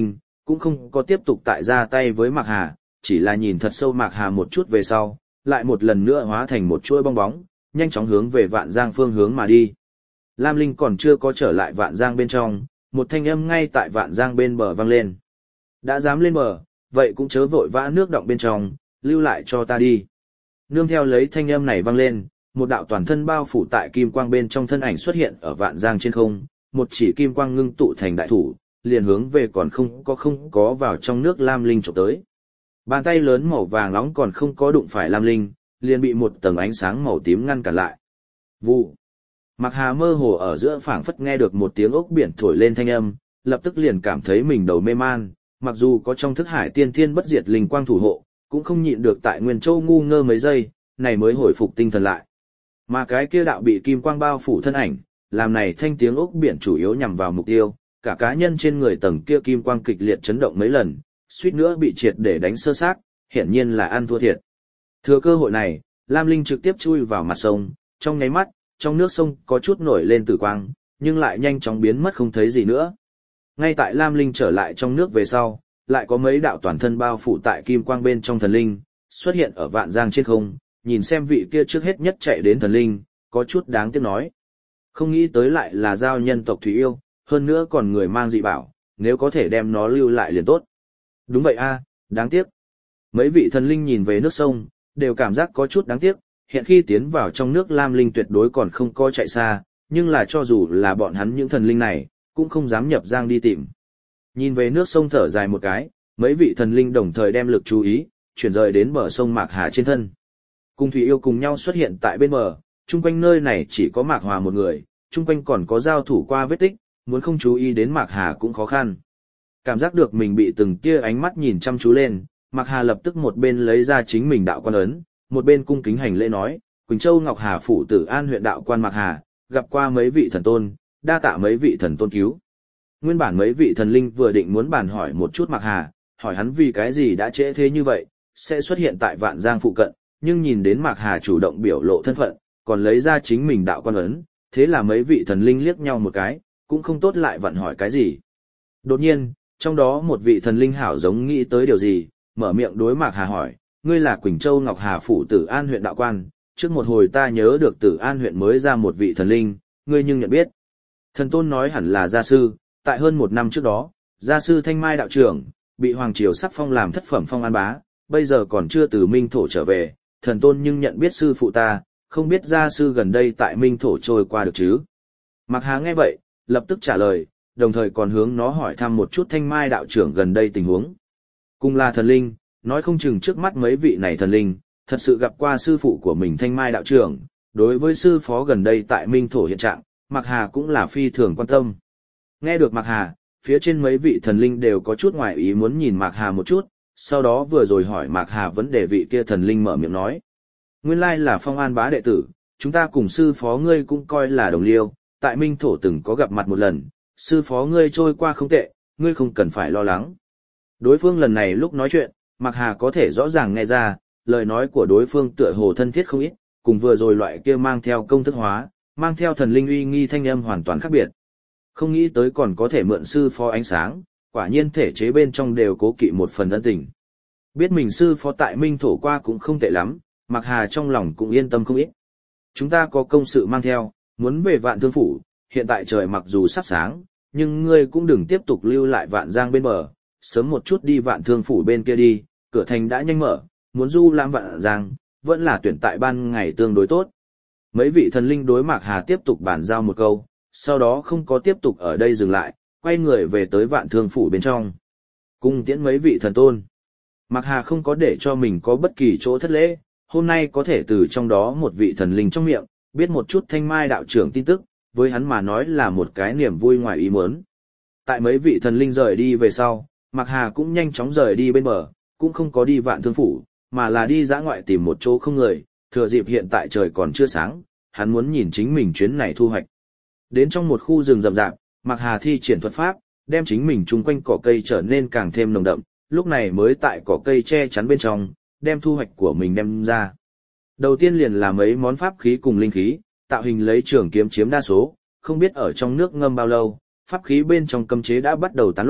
cũng không có tiếp tục tại ra tay với Mạc Hà, chỉ là nhìn thật sâu Mạc Hà một chút về sau, lại một lần nữa hóa thành một chuỗi bong bóng, nhanh chóng hướng về Vạn Giang phương hướng mà đi. Lam Linh còn chưa có trở lại Vạn Giang bên trong, một thanh âm ngay tại Vạn Giang bên bờ vang lên. Đã dám lên bờ, vậy cũng chớ vội vã nước động bên trong, lưu lại cho ta đi. Nương theo lấy thanh âm này vang lên, một đạo toàn thân bao phủ tại kim quang bên trong thân ảnh xuất hiện ở Vạn Giang trên không, một chỉ kim quang ngưng tụ thành đại thủ, liền hướng về còn không có vào trong nước Lam Linh chụp tới. Bàn tay lớn màu vàng nóng còn không có đụng phải Lam Linh, liền bị một tầng ánh sáng màu tím ngăn cản lại. Vụ. Mạc Hà mơ hồ ở giữa phảng phất nghe được một tiếng ốc biển thổi lên thanh âm, lập tức liền cảm thấy mình đầu mê man, mặc dù có trong thức hải tiên thiên bất diệt linh quang thủ hộ, cũng không nhịn được tại Nguyên Châu ngu ngơ mấy giây, này mới hồi phục tinh thần lại. Mà cái kia đạo bị kim quang bao phủ thân ảnh, làm này thanh tiếng ốc biển chủ yếu nhằm vào mục tiêu, cả cá nhân trên người tầng kia kim quang kịch liệt chấn động mấy lần, suýt nữa bị triệt để đánh sơ xác, hiển nhiên là ăn thua thiệt. Thừa cơ hội này, Lam Linh trực tiếp chui vào mặt sông, trong nháy mắt, trong nước sông có chút nổi lên tử quang, nhưng lại nhanh chóng biến mất không thấy gì nữa. Ngay tại Lam Linh trở lại trong nước về sau, lại có mấy đạo toàn thân bao phủ tại kim quang bên trong thần linh, xuất hiện ở Vạn Giang trên không, nhìn xem vị kia trước hết nhất chạy đến thần linh, có chút đáng tiếc nói. Không nghĩ tới lại là giao nhân tộc Thủy Yêu, hơn nữa còn người mang dị bảo, nếu có thể đem nó lưu lại liền tốt. Đúng vậy a, đáng tiếc. Mấy vị thần linh nhìn về nước sông, đều cảm giác có chút đáng tiếc, hiện khi tiến vào trong nước Lam Linh tuyệt đối còn không có chạy xa, nhưng là cho dù là bọn hắn những thần linh này, cũng không dám nhập giang đi tìm. Nhìn về nước sông thở dài một cái, mấy vị thần linh đồng thời đem lực chú ý, chuyển rời đến bờ sông Mạc Hà trên thân. Cùng Thủy Yêu cùng nhau xuất hiện tại bên bờ, chung quanh nơi này chỉ có Mạc Hòa một người, chung quanh còn có giao thủ qua vết tích, muốn không chú ý đến Mạc Hà cũng khó khăn. Cảm giác được mình bị từng tia ánh mắt nhìn chăm chú lên, Mạc Hà lập tức một bên lấy ra chính mình đạo quan ấn, một bên cung kính hành lễ nói, Quỳnh Châu Ngọc Hà phủ Tử An huyện đạo quan Mạc Hà, gặp qua mấy vị thần tôn, đa tạ mấy vị thần tôn cứu. Nguyên bản mấy vị thần linh vừa định muốn bàn hỏi một chút Mạc Hà, hỏi hắn vì cái gì đã trễ thế như vậy, sẽ xuất hiện tại Vạn Giang phụ cận, nhưng nhìn đến Mạc Hà chủ động biểu lộ thân phận, còn lấy ra chính mình đạo quan ấn, thế là mấy vị thần linh liếc nhau một cái, cũng không tốt lại vặn hỏi cái gì. Đột nhiên, trong đó một vị thần linh hảo giống nghĩ tới điều gì, mở miệng đối Mạc Hà hỏi, ngươi là Quỳnh Châu Ngọc Hà phủ Tử An huyện đạo quan, trước một hồi ta nhớ được Tử An huyện mới ra một vị thần linh, ngươi nhưng nhận biết. Thần tôn nói hẳn là gia sư, tại hơn một năm trước đó, gia sư Thanh Mai đạo trưởng, bị Hoàng Triều sắc phong làm thất phẩm phong an bá, bây giờ còn chưa từ Minh Thổ trở về, thần tôn nhưng nhận biết sư phụ ta, không biết gia sư gần đây tại Minh Thổ trôi qua được chứ. Mạc Hà nghe vậy, lập tức trả lời, đồng thời còn hướng nó hỏi thăm một chút Thanh Mai đạo trưởng gần đây tình huống. Cùng là thần linh, nói không chừng trước mắt mấy vị này thần linh, thật sự gặp qua sư phụ của mình Thanh Mai đạo trưởng, đối với sư phó gần đây tại Minh Thổ hiện trạng, Mạc Hà cũng là phi thường quan tâm. Nghe được Mạc Hà, phía trên mấy vị thần linh đều có chút ngoài ý muốn nhìn Mạc Hà một chút, sau đó vừa rồi hỏi Mạc Hà vấn đề vị kia thần linh mở miệng nói. Nguyên lai là phong an bá đệ tử, chúng ta cùng sư phó ngươi cũng coi là đồng liêu, tại Minh Thổ từng có gặp mặt một lần, sư phó ngươi trôi qua không tệ, ngươi không cần phải lo lắng. Đối phương lần này lúc nói chuyện, Mạc Hà có thể rõ ràng nghe ra, lời nói của đối phương tựa hồ thân thiết không ít, cùng vừa rồi loại kia mang theo công thức hóa, mang theo thần linh uy nghi thanh âm hoàn toàn khác biệt. Không nghĩ tới còn có thể mượn sư phó ánh sáng, quả nhiên thể chế bên trong đều cố kỵ một phần ân tình. Biết mình sư phó tại Minh Thổ qua cũng không tệ lắm, Mạc Hà trong lòng cũng yên tâm không ít. Chúng ta có công sự mang theo, muốn về Vạn Thương phủ, hiện tại trời mặc dù sắp sáng, nhưng ngươi cũng đừng tiếp tục lưu lại Vạn Giang bên bờ, sớm một chút đi Vạn Thương phủ bên kia đi, cửa thành đã nhanh mở, muốn du lãm Vạn Giang, vẫn là tuyển tại ban ngày tương đối tốt. Mấy vị thần linh đối Mạc Hà tiếp tục bàn giao một câu, sau đó không có tiếp tục ở đây dừng lại, quay người về tới Vạn Thương phủ bên trong. Cung tiễn mấy vị thần tôn. Mạc Hà không có để cho mình có bất kỳ chỗ thất lễ, hôm nay có thể từ trong đó một vị thần linh trong miệng, biết một chút Thanh Mai đạo trưởng tin tức, với hắn mà nói là một cái niềm vui ngoài ý muốn. Tại mấy vị thần linh rời đi về sau, Mạc Hà cũng nhanh chóng rời đi bên bờ, cũng không có đi Vạn Thương phủ, mà là đi dã ngoại tìm một chỗ không người, thừa dịp hiện tại trời còn chưa sáng, hắn muốn nhìn chính mình chuyến này thu hoạch. Đến trong một khu rừng rậm rạp, Mạc Hà thi triển thuật pháp, đem chính mình chung quanh cỏ cây trở nên càng thêm nồng đậm, lúc này mới tại cỏ cây che chắn bên trong, đem thu hoạch của mình đem ra. Đầu tiên liền là mấy món pháp khí cùng linh khí, tạo hình lấy trường kiếm chiếm đa số, không biết ở trong nước ngâm bao lâu, pháp khí bên trong cấm chế đã bắt đầu tán loạn,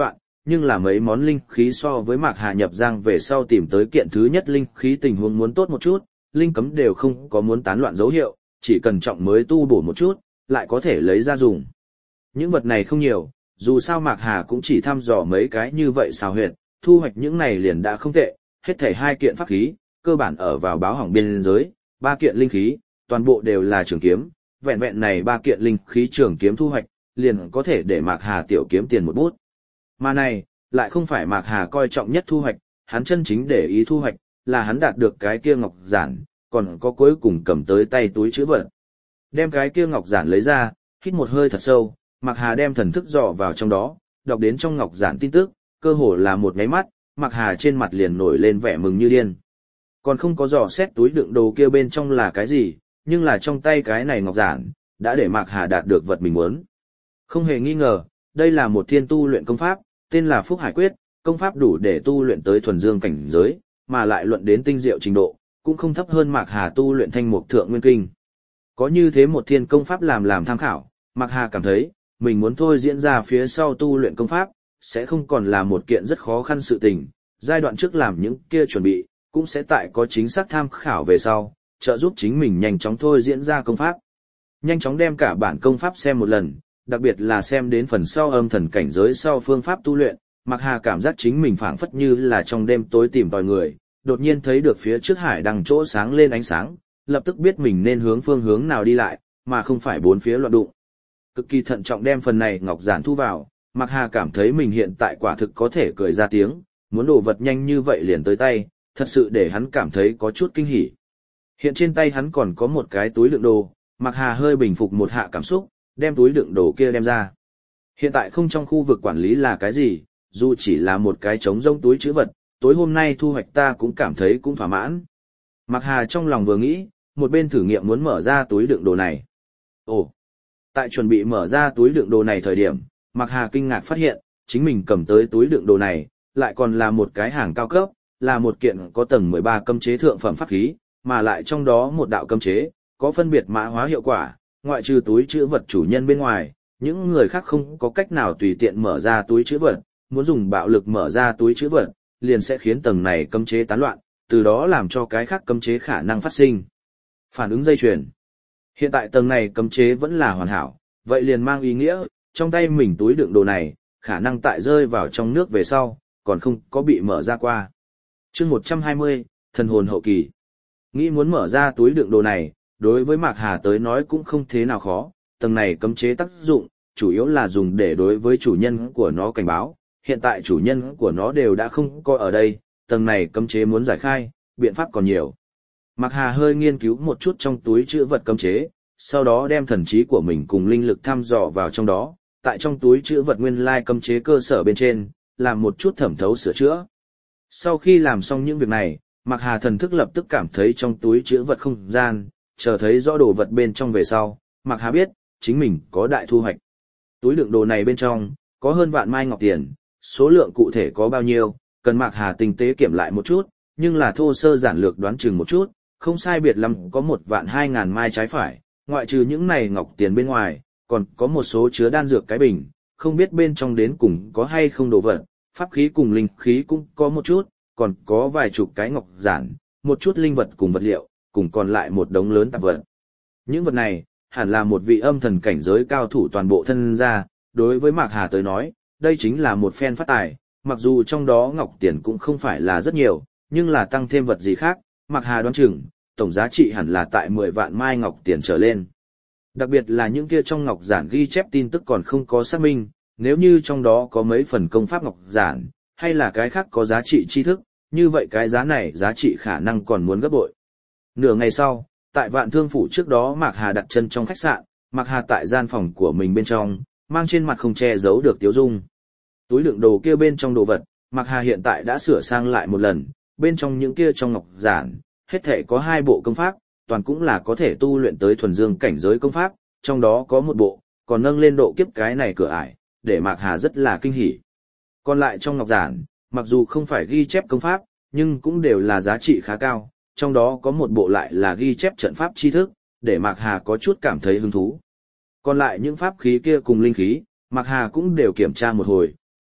nhưng là mấy món linh khí so với Mạc Hà nhập giang về sau tìm tới kiện thứ nhất linh khí tình huống muốn tốt một chút, linh cấm đều không có muốn tán loạn dấu hiệu, chỉ cần trọng mới tu bổ một chút, lại có thể lấy ra dùng. Những vật này không nhiều, dù sao Mạc Hà cũng chỉ thăm dò mấy cái như vậy xào huyệt, thu hoạch những này liền đã không tệ, hết thảy 2 kiện pháp khí, cơ bản ở vào báo hỏng biên giới, 3 kiện linh khí, toàn bộ đều là trường kiếm, vẹn vẹn này 3 kiện linh khí trường kiếm thu hoạch, liền có thể để Mạc Hà tiểu kiếm tiền một bút. Mà này, lại không phải Mạc Hà coi trọng nhất thu hoạch, hắn chân chính để ý thu hoạch, là hắn đạt được cái kia ngọc giản, còn có cuối cùng cầm tới tay túi chữ vật. Đem cái kia ngọc giản lấy ra, hít một hơi thật sâu, Mạc Hà đem thần thức dò vào trong đó, đọc đến trong ngọc giản tin tức, cơ hồ là một nháy mắt, Mạc Hà trên mặt liền nổi lên vẻ mừng như điên. Còn không có dò xét túi đựng đồ kia bên trong là cái gì, nhưng là trong tay cái này ngọc giản, đã để Mạc Hà đạt được vật mình muốn. Không hề nghi ngờ, đây là một thiên tu luyện công pháp, tên là Phúc Hải Quyết, công pháp đủ để tu luyện tới thuần dương cảnh giới, mà lại luận đến tinh diệu trình độ, cũng không thấp hơn Mạc Hà tu luyện thanh mục thượng nguyên kinh. Có như thế một thiên công pháp làm tham khảo, Mạc Hà cảm thấy, mình muốn thôi diễn ra phía sau tu luyện công pháp, sẽ không còn là một kiện rất khó khăn sự tình, giai đoạn trước làm những kia chuẩn bị, cũng sẽ tại có chính xác tham khảo về sau, trợ giúp chính mình nhanh chóng thôi diễn ra công pháp. Nhanh chóng đem cả bản công pháp xem một lần, đặc biệt là xem đến phần sau âm thần cảnh giới sau phương pháp tu luyện, Mạc Hà cảm giác chính mình phảng phất như là trong đêm tối tìm tòi người, đột nhiên thấy được phía trước hải đằng chỗ sáng lên ánh sáng, lập tức biết mình nên hướng phương hướng nào đi lại, mà không phải bốn phía loạn đụng. Cực kỳ thận trọng đem phần này ngọc giản thu vào, Mạc Hà cảm thấy mình hiện tại quả thực có thể cười ra tiếng, muốn đồ vật nhanh như vậy liền tới tay, thật sự để hắn cảm thấy có chút kinh hỉ. Hiện trên tay hắn còn có một cái túi đựng đồ, Mạc Hà hơi bình phục một hạ cảm xúc, đem túi đựng đồ kia đem ra. Hiện tại không trong khu vực quản lý là cái gì, dù chỉ là một cái trống rỗng túi trữ vật, tối hôm nay thu hoạch ta cũng cảm thấy cũng thỏa mãn. Mạc Hà trong lòng vừa nghĩ, một bên thử nghiệm muốn mở ra túi đựng đồ này. Ồ! Tại chuẩn bị mở ra túi đựng đồ này thời điểm, Mạc Hà kinh ngạc phát hiện, chính mình cầm tới túi đựng đồ này, lại còn là một cái hàng cao cấp, là một kiện có tầng 13 cấm chế thượng phẩm pháp khí, mà lại trong đó một đạo cấm chế, có phân biệt mã hóa hiệu quả, ngoại trừ túi trữ vật chủ nhân bên ngoài, những người khác không có cách nào tùy tiện mở ra túi trữ vật, muốn dùng bạo lực mở ra túi trữ vật, liền sẽ khiến tầng này cấm chế tán loạn, từ đó làm cho cái khác cấm chế khả năng phát sinh. Phản ứng dây chuyền. Hiện tại tầng này cấm chế vẫn là hoàn hảo, vậy liền mang ý nghĩa, trong tay mình túi đựng đồ này, khả năng tại rơi vào trong nước về sau, còn không có bị mở ra qua. Chương 120, thần hồn hậu kỳ. Nghĩ muốn mở ra túi đựng đồ này, đối với Mạc Hà tới nói cũng không thế nào khó, tầng này cấm chế tác dụng, chủ yếu là dùng để đối với chủ nhân của nó cảnh báo, hiện tại chủ nhân của nó đều đã không có ở đây, tầng này cấm chế muốn giải khai, biện pháp còn nhiều. Mạc Hà hơi nghiên cứu một chút trong túi trữ vật cấm chế, sau đó đem thần trí của mình cùng linh lực thăm dò vào trong đó, tại trong túi trữ vật nguyên lai cấm chế cơ sở bên trên, làm một chút thẩm thấu sửa chữa. Sau khi làm xong những việc này, Mạc Hà thần thức lập tức cảm thấy trong túi trữ vật không gian, chờ thấy rõ đồ vật bên trong về sau, Mạc Hà biết, chính mình có đại thu hoạch. Túi đựng đồ này bên trong, có hơn vạn mai ngọc tiền, số lượng cụ thể có bao nhiêu, cần Mạc Hà tinh tế kiểm lại một chút, nhưng là thô sơ giản lược đoán chừng một chút, không sai biệt lắm có 1.200.000 mai trái phải, ngoại trừ những này ngọc tiền bên ngoài, còn có một số chứa đan dược cái bình, không biết bên trong đến cùng có hay không đồ vật, pháp khí cùng linh khí cũng có một chút, còn có vài chục cái ngọc giản, một chút linh vật cùng vật liệu, cùng còn lại một đống lớn tạp vật. Những vật này, hẳn là một vị âm thần cảnh giới cao thủ toàn bộ thân ra, đối với Mạc Hà tới nói, đây chính là một phen phát tài, mặc dù trong đó ngọc tiền cũng không phải là rất nhiều, nhưng là tăng thêm vật gì khác, Mạc Hà đoán chừng, tổng giá trị hẳn là tại 10 vạn mai ngọc tiền trở lên. Đặc biệt là những kia trong ngọc giản ghi chép tin tức còn không có xác minh, nếu như trong đó có mấy phần công pháp ngọc giản, hay là cái khác có giá trị tri thức, như vậy cái giá này giá trị khả năng còn muốn gấp bội. Nửa ngày sau, tại Vạn Thương Phủ trước đó Mạc Hà đặt chân trong khách sạn, Mạc Hà tại gian phòng của mình bên trong, mang trên mặt không che giấu được tiếu dung. Túi đựng đồ kia bên trong đồ vật, Mạc Hà hiện tại đã sửa sang lại một lần, bên trong những kia trong ngọc giản, hết thể có 2 bộ công pháp, toàn cũng là có thể tu luyện tới thuần dương cảnh giới công pháp, trong đó có một bộ, còn nâng lên độ kiếp cái này cửa ải, để Mạc Hà rất là kinh hỉ. Còn lại trong ngọc giản, mặc dù không phải ghi chép công pháp, nhưng cũng đều là giá trị khá cao, trong đó có một bộ lại là ghi chép trận pháp tri thức, để Mạc Hà có chút cảm thấy hứng thú. Còn lại những pháp khí kia cùng linh khí, Mạc Hà cũng đều kiểm tra một hồi,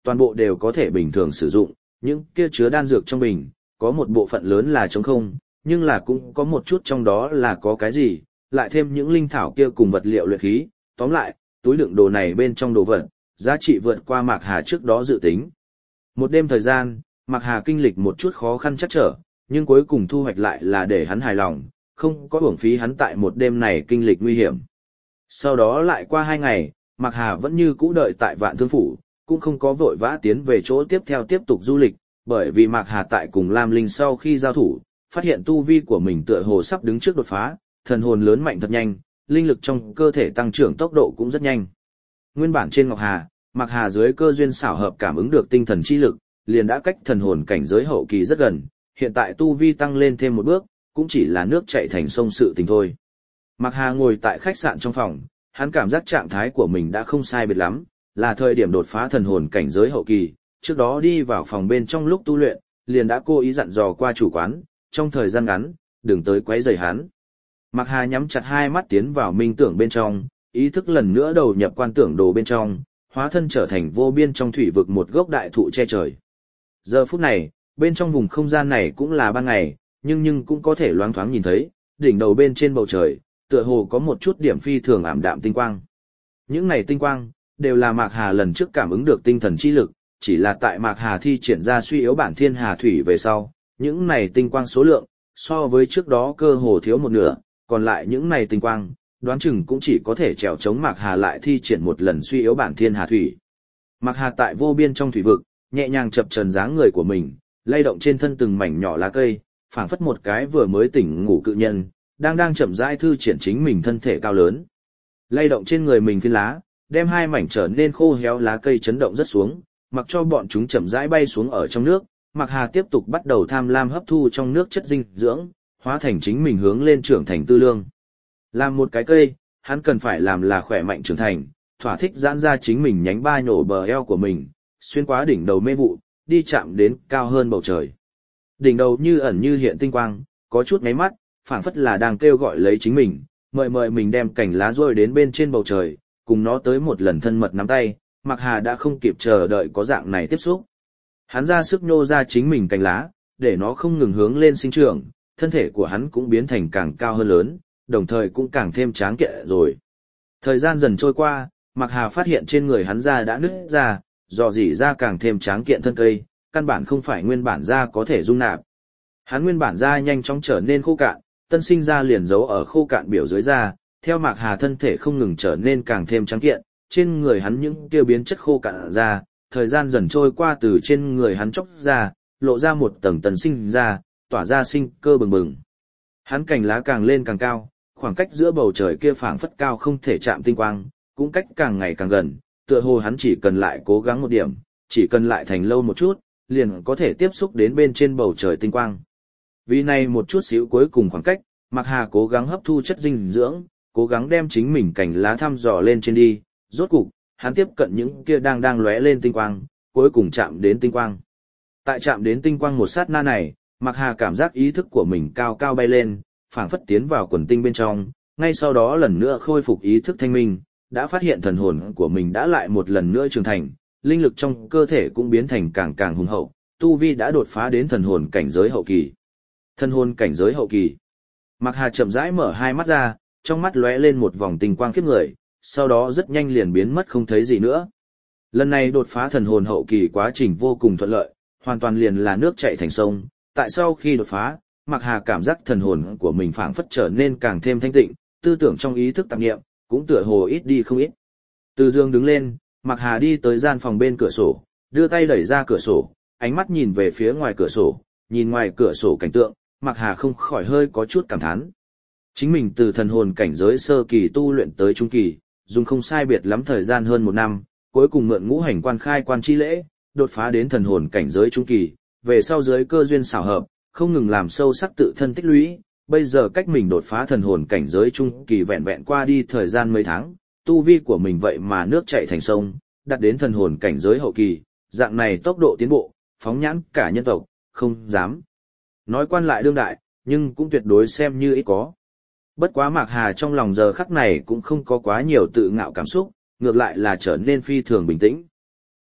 toàn bộ đều có thể bình thường sử dụng, những kia chứa đan dược trong bình, có một bộ phận lớn là trống không, nhưng là cũng có một chút trong đó là có cái gì, lại thêm những linh thảo kia cùng vật liệu luyện khí, tóm lại, túi đựng đồ này bên trong đồ vật, giá trị vượt qua Mạc Hà trước đó dự tính. Một đêm thời gian, Mạc Hà kinh lịch một chút khó khăn chắc trở, nhưng cuối cùng thu hoạch lại là để hắn hài lòng, không có uổng phí hắn tại một đêm này kinh lịch nguy hiểm. Sau đó lại qua 2 ngày, Mạc Hà vẫn như cũ đợi tại Vạn Thương Phủ, cũng không có vội vã tiến về chỗ tiếp theo tiếp tục du lịch, bởi vì Mạc Hà tại cùng Lam Linh sau khi giao thủ, phát hiện tu vi của mình tựa hồ sắp đứng trước đột phá, thần hồn lớn mạnh thật nhanh, linh lực trong cơ thể tăng trưởng tốc độ cũng rất nhanh. Nguyên bản trên Ngọc Hà, Mạc Hà dưới cơ duyên xảo hợp cảm ứng được tinh thần chi lực, liền đã cách thần hồn cảnh giới hậu kỳ rất gần, hiện tại tu vi tăng lên thêm một bước, cũng chỉ là nước chảy thành sông sự tình thôi. Mạc Hà ngồi tại khách sạn trong phòng, hắn cảm giác trạng thái của mình đã không sai biệt lắm, là thời điểm đột phá thần hồn cảnh giới hậu kỳ, trước đó đi vào phòng bên trong lúc tu luyện, liền đã cố ý dặn dò qua chủ quán, trong thời gian ngắn, đừng tới quấy rầy hắn. Mạc Hà nhắm chặt hai mắt tiến vào minh tưởng bên trong, ý thức lần nữa đầu nhập quan tưởng đồ bên trong, hóa thân trở thành vô biên trong thủy vực một gốc đại thụ che trời. Giờ phút này, bên trong vùng không gian này cũng là ban ngày, nhưng cũng có thể loáng thoáng nhìn thấy, đỉnh đầu bên trên bầu trời, tựa hồ có một chút điểm phi thường ảm đạm tinh quang. Những này tinh quang, đều là Mạc Hà lần trước cảm ứng được tinh thần chi lực, chỉ là tại Mạc Hà thi triển ra suy yếu bản thiên hà thủy về sau, những này tinh quang số lượng, so với trước đó cơ hồ thiếu một nửa, còn lại những này tinh quang, đoán chừng cũng chỉ có thể trèo chống Mạc Hà lại thi triển một lần suy yếu bản thiên hà thủy. Mạc Hà tại vô biên trong thủy vực, nhẹ nhàng chập chờn dáng người của mình, lay động trên thân từng mảnh nhỏ lá cây, phảng phất một cái vừa mới tỉnh ngủ cự nhân, đang chậm rãi thư triển chính mình thân thể cao lớn. Lay động trên người mình phiến lá, đem hai mảnh trở nên khô héo lá cây chấn động rất xuống, mặc cho bọn chúng chậm rãi bay xuống ở trong nước. Mạc Hà tiếp tục bắt đầu tham lam hấp thu trong nước chất dinh dưỡng, hóa thành chính mình hướng lên trưởng thành tư lương. Làm một cái cây, hắn cần phải làm là khỏe mạnh trưởng thành, thỏa thích giãn ra chính mình nhánh ba nhổ bờ eo của mình, xuyên qua đỉnh đầu mê vụ, đi chạm đến cao hơn bầu trời. Đỉnh đầu như ẩn như hiện tinh quang, có chút ngáy mắt, phảng phất là đang kêu gọi lấy chính mình, mời mình đem cành lá rôi đến bên trên bầu trời, cùng nó tới một lần thân mật nắm tay. Mạc Hà đã không kịp chờ đợi có dạng này tiếp xúc. Hắn ra sức nhô ra chính mình cành lá, để nó không ngừng hướng lên sinh trưởng, thân thể của hắn cũng biến thành càng cao hơn lớn, đồng thời cũng càng thêm tráng kiện rồi. Thời gian dần trôi qua, Mạc Hà phát hiện trên người hắn da đã nứt ra, dò dỉ ra càng thêm tráng kiện thân cây, căn bản không phải nguyên bản da có thể dung nạp. Hắn nguyên bản da nhanh chóng trở nên khô cạn, tân sinh da liền giấu ở khô cạn biểu dưới da, theo Mạc Hà thân thể không ngừng trở nên càng thêm tráng kiện, trên người hắn những tiêu biến chất khô cạn ra, thời gian dần trôi qua từ trên người hắn chóc ra, lộ ra một tầng tân sinh da, tỏa ra sinh cơ bừng bừng. Hắn cành lá càng lên càng cao, khoảng cách giữa bầu trời kia phảng phất cao không thể chạm tinh quang, cũng cách càng ngày càng gần, tựa hồ hắn chỉ cần lại cố gắng một điểm, chỉ cần lại thành lâu một chút, liền có thể tiếp xúc đến bên trên bầu trời tinh quang. Vì này một chút xíu cuối cùng khoảng cách, Mạc Hà cố gắng hấp thu chất dinh dưỡng, cố gắng đem chính mình cành lá thăm dò lên trên đi, rốt cục, hắn tiếp cận những kia đang lóe lên tinh quang, cuối cùng chạm đến tinh quang. Tại chạm đến tinh quang một sát na này, Mạc Hà cảm giác ý thức của mình cao cao bay lên, phảng phất tiến vào quần tinh bên trong, ngay sau đó lần nữa khôi phục ý thức thanh minh, đã phát hiện thần hồn của mình đã lại một lần nữa trưởng thành, linh lực trong cơ thể cũng biến thành càng càng hùng hậu, tu vi đã đột phá đến thần hồn cảnh giới hậu kỳ. Thần hồn cảnh giới hậu kỳ. Mạc Hà chậm rãi mở hai mắt ra, trong mắt lóe lên một vòng tinh quang khiếp người, sau đó rất nhanh liền biến mất không thấy gì nữa. Lần này đột phá thần hồn hậu kỳ quá trình vô cùng thuận lợi, hoàn toàn liền là nước chảy thành sông. Tại sau khi đột phá, Mạc Hà cảm giác thần hồn của mình phảng phất trở nên càng thêm thanh tịnh, tư tưởng trong ý thức tạp niệm cũng tựa hồ ít đi không ít. Từ giường đứng lên, Mạc Hà đi tới gian phòng bên cửa sổ, đưa tay đẩy ra cửa sổ, ánh mắt nhìn về phía ngoài cửa sổ, nhìn ngoài cửa sổ cảnh tượng, Mạc Hà không khỏi hơi có chút cảm thán. Chính mình từ thần hồn cảnh giới sơ kỳ tu luyện tới trung kỳ, dùng không sai biệt lắm thời gian hơn 1 năm, cuối cùng mượn ngũ hành quan khai quan chi lễ, đột phá đến thần hồn cảnh giới trung kỳ, về sau giới cơ duyên xảo hợp, không ngừng làm sâu sắc tự thân tích lũy, bây giờ cách mình đột phá thần hồn cảnh giới trung kỳ vẹn vẹn qua đi thời gian mấy tháng, tu vi của mình vậy mà nước chảy thành sông, đạt đến thần hồn cảnh giới hậu kỳ, dạng này tốc độ tiến bộ, phóng nhãn cả nhân tộc, không dám nói quan lại đương đại, nhưng cũng tuyệt đối xem như ít có. Bất quá Mạc Hà trong lòng giờ khắc này cũng không có quá nhiều tự ngạo cảm xúc, ngược lại là trở nên phi thường bình tĩnh.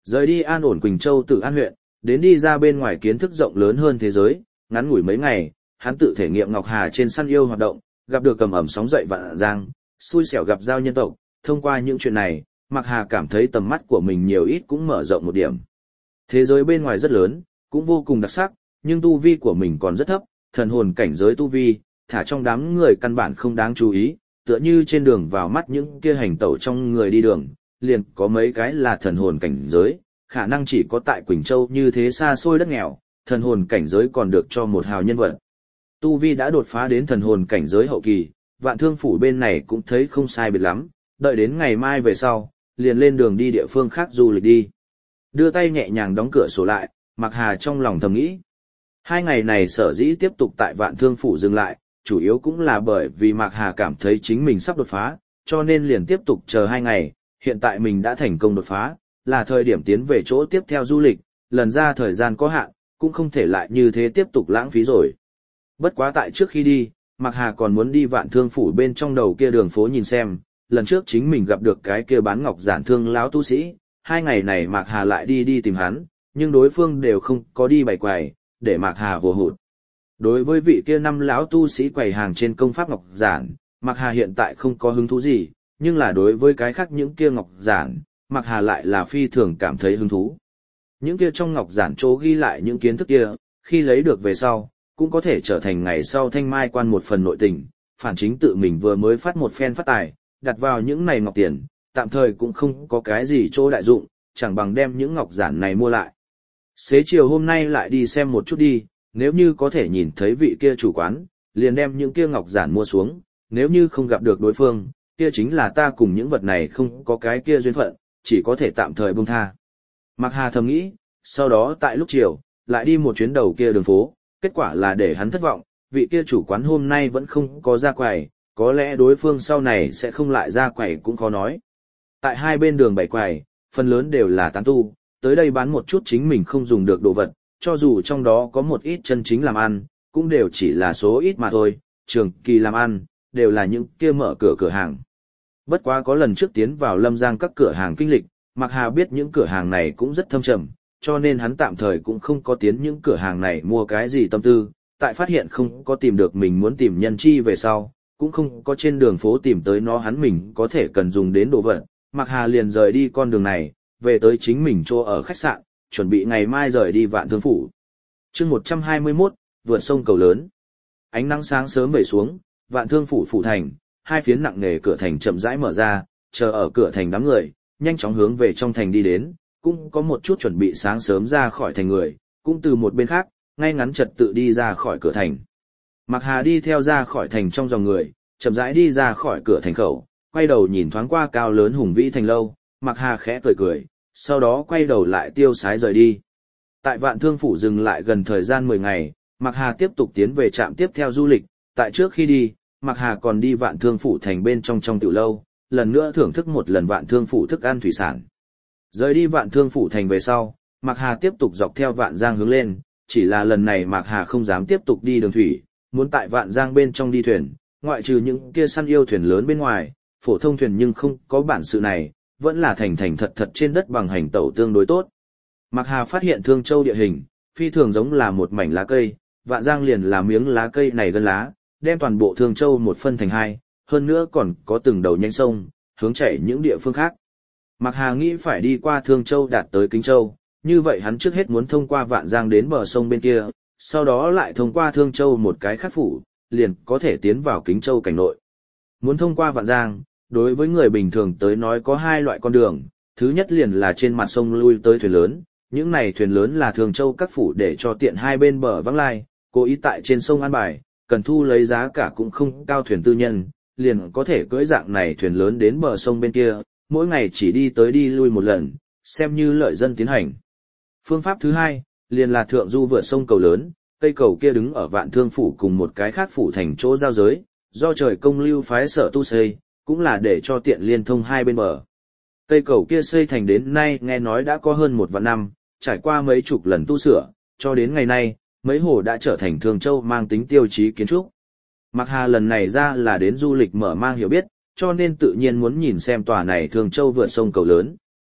Rời đi an ổn Quỳnh Châu Tự An huyện, đến đi ra bên ngoài kiến thức rộng lớn hơn thế giới, ngắn ngủi mấy ngày, hắn tự thể nghiệm Ngọc Hà trên săn yêu hoạt động, gặp được cầm ẩm sóng dậy vạn giang, xui xẻo gặp giao nhân tộc, thông qua những chuyện này, Mạc Hà cảm thấy tầm mắt của mình nhiều ít cũng mở rộng một điểm. Thế giới bên ngoài rất lớn, cũng vô cùng đặc sắc, nhưng tu vi của mình còn rất thấp, thần hồn cảnh giới tu vi, thả trong đám người căn bản không đáng chú ý, tựa như trên đường vào mắt những kia hành tẩu trong người đi đường, liền có mấy cái là thần hồn cảnh giới, khả năng chỉ có tại Quỳnh Châu như thế xa xôi đất nghèo, thần hồn cảnh giới còn được cho một hào nhân vật. Tu vi đã đột phá đến thần hồn cảnh giới hậu kỳ, Vạn Thương phủ bên này cũng thấy không sai biệt lắm, đợi đến ngày mai về sau, liền lên đường đi địa phương khác du lịch đi. Đưa tay nhẹ nhàng đóng cửa sổ lại, Mạc Hà trong lòng thầm nghĩ. 2 ngày này sở dĩ tiếp tục tại Vạn Thương phủ dừng lại, chủ yếu cũng là bởi vì Mạc Hà cảm thấy chính mình sắp đột phá, cho nên liền tiếp tục chờ 2 ngày, hiện tại mình đã thành công đột phá, là thời điểm tiến về chỗ tiếp theo du lịch, lần ra thời gian có hạn, cũng không thể lại như thế tiếp tục lãng phí rồi. Bất quá tại trước khi đi, Mạc Hà còn muốn đi Vạn Thương phủ bên trong đầu kia đường phố nhìn xem, lần trước chính mình gặp được cái kia bán ngọc giản thương lão tu sĩ, 2 ngày này Mạc Hà lại đi tìm hắn, nhưng đối phương đều không có đi bày quầy, để Mạc Hà vô hụt. Đối với vị kia năm lão tu sĩ quầy hàng trên công pháp ngọc giản, Mạc Hà hiện tại không có hứng thú gì, nhưng là đối với cái khác những kia ngọc giản, Mạc Hà lại là phi thường cảm thấy hứng thú. Những kia trong ngọc giản chỗ ghi lại những kiến thức kia, khi lấy được về sau, cũng có thể trở thành ngày sau thanh mai quan một phần nội tình, phản chính tự mình vừa mới phát một phen phát tài, đặt vào những này ngọc tiền, tạm thời cũng không có cái gì chỗ đại dụng, chẳng bằng đem những ngọc giản này mua lại. Xế chiều hôm nay lại đi xem một chút đi, nếu như có thể nhìn thấy vị kia chủ quán, liền đem những kia ngọc giản mua xuống, nếu như không gặp được đối phương, kia chính là ta cùng những vật này không có cái kia duyên phận, chỉ có thể tạm thời buông tha. Mạc Hà thầm nghĩ, sau đó tại lúc chiều, lại đi một chuyến đầu kia đường phố, kết quả là để hắn thất vọng, vị kia chủ quán hôm nay vẫn không có ra quầy, có lẽ đối phương sau này sẽ không lại ra quầy cũng khó nói. Tại hai bên đường bày quầy, phần lớn đều là tán tu, tới đây bán một chút chính mình không dùng được đồ vật, cho dù trong đó có một ít chân chính làm ăn, cũng đều chỉ là số ít mà thôi, trường kỳ làm ăn, đều là những kia mở cửa hàng. Bất quá có lần trước tiến vào Lâm Giang các cửa hàng kinh lịch, Mạc Hà biết những cửa hàng này cũng rất thâm trầm, cho nên hắn tạm thời cũng không có tiến những cửa hàng này mua cái gì tâm tư, tại phát hiện không có tìm được mình muốn tìm nhân chi về sau, cũng không có trên đường phố tìm tới nó hắn mình có thể cần dùng đến đồ vật, Mạc Hà liền rời đi con đường này, về tới chính mình chỗ ở khách sạn, chuẩn bị ngày mai rời đi Vạn Thương phủ. Chương 121, vượt sông cầu lớn. Ánh nắng sáng sớm về xuống, Vạn Thương phủ phủ thành, hai phiến nặng nề cửa thành chậm rãi mở ra, chờ ở cửa thành đám người, nhanh chóng hướng về trong thành đi đến, cũng có một chút chuẩn bị sáng sớm ra khỏi thành người, cũng từ một bên khác, ngay ngắn trật tự đi ra khỏi cửa thành. Mạc Hà đi theo ra khỏi thành trong dòng người, chậm rãi đi ra khỏi cửa thành khẩu, quay đầu nhìn thoáng qua cao lớn hùng vĩ thành lâu, Mạc Hà khẽ cười cười, sau đó quay đầu lại tiêu sái rời đi. Tại Vạn Thương phủ dừng lại gần thời gian 10 ngày, Mạc Hà tiếp tục tiến về trạm tiếp theo du lịch, tại trước khi đi, Mạc Hà còn đi Vạn Thương phủ thành bên trong tiểu lâu, lần nữa thưởng thức một lần Vạn Thương phủ thức ăn thủy sản. Rời đi Vạn Thương phủ thành về sau, Mạc Hà tiếp tục dọc theo Vạn Giang hướng lên, chỉ là lần này Mạc Hà không dám tiếp tục đi đường thủy, muốn tại Vạn Giang bên trong đi thuyền, ngoại trừ những kia săn yêu thuyền lớn bên ngoài, phổ thông thuyền nhưng không có bản sự này, vẫn là thành thật trên đất bằng hành tẩu tương đối tốt. Mạc Hà phát hiện Thương Châu địa hình, phi thường giống là một mảnh lá cây, Vạn Giang liền là miếng lá cây này gân lá, đem toàn bộ Thương Châu một phân thành hai, hơn nữa còn có từng đầu nhánh sông, hướng chảy những địa phương khác. Mạc Hà nghĩ phải đi qua Thương Châu đạt tới Kính Châu, như vậy hắn trước hết muốn thông qua Vạn Giang đến bờ sông bên kia, sau đó lại thông qua Thương Châu một cái khác phủ, liền có thể tiến vào Kính Châu cảnh nội. Muốn thông qua Vạn Giang, đối với người bình thường tới nói có hai loại con đường, thứ nhất liền là trên mặt sông lui tới thuyền lớn, những này thuyền lớn là Thường Châu các phủ để cho tiện hai bên bờ vắng lai, cố ý tại trên sông an bài, cần thu lấy giá cả cũng không cao thuyền tư nhân, liền có thể cưỡi dạng này thuyền lớn đến bờ sông bên kia, mỗi ngày chỉ đi tới đi lui một lần, xem như lợi dân tiến hành. Phương pháp thứ hai, liền là thượng du vượt sông cầu lớn, cây cầu kia đứng ở Vạn Thương phủ cùng một cái khác phủ thành chỗ giao giới, do trời công lưu phái sở tu xây, cũng là để cho tiện liên thông hai bên bờ. Cây cầu kia xây thành đến nay nghe nói đã có hơn 1 vạn năm, trải qua mấy chục lần tu sửa, cho đến ngày nay, mấy hồ đã trở thành Thường Châu mang tính tiêu chí kiến trúc. Mạc Hà lần này ra là đến du lịch mở mang hiểu biết, cho nên tự nhiên muốn nhìn xem tòa này Thường Châu vượt sông cầu lớn.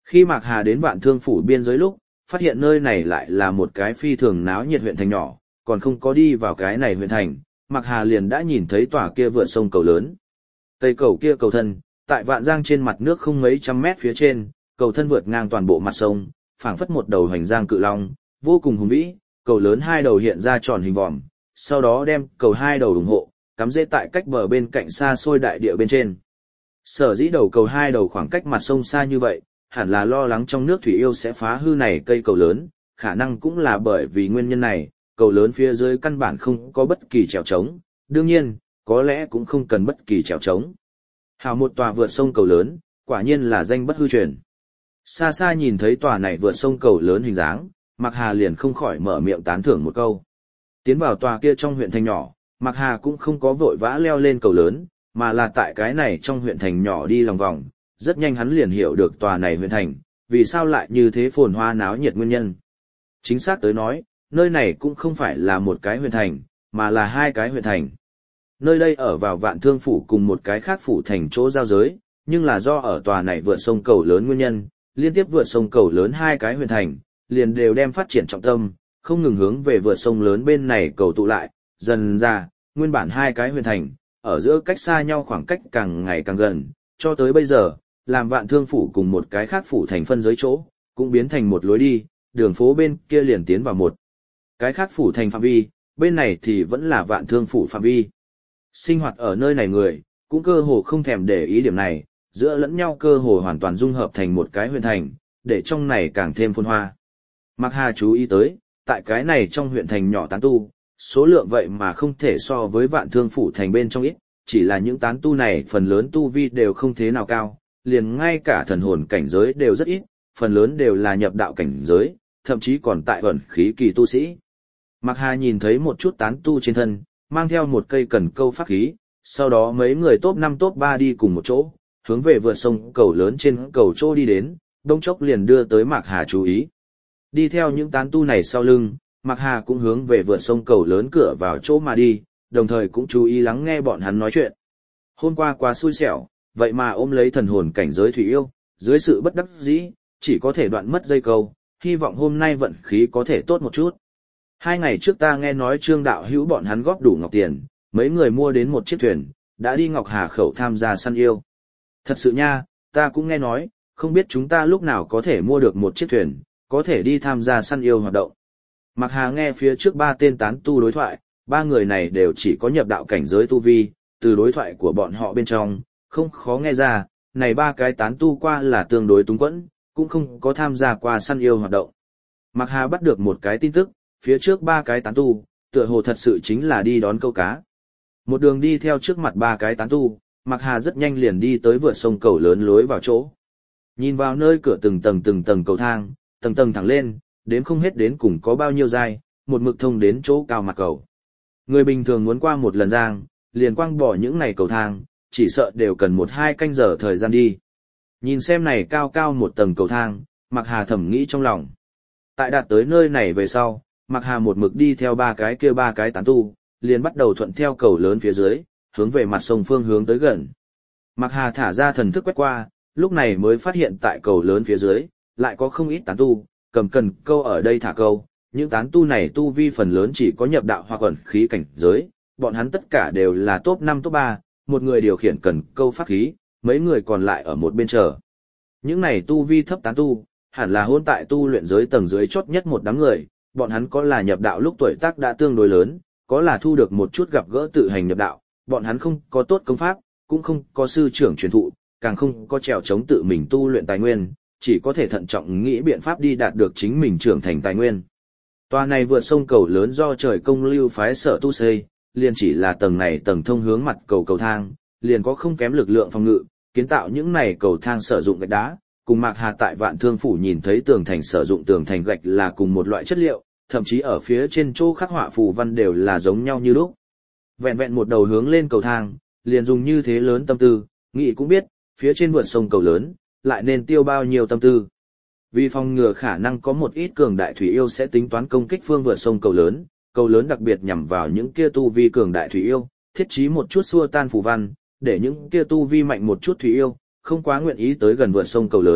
Khi Mạc Hà đến Vạn Thương phủ biên giới lúc, phát hiện nơi này lại là một cái phi thường náo nhiệt huyện thành nhỏ, còn không có đi vào cái này huyện thành, Mạc Hà liền đã nhìn thấy tòa kia vượt sông cầu lớn. Cây cầu kia cầu thân, tại Vạn Giang trên mặt nước không mấy trăm mét phía trên, cầu thân vượt ngang toàn bộ mặt sông, phảng phất một đầu hành giang cự long, vô cùng hùng vĩ, cầu lớn hai đầu hiện ra tròn hình vòm, sau đó đem cầu hai đầu ủng hộ, cắm rễ tại cách bờ bên cạnh xa xôi đại địa bên trên. Sở dĩ đầu cầu hai đầu khoảng cách mặt sông xa như vậy, hẳn là lo lắng trong nước thủy yêu sẽ phá hư này cây cầu lớn, khả năng cũng là bởi vì nguyên nhân này, cầu lớn phía dưới căn bản không có bất kỳ trèo trống, đương nhiên, có lẽ cũng không cần bất kỳ trèo trống. Hào một tòa vượt sông cầu lớn, quả nhiên là danh bất hư truyền. Xa xa nhìn thấy tòa này vượt sông cầu lớn hình dáng, Mạc Hà liền không khỏi mở miệng tán thưởng một câu. Tiến vào tòa kia trong huyện thành nhỏ, Mạc Hà cũng không có vội vã leo lên cầu lớn, mà là tại cái này trong huyện thành nhỏ đi lòng vòng, rất nhanh hắn liền hiểu được tòa này huyện thành, vì sao lại như thế phồn hoa náo nhiệt nguyên nhân. Chính xác tới nói, nơi này cũng không phải là một cái huyện thành, mà là hai cái huyện thành. Nơi đây ở vào Vạn Thương phủ cùng một cái khác phủ thành chỗ giao giới, nhưng là do ở tòa này vượt sông cầu lớn nguyên nhân, liên tiếp vượt sông cầu lớn hai cái huyện thành, liền đều đem phát triển trọng tâm, không ngừng hướng về vượt sông lớn bên này cầu tụ lại, dần ra, nguyên bản hai cái huyện thành, ở giữa cách xa nhau khoảng cách càng ngày càng gần, cho tới bây giờ, làm Vạn Thương phủ cùng một cái khác phủ thành phân giới chỗ, cũng biến thành một lối đi, đường phố bên kia liền tiến vào một cái khác phủ thành phạm vi, bên này thì vẫn là Vạn Thương phủ phạm vi. Sinh hoạt ở nơi này người, cũng cơ hồ không thèm để ý điểm này, giữa lẫn nhau cơ hồ hoàn toàn dung hợp thành một cái huyện thành, để trong này càng thêm phồn hoa. Mạc Hà chú ý tới, tại cái này trong huyện thành nhỏ tán tu, số lượng vậy mà không thể so với Vạn Thương phủ thành bên trong ít, chỉ là những tán tu này phần lớn tu vi đều không thế nào cao, liền ngay cả thần hồn cảnh giới đều rất ít, phần lớn đều là nhập đạo cảnh giới, thậm chí còn tại ẩn khí kỳ tu sĩ. Mạc Hà nhìn thấy một chút tán tu trên thân, mang theo một cây cần câu pháp khí, sau đó mấy người top 5 top 3 đi cùng một chỗ, hướng về vượt sông cầu lớn trên cầu chỗ đi đến, đông chốc liền đưa tới Mạc Hà chú ý. Đi theo những tán tu này sau lưng, Mạc Hà cũng hướng về vượt sông cầu lớn cửa vào chỗ mà đi, đồng thời cũng chú ý lắng nghe bọn hắn nói chuyện. Hôm qua quá xui xẻo, vậy mà ôm lấy thần hồn cảnh giới thủy yêu, dưới sự bất đắc dĩ, chỉ có thể đoạn mất dây câu, hy vọng hôm nay vận khí có thể tốt một chút. 2 ngày trước ta nghe nói Trương đạo hữu bọn hắn góp đủ ngọc tiền, mấy người mua đến một chiếc thuyền, đã đi Ngọc Hà khẩu tham gia săn yêu. Thật sự nha, ta cũng nghe nói, không biết chúng ta lúc nào có thể mua được một chiếc thuyền, có thể đi tham gia săn yêu hoạt động. Mạc Hà nghe phía trước 3 tên tán tu đối thoại, 3 người này đều chỉ có nhập đạo cảnh giới tu vi, từ đối thoại của bọn họ bên trong, không khó nghe ra, này 3 cái tán tu qua là tương đối túng quẫn, cũng không có tham gia qua săn yêu hoạt động. Mạc Hà bắt được một cái tin tức, phía trước 3 cái tán tu, tựa hồ thật sự chính là đi đón câu cá. Một đường đi theo trước mặt 3 cái tán tu, Mạc Hà rất nhanh liền đi tới vượt sông cầu lớn lối vào chỗ. Nhìn vào nơi cửa từng tầng cầu thang, tầng tầng thẳng lên, đếm không hết đến cùng có bao nhiêu dài, một mực thông đến chỗ cao mặt cầu. Người bình thường muốn qua một lần giang, liền quăng bỏ những này cầu thang, chỉ sợ đều cần 1-2 canh giờ thời gian đi. Nhìn xem này cao cao một tầng cầu thang, Mạc Hà thầm nghĩ trong lòng. Tại đạt tới nơi này về sau, Mạc Hà một mực đi theo 3 cái tán tu, liền bắt đầu thuận theo cầu lớn phía dưới, hướng về mặt sông phương hướng tới gần. Mạc Hà thả ra thần thức quét qua, lúc này mới phát hiện tại cầu lớn phía dưới, lại có không ít tán tu, cầm cần câu ở đây thả câu. Những tán tu này tu vi phần lớn chỉ có nhập đạo hoặc ẩn khí cảnh giới, bọn hắn tất cả đều là top 5 top 3, một người điều khiển cần câu pháp khí, mấy người còn lại ở một bên chờ. Những này tu vi thấp tán tu, hẳn là hôn tại tu luyện giới tầng dưới chót nhất một đám người, bọn hắn có là nhập đạo lúc tuổi tác đã tương đối lớn, có là thu được một chút gặp gỡ tự hành nhập đạo, bọn hắn không có tốt công pháp, cũng không có sư trưởng truyền thụ, càng không có trèo chống tự mình tu luyện tài nguyên, chỉ có thể thận trọng nghĩ biện pháp đi đạt được chính mình trưởng thành tài nguyên. Tòa này vượt sông cầu lớn do trời công lưu phái sở tu xây, liền chỉ là tầng này tầng thông hướng mặt cầu thang, liền có không kém lực lượng phòng ngự, kiến tạo những này cầu thang sử dụng gạch đá, cùng Mạc Hà tại Vạn Thương phủ nhìn thấy tường thành sử dụng tường thành gạch là cùng một loại chất liệu, thậm chí ở phía trên chỗ khắc họa phù văn đều là giống nhau như lúc. Vẹn vẹn một đầu hướng lên cầu thang, liền dùng như thế lớn tâm tư, nghĩ cũng biết, phía trên vượt sông cầu lớn, lại nên tiêu bao nhiêu tâm tư. Vì phòng ngừa khả năng có một ít cường đại thủy yêu sẽ tính toán công kích phương vượt sông cầu lớn đặc biệt nhằm vào những kia tu vi cường đại thủy yêu, thiết trí một chút xua tan phù văn, để những kia tu vi mạnh một chút thủy yêu, không quá nguyện ý tới gần vượt sông cầu lớn,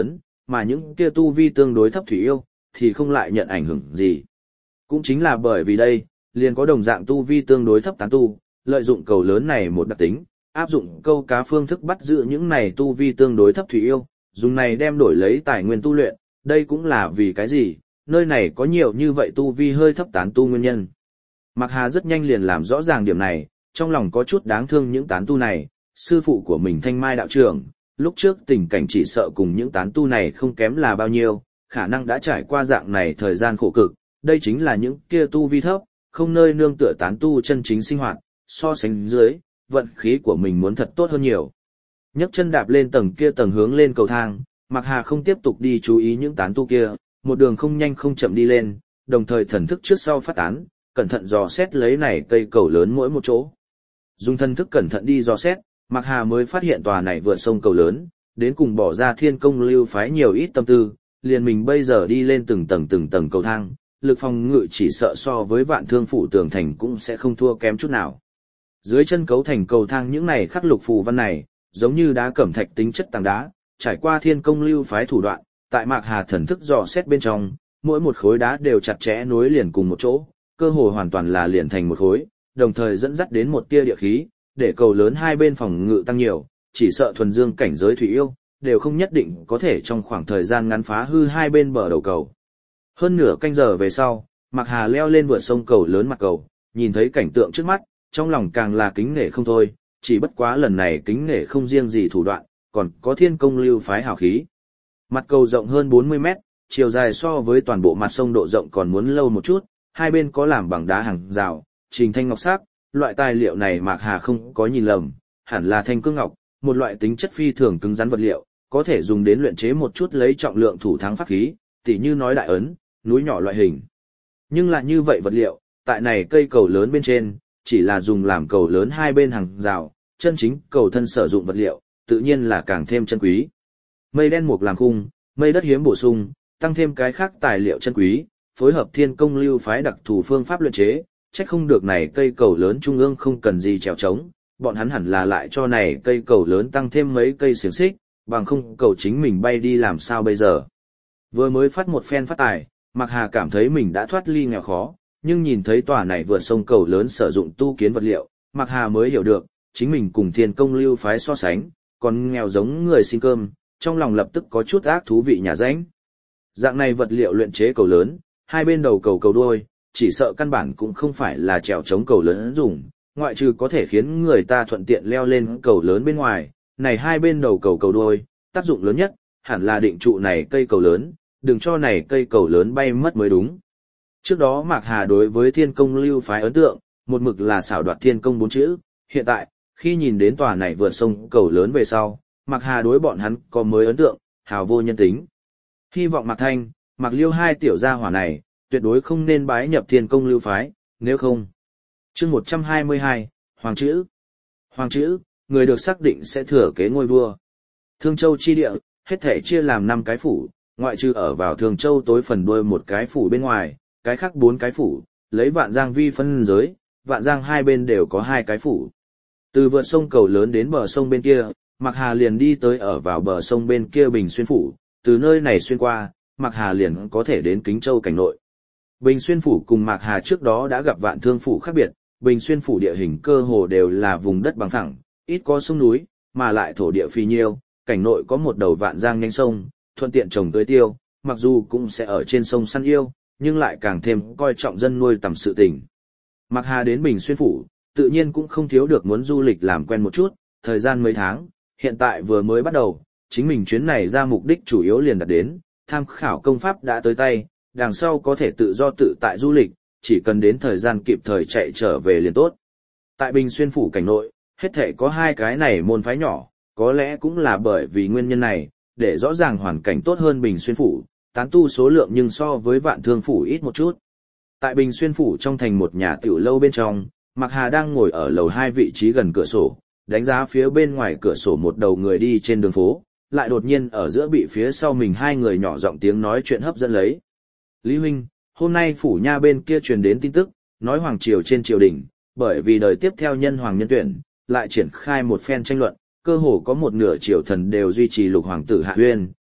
mà những kia tu vi tương đối thấp thủy yêu, thì không lại nhận ảnh hưởng gì. Cũng chính là bởi vì đây, liền có đồng dạng tu vi tương đối thấp tán tu, lợi dụng cầu lớn này một đặc tính, áp dụng câu cá phương thức bắt giữ những này tu vi tương đối thấp thủy yêu, dùng này đem đổi lấy tài nguyên tu luyện, đây cũng là vì cái gì, nơi này có nhiều như vậy tu vi hơi thấp tán tu nguyên nhân. Mạc Hà rất nhanh liền làm rõ ràng điểm này, trong lòng có chút đáng thương những tán tu này, sư phụ của mình Thanh Mai đạo trưởng, lúc trước tình cảnh chỉ sợ cùng những tán tu này không kém là bao nhiêu, khả năng đã trải qua dạng này thời gian khổ cực, đây chính là những kia tu vi thấp, không nơi nương tựa tán tu chân chính sinh hoạt, so sánh dưới, vận khí của mình muốn thật tốt hơn nhiều. Nhấc chân đạp lên tầng hướng lên cầu thang, Mạc Hà không tiếp tục đi chú ý những tán tu kia, một đường không nhanh không chậm đi lên, đồng thời thần thức trước sau phát tán, cẩn thận dò xét lấy này cây cầu lớn mỗi một chỗ. Dùng thần thức cẩn thận đi dò xét, Mạc Hà mới phát hiện tòa này vượt sông cầu lớn, đến cùng bỏ ra Thiên Công Lưu phái nhiều ít tâm tư, liền mình bây giờ đi lên từng tầng cầu thang, lực phòng ngự chỉ sợ so với Vạn Thương phủ tường thành cũng sẽ không thua kém chút nào. Dưới chân cấu thành cầu thang những này khắc lục phù văn này, giống như đá cẩm thạch tính chất tảng đá, trải qua Thiên Công Lưu phái thủ đoạn, tại Mạc Hà thần thức dò xét bên trong, mỗi một khối đá đều chặt chẽ nối liền cùng một chỗ, cơ hồ hoàn toàn là liền thành một khối, đồng thời dẫn dắt đến một tia địa khí, để cầu lớn hai bên phòng ngự tăng nhiều, chỉ sợ thuần dương cảnh giới thủy yêu, đều không nhất định có thể trong khoảng thời gian ngắn phá hư hai bên bờ đầu cầu. Hơn nửa canh giờ về sau, Mạc Hà leo lên vượt sông cầu lớn mặt cầu, nhìn thấy cảnh tượng trước mắt, trong lòng càng là kính nể không thôi, chỉ bất quá lần này kính nể không riêng gì thủ đoạn, còn có Thiên Công Lưu phái hào khí. Mặt cầu rộng hơn 40 mét, chiều dài so với toàn bộ mặt sông độ rộng còn muốn lâu một chút, hai bên có làm bằng đá hàng rào, trình thanh ngọc sắc, loại tài liệu này Mạc Hà không có nhìn lầm, hẳn là thanh cương ngọc, một loại tính chất phi thường cứng rắn vật liệu, có thể dùng đến luyện chế một chút lấy trọng lượng thủ thắng pháp khí, tỉ như nói đại ấn, núi nhỏ loại hình. Nhưng lại như vậy vật liệu, tại này cây cầu lớn bên trên, chỉ là dùng làm cầu lớn hai bên hàng rào, chân chính cầu thân sử dụng vật liệu, tự nhiên là càng thêm chân quý. Mây đen mục làm khung, mây đất hiếm bổ sung, tăng thêm cái khác tài liệu chân quý, phối hợp Thiên Công Lưu phái đặc thù phương pháp luyện chế, trách không được này cây cầu lớn trung ương không cần gì trèo trống, bọn hắn hẳn là lại cho này cây cầu lớn tăng thêm mấy cây xiềng xích, bằng không cầu chính mình bay đi làm sao bây giờ. Vừa mới phát một phen phát tài, Mạc Hà cảm thấy mình đã thoát ly nghèo khó, nhưng nhìn thấy tòa này vượt sông cầu lớn sử dụng tu kiến vật liệu, Mạc Hà mới hiểu được, chính mình cùng Thiên Công Lưu phái so sánh, còn nghèo giống người xin cơm, trong lòng lập tức có chút ác thú vị nhà ránh. Dạng này vật liệu luyện chế cầu lớn, hai bên đầu cầu đuôi, chỉ sợ căn bản cũng không phải là trèo chống cầu lớn dùng, ngoại trừ có thể khiến người ta thuận tiện leo lên cầu lớn bên ngoài, này hai bên đầu cầu đuôi, tác dụng lớn nhất, hẳn là định trụ này cây cầu lớn, đừng cho này cây cầu lớn bay mất mới đúng. Trước đó Mạc Hà đối với Thiên Công Lưu phái ấn tượng, một mực là xảo đoạt thiên công 4 chữ, hiện tại, khi nhìn đến tòa này vượt sông cầu lớn về sau, Mạc Hà đối bọn hắn có mới ấn tượng, hào vô nhân tính. Hy vọng Mạc Thanh, Mạc Liêu hai tiểu gia hỏa này, tuyệt đối không nên bái nhập Thiên Công Lưu phái, nếu không. Chương 122, Hoàng chữ. Hoàng chữ, người được xác định sẽ thừa kế ngôi vua. Thương Châu chi địa, hết thể chia làm 5 cái phủ, ngoại trừ ở vào Thường Châu tối phần đuôi một cái phủ bên ngoài, cái khác 4 cái phủ, lấy Vạn Giang vi phân giới, Vạn Giang hai bên đều có 2 cái phủ. Từ vượt sông cầu lớn đến bờ sông bên kia, Mạc Hà liền đi tới ở vào bờ sông bên kia Bình Xuyên phủ, từ nơi này xuyên qua, Mạc Hà liền có thể đến Kính Châu cảnh nội. Bình Xuyên phủ cùng Mạc Hà trước đó đã gặp Vạn Thương phủ khác biệt, Bình Xuyên phủ địa hình cơ hồ đều là vùng đất bằng phẳng, ít có sông núi, mà lại thổ địa phì nhiêu, cảnh nội có một đầu Vạn Giang nhanh sông, thuận tiện trồng tưới tiêu, mặc dù cũng sẽ ở trên sông săn yêu, nhưng lại càng thêm coi trọng dân nuôi tầm sự tình. Mạc Hà đến Bình Xuyên phủ, tự nhiên cũng không thiếu được muốn du lịch làm quen một chút, thời gian mấy tháng, hiện tại vừa mới bắt đầu, chính mình chuyến này ra mục đích chủ yếu liền đạt đến, tham khảo công pháp đã tới tay, đằng sau có thể tự do tự tại du lịch, chỉ cần đến thời gian kịp thời chạy trở về liền tốt. Tại Bình Xuyên phủ cảnh nội, hết thể có 2 cái này môn phái nhỏ, có lẽ cũng là bởi vì nguyên nhân này, để rõ ràng hoàn cảnh tốt hơn Bình Xuyên phủ, tán tu số lượng nhưng so với Vạn Thương phủ ít một chút. Tại Bình Xuyên phủ trong thành một nhà tiểu lâu bên trong, Mạc Hà đang ngồi ở lầu 2 vị trí gần cửa sổ, đánh giá phía bên ngoài cửa sổ một đầu người đi trên đường phố, lại đột nhiên ở giữa bị phía sau mình 2 người nhỏ giọng tiếng nói chuyện hấp dẫn lấy. Lý huynh, hôm nay phủ nha bên kia truyền đến tin tức, nói hoàng triều trên triều đình, bởi vì đời tiếp theo nhân hoàng nhân tuyển, lại triển khai một phen tranh luận, cơ hồ có một nửa triều thần đều duy trì lục hoàng tử Hạ Huyên,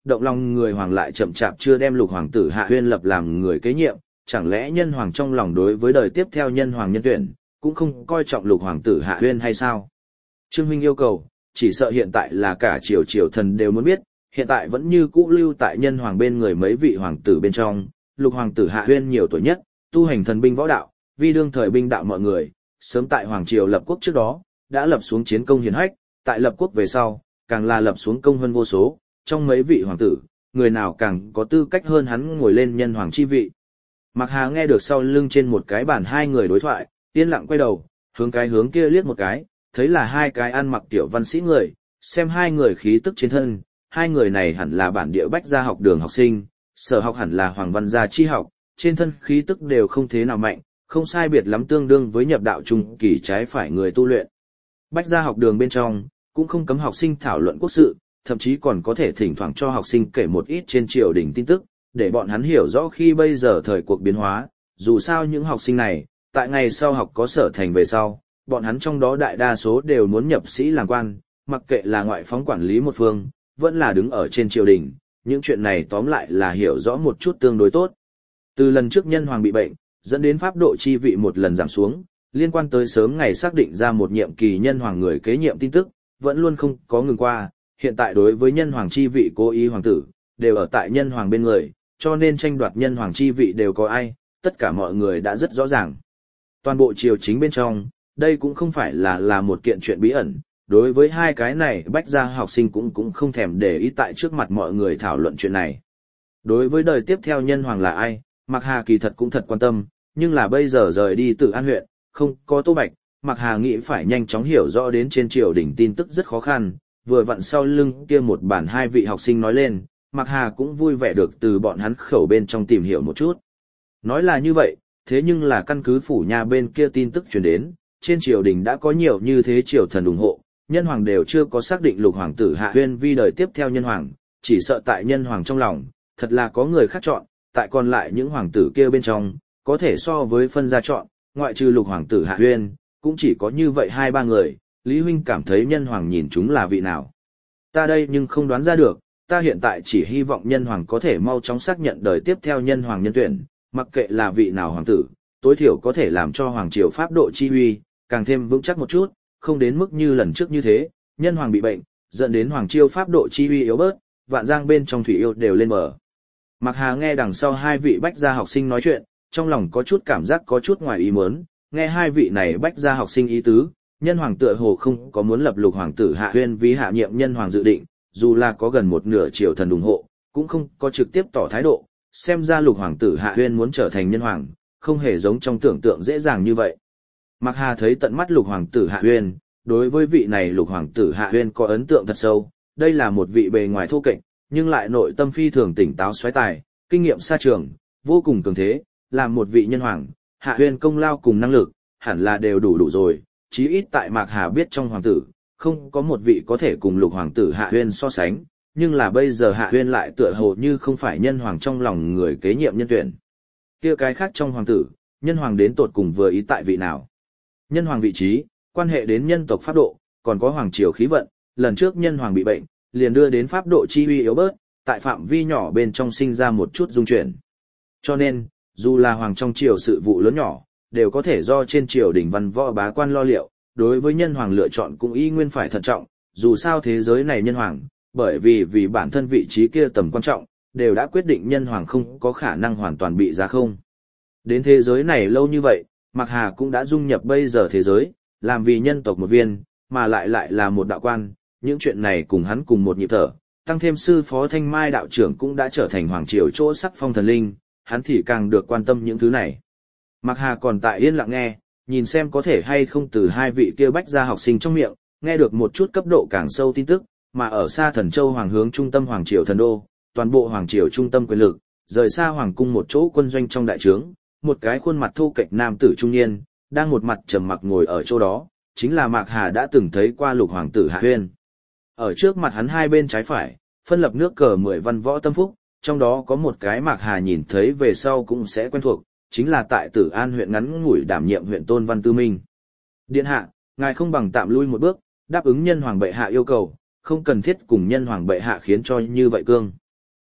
động lòng người hoàng lại chậm chạp chưa đem lục hoàng tử Hạ Huyên lập làm người kế nhiệm, chẳng lẽ nhân hoàng trong lòng đối với đời tiếp theo nhân hoàng nhân tuyển, cũng không coi trọng lục hoàng tử Hạ Huyên hay sao? Trương Huynh yêu cầu, chỉ sợ hiện tại là cả triều thần đều muốn biết, hiện tại vẫn như cũ lưu tại nhân hoàng bên người mấy vị hoàng tử bên trong, lục hoàng tử Hạ Huyên nhiều tuổi nhất, tu hành thần binh võ đạo, vi đương thời binh đạo mọi người, sớm tại hoàng triều lập quốc trước đó, đã lập xuống chiến công hiển hách, tại lập quốc về sau, càng là lập xuống công hơn vô số, trong mấy vị hoàng tử, người nào càng có tư cách hơn hắn ngồi lên nhân hoàng chi vị. Mạc Hà nghe được sau lưng trên một cái bàn hai người đối thoại, yên lặng quay đầu, hướng kia liếc một cái, thấy là hai cái ăn mặc tiểu văn sĩ người, xem hai người khí tức trên thân, hai người này hẳn là bản địa Bách Gia học đường học sinh, sở học hẳn là Hoàng Văn Gia chi học, trên thân khí tức đều không thế nào mạnh, không sai biệt lắm tương đương với nhập đạo trung kỳ trái phải người tu luyện. Bách Gia học đường bên trong, cũng không cấm học sinh thảo luận quốc sự, thậm chí còn có thể thỉnh thoảng cho học sinh kể một ít trên triều đình tin tức, để bọn hắn hiểu rõ khi bây giờ thời cuộc biến hóa, dù sao những học sinh này, tại ngày sau học có sở thành về sau, bọn hắn trong đó đại đa số đều muốn nhập sĩ làm quan, mặc kệ là ngoại phóng quản lý một phương, vẫn là đứng ở trên triều đình, những chuyện này tóm lại là hiểu rõ một chút tương đối tốt. Từ lần trước nhân hoàng bị bệnh, dẫn đến pháp độ chi vị một lần giảm xuống, liên quan tới sớm ngày xác định ra một nhiệm kỳ nhân hoàng người kế nhiệm tin tức, vẫn luôn không có ngừng qua, hiện tại đối với nhân hoàng chi vị cố ý hoàng tử, đều ở tại nhân hoàng bên người, cho nên tranh đoạt nhân hoàng chi vị đều có ai, tất cả mọi người đã rất rõ ràng. Toàn bộ triều chính bên trong, đây cũng không phải là một kiện chuyện bí ẩn, đối với hai cái này Bách Gia học sinh cũng không thèm để ý tại trước mặt mọi người thảo luận chuyện này. Đối với đời tiếp theo nhân hoàng là ai, Mạc Hà kỳ thật cũng thật quan tâm, nhưng là bây giờ rời đi Tử An huyện, không có Tô Bạch, Mạc Hà nghĩ phải nhanh chóng hiểu rõ đến trên triều đình tin tức rất khó khăn, vừa vặn sau lưng kia một bản hai vị học sinh nói lên, Mạc Hà cũng vui vẻ được từ bọn hắn khẩu bên trong tìm hiểu một chút. Nói là như vậy, thế nhưng là căn cứ phủ nhà bên kia tin tức truyền đến, trên triều đình đã có nhiều như thế triều thần ủng hộ, nhân hoàng đều chưa có xác định lục hoàng tử Hạ Huyên vi đời tiếp theo nhân hoàng, chỉ sợ tại nhân hoàng trong lòng, thật là có người khác chọn, tại còn lại những hoàng tử kia bên trong, có thể so với phân gia chọn, ngoại trừ lục hoàng tử Hạ Huyên, cũng chỉ có như vậy hai ba người, Lý Huynh cảm thấy nhân hoàng nhìn chúng là vị nào. Ta đây nhưng không đoán ra được, ta hiện tại chỉ hy vọng nhân hoàng có thể mau chóng xác nhận đời tiếp theo nhân hoàng nhân tuyển, mặc kệ là vị nào hoàng tử, tối thiểu có thể làm cho hoàng triều pháp độ chi uy càng thêm vững chắc một chút, không đến mức như lần trước như thế, nhân hoàng bị bệnh, dẫn đến hoàng triều pháp độ chi uy yếu bớt, vạn giang bên trong thủy yêu đều lên bờ. Mạc Hà nghe đằng sau hai vị Bách Gia học sinh nói chuyện, trong lòng có chút cảm giác có chút ngoài ý muốn, nghe hai vị này Bách Gia học sinh ý tứ, nhân hoàng tựa hồ không có muốn lập lục hoàng tử Hạ Huyên vì hạ nhiệm nhân hoàng dự định, dù là có gần một nửa triều thần ủng hộ, cũng không có trực tiếp tỏ thái độ, xem ra lục hoàng tử Hạ Huyên muốn trở thành nhân hoàng, không hề giống trong tưởng tượng dễ dàng như vậy. Mạc Hà thấy tận mắt lục hoàng tử Hạ Huyên, đối với vị này lục hoàng tử Hạ Huyên có ấn tượng thật sâu, đây là một vị bề ngoài thô kệch, nhưng lại nội tâm phi thường tỉnh táo xoáy tài, kinh nghiệm xa trường, vô cùng cường thế, làm một vị nhân hoàng, Hạ Huyên công lao cùng năng lực, hẳn là đều đủ rồi, chí ít tại Mạc Hà biết trong hoàng tử, không có một vị có thể cùng lục hoàng tử Hạ Huyên so sánh, nhưng là bây giờ Hạ Huyên lại tựa hồ như không phải nhân hoàng trong lòng người kế nhiệm nhân tuyển. Kia cái khác trong hoàng tử, nhân hoàng đến tột cùng vừa ý tại vị nào? Nhân hoàng vị trí, quan hệ đến nhân tộc pháp độ, còn có hoàng triều khí vận, lần trước nhân hoàng bị bệnh, liền đưa đến pháp độ chi uy yếu bớt, tại phạm vi nhỏ bên trong sinh ra một chút dung chuyển. Cho nên, dù là hoàng trong triều sự vụ lớn nhỏ, đều có thể do trên triều đình văn võ bá quan lo liệu, đối với nhân hoàng lựa chọn cũng y nguyên phải thận trọng, dù sao thế giới này nhân hoàng, bởi vì bản thân vị trí kia tầm quan trọng, đều đã quyết định nhân hoàng không có khả năng hoàn toàn bị giá không. Đến thế giới này lâu như vậy, Mạc Hà cũng đã dung nhập bây giờ thế giới, làm vì nhân tộc một viên, mà lại là một đạo quan, những chuyện này cùng hắn cùng một nhịp thở, tăng thêm sư phó Thanh Mai đạo trưởng cũng đã trở thành hoàng triều chỗ sắc phong thần linh, hắn thì càng được quan tâm những thứ này. Mạc Hà còn tại yên lặng nghe, nhìn xem có thể hay không từ hai vị kia Bách Gia học sinh trong miệng, nghe được một chút cấp độ càng sâu tin tức, mà ở xa Thần Châu hoàng hướng trung tâm hoàng triều thần đô, toàn bộ hoàng triều trung tâm quyền lực, rời xa hoàng cung một chỗ quân doanh trong đại trướng, một cái khuôn mặt thô kệch nam tử trung niên, đang một mặt trầm mặc ngồi ở chỗ đó, chính là Mạc Hà đã từng thấy qua lục hoàng tử Hạ Huyên. Ở trước mặt hắn hai bên trái phải, phân lập nước cờ 10 văn võ tâm phúc, trong đó có một cái Mạc Hà nhìn thấy về sau cũng sẽ quen thuộc, chính là tại Tử An huyện ngắn ngủi đảm nhiệm huyện Tôn Văn Tư Minh. Điện hạ, ngài không bằng tạm lui một bước, đáp ứng nhân hoàng bệ hạ yêu cầu, không cần thiết cùng nhân hoàng bệ hạ khiến cho như vậy cương.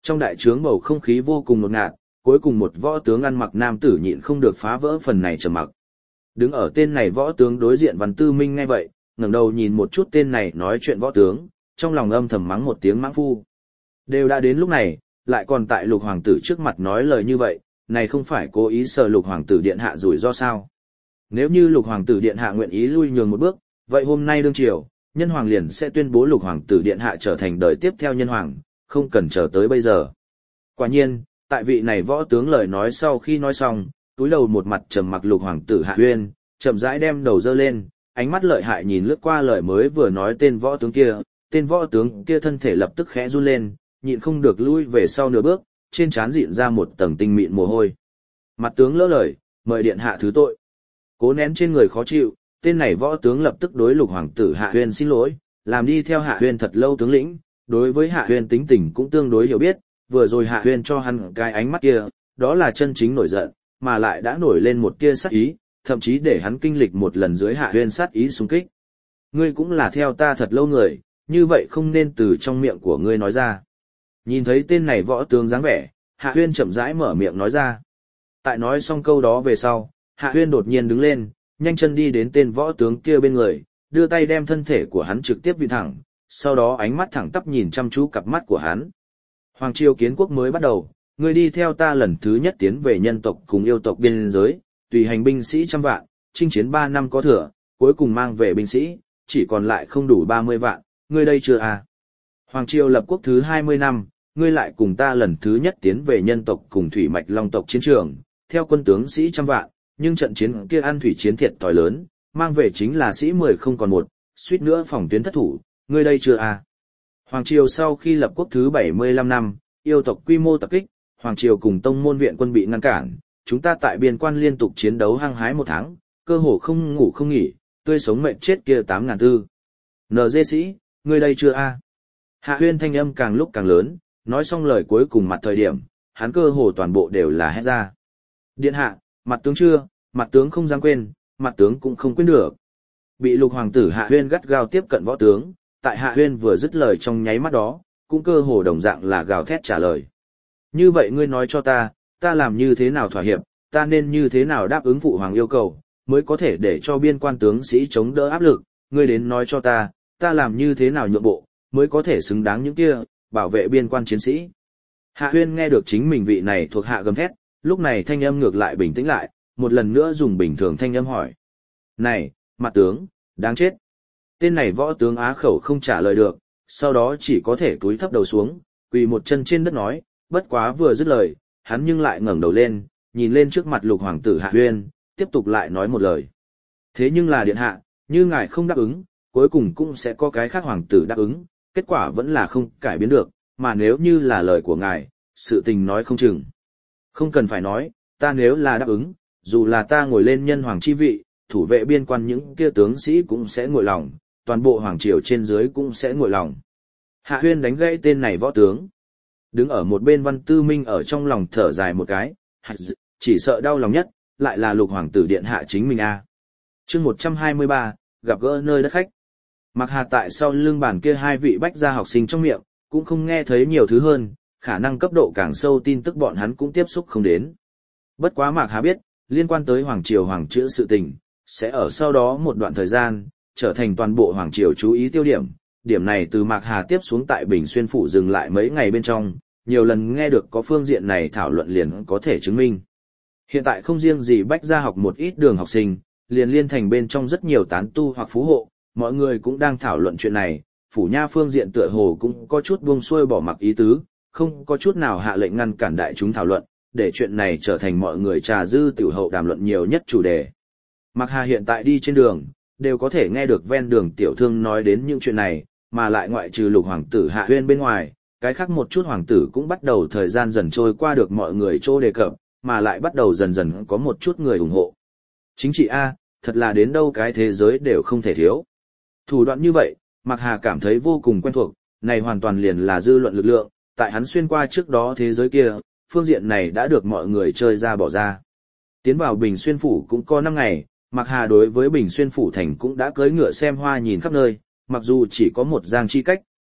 Trong đại trướng bầu không khí vô cùng ngột ngạt, cuối cùng một võ tướng ăn mặc nam tử nhịn không được phá vỡ phần này trầm mặc. Đứng ở tên này võ tướng đối diện Văn Tư Minh nghe vậy, ngẩng đầu nhìn một chút tên này nói chuyện võ tướng, trong lòng âm thầm mắng một tiếng mãng phu. Đều đã đến lúc này, lại còn tại Lục hoàng tử trước mặt nói lời như vậy, này không phải cố ý sợ Lục hoàng tử điện hạ rủi ro sao? Nếu như Lục hoàng tử điện hạ nguyện ý lui nhường một bước, vậy hôm nay đương triều, nhân hoàng liền sẽ tuyên bố Lục hoàng tử điện hạ trở thành đời tiếp theo nhân hoàng, không cần chờ tới bây giờ. Quả nhiên, tại vị này võ tướng lời nói sau khi nói xong, túi đầu một mặt trầm mặc Lục hoàng tử Hạ Huyên, chậm rãi đem đầu dơ lên, ánh mắt lợi hại nhìn lướt qua lời mới vừa nói tên võ tướng kia thân thể lập tức khẽ run lên, nhịn không được lui về sau nửa bước, trên trán dịn ra một tầng tinh mịn mồ hôi. Mặt tướng lỡ lời, mời điện hạ thứ tội. Cố nén trên người khó chịu, tên này võ tướng lập tức đối Lục hoàng tử Hạ Huyên xin lỗi, làm đi theo Hạ Huyên thật lâu tướng lĩnh, đối với Hạ Huyên tính tình cũng tương đối hiểu biết, vừa rồi Hạ Huyên cho hắn cái ánh mắt kia, đó là chân chính nổi giận, mà lại đã nổi lên một tia sát ý, thậm chí để hắn kinh lịch một lần dưới Hạ Huyên sát ý xung kích. Ngươi cũng là theo ta thật lâu người, như vậy không nên từ trong miệng của ngươi nói ra. Nhìn thấy tên này võ tướng dáng vẻ, Hạ Huyên chậm rãi mở miệng nói ra. Tại nói xong câu đó về sau, Hạ Huyên đột nhiên đứng lên, nhanh chân đi đến tên võ tướng kia bên người, đưa tay đem thân thể của hắn trực tiếp vịn thẳng, sau đó ánh mắt thẳng tắp nhìn chăm chú cặp mắt của hắn. Hoàng triều kiến quốc mới bắt đầu, ngươi đi theo ta lần thứ nhất tiến về nhân tộc cùng yêu tộc biên giới, tùy hành binh sĩ 100 vạn, chinh chiến 3 năm có thừa, cuối cùng mang về binh sĩ, chỉ còn lại không đủ 30 vạn, ngươi đây chưa à? Hoàng triều lập quốc thứ 20 năm, ngươi lại cùng ta lần thứ nhất tiến về nhân tộc cùng thủy mạch long tộc chiến trường, theo quân tướng sĩ 100 vạn, nhưng trận chiến kia ăn thủy chiến thiệt thòi lớn, mang về chính là sĩ 10 không còn một, suýt nữa phòng tuyến thất thủ, ngươi đây chưa à? Hoàng triều sau khi lập quốc thứ 75 năm, yêu tộc quy mô tập kích, Hoàng triều cùng tông môn viện quân bị ngăn cản, chúng ta tại biên quan liên tục chiến đấu hăng hái 1 tháng, cơ hồ không ngủ không nghỉ, tươi sống mệnh chết kia 8.000 tư. NG sĩ, ngươi đây chưa a? Hạ Huyên thanh âm càng lúc càng lớn, nói xong lời cuối cùng mặt thời điểm, hắn cơ hồ toàn bộ đều là hét ra. Điện hạ, mặt tướng chưa, mặt tướng không dám quên, mặt tướng cũng không quên được. Bị Lục hoàng tử Hạ Huyên gắt gao tiếp cận võ tướng, tại Hạ Huyên vừa dứt lời trong nháy mắt đó, cũng cơ hồ đồng dạng là gào thét trả lời. Như vậy ngươi nói cho ta làm như thế nào thỏa hiệp, ta nên như thế nào đáp ứng phụ hoàng yêu cầu, mới có thể để cho biên quan tướng sĩ chống đỡ áp lực, ngươi đến nói cho ta làm như thế nào nhượng bộ, mới có thể xứng đáng những kia, bảo vệ biên quan chiến sĩ. Hạ Huyên nghe được chính mình vị này thuộc hạ gầm thét, lúc này thanh âm ngược lại bình tĩnh lại, một lần nữa dùng bình thường thanh âm hỏi. Này, mặt tướng, đáng chết. Tên này võ tướng á khẩu không trả lời được, sau đó chỉ có thể cúi thấp đầu xuống, quỳ một chân trên đất nói, bất quá vừa dứt lời, hắn nhưng lại ngẩng đầu lên, nhìn lên trước mặt Lục hoàng tử Hạ Huyên, tiếp tục lại nói một lời. Thế nhưng là điện hạ, như ngài không đáp ứng, cuối cùng cũng sẽ có cái khác hoàng tử đáp ứng, kết quả vẫn là không cải biến được, mà nếu như là lời của ngài, sự tình nói không chừng. Không cần phải nói, ta nếu là đáp ứng, dù là ta ngồi lên nhân hoàng chi vị, thủ vệ biên quan những kia tướng sĩ cũng sẽ nguội lòng, toàn bộ hoàng triều trên dưới cũng sẽ nguội lòng. Hạ Huyên đánh gãy tên này võ tướng. Đứng ở một bên Văn Tư Minh ở trong lòng thở dài một cái, chỉ sợ đau lòng nhất, lại là Lục hoàng tử điện hạ chính mình a. Chương 123, gặp gỡ nơi đất khách. Mặc Hà tại sau lưng bàn kia 2 vị bách gia học sinh trong miệng, cũng không nghe thấy nhiều thứ hơn, khả năng cấp độ càng sâu tin tức bọn hắn cũng tiếp xúc không đến. Bất quá Mạc Hà biết, liên quan tới hoàng triều hoàng chữ sự tình, sẽ ở sau đó một đoạn thời gian, trở thành toàn bộ hoàng triều chú ý tiêu điểm. Điểm này từ Mạc Hà tiếp xuống tại Bình Xuyên phủ dừng lại mấy ngày bên trong, nhiều lần nghe được có phương diện này thảo luận liền có thể chứng minh. Hiện tại không riêng gì bách gia học một ít đường học sinh, liền liên thành bên trong rất nhiều tán tu hoặc phú hộ, mọi người cũng đang thảo luận chuyện này, phủ nha phương diện tựa hồ cũng có chút buông xuôi bỏ mặc ý tứ, không có chút nào hạ lệnh ngăn cản đại chúng thảo luận, để chuyện này trở thành mọi người trà dư tiểu hậu đàm luận nhiều nhất chủ đề. Mạc Hà hiện tại đi trên đường, đều có thể nghe được ven đường tiểu thương nói đến những chuyện này, mà lại ngoại trừ Lục hoàng tử Hạ Huyên bên ngoài, cái khác một chút hoàng tử cũng bắt đầu thời gian dần trôi qua được mọi người chỗ đề cập, mà lại bắt đầu dần dần có một chút người ủng hộ. Chính trị A, thật là đến đâu cái thế giới đều không thể thiếu. Thủ đoạn như vậy, Mạc Hà cảm thấy vô cùng quen thuộc, này hoàn toàn liền là dư luận lực lượng, tại hắn xuyên qua trước đó thế giới kia, phương diện này đã được mọi người chơi ra bỏ ra. Tiến vào Bình Xuyên phủ cũng có 5 ngày, Mạc Hà đối với Bình Xuyên phủ thành cũng đã cưỡi ngựa xem hoa nhìn khắp nơi, mặc dù chỉ có một giang chi cách,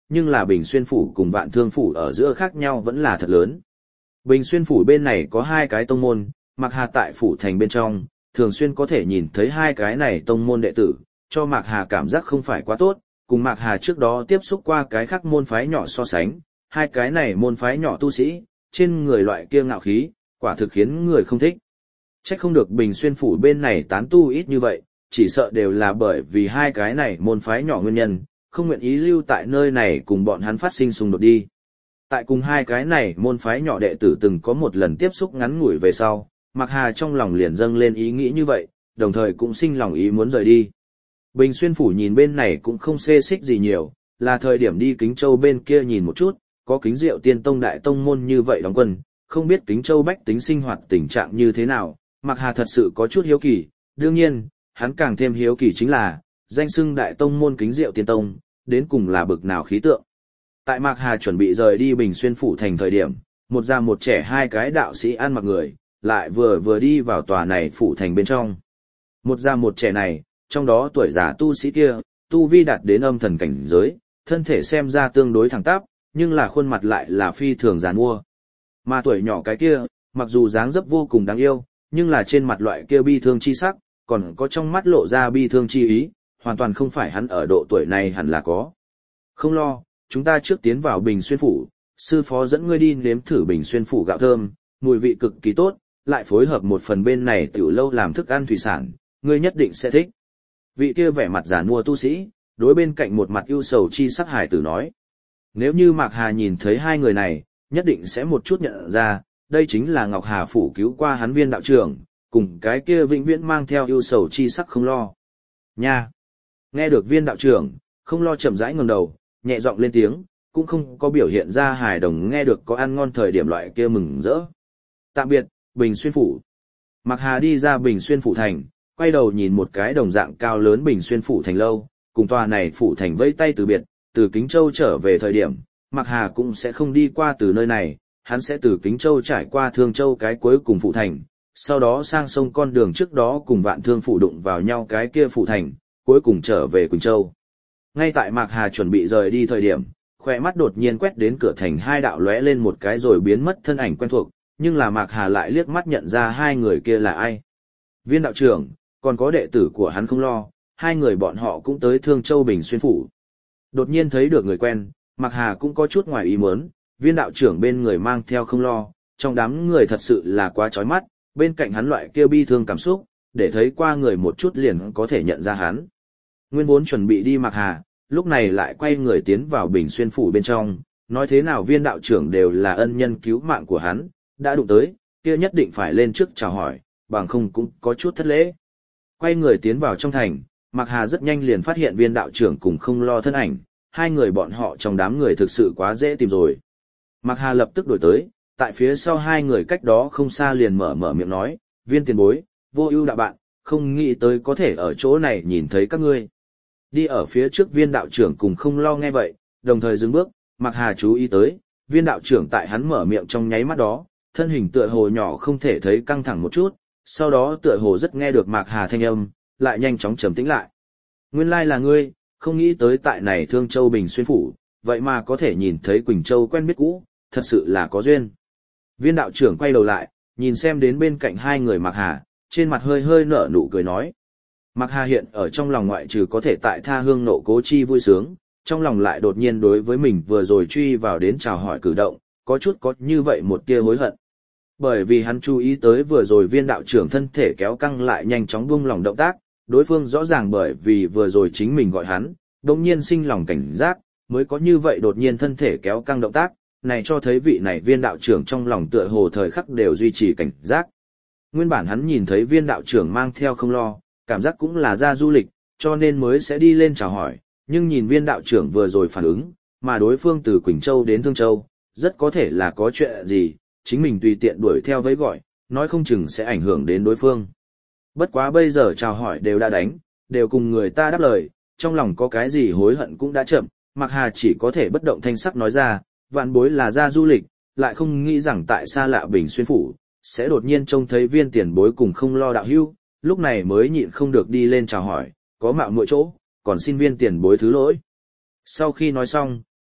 nhưng là Bình Xuyên Phủ cùng Vạn Thương Phủ ở giữa khác nhau vẫn là thật lớn. Bình Xuyên Phủ bên này có hai cái tông môn, Mạc Hà tại Phủ Thành bên trong, thường xuyên có thể nhìn thấy hai cái này tông môn đệ tử, cho Mạc Hà cảm giác không phải quá tốt, cùng Mạc Hà trước đó tiếp xúc qua cái khác môn phái nhỏ so sánh, hai cái này môn phái nhỏ tu sĩ, trên người loại kia ngạo khí, quả thực khiến người không thích. Chắc không được Bình Xuyên Phủ bên này tán tu ít như vậy, chỉ sợ đều là bởi vì hai cái này môn phái nhỏ nguyên nhân, không nguyện ý lưu tại nơi này cùng bọn hắn phát sinh xung đột đi. Tại cùng hai cái này môn phái nhỏ đệ tử từng có một lần tiếp xúc ngắn ngủi về sau, Mạc Hà trong lòng liền dâng lên ý nghĩ như vậy, đồng thời cũng sinh lòng ý muốn rời đi. Bình Xuyên Phủ nhìn bên này cũng không xê xích gì nhiều, là thời điểm đi Kính Châu bên kia nhìn một chút, có Kính Diệu Tiên Tông đại tông môn như vậy đóng quân, không biết Kính Châu bách tính sinh hoạt tình trạng như thế nào, Mạc Hà thật sự có chút hiếu kỳ, đương nhiên, hắn càng thêm hiếu kỳ chính là, danh xưng đại tông môn Kính Diệu Tiên Tông, đến cùng là bực nào khí tượng. Tại Mạc Hà chuẩn bị rời đi Bình Xuyên Phủ thành thời điểm, một già một trẻ hai cái đạo sĩ ăn mặc người, lại vừa đi vào tòa này phủ thành bên trong. Một già một trẻ này, trong đó tuổi già tu sĩ kia, tu vi đạt đến âm thần cảnh giới, thân thể xem ra tương đối thẳng tắp, nhưng là khuôn mặt lại là phi thường giàn mua. Mà tuổi nhỏ cái kia, mặc dù dáng dấp vô cùng đáng yêu, nhưng là trên mặt loại kia bi thương chi sắc, còn có trong mắt lộ ra bi thương chi ý, hoàn toàn không phải hắn ở độ tuổi này hẳn là có. Không lo, chúng ta trước tiến vào Bình Xuyên Phủ, sư phó dẫn ngươi đi nếm thử Bình Xuyên Phủ gạo thơm, mùi vị cực kỳ tốt, lại phối hợp một phần bên này tiểu lâu làm thức ăn thủy sản, ngươi nhất định sẽ thích. Vị kia vẻ mặt giàn mua tu sĩ, đối bên cạnh một mặt ưu sầu chi sắc hài tử nói. Nếu như Mạc Hà nhìn thấy hai người này, nhất định sẽ một chút nhận ra, đây chính là Ngọc Hà Phủ cứu qua hắn Viên đạo trưởng, cùng cái kia vĩnh viễn mang theo ưu sầu chi sắc không lo. Nha! Nghe được Viên đạo trưởng, không lo chậm rãi ngẩng đầu, nhẹ giọng lên tiếng, cũng không có biểu hiện ra hài đồng nghe được có ăn ngon thời điểm loại kia mừng rỡ. Tạm biệt, Bình Xuyên Phủ. Mạc Hà đi ra Bình Xuyên Phủ thành, quay đầu nhìn một cái đồng dạng cao lớn Bình Xuyên Phủ thành lâu, cùng tòa này Phủ thành vẫy tay từ biệt, từ Kính Châu trở về thời điểm, Mạc Hà cũng sẽ không đi qua từ nơi này, hắn sẽ từ Kính Châu trải qua Thương Châu cái cuối cùng Phủ thành, sau đó sang sông con đường trước đó cùng Vạn Thương Phủ đụng vào nhau cái kia Phủ thành, cuối cùng trở về Quỳnh Châu. Ngay tại Mạc Hà chuẩn bị rời đi thời điểm, khỏe mắt đột nhiên quét đến cửa thành hai đạo lóe lên một cái rồi biến mất thân ảnh quen thuộc, nhưng là Mạc Hà lại liếc mắt nhận ra hai người kia là ai. Viên đạo trưởng, còn có đệ tử của hắn không lo, hai người bọn họ cũng tới Thương Châu Bình Xuyên Phủ. Đột nhiên thấy được người quen, Mạc Hà cũng có chút ngoài ý muốn, Viên đạo trưởng bên người mang theo không lo, trong đám người thật sự là quá chói mắt, bên cạnh hắn loại kia bi thương cảm xúc, để thấy qua người một chút liền có thể nhận ra hắn. Nguyên vốn chuẩn bị đi Mạc Hà, lúc này lại quay người tiến vào Bình Xuyên Phủ bên trong, nói thế nào Viên đạo trưởng đều là ân nhân cứu mạng của hắn, đã đụng tới, kia nhất định phải lên trước chào hỏi, bằng không cũng có chút thất lễ. Quay người tiến vào trong thành, Mạc Hà rất nhanh liền phát hiện Viên đạo trưởng cùng không lo thân ảnh, hai người bọn họ trong đám người thực sự quá dễ tìm rồi. Mạc Hà lập tức đổi tới, tại phía sau hai người cách đó không xa liền mở miệng nói, Viên tiền bối, vô ưu đạo bạn, không nghĩ tới có thể ở chỗ này nhìn thấy các ngươi. Đi ở phía trước Viên đạo trưởng cùng không lo nghe vậy, đồng thời dừng bước, Mạc Hà chú ý tới, Viên đạo trưởng tại hắn mở miệng trong nháy mắt đó, thân hình tựa hồ nhỏ không thể thấy căng thẳng một chút, sau đó tựa hồ rất nghe được Mạc Hà thanh âm, lại nhanh chóng trầm tĩnh lại. Nguyên lai là ngươi, không nghĩ tới tại này Thương Châu Bình Xuyên Phủ, vậy mà có thể nhìn thấy Quỳnh Châu quen biết cũ, thật sự là có duyên. Viên đạo trưởng quay đầu lại, nhìn xem đến bên cạnh hai người Mạc Hà, trên mặt hơi nở nụ cười nói. Mạc Hà hiện ở trong lòng ngoại trừ có thể tại tha hương nộ cố chi vui sướng, trong lòng lại đột nhiên đối với mình vừa rồi truy vào đến chào hỏi cử động, có chút có như vậy một tia hối hận. Bởi vì hắn chú ý tới vừa rồi Viên đạo trưởng thân thể kéo căng lại nhanh chóng buông lỏng động tác, đối phương rõ ràng bởi vì vừa rồi chính mình gọi hắn, đồng nhiên sinh lòng cảnh giác, mới có như vậy đột nhiên thân thể kéo căng động tác, này cho thấy vị này Viên đạo trưởng trong lòng tựa hồ thời khắc đều duy trì cảnh giác. Nguyên bản hắn nhìn thấy Viên đạo trưởng mang theo không lo, cảm giác cũng là ra du lịch, cho nên mới sẽ đi lên chào hỏi, nhưng nhìn Viên đạo trưởng vừa rồi phản ứng, mà đối phương từ Quỳnh Châu đến Thương Châu, rất có thể là có chuyện gì, chính mình tùy tiện đuổi theo với gọi, nói không chừng sẽ ảnh hưởng đến đối phương. Bất quá bây giờ chào hỏi đều đã đánh, đều cùng người ta đáp lời, trong lòng có cái gì hối hận cũng đã chậm, Mạc Hà chỉ có thể bất động thanh sắc nói ra, vạn bối là ra du lịch, lại không nghĩ rằng tại xa lạ Bình Xuyên Phủ, sẽ đột nhiên trông thấy Viên tiền bối cùng không lo đạo hữu, lúc này mới nhịn không được đi lên chào hỏi, có mạo muội chỗ, còn xin Viên tiền bối thứ lỗi. Sau khi nói xong,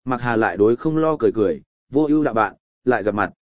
Mạc Hà lại đối không lo cười cười, vô ưu đạo bạn, lại gặp mặt.